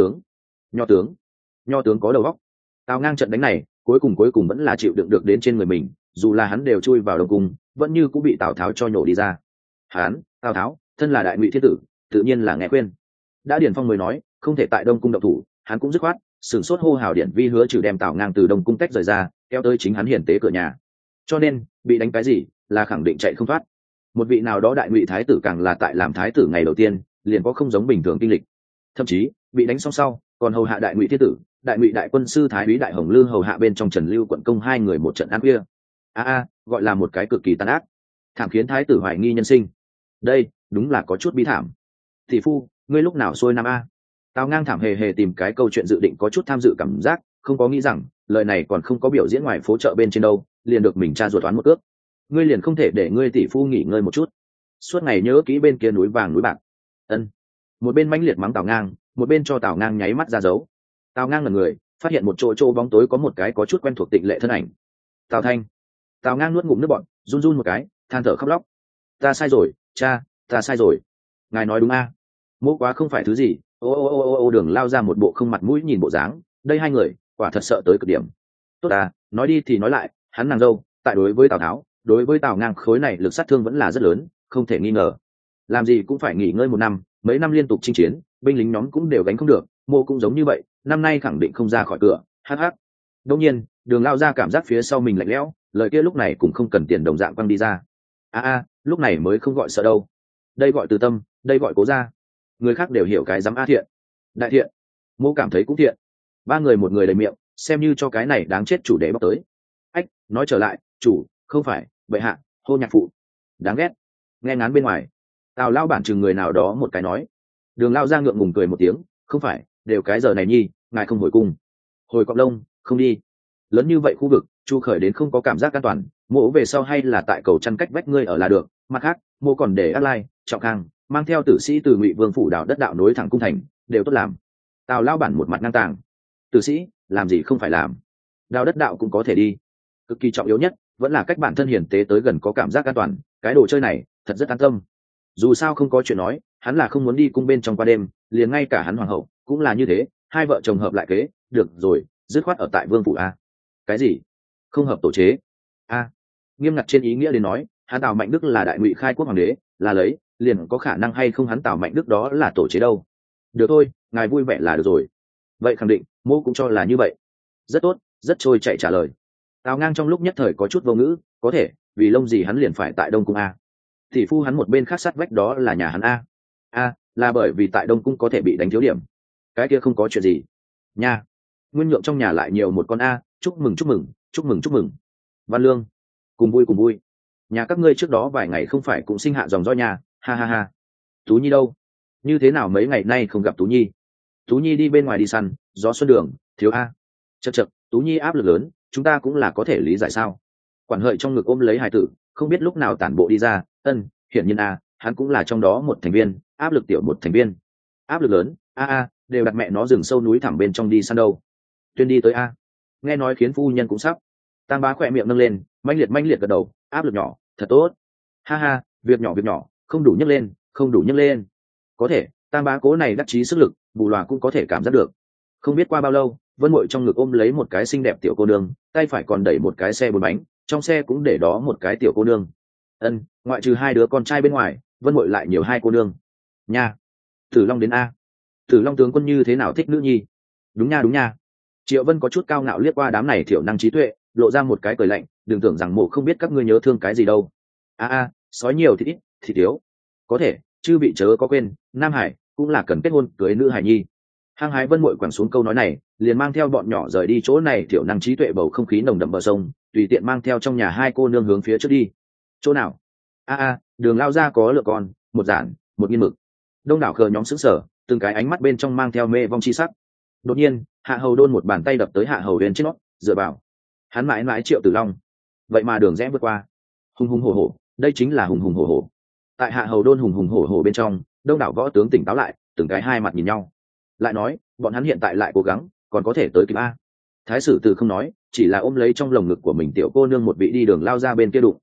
[SPEAKER 1] tướng có đầu óc. Tào Ngang trận đánh này, cuối cùng vẫn là chịu đựng được đến trên người mình, dù là hắn đều chui vào Đông Cung, vẫn như cũng bị Tào Tháo cho nhổ đi ra. Tào Tháo, thân là đại ngụy thiên tử, tự nhiên là nghe khuyên. Đã Điền Phong mới nói, không thể tại Đông Cung động thủ, hắn cũng dứt khoát, sửng sốt hô hào Điển Vi hứa trừ đem Tào Ngang từ Đông Cung tách rời ra, kéo tới chính hắn hiển tế cửa nhà. Cho nên, bị đánh cái gì, là khẳng định chạy không thoát. Một vị nào đó đại ngụy thái tử càng là tại làm thái tử ngày đầu tiên, liền có không giống bình thường kinh lịch. Thậm chí, bị đánh xong sau, còn hầu hạ đại ngụy thiên tử, đại ngụy đại quân sư thái úy đại hồng lư hầu hạ bên trong Trần Lưu quận công 2 người một trận ăn khuya. Gọi là một cái cực kỳ tàn ác, thảm khiến thái tử hoài nghi nhân sinh. Đây đúng là có chút bi thảm. Thị phu, ngươi lúc nào xuôi nam Tào Ngang thảm hề tìm cái câu chuyện dự định có chút tham dự cảm giác, không có nghĩ rằng lời này còn không có biểu diễn ngoài phố chợ bên trên đâu, liền được mình tra ruột toán một ước. Ngươi liền không thể để ngươi tỷ phu nghỉ ngơi một chút, suốt ngày nhớ kỹ bên kia núi vàng núi bạc. Một bên mãnh liệt mắng Tào Ngang, một bên cho Tào Ngang nháy mắt ra dấu. Tào Ngang ngẩn người, phát hiện một chỗ bóng tối có một cái có chút quen thuộc tịnh lệ thân ảnh. Tào Thanh. Tào Ngang nuốt ngụm nước bọt, run một cái, than thở khóc lóc. Ta sai rồi, cha, ta sai rồi. Ngài nói đúng mỗ quá không phải thứ gì. Đường lao ra một bộ không mặt mũi nhìn bộ dáng, đây 2 người quả thật sợ tới cực điểm. Tốt nói đi thì nói lại, hắn nàng dâu tại đối với tào tháo, đối với tào ngang khối này lực sát thương vẫn là rất lớn, không thể nghi ngờ. Làm gì cũng phải nghỉ ngơi một năm, mấy năm liên tục chinh chiến, binh lính nhóm cũng đều gánh không được, Mộ cũng giống như vậy, năm nay khẳng định không ra khỏi cửa. Hắc. Đương nhiên, Đường lao ra cảm giác phía sau mình lạnh lẽo, lời kia lúc này cũng không cần tiền đồng dạng quăng đi ra. Lúc này mới không gọi sợ đâu. Đây gọi từ tâm, đây gọi cố ra. Người khác đều hiểu cái dám a thiện. Đại thiện. Mộ cảm thấy cũng thiện. Ba người một người đầy miệng, xem như cho cái này đáng chết chủ đề bóc tới. Nói trở lại, chủ, không phải, bệ hạ, hô nhạc phụ. Đáng ghét. Nghe ngán bên ngoài. Tào lao bản chừng người nào đó một cái nói. Đường lao ra ngượng ngùng cười một tiếng, không phải, đều cái giờ này nhi, ngài không hồi cung. Hồi cọp lông, không đi. Lớn như vậy khu vực, Chu khởi đến không có cảm giác an toàn, Mộ về sau hay là tại cầu chăn cách vách ngươi ở là được. Mặt khác, Mộ còn để Ác Lai, Trọng Khang mang theo tử sĩ từ Ngụy Vương phủ đảo đất đạo nối thẳng cung thành, đều tốt làm. Tào lao bản một mặt ngang tàng. Tử sĩ, làm gì không phải làm. Đào đất đạo cũng có thể đi. Cực kỳ trọng yếu nhất vẫn là cách bản thân hiển tế tới gần có cảm giác an toàn, cái đồ chơi này thật rất an tâm. Dù sao không có chuyện nói, hắn là không muốn đi cung bên trong qua đêm, liền ngay cả hắn hoàng hậu cũng là như thế, hai vợ chồng hợp lại kế, được rồi, dứt khoát ở tại vương phủ a. Cái gì? Không hợp tổ chế a? Nghiêm ngặt trên ý nghĩa đến nói, hắn Tào Mạnh Đức là đại ngụy khai quốc hoàng đế, là lấy, liền có khả năng hay không hắn Tào Mạnh Đức đó là tổ chế đâu. Được thôi, ngài vui vẻ là được rồi. Vậy khẳng định, Mô cũng cho là như vậy. Rất tốt, rất trôi chạy trả lời. Tào ngang trong lúc nhất thời có chút vô ngữ, có thể vì lông gì hắn liền phải tại đông cung a. Thì phu hắn một bên khác sát vách đó là nhà hắn a. Là bởi vì tại đông cung có thể bị đánh thiếu điểm. Cái kia không có chuyện gì nha. Nguyên nhượng trong nhà lại nhiều một con a. Chúc mừng chúc mừng chúc mừng chúc mừng. Văn Lương, cùng vui cùng vui. Nhà các ngươi trước đó vài ngày không phải cũng sinh hạ dòng roi nhà, ha ha ha. Tú Nhi đâu? Như thế nào mấy ngày nay không gặp Tú Nhi? Tú Nhi đi bên ngoài đi săn, gió xuân đường, thiếu a. Chật, Tú Nhi áp lực lớn, chúng ta cũng là có thể lý giải sao. Quản hợi trong ngực ôm lấy hài tử, không biết lúc nào tản bộ đi ra. Hiển nhiên hắn cũng là trong đó một thành viên, áp lực tiểu một thành viên. Áp lực lớn, đều đặt mẹ nó rừng sâu núi thẳm bên trong đi săn đâu. Tuyên đi tới nghe nói khiến phu nhân cũng sắp. Tang Bá khỏe miệng nâng lên, manh liệt gật đầu, áp lực nhỏ, thật tốt. Ha, việc nhỏ, không đủ nhấc lên, không đủ nhấc lên. Có thể, Tang Bá cố này đắc chí sức lực, Bù Lòa cũng có thể cảm giác được. Không biết qua bao lâu, Vân Mội trong ngực ôm lấy một cái xinh đẹp tiểu cô nương, tay phải còn đẩy một cái xe bốn bánh, trong xe cũng để đó một cái tiểu cô nương. Ngoại trừ hai đứa con trai bên ngoài, Vân Mội lại nhiều hai cô nương. Nha. Tử Long đến a. Tử Long tướng quân như thế nào thích nữ nhi? Đúng nha. Triệu Vân có chút cao ngạo liếc qua đám này thiểu năng trí tuệ, lộ ra một cái cười lạnh, đừng tưởng rằng Mộ không biết các ngươi nhớ thương cái gì đâu. Sói nhiều thì ít, thì thiếu. Có thể, chư bị chớ có quên, Nam Hải cũng là cần kết hôn cưới nữ hải nhi. Hăng hái Vân Mội quẳng xuống câu nói này, liền mang theo bọn nhỏ rời đi chỗ này thiểu năng trí tuệ bầu không khí nồng đậm bờ sông, tùy tiện mang theo trong nhà hai cô nương hướng phía trước đi. Chỗ nào? Đường lao ra có lựa con, một giản, một nghiên mực. Đông đảo khờ nhóm sững sờ, từng cái ánh mắt bên trong mang theo mê vong chi sắc. Đột nhiên, Hạ Hầu Đôn một bàn tay đập tới Hạ Hầu Huyền trên nót, dựa vào. Hắn mãi mãi Triệu Tử Long. Vậy mà đường rẽ vượt qua. Hùng hùng hổ hổ, đây chính là hùng hùng hổ hổ. Tại Hạ Hầu Đôn hùng hùng hổ hổ bên trong, đông đảo võ tướng tỉnh táo lại, từng cái hai mặt nhìn nhau. Lại nói, bọn hắn hiện tại lại cố gắng, còn có thể tới kịp a. Thái sử từ không nói, chỉ là ôm lấy trong lồng ngực của mình tiểu cô nương một vị đi đường lao ra bên kia đụng.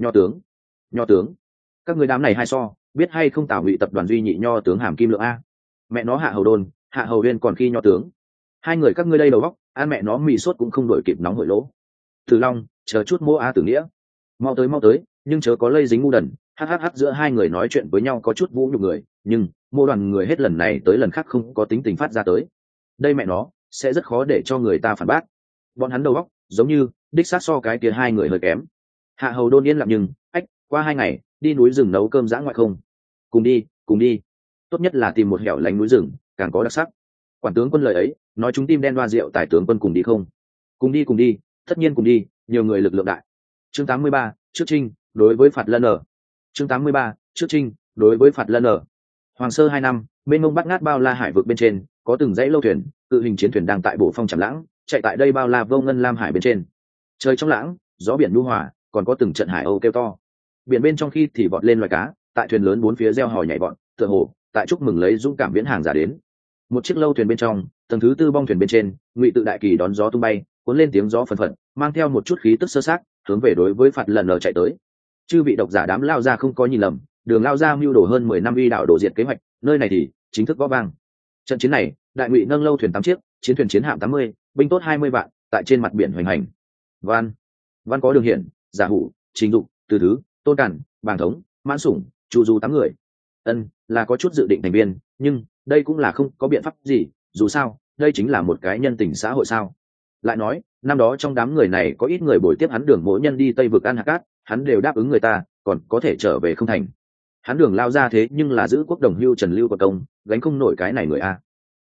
[SPEAKER 1] Nho tướng, các người đám này hay so, biết hay không Tào Ngụy tập đoàn duy nhị nho tướng hàm kim lượng a. Mẹ nó Hạ Hầu Đôn, Hạ Hầu Huyên còn khi nho tướng. Hai người các ngươi đây đầu góc, ăn mẹ nó mì sốt cũng không đổi kịp nóng hổi lỗ. Tử Long, chờ chút Mô a Tử Nghĩa. Mau tới, nhưng chớ có lây dính ngu đần. Hắc giữa hai người nói chuyện với nhau có chút vũ nhục người, nhưng Mô đoàn người hết lần này tới lần khác không có tính tình phát ra tới. Đây mẹ nó sẽ rất khó để cho người ta phản bác. Bọn hắn đầu óc giống như đích xác so cái kia hai người hơi kém. Hạ Hầu Đôn yên lặng nhưng qua 2 ngày đi núi rừng nấu cơm dã ngoại không? Cùng đi, tốt nhất là tìm một hẻo lánh núi rừng, càng có đặc sắc. Quản tướng quân lời ấy nói chúng tim đen đoa rượu tài tướng quân cùng đi không? Cùng đi, tất nhiên cùng đi, nhiều người lực lượng đại. Chương 83, trước trinh đối với phạt lân ở. Chương 83, trước trinh đối với phạt lân ở. Hoàng Sơ 2 năm, bên mông Bát Ngát bao la hải vực bên trên có từng dãy lâu thuyền, cự hình chiến thuyền đang tại bộ phong trầm lãng chạy tại đây bao la vô ngân lam hải bên trên. Trời trong lãng, gió biển nhu hòa, còn có từng trận hải âu kêu to. Biển bên trong khi thì vọt lên loài cá, tại thuyền lớn bốn phía reo hò nhảy vọt, tựa hồ tại chúc mừng lấy dũng cảm viễn hàng giả đến. Một chiếc lâu thuyền bên trong, tầng thứ tư bong thuyền bên trên, Ngụy Tự đại kỳ đón gió tung bay, cuốn lên tiếng gió phần phật, mang theo một chút khí tức sơ sát, hướng về đối với phạt lần ở chạy tới. Chư vị độc giả đám lao ra không có nhìn lầm, Đường lao ra mưu đồ hơn 10 năm uy đạo đổ diệt kế hoạch, nơi này thì chính thức gõ vang. Trận chiến này, đại Ngụy nâng lâu thuyền 8 chiếc, chiến thuyền chiến hạm 80, binh tốt 20 vạn, tại trên mặt biển hoành hành. Văn có Đường Hiển, giả hủ, trình dục, từ thứ, tôn cản, bàng thống, mãn sủng, chu du 8 người. Là có chút dự định thành viên, nhưng đây cũng là không có biện pháp gì, dù sao đây chính là một cái nhân tình xã hội sao. Lại nói năm đó trong đám người này có ít người bồi tiếp hắn Đường mỗi nhân đi tây vực ăn hạt cát, hắn đều đáp ứng người ta, còn có thể trở về không thành. Hắn Đường lao ra thế nhưng là giữ quốc đồng hưu Trần Lưu của công, gánh không nổi cái này người a.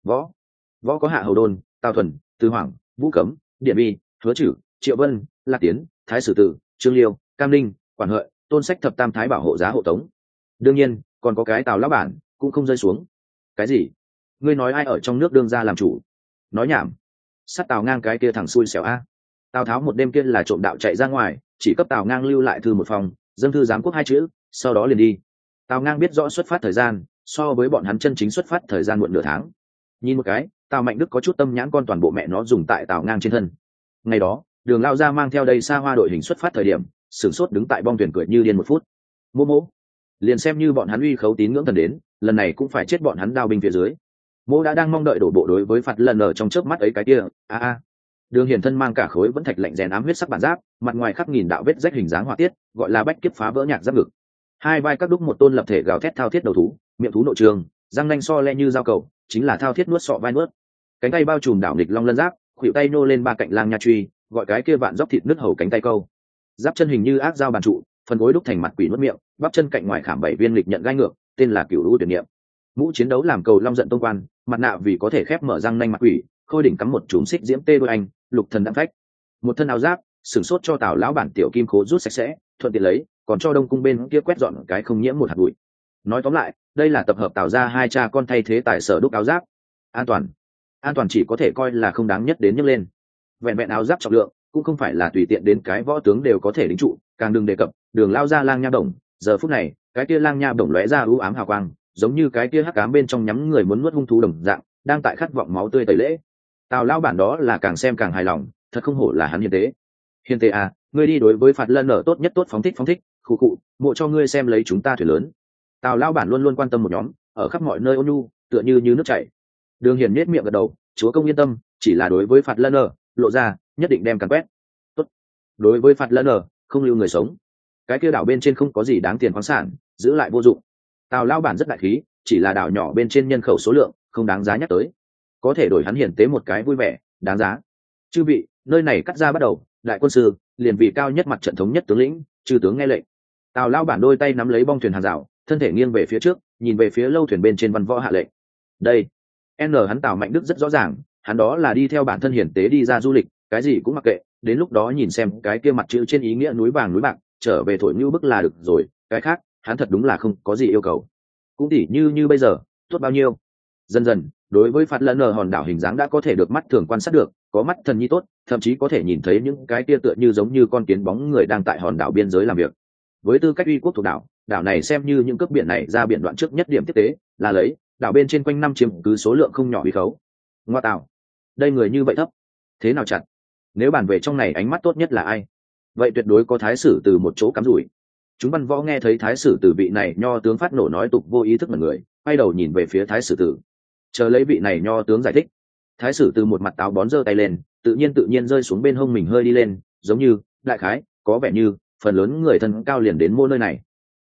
[SPEAKER 1] Võ có Hạ Hầu Đôn, Tào Thuần, Từ Hoàng, Vũ Cấm, Điện Vi, Hứa Chử, Triệu Vân, Lạc Tiến, Thái Sử Tử, Trương Liêu, Cam Linh, Quản Hợi, Tôn Sách thập tam thái bảo hộ giá hộ tống. Đương nhiên còn có cái Tào lão bản cũng không rơi xuống. Cái gì? Ngươi nói ai ở trong nước đương ra làm chủ? Nói nhảm. Sát Tào Ngang cái kia thằng xui xẻo a. Tào Tháo một đêm kia là trộm đạo chạy ra ngoài, chỉ cấp Tào Ngang lưu lại thư một phòng, dâng thư giám quốc 2 chữ, sau đó liền đi. Tào Ngang biết rõ xuất phát thời gian, so với bọn hắn chân chính xuất phát thời gian muộn nửa tháng. Nhìn một cái, Tào Mạnh Đức có chút tâm nhãn con toàn bộ mẹ nó dùng tại Tào Ngang trên thân. Ngày đó Đường lao ra mang theo đây xa hoa đội hình xuất phát thời điểm, sửng sốt đứng tại bong thuyền cười như điên 1 phút. Mô liền xem như bọn hắn uy khấu tín ngưỡng thần đến, lần này cũng phải chết bọn hắn đao binh phía dưới. Mô đã đang mong đợi đổ bộ đối với phạt lần ở trong chớp mắt ấy cái kia. Đường Hiển thân mang cả khối vẫn thạch lạnh rèn ám huyết sắc bản giáp, mặt ngoài khắc nghìn đạo vết rách hình dáng họa tiết, gọi là bách kiếp phá vỡ nhạc giáp ngực. 2 vai các đúc một tôn lập thể gào thét thao thiết đầu thú, miệng thú nội trường, răng nanh so le như dao cầu, chính là thao thiết nuốt sọ vai nuốt. Cánh tay bao trùm đảo nghịch long lân giáp, khuỷu tay nô lên 3 cạnh lang nha truy, gọi cái kia vạn dốc thịt nứt hầu cánh tay câu. Giáp chân hình như ác dao bàn trụ, phần gối đúc thành mặt quỷ nuốt miệng, bắp chân cạnh ngoài khảm 7 viên lịch nhận gai ngược, tên là Cửu Lũ tuyển niệm. Mũ chiến đấu làm cầu long giận tông quan, mặt nạ vì có thể khép mở răng nanh mặt quỷ, khôi đỉnh cắm một chùm xích diễm tê đôi anh, lục thần đạm phách. Một thân áo giáp, sửng sốt cho Tào lão bản tiểu kim khố rút sạch sẽ, thuận tiện lấy, còn cho Đông cung bên kia quét dọn cái không nhiễm một hạt bụi. Nói tóm lại, đây là tập hợp Tào ra 2 cha con thay thế tại sở đúc áo giáp. An toàn chỉ có thể coi là không đáng nhất đến nhấc lên. Vẹn vẹn áo giáp trọng lượng, cũng không phải là tùy tiện đến cái võ tướng đều có thể đính trụ, càng đừng đề cập Đường lao ra lang nha đồng. Giờ phút này cái kia lang nha đồng lóe ra ưu ám hào quang, giống như cái kia hắc ám bên trong nhắm người muốn nuốt hung thú đồng dạng, đang tại khát vọng máu tươi tẩy lễ. Tào lao bản đó là càng xem càng hài lòng, thật không hổ là hắn hiền tế à, ngươi đi đối với phạt lân ở tốt nhất tốt phóng thích khụ khụ, mộ cho ngươi xem lấy chúng ta thuyền lớn. Tào lao bản luôn luôn quan tâm một nhóm, ở khắp mọi nơi ôn nhu, tựa như nước chảy. Đường Hiền nhếch miệng gật đầu, chúa công yên tâm, chỉ là đối với phạt lân ở lộ ra nhất định đem càn quét. Tốt. Đối với phạt lân ở không lưu người sống, cái kia đảo bên trên không có gì đáng tiền khoáng sản, giữ lại vô dụng. Tào lao bản rất đại khí, chỉ là đảo nhỏ bên trên nhân khẩu số lượng không đáng giá nhắc tới, có thể đổi hắn hiển tế một cái vui vẻ, đáng giá. Chư vị, nơi này cắt ra bắt đầu, đại quân sư liền vị cao nhất mặt trận thống nhất tướng lĩnh, chư tướng nghe lệnh. Tào lao bản đôi tay nắm lấy bong thuyền hàng rào, thân thể nghiêng về phía trước, nhìn về phía lâu thuyền bên trên văn võ hạ lệnh. Đây hắn Tào Mạnh Đức rất rõ ràng, hắn đó là đi theo bản thân hiển tế đi ra du lịch, cái gì cũng mặc kệ, đến lúc đó nhìn xem cái kia mặt chữ trên ý nghĩa núi vàng núi bạc, trở về thổi như bức là được rồi, cái khác hắn thật đúng là không có gì yêu cầu. Cũng tỉ như bây giờ tốt bao nhiêu. Dần dần đối với phạt lân ở hòn đảo hình dáng đã có thể được mắt thường quan sát được, có mắt thần nhi tốt, thậm chí có thể nhìn thấy những cái kia tựa như giống như con kiến bóng người đang tại hòn đảo biên giới làm việc. Với tư cách uy quốc thuộc đảo này xem như những cước biển này ra biển đoạn trước nhất điểm tiếp tế, là lấy đảo bên trên quanh năm chiếm cứ số lượng không nhỏ uy khấu. Ngoa tạo, đây người như vậy thấp, thế nào chặt? Nếu bàn về trong này ánh mắt tốt nhất là ai? Vậy tuyệt đối có Thái Sử Từ một chỗ cắm rủi. Chúng văn võ nghe thấy Thái Sử Từ vị này nho tướng phát nổ nói tục vô ý thức mọi người, quay đầu nhìn về phía Thái Sử Từ, chờ lấy vị này nho tướng giải thích. Thái Sử Từ một mặt táo bón giơ tay lên, tự nhiên rơi xuống bên hông mình hơi đi lên, giống như đại khái có vẻ như phần lớn người thân cao liền đến mô nơi này.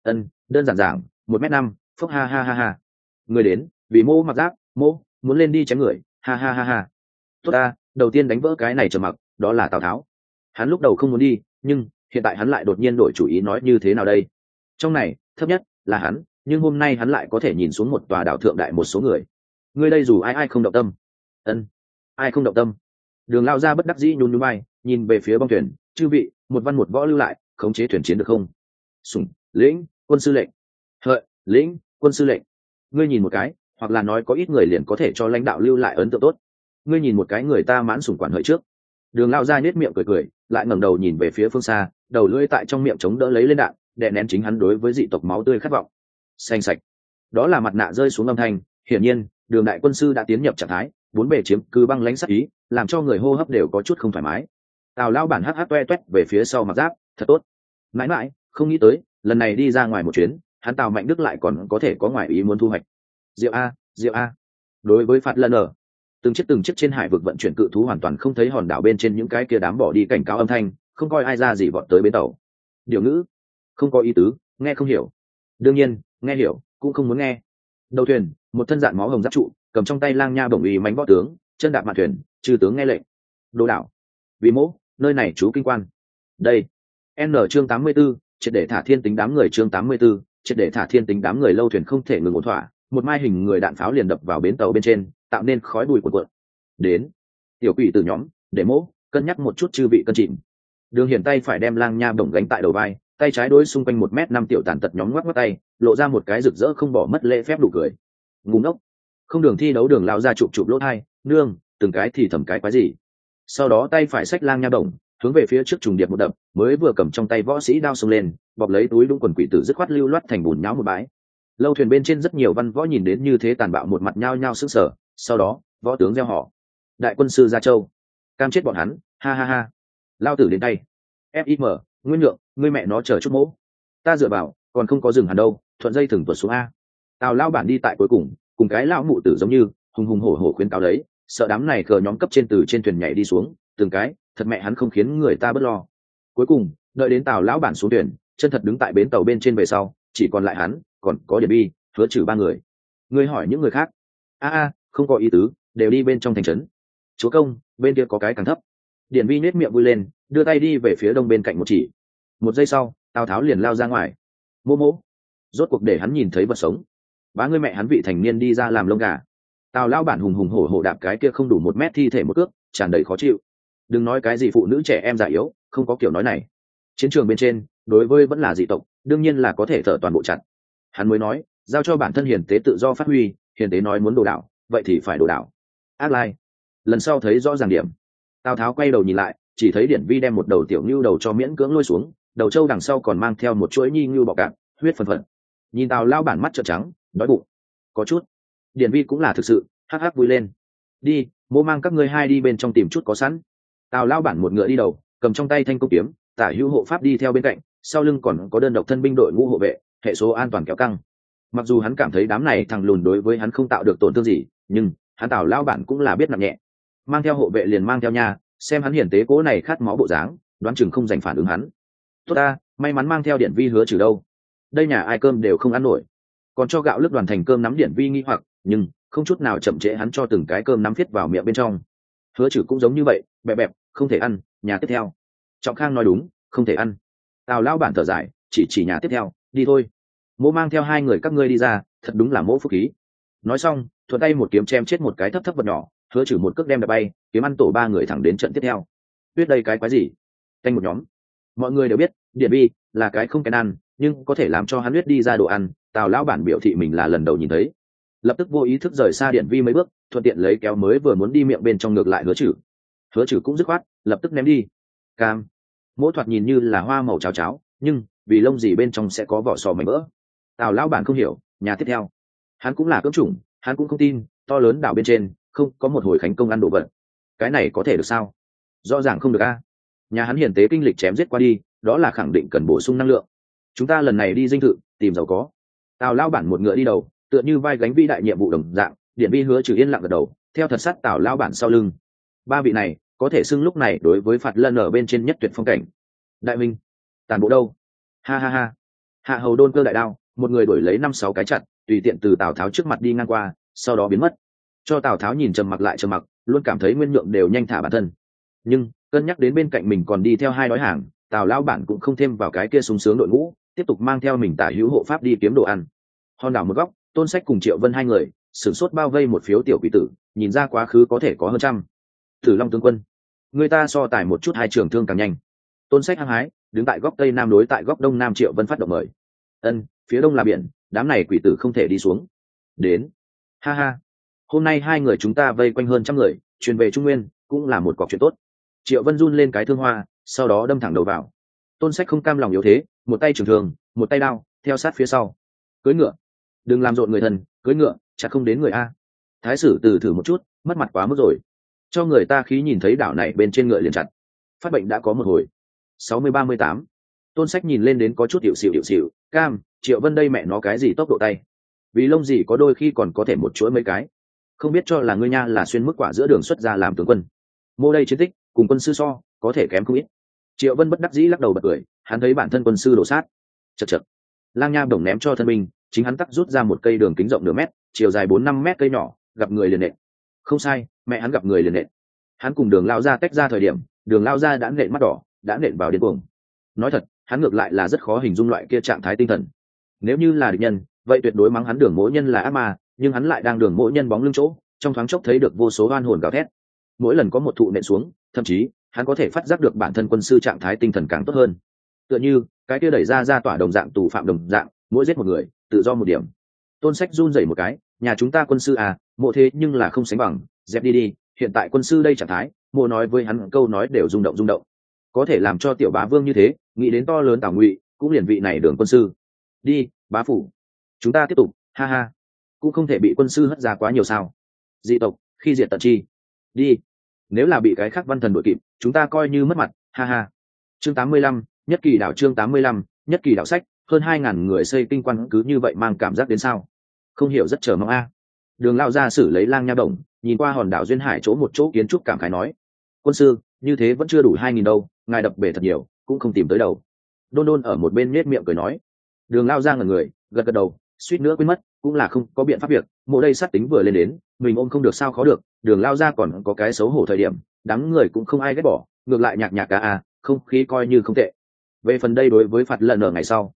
[SPEAKER 1] Đơn giản giảng 1m5, phúc ha ha ha ha. Người đến vì mô mặc giáp, mô muốn lên đi chém người, ha ha ha ha. Tốt ta, đầu tiên đánh vỡ cái này trầm mặc, đó là Tào Tháo. Hắn lúc đầu không muốn đi, nhưng hiện tại hắn lại đột nhiên đổi chủ ý, nói như thế nào đây? Trong này thấp nhất là hắn, nhưng hôm nay hắn lại có thể nhìn xuống một tòa đảo thượng đại một số người. Người đây dù ai không động tâm. Ai không động tâm? Đường lao ra bất đắc dĩ nhún nhún vai, nhìn về phía bong thuyền, chư vị, một văn một võ lưu lại, khống chế thuyền chiến được không? Sủng, lĩnh, quân sư lệnh. Hợi, lĩnh, quân sư lệnh. Ngươi nhìn một cái, hoặc là nói có ít người liền có thể cho lãnh đạo lưu lại ấn tượng tốt. Ngươi nhìn một cái người ta mãn sủng quản hợi trước. Đường lao ra nhếch miệng cười, lại ngẩng đầu nhìn về phía phương xa, đầu lưỡi tại trong miệng chống đỡ lấy lên đạn, đè nén chính hắn đối với dị tộc máu tươi khát vọng. Xanh sạch. Đó là mặt nạ rơi xuống âm thanh, hiển nhiên, Đường đại quân sư đã tiến nhập trạng thái, bốn bề chiếm cứ băng lãnh sát ý, làm cho người hô hấp đều có chút không thoải mái. Tào lao bản hắc toe toét về phía sau mặc giáp, thật tốt. Mãi mãi, không nghĩ tới, lần này đi ra ngoài một chuyến, hắn Tào Mạnh Đức lại còn có thể có ngoại ý muốn thu hoạch. Diệu a. Đối với phạt lần ở, từng chiếc trên hải vực vận chuyển cự thú hoàn toàn không thấy hòn đảo bên trên những cái kia đám bỏ đi cảnh cáo âm thanh, không coi ai ra gì vọt tới bến tàu, Điều ngữ không có ý tứ, nghe không hiểu. Đương nhiên nghe hiểu cũng không muốn nghe. Đầu thuyền một thân dạn máu hồng giáp trụ, cầm trong tay lang nha bổng uy mánh võ tướng, chân đạp mạn thuyền, chư tướng nghe lệnh. Đồ đảo vì mỗ, nơi này chú kinh quan. Đây n chương 84, triệt để thả thiên tính đám người. Chương 84, triệt để thả thiên tính đám người. Lâu thuyền không thể ngừng ổn thỏa, một mai hình người đạn pháo liền đập vào bến tàu bên trên, tạo nên khói bụi cuộn cuộn. Đến tiểu quỷ từ nhóm, để mỗ cân nhắc một chút chư vị cân chỉnh. Đường Hiển tay phải đem lang nha bổng gánh tại đầu vai, tay trái đối xung quanh 1m5 tiểu tàn tật nhóm ngoắc ngoắc tay, lộ ra một cái rực rỡ không bỏ mất lễ phép đủ cười. Ngu ngốc. Không đường thi đấu Đường lao ra chụp chụp lỗ thai, nương từng cái thì thầm cái quái gì. Sau đó tay phải xách lang nha bổng hướng về phía trước trùng điệp một đập, mới vừa cầm trong tay võ sĩ đao xông lên, bọc lấy túi đúng quần quỷ tử dứt khoát lưu loát thành bùn nhão một bãi. Lâu thuyền bên trên rất nhiều văn võ nhìn đến như thế tàn bạo, một mặt nhao nhao sững sờ. Sau đó võ tướng gieo họ: đại quân sư Gia Châu, cam chết bọn hắn, ha ha ha. Lao tử đến tay. Fim Nguyên Nhượng, ngươi mẹ nó chờ chút mỗ, ta dựa vào còn không có dừng hẳn đâu, thuận dây thừng tuột xuống a. Tào lao bản đi tại cuối cùng, cùng cái lão mụ tử giống như hùng hùng hổ hổ khuyên cáo đấy, sợ đám này cờ nhóm cấp trên từ trên thuyền nhảy đi xuống, từng cái thật mẹ hắn không khiến người ta bớt lo. Cuối cùng đợi đến Tào lão bản xuống thuyền, chân thật đứng tại bến tàu bên trên về sau, chỉ còn lại hắn, còn có Điền Bi, Hứa Trừ ba người. Ngươi hỏi những người khác? A không có ý tứ, đều đi bên trong thành trấn. Chúa công, bên kia có cái càng thấp. Điền Vi nết miệng vui lên, đưa tay đi về phía đông bên cạnh một chỉ. Một giây sau, Tào Tháo liền lao ra ngoài. Mô mô, rốt cuộc để hắn nhìn thấy vật sống. Bá ngươi mẹ hắn vị thành niên đi ra làm lông gà. Tào lão bản hùng hùng hổ hổ đạp cái kia không đủ 1 mét thi thể một cước, tràn đầy khó chịu. Đừng nói cái gì phụ nữ trẻ em già yếu, không có kiểu nói này. Chiến trường bên trên, đối với vẫn là dị tộc, đương nhiên là có thể thở toàn bộ chặt. Hắn mới nói, giao cho bản thân hiền tế tự do phát huy, hiền tế nói muốn đồ đảo, vậy thì phải đồ đảo. Ác lai. Lần sau thấy rõ ràng điểm. Tào Tháo quay đầu nhìn lại, chỉ thấy Điển Vi đem một đầu tiểu ngưu đầu cho miễn cưỡng lôi xuống, đầu trâu đằng sau còn mang theo một chuỗi nhi ngưu bọ cạp, huyết phần phật. Nhìn Tào lao bản mắt trợn trắng, đói bụng. Có chút. Điển Vi cũng là thực sự, hắc hắc vui lên. Đi, mô mang các ngươi hai đi bên trong tìm chút có sẵn. Tào lao bản một ngựa đi đầu, cầm trong tay thanh công kiếm, tả hữu hộ pháp đi theo bên cạnh, sau lưng còn có đơn độc thân binh đội ngũ hộ vệ, hệ số an toàn kéo căng. Mặc dù hắn cảm thấy đám này thằng lùn đối với hắn không tạo được tổn thương gì, nhưng hắn Tào lao bản cũng là biết nặng nhẹ. Mang theo hộ vệ liền mang theo nha, xem hắn hiển tế cố này khát máu bộ dáng, đoán chừng không dành phản ứng hắn. Tốt ta, may mắn mang theo Điển Vi Hứa Trừ đâu. Đây nhà ai cơm đều không ăn nổi, còn cho gạo lứt đoàn thành cơm nắm Điển Vi nghi hoặc, nhưng không chút nào chậm trễ hắn cho từng cái cơm nắm viết vào miệng bên trong. Hứa Trừ cũng giống như vậy, bẹp bẹp, không thể ăn. Nhà tiếp theo, Trọng Khang nói đúng, không thể ăn. Tào lão bản thở dài, chỉ nhà tiếp theo, đi thôi. Mỗ mang theo hai người các ngươi đi ra, thật đúng là mỗ phúc khí. Nói xong, thuận tay một kiếm chém chết một cái thấp thấp vật nhỏ, Hứa Trừ một cước đem đập bay, kiếm ăn tổ ba người thẳng đến trận tiếp theo. Biết đây cái quái gì? Canh một nhóm. Mọi người đều biết, Điển Vi là cái không kén ăn, nhưng có thể làm cho hắn huyết đi ra đồ ăn, Tào lão bản biểu thị mình là lần đầu nhìn thấy. Lập tức vô ý thức rời xa Điển Vi mấy bước, thuận tiện lấy kéo mới vừa muốn đi miệng bên trong ngược lại Hứa Trừ. Hứa Trừ cũng dứt khoát, lập tức ném đi. Cam. Mỗi thoạt nhìn như là hoa màu cháo cháo, nhưng vì lông gì bên trong sẽ có vỏ sò mảnh vỡ. Tào lão bản không hiểu, nhà tiếp theo. Hắn cũng là cưỡng chủng, hắn cũng không tin, to lớn đảo bên trên không có một hồi khánh công ăn đồ vật. Cái này có thể được sao? Rõ ràng không được a. Nhà hắn hiển tế kinh lịch chém giết qua đi, đó là khẳng định cần bổ sung năng lượng. Chúng ta lần này đi dinh thự tìm giàu có. Tào lão bản một ngựa đi đầu, tựa như vai gánh vĩ đại nhiệm vụ đồng dạng. Điển Vi Hứa Trừ yên lặng gật đầu, theo thật sát Tào lão bản sau lưng. Ba vị này có thể xưng lúc này đối với Phạt Lân ở bên trên nhất tuyệt phong cảnh. Đại minh, tàn bộ đâu? Ha ha ha. Hạ hầu đôn cơ đại đao, một người đuổi lấy 5-6 cái chặt, tùy tiện từ Tào Tháo trước mặt đi ngang qua, sau đó biến mất. Cho Tào Tháo nhìn trầm mặc lại trầm mặc, luôn cảm thấy Nguyên Nhượng đều nhanh thả bản thân. Nhưng cân nhắc đến bên cạnh mình còn đi theo hai đói hàng, Tào lão bản cũng không thêm vào cái kia sung sướng đội ngũ, tiếp tục mang theo mình tả hữu hộ pháp đi kiếm đồ ăn. Hòn đảo một góc, Tôn Sách cùng Triệu Vân hai người sửng sốt bao vây một phiếu tiểu quỷ tử, nhìn ra quá khứ có thể có hơn trăm. Tử Long tướng quân, người ta so tài một chút hai trường thương càng nhanh. Tôn Sách hăng hái, đứng tại góc tây nam đối tại góc đông nam. Triệu Vân phát động mời. Ân, phía đông là biển, đám này quỷ tử không thể đi xuống. Đến. Ha ha. Hôm nay hai người chúng ta vây quanh hơn trăm người, truyền về Trung Nguyên, cũng là một cọc chuyện tốt. Triệu Vân run lên cái thương hoa, sau đó đâm thẳng đầu vào. Tôn Sách không cam lòng yếu thế, một tay trường thường, một tay đao, theo sát phía sau. Cưỡi ngựa, đừng làm rộn người thân, cưỡi ngựa, chặt không đến người a. Thái sử từ thử một chút, mất mặt quá mức rồi. Cho người ta khí nhìn thấy đảo này bên trên ngựa liền chặt. Phát bệnh đã có một hồi. 60-38. Tôn Sách nhìn lên đến có chút hiệu xịu. Cam, Triệu Vân đây mẹ nó cái gì tốc độ tay. Vì lông gì có đôi khi còn có thể một chuỗi mấy cái. Không biết cho là ngươi nha là xuyên mức quả giữa đường xuất ra làm tướng quân. Mô đây chiến tích, cùng quân sư so, có thể kém không ít. Triệu Vân bất đắc dĩ lắc đầu bật cười, hắn thấy bản thân quân sư đổ sát. Chật chật. Lang Nha Bổng ném cho thân binh, chính hắn tắt rút ra một cây đường kính rộng nửa mét, chiều dài 4-5 mét cây nhỏ, gặp người liền nện. Không sai, mẹ hắn gặp người liền nện. Hắn cùng Đường Lao Gia tách ra thời điểm, Đường Lao Gia đã nện mắt đỏ, đã nện vào điên cuồng. Nói thật, hắn ngược lại là rất khó hình dung loại kia trạng thái tinh thần. Nếu như là địch nhân, vậy tuyệt đối mắng hắn Đường Mỗ Nhân là ác ma, nhưng hắn lại đang Đường Mỗ Nhân bóng lưng chỗ, trong thoáng chốc thấy được vô số oan hồn gào thét. Mỗi lần có một thụ nện xuống, thậm chí hắn có thể phát giác được bản thân quân sư trạng thái tinh thần càng tốt hơn. Tựa như cái kia đẩy ra tỏa đồng dạng tù phạm đồng dạng, mỗi giết một người, tự do một điểm. Tôn Sách run rẩy một cái, nhà chúng ta quân sư à, mộ thế nhưng là không sánh bằng, dẹp đi đi, hiện tại quân sư đây trạng thái, mộ nói với hắn câu nói đều rung động. Có thể làm cho tiểu bá vương như thế, nghĩ đến to lớn Tào Ngụy, cũng liền vị này Đường quân sư. Đi, bá phủ. Chúng ta tiếp tục, ha ha. Cũng không thể bị quân sư hất ra quá nhiều sao? Dị tộc, khi diệt tận chi. Đi. Nếu là bị cái khác văn thần đội kịp, chúng ta coi như mất mặt, ha ha. Chương 85, Nhất Kỳ đảo chương 85, Nhất Kỳ đảo sách, hơn 2.000 người xây kinh quan cứ như vậy mang cảm giác đến sao? Không hiểu rất chờ mong a. Đường Lao Gia xử lấy Lang Nha Bổng, nhìn qua hòn đảo duyên hải chỗ một chỗ kiến trúc cảm khái nói: "Quân sư, như thế vẫn chưa đủ 2.000 đâu, ngài đập bể thật nhiều, cũng không tìm tới đầu." Đôn Đôn ở một bên nhếch miệng cười nói. Đường Lao Gia ngẩn người, gật đầu, suýt nữa quên mất, cũng là không có biện pháp việc, mộ đây sát tính vừa lên đến, mình ôm không được sao khó được, Đường Lao Gia còn có cái xấu hổ thời điểm, đám người cũng không ai ghét bỏ, ngược lại nhạc cả à, không khí coi như không tệ. Về phần đây đối với phạt lần ở ngày sau,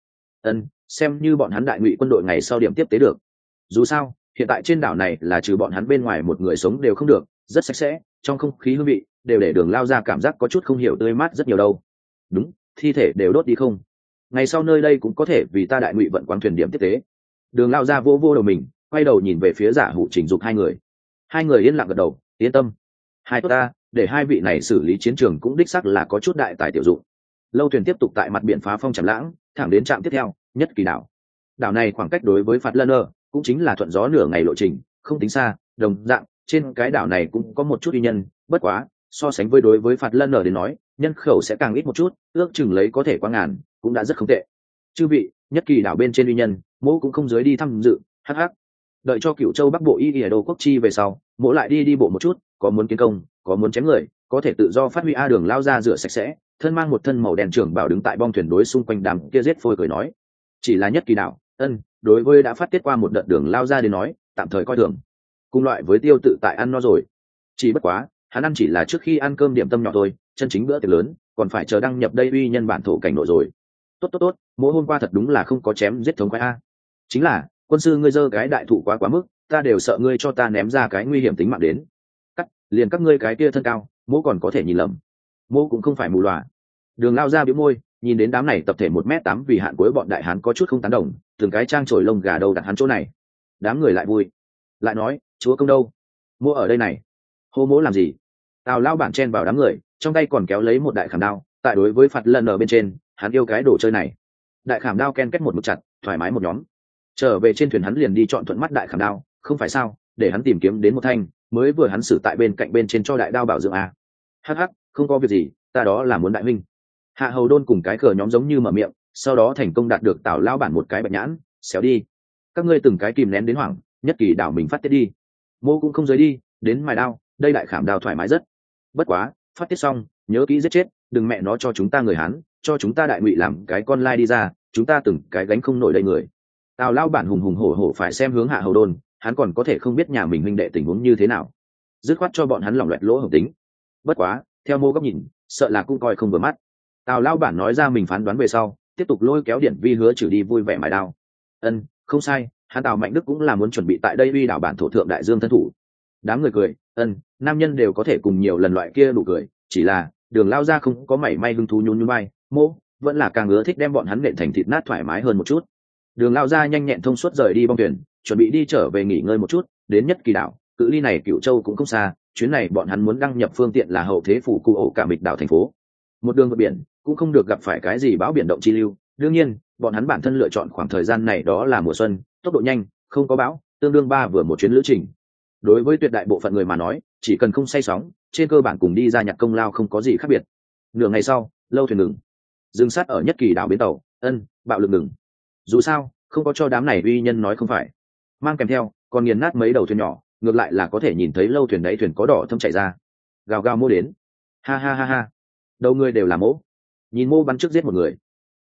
[SPEAKER 1] xem như bọn hắn Đại Ngụy quân đội ngày sau điểm tiếp tế được. Dù sao, hiện tại trên đảo này là trừ bọn hắn bên ngoài một người sống đều không được, rất sạch sẽ, trong không khí hương vị đều để Đường Lao Gia cảm giác có chút không hiểu tươi mát rất nhiều đâu. Đúng, thi thể đều đốt đi không? Ngày sau nơi đây cũng có thể vì ta Đại Ngụy vận quán thuyền điểm tiếp tế. Đường Lao Gia vô đầu mình, quay đầu nhìn về phía Giả Hủ Trình Dục hai người. Hai người yên lặng gật đầu, yên tâm. Hai tốt ta, để hai vị này xử lý chiến trường cũng đích xác là có chút đại tài tiểu dụng. Lâu thuyền tiếp tục tại mặt biển phá phong trầm lãng, thẳng đến trạm tiếp theo, Nhất Kỳ đảo. Đảo này khoảng cách đối với Phạt Lân cũng chính là thuận gió nửa ngày lộ trình, không tính xa. Đồng dạng, trên cái đảo này cũng có một chút uy nhân, bất quá, so sánh với đối với Phạt Lân đến nói, nhân khẩu sẽ càng ít một chút, ước chừng lấy có thể qua ngàn, cũng đã rất không tệ. Chư vị, Nhất Kỳ đảo bên trên uy nhân, mỗ cũng không dưới đi thăm dự, hắc. Đợi cho Cửu Châu Bắc Bộ y ở đô quốc chi về sau, mỗ lại đi bộ một chút, có muốn kiến công, có muốn chém người, có thể tự do phát huy a. Đường Lao Ra rửa sạch sẽ, thân mang một thân màu đen trưởng bảo đứng tại bong thuyền đối xung quanh đám kia giết phôi cười nói: "Chỉ là Nhất Kỳ đảo, đối với đã phát tiết qua một đợt Đường Lao Ra đến nói, tạm thời coi thường. Cùng loại với Tiêu tự tại ăn no rồi. Chỉ bất quá, hắn ăn chỉ là trước khi ăn cơm điểm tâm nhỏ thôi, chân chính bữa tiệc lớn, còn phải chờ đăng nhập đây uy nhân bản thổ cảnh nội rồi. Tốt, mỗi hôm qua thật đúng là không có chém giết thống khoái a. Chính là, quân sư ngươi dơ cái đại thụ quá mức, ta đều sợ ngươi cho ta ném ra cái nguy hiểm tính mạng đến. Liền các ngươi cái kia thân cao, mỗ còn có thể nhìn lầm. Mỗ cũng không phải mù lòa." Đường Lao Ra bĩu môi, nhìn đến đám này tập thể 1m8 vì hạn cuối bọn đại hán có chút không tán đồng, từng cái trang trổi lông gà đâu đặt hắn chỗ này. Đám người lại vui, lại nói: "Chúa công đâu? Mỗ ở đây này." "Hô mỗ làm gì?" Tào Lao bản chen vào đám người, trong tay còn kéo lấy một đại khảm đao, tại đối với Phạt Lần ở bên trên, hắn yêu cái đồ chơi này. Đại khảm đao ken kết một mực chặt, thoải mái một nhóm. Trở về trên thuyền hắn liền đi chọn thuận mắt đại khảm đao, không phải sao, để hắn tìm kiếm đến một thanh, mới vừa hắn xử tại bên cạnh bên trên cho đại đao bảo dưỡng a. Hắc, không có việc gì, ta đó là muốn đại minh. Hạ Hầu Đôn cùng cái cờ nhóm giống như mở miệng, sau đó thành công đạt được Tào Lao bản một cái bạch nhãn, xéo đi. Các ngươi từng cái kìm nén đến hoảng, Nhất Kỳ đảo mình phát tiết đi. Mô cũng không rời đi, đến mài đao, đây đại khảm đao thoải mái rất. Bất quá, phát tiết xong, nhớ kỹ giết chết, đừng mẹ nó cho chúng ta người Hán, cho chúng ta Đại Ngụy làm cái con lai đi ra, chúng ta từng cái gánh không nổi đây người. Tào Lao bản hùng hổ phải xem hướng Hạ Hầu Đôn, hắn còn có thể không biết nhà mình huynh đệ tình huống như thế nào, dứt khoát cho bọn hắn lỏng loẹt lỗ hổng tính. Bất quá, theo mô góc nhìn, sợ là cũng coi không vừa mắt. Tào Lao bản nói ra mình phán đoán về sau, tiếp tục lôi kéo Điển Vi hứa trừ đi vui vẻ mài đao. Không sai, hắn Tào Mạnh Đức cũng là muốn chuẩn bị tại đây uy đảo bản thổ thượng đại dương thân thủ. Đám người cười, nam nhân đều có thể cùng nhiều lần loại kia đủ cười, chỉ là Đường Lao Ra không có mảy may hứng thú nhún vai, mô vẫn là càng ưa thích đem bọn hắn nện thành thịt nát thoải mái hơn một chút. Đường Lao Ra nhanh nhẹn thông suốt rời đi bong thuyền, chuẩn bị đi trở về nghỉ ngơi một chút, đến Nhất Kỳ đảo, cự ly này Cửu Châu cũng không xa, chuyến này bọn hắn muốn đăng nhập phương tiện là hậu thế phủ cụ ổ cả mịch đảo thành phố. Một đường vượt biển, cũng không được gặp phải cái gì bão biển động chi lưu, đương nhiên, bọn hắn bản thân lựa chọn khoảng thời gian này đó là mùa xuân, tốc độ nhanh, không có bão, tương đương vừa một chuyến lữ trình. Đối với tuyệt đại bộ phận người mà nói, chỉ cần không say sóng, trên cơ bản cùng đi ra nhặt công lao không có gì khác biệt. Nửa ngày sau, lâu thuyền ngừng, dừng sát ở Nhất Kỳ đảo bến tàu, bạo lực ngừng. Dù sao, không có cho đám này uy nhân nói không phải, mang kèm theo còn nghiền nát mấy đầu thuyền nhỏ, ngược lại là có thể nhìn thấy lâu thuyền đấy thuyền có đỏ thâm chảy ra. Gào gào mô đến, ha, đầu người đều là mỗ, nhìn mô bắn trước giết một người,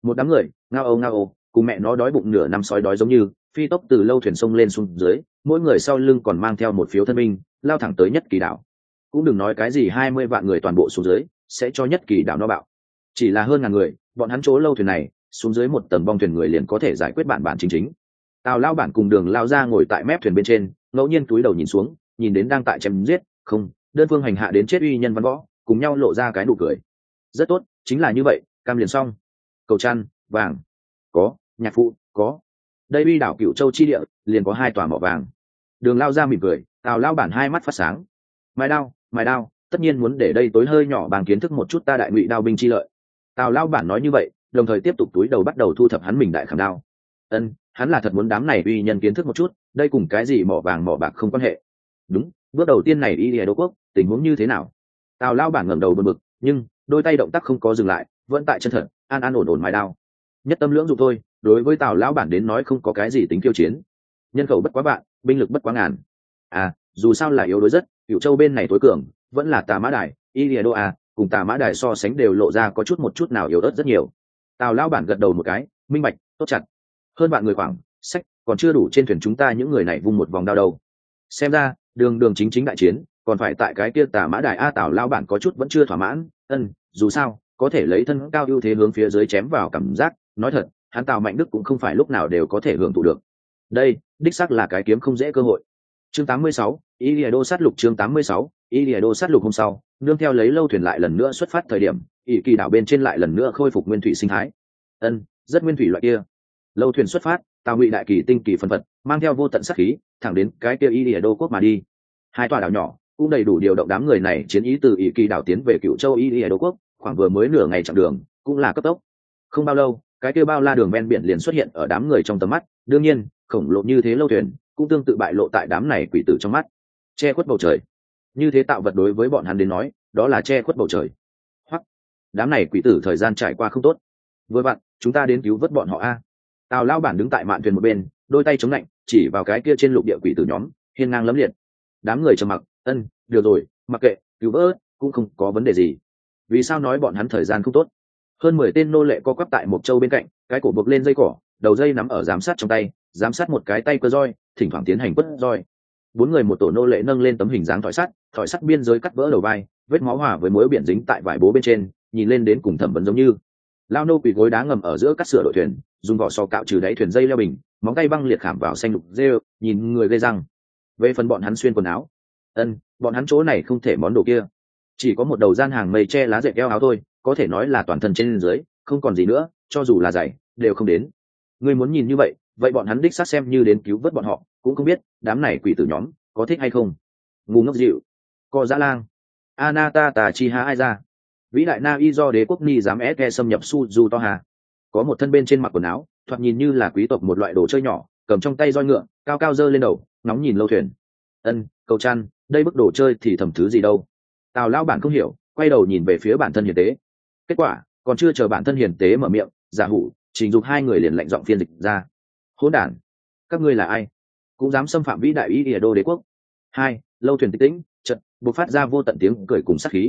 [SPEAKER 1] một đám người ngao âu cùng mẹ nó đói bụng nửa năm sói đói giống như phi tốc từ lâu thuyền sông lên xuống dưới, mỗi người sau lưng còn mang theo một phiếu thân binh lao thẳng tới Nhất Kỳ đảo. Cũng đừng nói cái gì 20 vạn người toàn bộ xuống dưới sẽ cho Nhất Kỳ đảo nó bạo, chỉ là hơn ngàn người, bọn hắn chỗ lâu thuyền này xuống dưới một tầng bong thuyền người liền có thể giải quyết bản chính. Tào lao bản cùng Đường lao ra ngồi tại mép thuyền bên trên, ngẫu nhiên túi đầu nhìn xuống, nhìn đến đang tại chém giết không đơn phương hành hạ đến chết uy nhân văn võ, cùng nhau lộ ra cái nụ cười. Rất tốt, chính là như vậy, cam liền xong. Cầu chăn vàng có, nhạc phụ có, đây uy đảo Cửu Châu chi địa liền có 2 tòa mỏ vàng. Đường lao ra mỉm cười, Tào lao bản hai mắt phát sáng. Mài đao, tất nhiên muốn để đây tối hơi nhỏ bằng kiến thức một chút ta Đại Ngụy đao binh chi lợi. Tào lao bản nói như vậy, đồng thời tiếp tục túi đầu bắt đầu thu thập hắn mình đại khảm đao. Hắn là thật muốn đám này uy nhân kiến thức một chút, đây cùng cái gì mỏ vàng mỏ bạc không quan hệ. Đúng, bước đầu tiên này Y Đô quốc tình huống như thế nào? Tào lao bản ngẩng đầu bực bực, nhưng đôi tay động tác không có dừng lại, vẫn tại chân thật an ổn mài đao. Nhất tâm lưỡng dụng thôi, đối với Tào lao bản đến nói không có cái gì tính khiêu chiến. Nhân khẩu bất quá vạn, binh lực bất quá ngàn. Dù sao là yếu đối rất, Cửu Châu bên này tối cường vẫn là Tà Mã Đài, Y Đô cùng Tà Mã Đài so sánh đều lộ ra có một chút nào yếu ớt rất nhiều. Tào lao bản gật đầu một cái, minh bạch, tốt chặt. Hơn bạn người khoảng sách còn chưa đủ trên thuyền chúng ta những người này vung một vòng đao đầu. Xem ra đường chính đại chiến còn phải tại cái kia Tà Mã Đài. Tào lao bản có chút vẫn chưa thỏa mãn. Dù sao có thể lấy thân cao ưu thế hướng phía dưới chém vào cảm giác, nói thật hắn Tào Mạnh Đức cũng không phải lúc nào đều có thể hưởng thụ được. Đây đích xác là cái kiếm không dễ cơ hội. Chương 86, Iliado sát lục. Chương 86, Iliado sát lục. Hôm sau, nương theo lấy lâu thuyền lại lần nữa xuất phát thời điểm, Ỷ Kỳ đảo bên trên lại lần nữa khôi phục nguyên thủy sinh thái. Rất nguyên thủy loại kia. Lâu thuyền xuất phát, Tào Ngụy đại kỳ tinh kỳ phân phật, mang theo vô tận sát khí, thẳng đến cái kia Iliado quốc mà đi. 2 tòa đảo nhỏ cũng đầy đủ điều động đám người này chiến ý từ Ỷ Kỳ đảo tiến về Cửu Châu Iliado quốc, khoảng vừa mới nửa ngày chặng đường, cũng là cấp tốc. Không bao lâu, cái kia bao la đường ven biển liền xuất hiện ở đám người trong tầm mắt. Đương nhiên, khổng lồ như thế lâu thuyền cũng tương tự bại lộ tại đám này quỷ tử trong mắt, che khuất bầu trời. Như thế tạo vật đối với bọn hắn đến nói, đó là che khuất bầu trời. Hoặc đám này quỷ tử thời gian trải qua không tốt, vừa vặn chúng ta đến cứu vớt bọn họ a. Tào lao bản đứng tại mạn thuyền một bên, đôi tay chống lạnh chỉ vào cái kia trên lục địa quỷ tử nhóm, hiên ngang lẫm liệt. Đám người trầm mặc. Được rồi, mặc kệ, cứu vớt cũng không có vấn đề gì. Vì sao nói bọn hắn thời gian không tốt? Hơn 10 tên nô lệ co quắp tại một châu bên cạnh, cái cổ buộc lên dây cỏ, đầu dây nắm ở giám sát trong tay, giám sát một cái tay cơ roi, thỉnh thoảng tiến hành quất roi. 4 người một tổ nô lệ nâng lên tấm hình dáng thỏi sắt biên giới cắt vỡ đầu vai, vết máu hòa với muối biển dính tại vải bố bên trên, nhìn lên đến cùng thẩm vấn giống như. Lao nô quỳ gối đá ngầm ở giữa cắt sửa đội thuyền, dùng vỏ sò cạo trừ đáy thuyền dây leo bình, móng tay băng liệt khảm vào xanh lục rêu, nhìn người gây răng. Về phần bọn hắn xuyên quần áo, bọn hắn chỗ này không thể món đồ kia, chỉ có một đầu gian hàng mây che lá dệt eo áo thôi, có thể nói là toàn thân trên dưới không còn gì nữa, cho dù là giày đều không đến. Ngươi muốn nhìn như vậy bọn hắn đích xác xem như đến cứu vớt bọn họ, cũng không biết đám này quỷ tử nhóm có thích hay không. Ngu ngốc dịu, co dã lang, Anata Tà Chi Ha ai ra, vĩ đại na y do đế quốc ni dám ép xâm nhập Suzu to hà. Có một thân bên trên mặc quần áo thoạt nhìn như là quý tộc một loại đồ chơi nhỏ, cầm trong tay roi ngựa cao cao giơ lên đầu, nóng nhìn lâu thuyền. Cầu chăn, đây bức đồ chơi thì thầm thứ gì đâu. Tào lao bản không hiểu, quay đầu nhìn về phía bản thân hiền tế. Kết quả còn chưa chờ bản thân hiền tế mở miệng, giả hủ Trình Dục 2 người liền lạnh giọng phiên dịch ra. Hỗn đản, các ngươi là ai cũng dám xâm phạm vĩ đại Iliado đế quốc? Lâu thuyền tĩnh tĩnh chợt bộc phát ra vô tận tiếng cười cùng sát khí.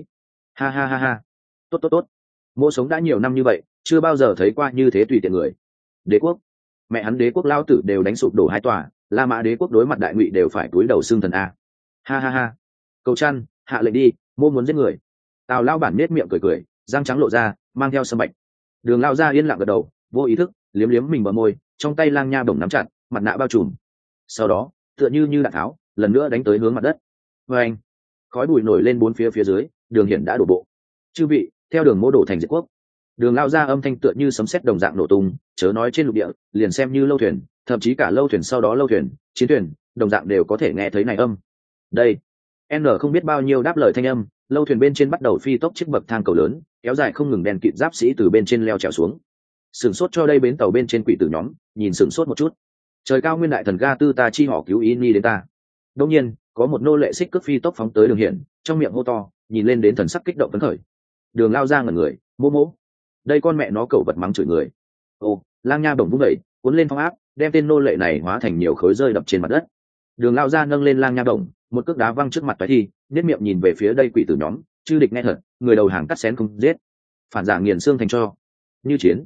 [SPEAKER 1] Ha. Tốt. Mô sống đã nhiều năm như vậy, chưa bao giờ thấy qua như thế tùy tiện người. Đế quốc, mẹ hắn đế quốc lao tử đều đánh sụp đổ 2 tòa, La Mã đế quốc đối mặt Đại Ngụy đều phải cúi đầu xưng thần a. Ha. Cầu chăn, hạ lệnh đi, mô muốn giết người. Tào lao bản nết miệng cười, răng trắng lộ ra, mang theo sâm bạch. Đường lao ra yên lặng gật đầu, vô ý thức liếm mình bờ môi, trong tay lang nha bổng nắm chặt, mặt nạ bao trùm. Sau đó tựa như đạn tháo lần nữa đánh tới hướng mặt đất. Anh, khói bụi nổi lên 4 phía dưới, Đường Hiển đã đổ bộ. Chư vị, theo Đường Mô đổ thành diệt quốc. Đường lao ra âm thanh tựa như sấm sét đồng dạng nổ tung, chớ nói trên lục địa, liền xem như lâu thuyền, thậm chí cả lâu thuyền sau đó lâu thuyền, chiến thuyền, đồng dạng đều có thể nghe thấy này âm. Đây, không biết bao nhiêu đáp lời thanh âm, lâu thuyền bên trên bắt đầu phi tốc chiếc bậc thang cầu lớn, kéo dài không ngừng, đèn kịt giáp sĩ từ bên trên leo trèo xuống. Sửng sốt cho đây bến tàu bên trên quỷ tử nhóm, nhìn sửng sốt một chút. Trời cao nguyên đại thần ga tư ta chi họ cứu ý ni đến ta. Đương nhiên, có một nô lệ xích cước phi tốc phóng tới Đường Hiển, trong miệng hô to, nhìn lên đến thần sắc kích động phấn khởi. Đường lao ra ngẩn người, mô. Đây con mẹ nó cẩu vật mắng chửi người. Lang nha bổng vung đẩy, cuốn lên phong áp, đem tên nô lệ này hóa thành nhiều khối rơi đập trên mặt đất. Đường lao ra nâng lên lang nha bổng, một cước đá văng trước mặt phải thi, nét miệng nhìn về phía đây quỷ tử nhóm, chư địch nghe thật, người đầu hàng cắt xén không giết, phản giả nghiền xương thành cho. Như chiến,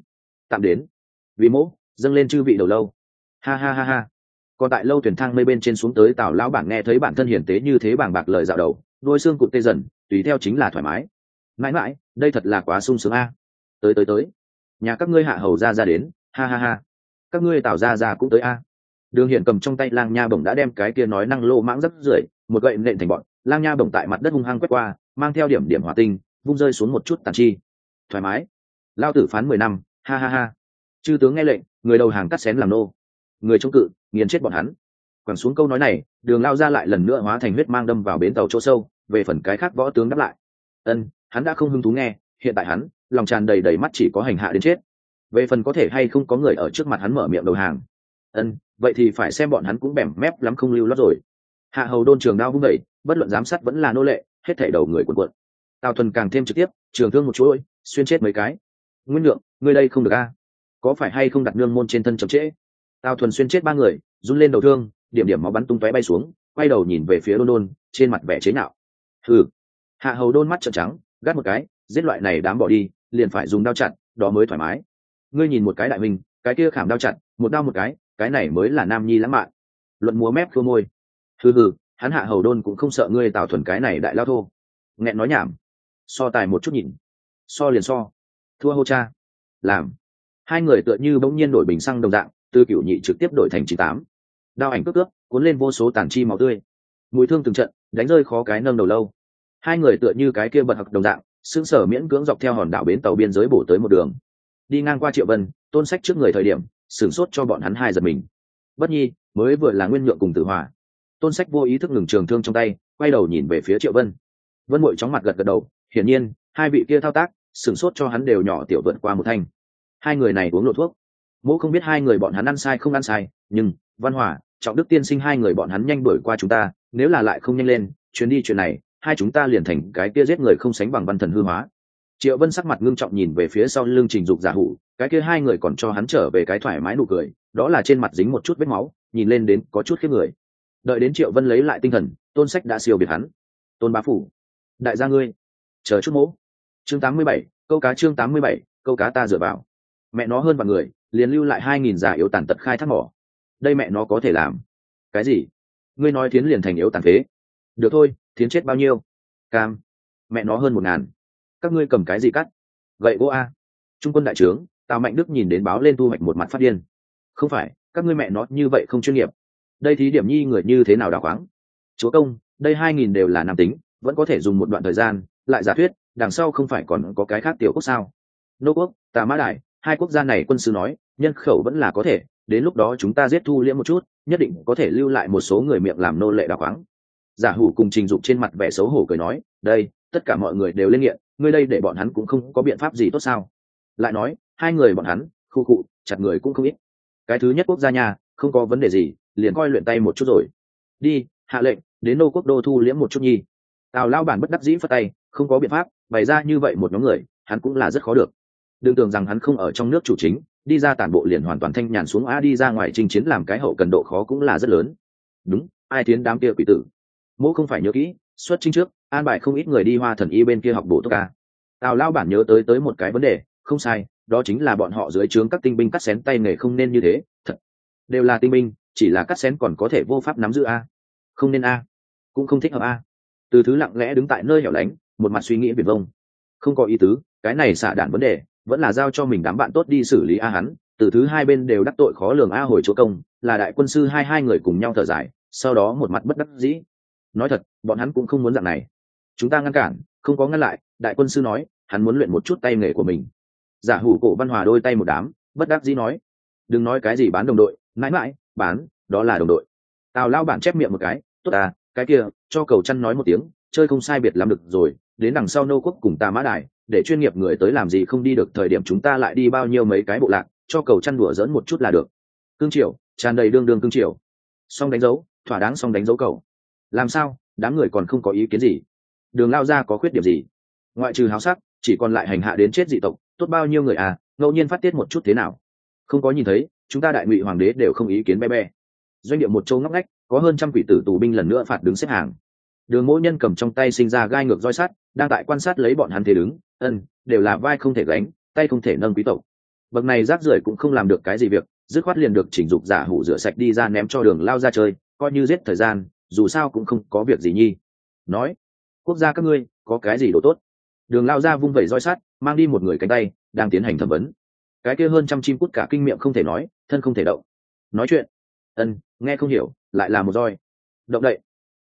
[SPEAKER 1] tạm đến vì mỗ dâng lên chư vị đầu lâu. Ha ha ha ha. Còn tại lâu thuyền thang mây bên trên xuống tới, Tào lão bản nghe thấy bản thân hiển tế như thế bàng bạc lời dạo đầu, đôi xương cụt tê dần, tùy theo chính là thoải mái. Mãi mãi, đây thật là quá sung sướng a. Tới nhà các ngươi hạ hầu ra đến, ha ha ha. Các ngươi Tào ra cũng tới a. Đường Hiển cầm trong tay lang nha bổng đã đem cái kia nói năng lô mãng rất rưởi, một gậy nện thành bọn, lang nha bổng tại mặt đất hung hăng quét qua, mang theo điểm điểm hỏa tinh, vung rơi xuống một chút tàn chi. Thoải mái. Lao tử phán 10 năm, ha ha ha. Chư tướng nghe lệnh, người đầu hàng cắt xén làm nô, người chống cự nghiền chết bọn hắn. Quẳng xuống câu nói này, Đường lao ra lại lần nữa hóa thành huyết mang đâm vào bến tàu chỗ sâu. Về phần cái khác võ tướng đáp lại, hắn đã không hứng thú nghe, hiện tại hắn lòng tràn đầy đầy mắt chỉ có hành hạ đến chết. Về phần có thể hay không có người ở trước mặt hắn mở miệng đầu hàng, vậy thì phải xem bọn hắn cũng bẻm mép lắm không lưu lót rồi. Hạ hầu đôn trường đao vung đẩy, bất luận giám sát vẫn là nô lệ, hết thảy đầu người cuộn cuộn. Tào Thuần càng thêm trực tiếp, trường thương một chuỗi, xuyên chết mấy cái. Nguyên Nhượng, ngươi đây không được a, có phải hay không đặt nương môn trên thân chậm trễ? Tào Thuần xuyên chết 3 người, run lên đầu thương, điểm điểm máu bắn tung tóe bay xuống, quay đầu nhìn về phía Đôn Đôn, trên mặt vẻ chế nhạo. Hừ. Hạ hầu đôn mắt trợn trắng, gắt một cái, giết loại này đám bỏ đi, liền phải dùng đao chặt, đó mới thoải mái. Ngươi nhìn một cái đại minh, cái kia khảm đao chặt, một đao một cái này mới là nam nhi lãng mạn. Luận múa mép khô môi. Hừ, hắn Hạ hầu đôn cũng không sợ ngươi Tào Thuần cái này đại lao thô. Nghẹn nói nhảm. So tài một chút nhìn. So liền so. Thua hô cha. Làm. Hai người tựa như bỗng nhiên đổi bình xăng đồng dạng, từ cửu nhị trực tiếp đổi thành 98. Đao ảnh cướp cuốn lên vô số tàn chi máu tươi. Mùi thương từng trận, đánh rơi khó cái nâng đầu lâu. Hai người tựa như cái kia bật học đồng dạng, sững sờ miễn cưỡng dọc theo hòn đảo bến tàu biên giới bổ tới một đường. Đi ngang qua Triệu Vân, Tôn Sách trước người thời điểm, sửng sốt cho bọn hắn hai giật mình. Bất nhi, mới vừa là Nguyên Nhượng cùng Tử Hòa. Tôn Sách vô ý thức ngừng trường thương trong tay, quay đầu nhìn về phía Triệu Vân. Vân Mội chóng mặt gật gật đầu, hiển nhiên, hai vị kia thao tác, sửng sốt cho hắn đều nhỏ tiểu vượt qua một thanh. Hai người này uống lộ thuốc. Mỗ không biết hai người bọn hắn ăn sai không ăn sai, nhưng Văn Hòa, Trọng Đức tiên sinh hai người bọn hắn nhanh đuổi qua chúng ta, nếu là lại không nhanh lên, chuyến đi chuyện này, hai chúng ta liền thành cái kia giết người không sánh bằng văn thần hư hóa. Triệu Vân sắc mặt ngưng trọng nhìn về phía sau lưng Trình Dục giả hủ, cái kia hai người còn cho hắn trở về cái thoải mái nụ cười, đó là trên mặt dính một chút vết máu, nhìn lên đến có chút khiếp người. Đợi đến Triệu Vân lấy lại tinh thần, Tôn Sách đã siêu biệt hắn. Tôn bá phủ, đại gia ngươi, chờ chút mỗ. Chương 87, câu cá chương 87, câu cá ta dựa vào. Mẹ nó hơn vạn người, liền lưu lại 2000 già yếu tàn tật khai thác mỏ. Đây mẹ nó có thể làm. Cái gì? Ngươi nói Thiến liền thành yếu tàn phế? Được thôi, Thiến chết bao nhiêu? Cam. Mẹ nó hơn 1000. Các ngươi cầm cái gì cắt? Gậy gỗ a. Trung quân đại trướng, Tào Mạnh Đức nhìn đến báo lên thu hoạch một mặt phát điên. Không phải, các ngươi mẹ nó như vậy không chuyên nghiệp. Đây thí điểm nhi người như thế nào đào khoáng? Chúa công, đây 2000 đều là nam tính, vẫn có thể dùng một đoạn thời gian, lại giả thuyết, đằng sau không phải còn có cái khác tiểu quốc sao? Nô quốc, Tà Mã Đại, hai quốc gia này quân sư nói, nhân khẩu vẫn là có thể, đến lúc đó chúng ta giết thu liễm một chút, nhất định có thể lưu lại một số người miệng làm nô lệ đào khoáng. Giả hủ cùng Trình Dục trên mặt vẻ xấu hổ cười nói, đây, tất cả mọi người đều lên nghiện, ngươi đây để bọn hắn cũng không có biện pháp gì tốt sao? Lại nói, hai người bọn hắn, khu cụ, chặt người cũng không ít. Cái thứ nhất quốc gia nhà, không có vấn đề gì, liền coi luyện tay một chút rồi. Đi, hạ lệnh, đến nô quốc đô thu liễm một chút nhi. Tào lao bản bất đắc dĩ phất tay, không có biện pháp, bày ra như vậy một nhóm người, hắn cũng là rất khó được. Đừng tưởng rằng hắn không ở trong nước chủ chính, đi ra tản bộ liền hoàn toàn thanh nhàn xuống đi ra ngoài chinh chiến làm cái hậu cần độ khó cũng là rất lớn. Đúng, ai tiến đám kia quỷ tử. Mỗ không phải nhớ kỹ, xuất chinh trước, an bài không ít người đi Hoa Thần Y bên kia học bổ túc ca. Tào lao bản nhớ tới một cái vấn đề, không sai, đó chính là bọn họ dưới trướng các tinh binh cắt xén tay nghề không nên như thế, thật. Đều là tinh binh, chỉ là cắt xén còn có thể vô pháp nắm giữ a. Không nên a, cũng không thích hợp a. Từ Thứ lặng lẽ đứng tại nơi hẻo lánh, một mặt suy nghĩ viển vông. Không có ý tứ, cái này xả đạn vấn đề, vẫn là giao cho mình đám bạn tốt đi xử lý a hắn. Từ Thứ hai bên đều đắc tội khó lường a hồi chúa công, là đại quân sư hai người cùng nhau thở dài, sau đó một mặt bất đắc dĩ. Nói thật, bọn hắn cũng không muốn dạng này. Chúng ta ngăn cản, không có ngăn lại, đại quân sư nói, hắn muốn luyện một chút tay nghề của mình. Giả hủ cổ Văn Hòa đôi tay một đám, bất đắc dĩ nói, đừng nói cái gì bán đồng đội, mãi mãi, bán, đó là đồng đội. Tào lao bản chép miệng một cái, tốt à, cái kia, cho cầu chăn nói một tiếng, chơi không sai biệt làm được rồi, đến đằng sau nô quốc cùng Tà Mã Đài, để chuyên nghiệp người tới làm gì không đi được thời điểm chúng ta lại đi bao nhiêu mấy cái bộ lạc, cho cầu chăn đùa giỡn một chút là được. Cương triều, tràn đầy đương đương cương triều. Xong đánh dấu, thỏa đáng xong đánh dấu cầu. Làm sao, đám người còn không có ý kiến gì? Đường lao ra có khuyết điểm gì? Ngoại trừ háo sắc, chỉ còn lại hành hạ đến chết dị tộc, tốt bao nhiêu người à, ngẫu nhiên phát tiết một chút thế nào? Không có nhìn thấy, chúng ta đại ngụy hoàng đế đều không ý kiến be. Doanh địa một châu ngóc ngách, có hơn trăm quỷ tử tù binh lần nữa phạt đứng xếp hàng. Đường Mỗ Nhân cầm trong tay sinh ra gai ngược roi sắt, đang tại quan sát lấy bọn hắn thế đứng, đều là vai không thể gánh, tay không thể nâng quý tộc. bậc này rác rưởi cũng không làm được cái gì việc, dứt khoát liền được chỉnh dục giả hủ rửa sạch đi ra ném cho Đường Lao ra chơi, coi như giết thời gian, dù sao cũng không có việc gì nhi. Nói, quốc gia các ngươi có cái gì đồ tốt? Đường Lao ra vung vẩy roi sắt, mang đi một người cánh tay, đang tiến hành thẩm vấn. Cái kia hơn trăm chim cút cả kinh miệng không thể nói, thân không thể động. Nói chuyện, nghe không hiểu, lại là một roi. Động đậy,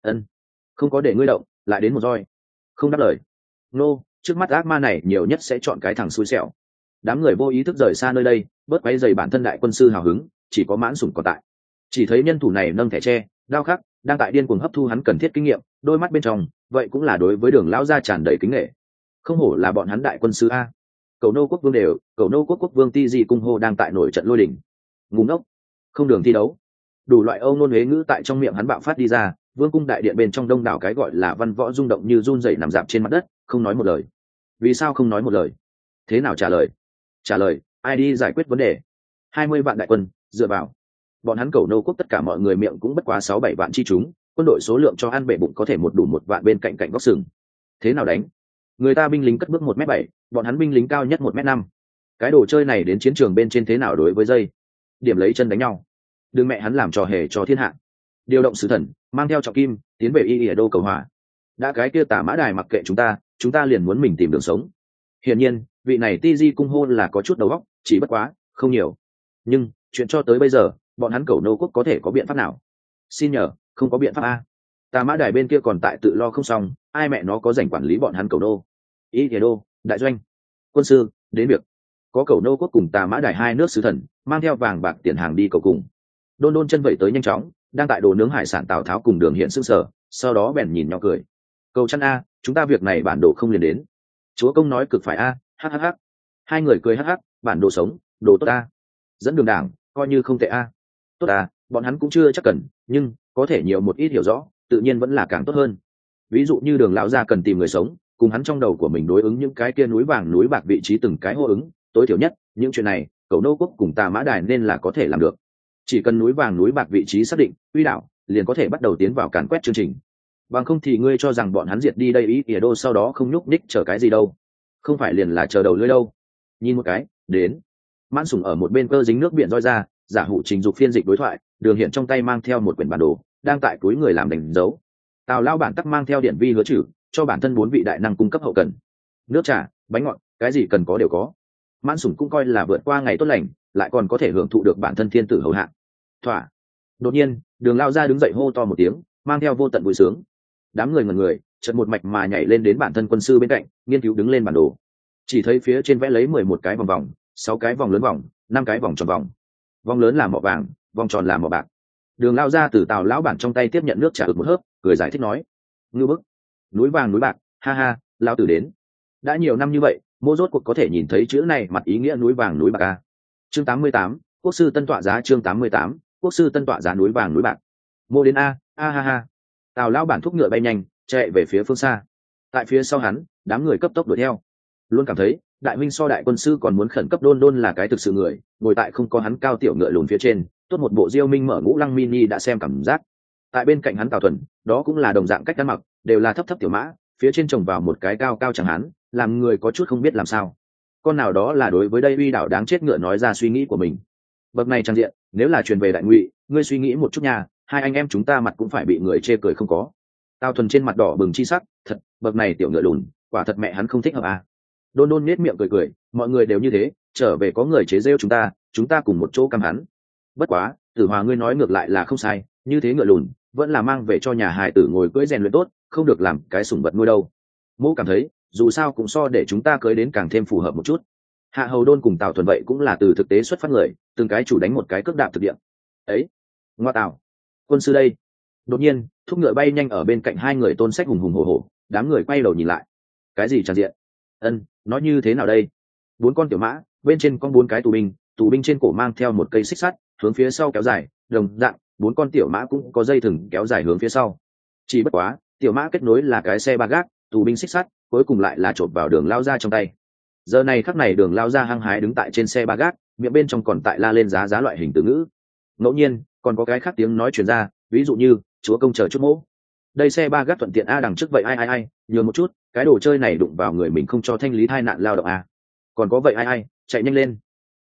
[SPEAKER 1] không có để ngươi động, lại đến một roi. Không đáp lời. Nô, trước mắt ác ma này nhiều nhất sẽ chọn cái thằng xui xẻo. Đám người vô ý thức rời xa nơi đây, bớt quấy dày bản thân đại quân sư hào hứng, chỉ có Mãn Sủng còn tại. Chỉ thấy nhân thủ này nâng thẻ tre, đao khắc, đang tại điên cuồng hấp thu hắn cần thiết kinh nghiệm, đôi mắt bên trong, vậy cũng là đối với Đường lão gia tràn đầy kính nể. Không hổ là bọn hắn đại quân sư a. Cầu nô quốc vương đều, cầu nô quốc vương ti di cung hô đang tại nổi trận lôi đỉnh. Ngu ngốc, không đường thi đấu. Đủ loại âu nôn huế ngữ tại trong miệng hắn bạo phát đi ra, vương cung đại điện bên trong đông đảo cái gọi là văn võ rung động như run rẩy nằm dạp trên mặt đất, không nói một lời. Vì sao không nói một lời? Thế nào trả lời, ai đi giải quyết vấn đề? 20 vạn đại quân dựa vào bọn hắn cầu nô quốc, tất cả mọi người miệng cũng bất quá 6-7 vạn chi chúng, quân đội số lượng cho ăn bể bụng có thể một đủ một vạn bên cạnh góc sừng. Thế nào đánh? Người ta binh lính cất bước 1m7, bọn hắn binh lính cao nhất 1m5. Cái đồ chơi này đến chiến trường bên trên thế nào đối với dây điểm lấy chân đánh nhau? Đừng mẹ hắn làm trò hề cho thiên hạ. Điều động sứ thần mang theo trọng kim tiến về y đô cầu hòa. Đã cái kia Tả Mã Đài mặc kệ chúng ta liền muốn mình tìm đường sống. Hiển nhiên vị này ti di cung hôn là có chút đầu óc, chỉ bất quá không nhiều. Nhưng chuyện cho tới bây giờ bọn hắn cầu nô quốc có thể có biện pháp nào? Xin nhờ, không có biện pháp a. Tà Mã Đài bên kia còn tại tự lo không xong, ai mẹ nó có rảnh quản lý bọn hắn cầu nô. Y đô đại doanh quân sư đến việc. Có cầu nô quốc cùng Tà Mã Đài hai nước sứ thần mang theo vàng bạc tiền hàng đi cầu cùng. Đôn đôn chân vẩy tới nhanh chóng, đang tại đồ nướng hải sản Tào Tháo cùng Đường Hiện sững sờ, sau đó bèn nhìn nhỏ cười. Cầu chăn a, chúng ta việc này bản đồ không liền đến. Chúa công nói cực phải a, hhh. Hai người cười hh, bản đồ sống, đồ tốt a. Dẫn đường đảng, coi như không tệ a. Tốt a, bọn hắn cũng chưa chắc cần, nhưng có thể nhiều một ít hiểu rõ, tự nhiên vẫn là càng tốt hơn. Ví dụ như Đường lão gia cần tìm người sống, cùng hắn trong đầu của mình đối ứng những cái kia núi vàng núi bạc vị trí từng cái hô ứng, tối thiểu nhất, những chuyện này, Cầu nô quốc cùng Tà Mã Đài nên là có thể làm được. Chỉ cần núi vàng núi bạc vị trí xác định, uy đảo liền có thể bắt đầu tiến vào càn quét chương trình. Bằng không thì ngươi cho rằng bọn hắn diệt đi đây ý ỉa đô sau đó không nhúc nhích chờ cái gì đâu? Không phải liền là chờ đầu lưỡi đâu. Nhìn một cái, đến. Mãn Sủng ở một bên cơ dính nước biển roi ra, giả hủ trình dục phiên dịch đối thoại, Đường Hiện trong tay mang theo một quyển bản đồ, đang tại túi người làm đánh dấu. Tào lao bản tắc mang theo điện vi hứa trừ, cho bản thân 4 vị đại năng cung cấp hậu cần. Nước trà, bánh ngọt, cái gì cần có đều có. Mãn Sủng cũng coi là vượt qua ngày tốt lành, lại còn có thể hưởng thụ được bản thân thiên tử hầu hạ. Thỏa. Đột nhiên, Đường lao ra đứng dậy hô to một tiếng, mang theo vô tận vui sướng. Đám người ngẩn người, chợt một mạch mà nhảy lên đến bản thân quân sư bên cạnh, nghiên cứu đứng lên bản đồ. Chỉ thấy phía trên vẽ lấy 11 cái vòng vòng, 6 cái vòng lớn vòng, 5 cái vòng tròn vòng. Vòng lớn là mỏ vàng, vòng tròn là mỏ bạc. Đường lao ra từ Tào lão bản trong tay tiếp nhận nước trà ực một hớp, cười giải thích nói: "Ngưu bức, núi vàng núi bạc, ha ha, lão tử đến. Đã nhiều năm như vậy, mô rốt cuộc có thể nhìn thấy chữ này mặt ý nghĩa núi vàng núi bạc a." Chương 88, quốc sư tân tọa giá. Chương 88, quốc sư tân tọa giá. Núi vàng núi bạc. Mô đến a, ha ha. Tào lão bản thúc ngựa bay nhanh, chạy về phía phương xa. Tại phía sau hắn, đám người cấp tốc đuổi theo. Luôn cảm thấy, đại minh so đại quân sư còn muốn khẩn cấp. Đôn đôn là cái thực sự người, ngồi tại không có hắn cao tiểu ngựa lùn phía trên, tốt một bộ Diêu Minh mở ngũ lăng mini đã xem cảm giác. Tại bên cạnh hắn Tào Thuần, đó cũng là đồng dạng cách ăn mặc, đều là thấp thấp tiểu mã, phía trên trồng vào một cái cao cao chẳng hắn, làm người có chút không biết làm sao. Con nào đó là đối với đây uy đảo đáng chết ngựa nói ra suy nghĩ của mình. Bậc này trang diện, nếu là truyền về đại ngụy, ngươi suy nghĩ một chút nha, hai anh em chúng ta mặt cũng phải bị người chê cười không có. Tào Thuần trên mặt đỏ bừng chi sắc, thật, bậc này tiểu ngựa lùn, quả thật mẹ hắn không thích hợp à. Đôn đôn nết miệng cười cười, mọi người đều như thế, trở về có người chế rêu chúng ta cùng một chỗ căm hắn. Bất quá, Tử Hòa ngươi nói ngược lại là không sai, như thế ngựa lùn, vẫn là mang về cho nhà hài tử ngồi cưỡi rèn luyện tốt, không được làm cái sủng vật nuôi đâu. Mỗ cảm thấy, dù sao cũng so để chúng ta cưới đến càng thêm phù hợp một chút. Hạ Hầu Đôn cùng Tào Thuần vậy cũng là từ thực tế xuất phát người, từng cái chủ đánh một cái cước đạp thực địa. Ấy, ngoa Tào, quân sư đây. Đột nhiên, thúc ngựa bay nhanh ở bên cạnh hai người Tôn Sách hùng hùng hổ hổ, đám người quay đầu nhìn lại. Cái gì tràn diện? Nói như thế nào đây? 4 con tiểu mã, bên trên con 4 cái tù binh trên cổ mang theo một cây xích sắt, hướng phía sau kéo dài, đồng dạng, 4 con tiểu mã cũng có dây thừng kéo dài hướng phía sau. Chỉ bất quá, tiểu mã kết nối là cái xe ba gác, tù binh xích sắt, cuối cùng lại là chộp vào Đường lao ra trong tay. Giờ này khắc này Đường lao ra hăng hái đứng tại trên xe ba gác, miệng bên trong còn tại la lên giá loại hình từ ngữ. Ngẫu nhiên, còn có cái khác tiếng nói truyền ra, ví dụ như chúa công chờ chút mỗ. Đây xe ba gác thuận tiện a, đằng trước vậy ai nhường một chút, cái đồ chơi này đụng vào người mình không cho thanh lý tai nạn lao động a. Còn có vậy ai chạy nhanh lên.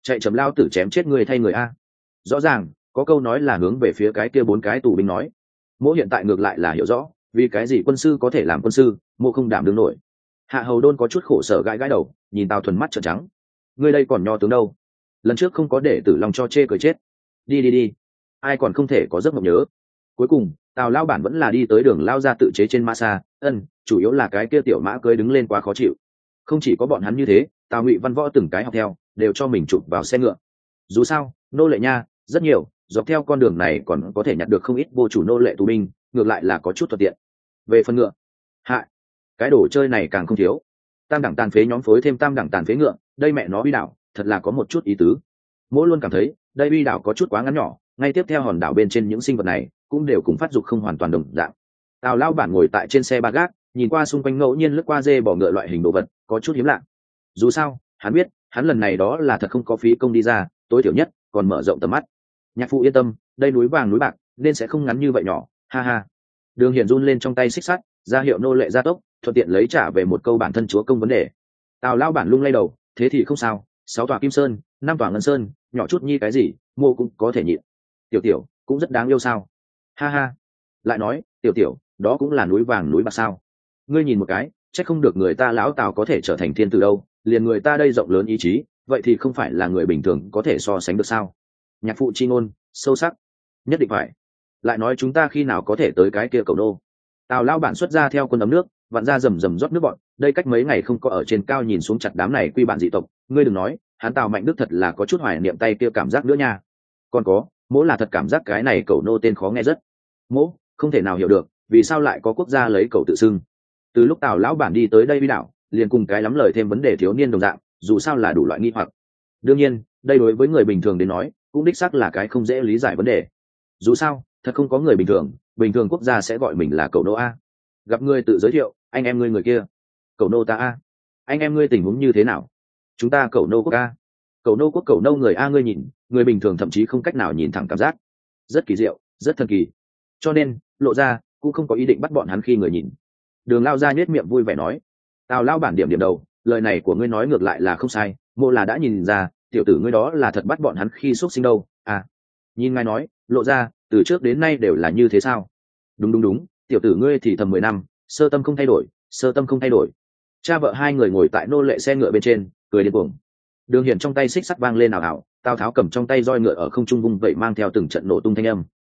[SPEAKER 1] chạy chấm lao tử chém chết người thay người a. Rõ ràng có câu nói là hướng về phía cái kia 4 cái tù binh nói. Mỗi hiện tại ngược lại là hiểu rõ vì cái gì quân sư có thể làm quân sư, mộ không đảm đương nổi. Hạ Hầu Đôn có chút khổ sở gãi gãi đầu, nhìn Tào Thuần mắt trợn trắng. Ngươi đây còn nho tướng đâu? Lần trước không có để Tử Long cho chê cười chết. Đi, ai còn không thể có giấc mộng nhớ. Cuối cùng Tào lao bản vẫn là đi tới đường lao ra tự chế trên mã xa. Chủ yếu là cái kia tiểu mã cưới đứng lên quá khó chịu. Không chỉ có bọn hắn như thế, Tào Ngụy Văn Võ từng cái học theo đều cho mình chụp vào xe ngựa. Dù sao nô lệ nha rất nhiều, dọc theo con đường này còn có thể nhặt được không ít vô chủ nô lệ tù binh, ngược lại là có chút thuận tiện. Về phần ngựa, cái đồ chơi này càng không thiếu. Tam đẳng tàn phế nhóm phối thêm tam đẳng tàn phế ngựa, đây mẹ nó uy đảo thật là có một chút ý tứ. Mỗi luôn cảm thấy đây uy đảo có chút quá ngắn nhỏ, ngay tiếp theo hòn đảo bên trên những sinh vật này cũng đều cùng phát dục không hoàn toàn đồng dạng. Tào lao bản ngồi tại trên xe ba gác, nhìn qua xung quanh ngẫu nhiên lướt qua dê bò ngựa loại hình đồ vật, có chút hiếm lạ. Dù sao hắn biết hắn lần này đó là thật không có phí công đi ra, tối thiểu nhất còn mở rộng tầm mắt. Nhạc phụ yên tâm, đây núi vàng núi bạc nên sẽ không ngắn như vậy nhỏ, ha ha. Đường Hiển run lên trong tay xích sắt, ra hiệu nô lệ gia tốc, thuận tiện lấy trả về một câu bản thân chúa công vấn đề. Tào lao bản lung lay đầu, thế thì không sao, 6 tòa kim sơn, 5 tòa ngân sơn, nhỏ chút nhi cái gì mô cũng có thể nhịn. Tiểu cũng rất đáng yêu sao? Ha ha. Lại nói tiểu đó cũng là núi vàng núi bạc sao? Ngươi nhìn một cái, chắc không được người ta lão Tào có thể trở thành thiên tử đâu, liền người ta đây rộng lớn ý chí, vậy thì không phải là người bình thường có thể so sánh được sao? Nhạc phụ chi ngôn sâu sắc, nhất định phải. Lại nói chúng ta khi nào có thể tới cái kia cầu nô? Tào lao bản xuất ra theo quân ấm nước, vặn ra rầm rầm rót nước bọn, đây cách mấy ngày không có ở trên cao nhìn xuống chặt đám này quy bản dị tộc, ngươi đừng nói, hắn Tào Mạnh Đức thật là có chút hoài niệm tay kia cảm giác nữa nha. Còn có, mỗ là thật cảm giác cái này cầu nô tên khó nghe rất. Mỗ không thể nào hiểu được, vì sao lại có quốc gia lấy cầu tự xưng. Từ lúc Tào lão bản đi tới đây vi đảo, liền cùng cái lắm lời thêm vấn đề thiếu niên đồng dạng, dù sao là đủ loại nghi hoặc. Đương nhiên, đây đối với người bình thường đến nói, cũng đích xác là cái không dễ lý giải vấn đề. Dù sao thật không có người bình thường quốc gia sẽ gọi mình là cầu nô a. Gặp ngươi tự giới thiệu, anh em ngươi người kia cầu nô ta a. Anh em ngươi tình huống như thế nào? Chúng ta cầu nô quốc a. Cầu nô quốc cầu nô người a. Ngươi nhìn, người bình thường thậm chí không cách nào nhìn thẳng cảm giác, rất kỳ diệu, rất thần kỳ. Cho nên lộ ra cũng không có ý định bắt bọn hắn khi người nhìn. Đường lao ra nhếch miệng vui vẻ nói. Tào lao bản điểm đầu, lời này của ngươi nói ngược lại là không sai, mộ là đã nhìn ra tiểu tử ngươi đó là thật bắt bọn hắn khi xuất sinh đâu à. Nhìn ngài nói lộ ra từ trước đến nay đều là như thế sao? Đúng, tiểu tử ngươi thì thầm 10 năm, sơ tâm không thay đổi. Cha vợ hai người ngồi tại nô lệ xe ngựa bên trên, cười điên cuồng. Đường Hiển trong tay xích sắt vang lên ảo ảo, Tào Tháo cầm trong tay roi ngựa ở không trung vung vậy mang theo từng trận nổ tung thanh âm.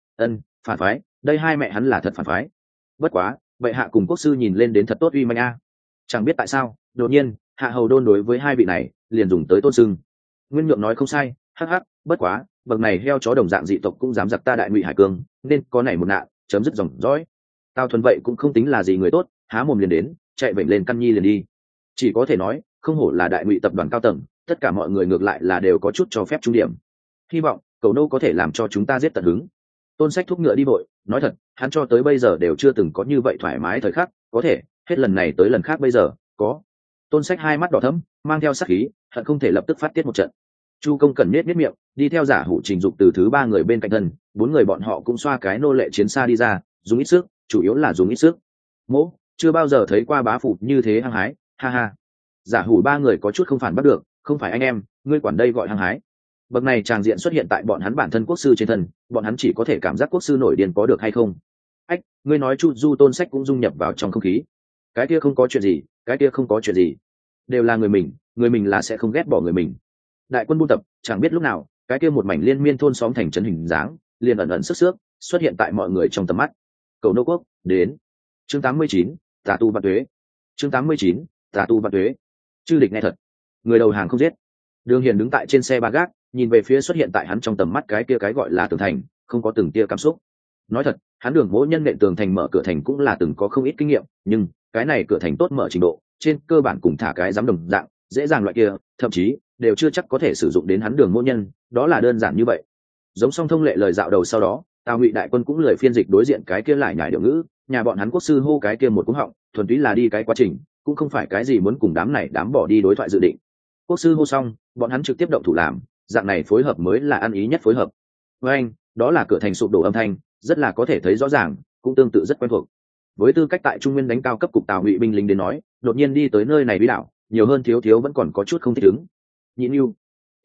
[SPEAKER 1] Phản phái, đây hai mẹ hắn là thật phản phái. Bất quá, vậy hạ cùng quốc sư nhìn lên đến thật tốt uy manh a. Chẳng biết tại sao, đột nhiên, Hạ Hầu Đôn đối với hai vị này, liền dùng tới tôn sưng. Nguyên Nhượng nói không sai, hắc, bất quá, bậc này heo chó đồng dạng dị tộc cũng dám giặc ta Đại Ngụy Hải Cương, nên có này một nạn, chấm dứt dòng dõi. Tào Thuần vậy cũng không tính là gì người tốt, há mồm liền đến, chạy bệnh lên căn nhi liền đi. Chỉ có thể nói, không hổ là Đại Ngụy tập đoàn cao tầng, tất cả mọi người ngược lại là đều có chút cho phép trung điểm. Hy vọng cầu nô có thể làm cho chúng ta giết tận hứng. Tôn Sách thúc ngựa đi vội, nói thật, hắn cho tới bây giờ đều chưa từng có như vậy thoải mái thời khắc, có thể hết lần này tới lần khác bây giờ có. Tôn Sách hai mắt đỏ thẫm, mang theo sát khí, hận không thể lập tức phát tiết một trận. Chu Công Cẩn nết miệng, đi theo giả hủ trình dục từ thứ ba người bên cạnh thân, 4 người bọn họ cũng xoa cái nô lệ chiến xa đi ra, dùng ít sức, chủ yếu là dùng ít sức. Mỗ chưa bao giờ thấy qua bá phụ như thế hăng hái, ha ha. Giả hủ 3 người có chút không phản bắt được, không phải anh em, ngươi quản đây gọi hăng hái. Bậc này tràng diện xuất hiện tại bọn hắn bản thân quốc sư trên thân, bọn hắn chỉ có thể cảm giác quốc sư nổi điên có được hay không. Ách, ngươi nói Chu Du Tôn Sách cũng dung nhập vào trong không khí. Cái kia không có chuyện gì, đều là người mình là sẽ không ghét bỏ người mình. Đại quân buôn tập, chẳng biết lúc nào, cái kia một mảnh liên miên thôn xóm thành trấn hình dáng, liền ẩn ẩn sức sước xuất hiện tại mọi người trong tầm mắt. Cầu nô quốc đến. Chương 89, tà tu vạn tuế. Chương 89, tà tu vạn tuế. Chư địch nghe thật, người đầu hàng không giết. Đường Hiền đứng tại trên xe ba gác, nhìn về phía xuất hiện tại hắn trong tầm mắt cái kia cái gọi là tường thành, không có từng tia cảm xúc. Nói thật, hắn Đường mỗi nhân nện tường thành mở cửa thành cũng là từng có không ít kinh nghiệm, nhưng cái này cửa thành tốt mở trình độ, trên cơ bản cùng thả cái giám đồng dạng, dễ dàng loại kia, thậm chí đều chưa chắc có thể sử dụng đến hắn Đường mỗi nhân, đó là đơn giản như vậy. Giống song thông lệ lời dạo đầu sau đó, Tào Ngụy đại quân cũng lời phiên dịch đối diện cái kia lại nhải điệu ngữ, nhà bọn hắn quốc sư hô cái kia một cú họng, thuần túy là đi cái quá trình, cũng không phải cái gì muốn cùng đám này đám bỏ đi đối thoại dự định. Quốc sư hô xong, bọn hắn trực tiếp động thủ làm, dạng này phối hợp mới là ăn ý nhất phối hợp. Với anh, đó là cửa thành sụp đổ âm thanh, rất là có thể thấy rõ ràng, cũng tương tự rất quen thuộc. Với tư cách tại Trung Nguyên đánh cao cấp cục Tào Ngụy binh lính đến nói, đột nhiên đi tới nơi này bí đảo, nhiều hơn thiếu vẫn còn có chút không thích ứng. Nhịn Nưu,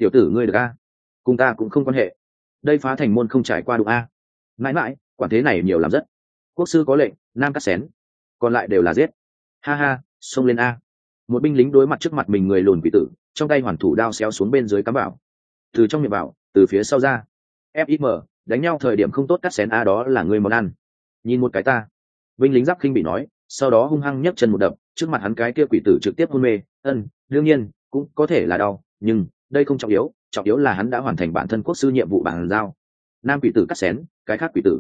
[SPEAKER 1] tiểu tử ngươi được a, cùng ta cũng không quan hệ, đây phá thành môn không trải qua đụng a. Mãi mãi quản thế này nhiều làm rất, quốc sư có lệnh nam cắt xén, còn lại đều là giết. Ha ha, xông lên a. Một binh lính đối mặt trước mặt mình người lùn quỷ tử, trong tay hoàn thủ đao xéo xuống bên dưới cắm bảo, từ trong miệng bảo, từ phía sau ra. Fim đánh nhau thời điểm không tốt cắt xén a, đó là người món ăn, nhìn một cái ta. Binh lính giáp khinh bị nói, sau đó hung hăng nhấc chân một đập, trước mặt hắn cái kia quỷ tử trực tiếp hôn mê. Đương nhiên cũng có thể là đau, nhưng đây không trọng yếu, trọng yếu là hắn đã hoàn thành bản thân quốc sư nhiệm vụ bàn giao. Nam quỷ tử cắt xén, cái khác quỷ tử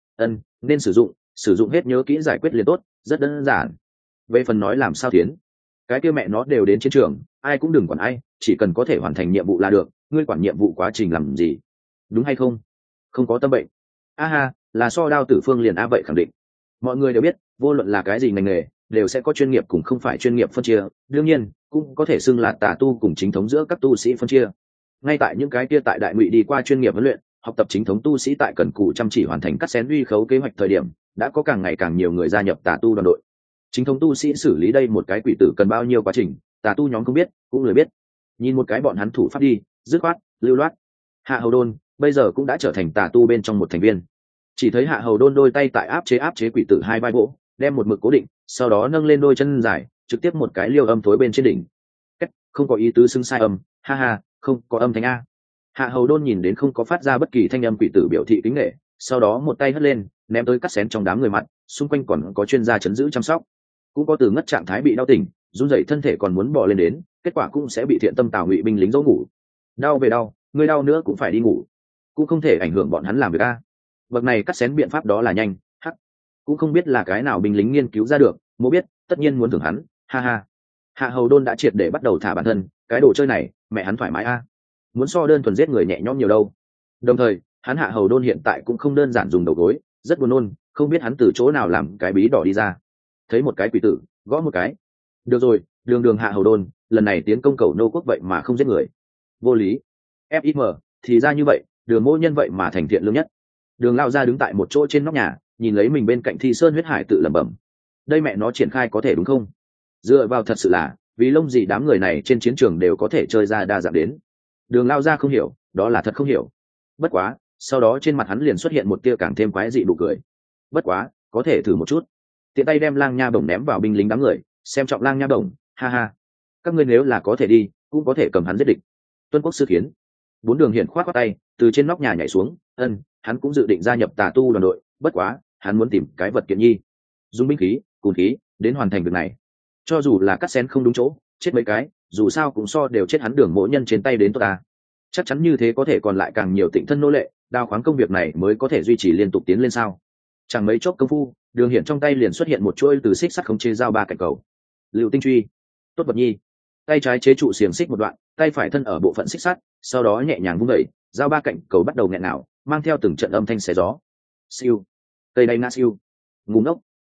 [SPEAKER 1] nên sử dụng hết nhớ kỹ giải quyết liền tốt, rất đơn giản. Về phần nói làm sao tiến, cái kia mẹ nó đều đến chiến trường, ai cũng đừng quản ai, chỉ cần có thể hoàn thành nhiệm vụ là được, ngươi quản nhiệm vụ quá trình làm gì, đúng hay không? Không có tâm bệnh. Ha, là so đao tử phương liền a, vậy khẳng định. Mọi người đều biết, vô luận là cái gì ngành nghề, đều sẽ có chuyên nghiệp cùng không phải chuyên nghiệp phân chia, đương nhiên cũng có thể xưng là tà tu cùng chính thống giữa các tu sĩ phân chia. Ngay tại những cái kia tại đại ngụy đi qua chuyên nghiệp huấn luyện, học tập chính thống tu sĩ tại cần cù chăm chỉ hoàn thành cắt xén uy khấu kế hoạch thời điểm, đã có càng ngày càng nhiều người gia nhập tà tu đoàn đội. Chính thống tu sĩ xử lý đây một cái quỷ tử cần bao nhiêu quá trình, tà tu nhóm không biết, cũng lười biết. Nhìn một cái bọn hắn thủ pháp đi, dứt khoát, lưu loát. Hạ Hầu Đôn bây giờ cũng đã trở thành tà tu bên trong một thành viên. Chỉ thấy Hạ Hầu Đôn đôi tay tại áp chế quỷ tử hai vai vỗ, đem một mực cố định, sau đó nâng lên đôi chân dài, trực tiếp một cái liêu âm thối bên trên đỉnh. Không có ý tứ xưng sai âm, ha, không có âm thanh a. Hạ Hầu Đôn nhìn đến không có phát ra bất kỳ thanh âm quỷ tử biểu thị kính nể, sau đó một tay hất lên, ném tới cắt xén trong đám người mặt, xung quanh còn có chuyên gia chấn giữ chăm sóc, cũng có từ ngất trạng thái bị đau tỉnh, run rẩy thân thể còn muốn bò lên đến, kết quả cũng sẽ bị thiện tâm Tào Ngụy binh lính dỗ ngủ. Đau về đau, người đau nữa cũng phải đi ngủ, cũng không thể ảnh hưởng bọn hắn làm việc a. Bậc này cắt xén biện pháp đó là nhanh, cũng không biết là cái nào binh lính nghiên cứu ra được, mô biết tất nhiên muốn thưởng hắn, ha. Hạ Hầu Đôn đã triệt để bắt đầu thả bản thân, cái đồ chơi này mẹ hắn thoải mái a, muốn so đơn thuần giết người nhẹ nhõm nhiều đâu. Đồng thời hắn Hạ Hầu Đôn hiện tại cũng không đơn giản dùng đầu gối, rất buồn nôn, không biết hắn từ chỗ nào làm cái bí đỏ đi ra, thấy một cái quỷ tử gõ một cái. Được rồi, đường Hạ Hầu Đôn lần này tiến công cầu nô quốc vậy mà không giết người, vô lý. Fim thì ra như vậy, Đường Mỗ Nhân vậy mà thành thiện lương nhất. Đường lao ra đứng tại một chỗ trên nóc nhà, nhìn lấy mình bên cạnh Thi Sơn huyết hải tự lẩm bẩm, đây mẹ nó triển khai có thể đúng không? Dựa vào thật sự là vì lông gì đám người này trên chiến trường đều có thể chơi ra đa dạng đến. Đường lao ra không hiểu, đó là thật không hiểu. Bất quá sau đó trên mặt hắn liền xuất hiện một tia càng thêm quái dị nụ cười. Bất quá có thể thử một chút. Tiện tay đem lang nha bổng ném vào binh lính đám người, xem trọng lang nha bổng, ha. Các ngươi nếu là có thể đi, cũng có thể cầm hắn giết địch. Tuân quốc sư khiến. Bốn Đường Hiển khoát tay từ trên nóc nhà nhảy xuống, hắn cũng dự định gia nhập tà tu đoàn đội, bất quá hắn muốn tìm cái vật kiện nhi, dùng binh khí cùn khí đến hoàn thành việc này. Cho dù là cắt xén không đúng chỗ, chết mấy cái dù sao cũng so đều chết hắn Đường Mỗ Nhân trên tay đến tốt ta. Chắc chắn như thế có thể còn lại càng nhiều tịnh thân nô lệ, đào khoáng công việc này mới có thể duy trì liên tục tiến lên sao. Chẳng mấy chốc công phu, Đường Hiển trong tay liền xuất hiện một chuôi từ xích sắt khống chế dao ba cạnh cầu. Lưu tinh truy, tốt vật nhi. Tay trái chế trụ xiềng xích một đoạn, tay phải thân ở bộ phận xích sắt, sau đó nhẹ nhàng vung đẩy, dao ba cạnh cầu bắt đầu nghẹn nào, mang theo từng trận âm thanh xé gió. Siêu, cây đay na siêu, ngu ngốc,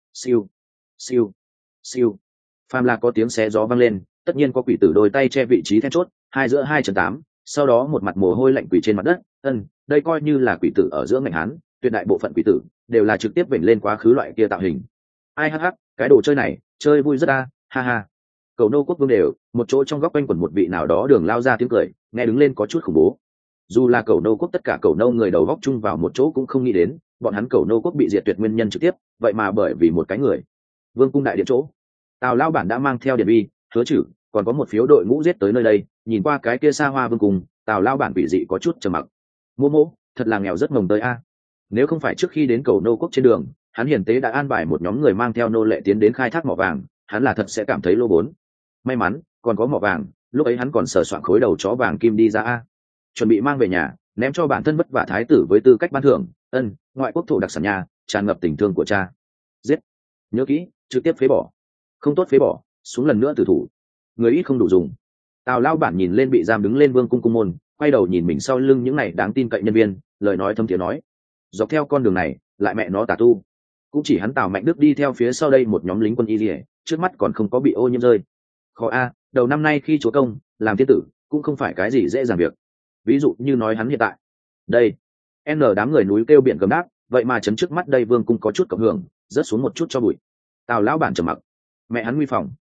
[SPEAKER 1] siêu. Phàm là có tiếng xé gió vang lên, tất nhiên có quỷ tử đôi tay che vị trí then chốt, hai giữa 2.8, sau đó một mặt mồ hôi lạnh quỷ trên mặt đất. Đây coi như là quỷ tử ở giữa ngành hán, tuyệt đại bộ phận quỷ tử đều là trực tiếp vểnh lên quá khứ loại kia tạo hình. Ai hắc, cái đồ chơi này chơi vui rất ha. Cầu nô quốc vương đều, một chỗ trong góc quanh quẩn một vị nào đó Đường lao ra tiếng cười, nghe đứng lên có chút khủng bố. Dù là cầu nô quốc tất cả cầu nô người đầu góc chung vào một chỗ cũng không nghĩ đến, bọn hắn cầu nô quốc bị diệt tuyệt nguyên nhân trực tiếp, vậy mà bởi vì một cái người. Vương cung đại điện chỗ, Tào lao bản đã mang theo Điện Vi, Hứa Chử, còn có một phiếu đội ngũ giết tới nơi đây. Nhìn qua cái kia xa hoa vương cung, Tào lao bản bị dị có chút trầm mặc. Mô, thật là nghèo rất mồng tới a. Nếu không phải trước khi đến cầu nô quốc trên đường, hắn hiền tế đã an bài một nhóm người mang theo nô lệ tiến đến khai thác mỏ vàng, hắn là thật sẽ cảm thấy lô vốn. May mắn còn có mỏ vàng, lúc ấy hắn còn sờ soạn khối đầu chó vàng kim đi ra a, chuẩn bị mang về nhà ném cho bản thân vất vả thái tử với tư cách ban thưởng. Ngoại quốc thổ đặc sản nhà, tràn ngập tình thương của cha. Giết, nhớ kỹ, trực tiếp phế bỏ, không tốt phế bỏ, xuống lần nữa tử thủ, người ít không đủ dùng. Tào lao bản nhìn lên bị giam đứng lên vương cung cung môn, quay đầu nhìn mình sau lưng những này đáng tin cậy nhân viên, lời nói thâm thiế nói, dọc theo con đường này lại mẹ nó tà tu. Cũng chỉ hắn Tào Mạnh Đức đi theo phía sau đây một nhóm lính quân y lìa, trước mắt còn không có bị ô nhiễm rơi. Khó a, đầu năm nay khi chúa công làm thiên tử cũng không phải cái gì dễ dàng việc. Ví dụ như nói hắn hiện tại đây, đám người núi kêu biển gầm đáp, vậy mà chấn trước mắt đây vương cung có chút cộng hưởng, rớt xuống một chút cho bụi. Tào lão bản trầm mặc, mẹ hắn nguy phòng,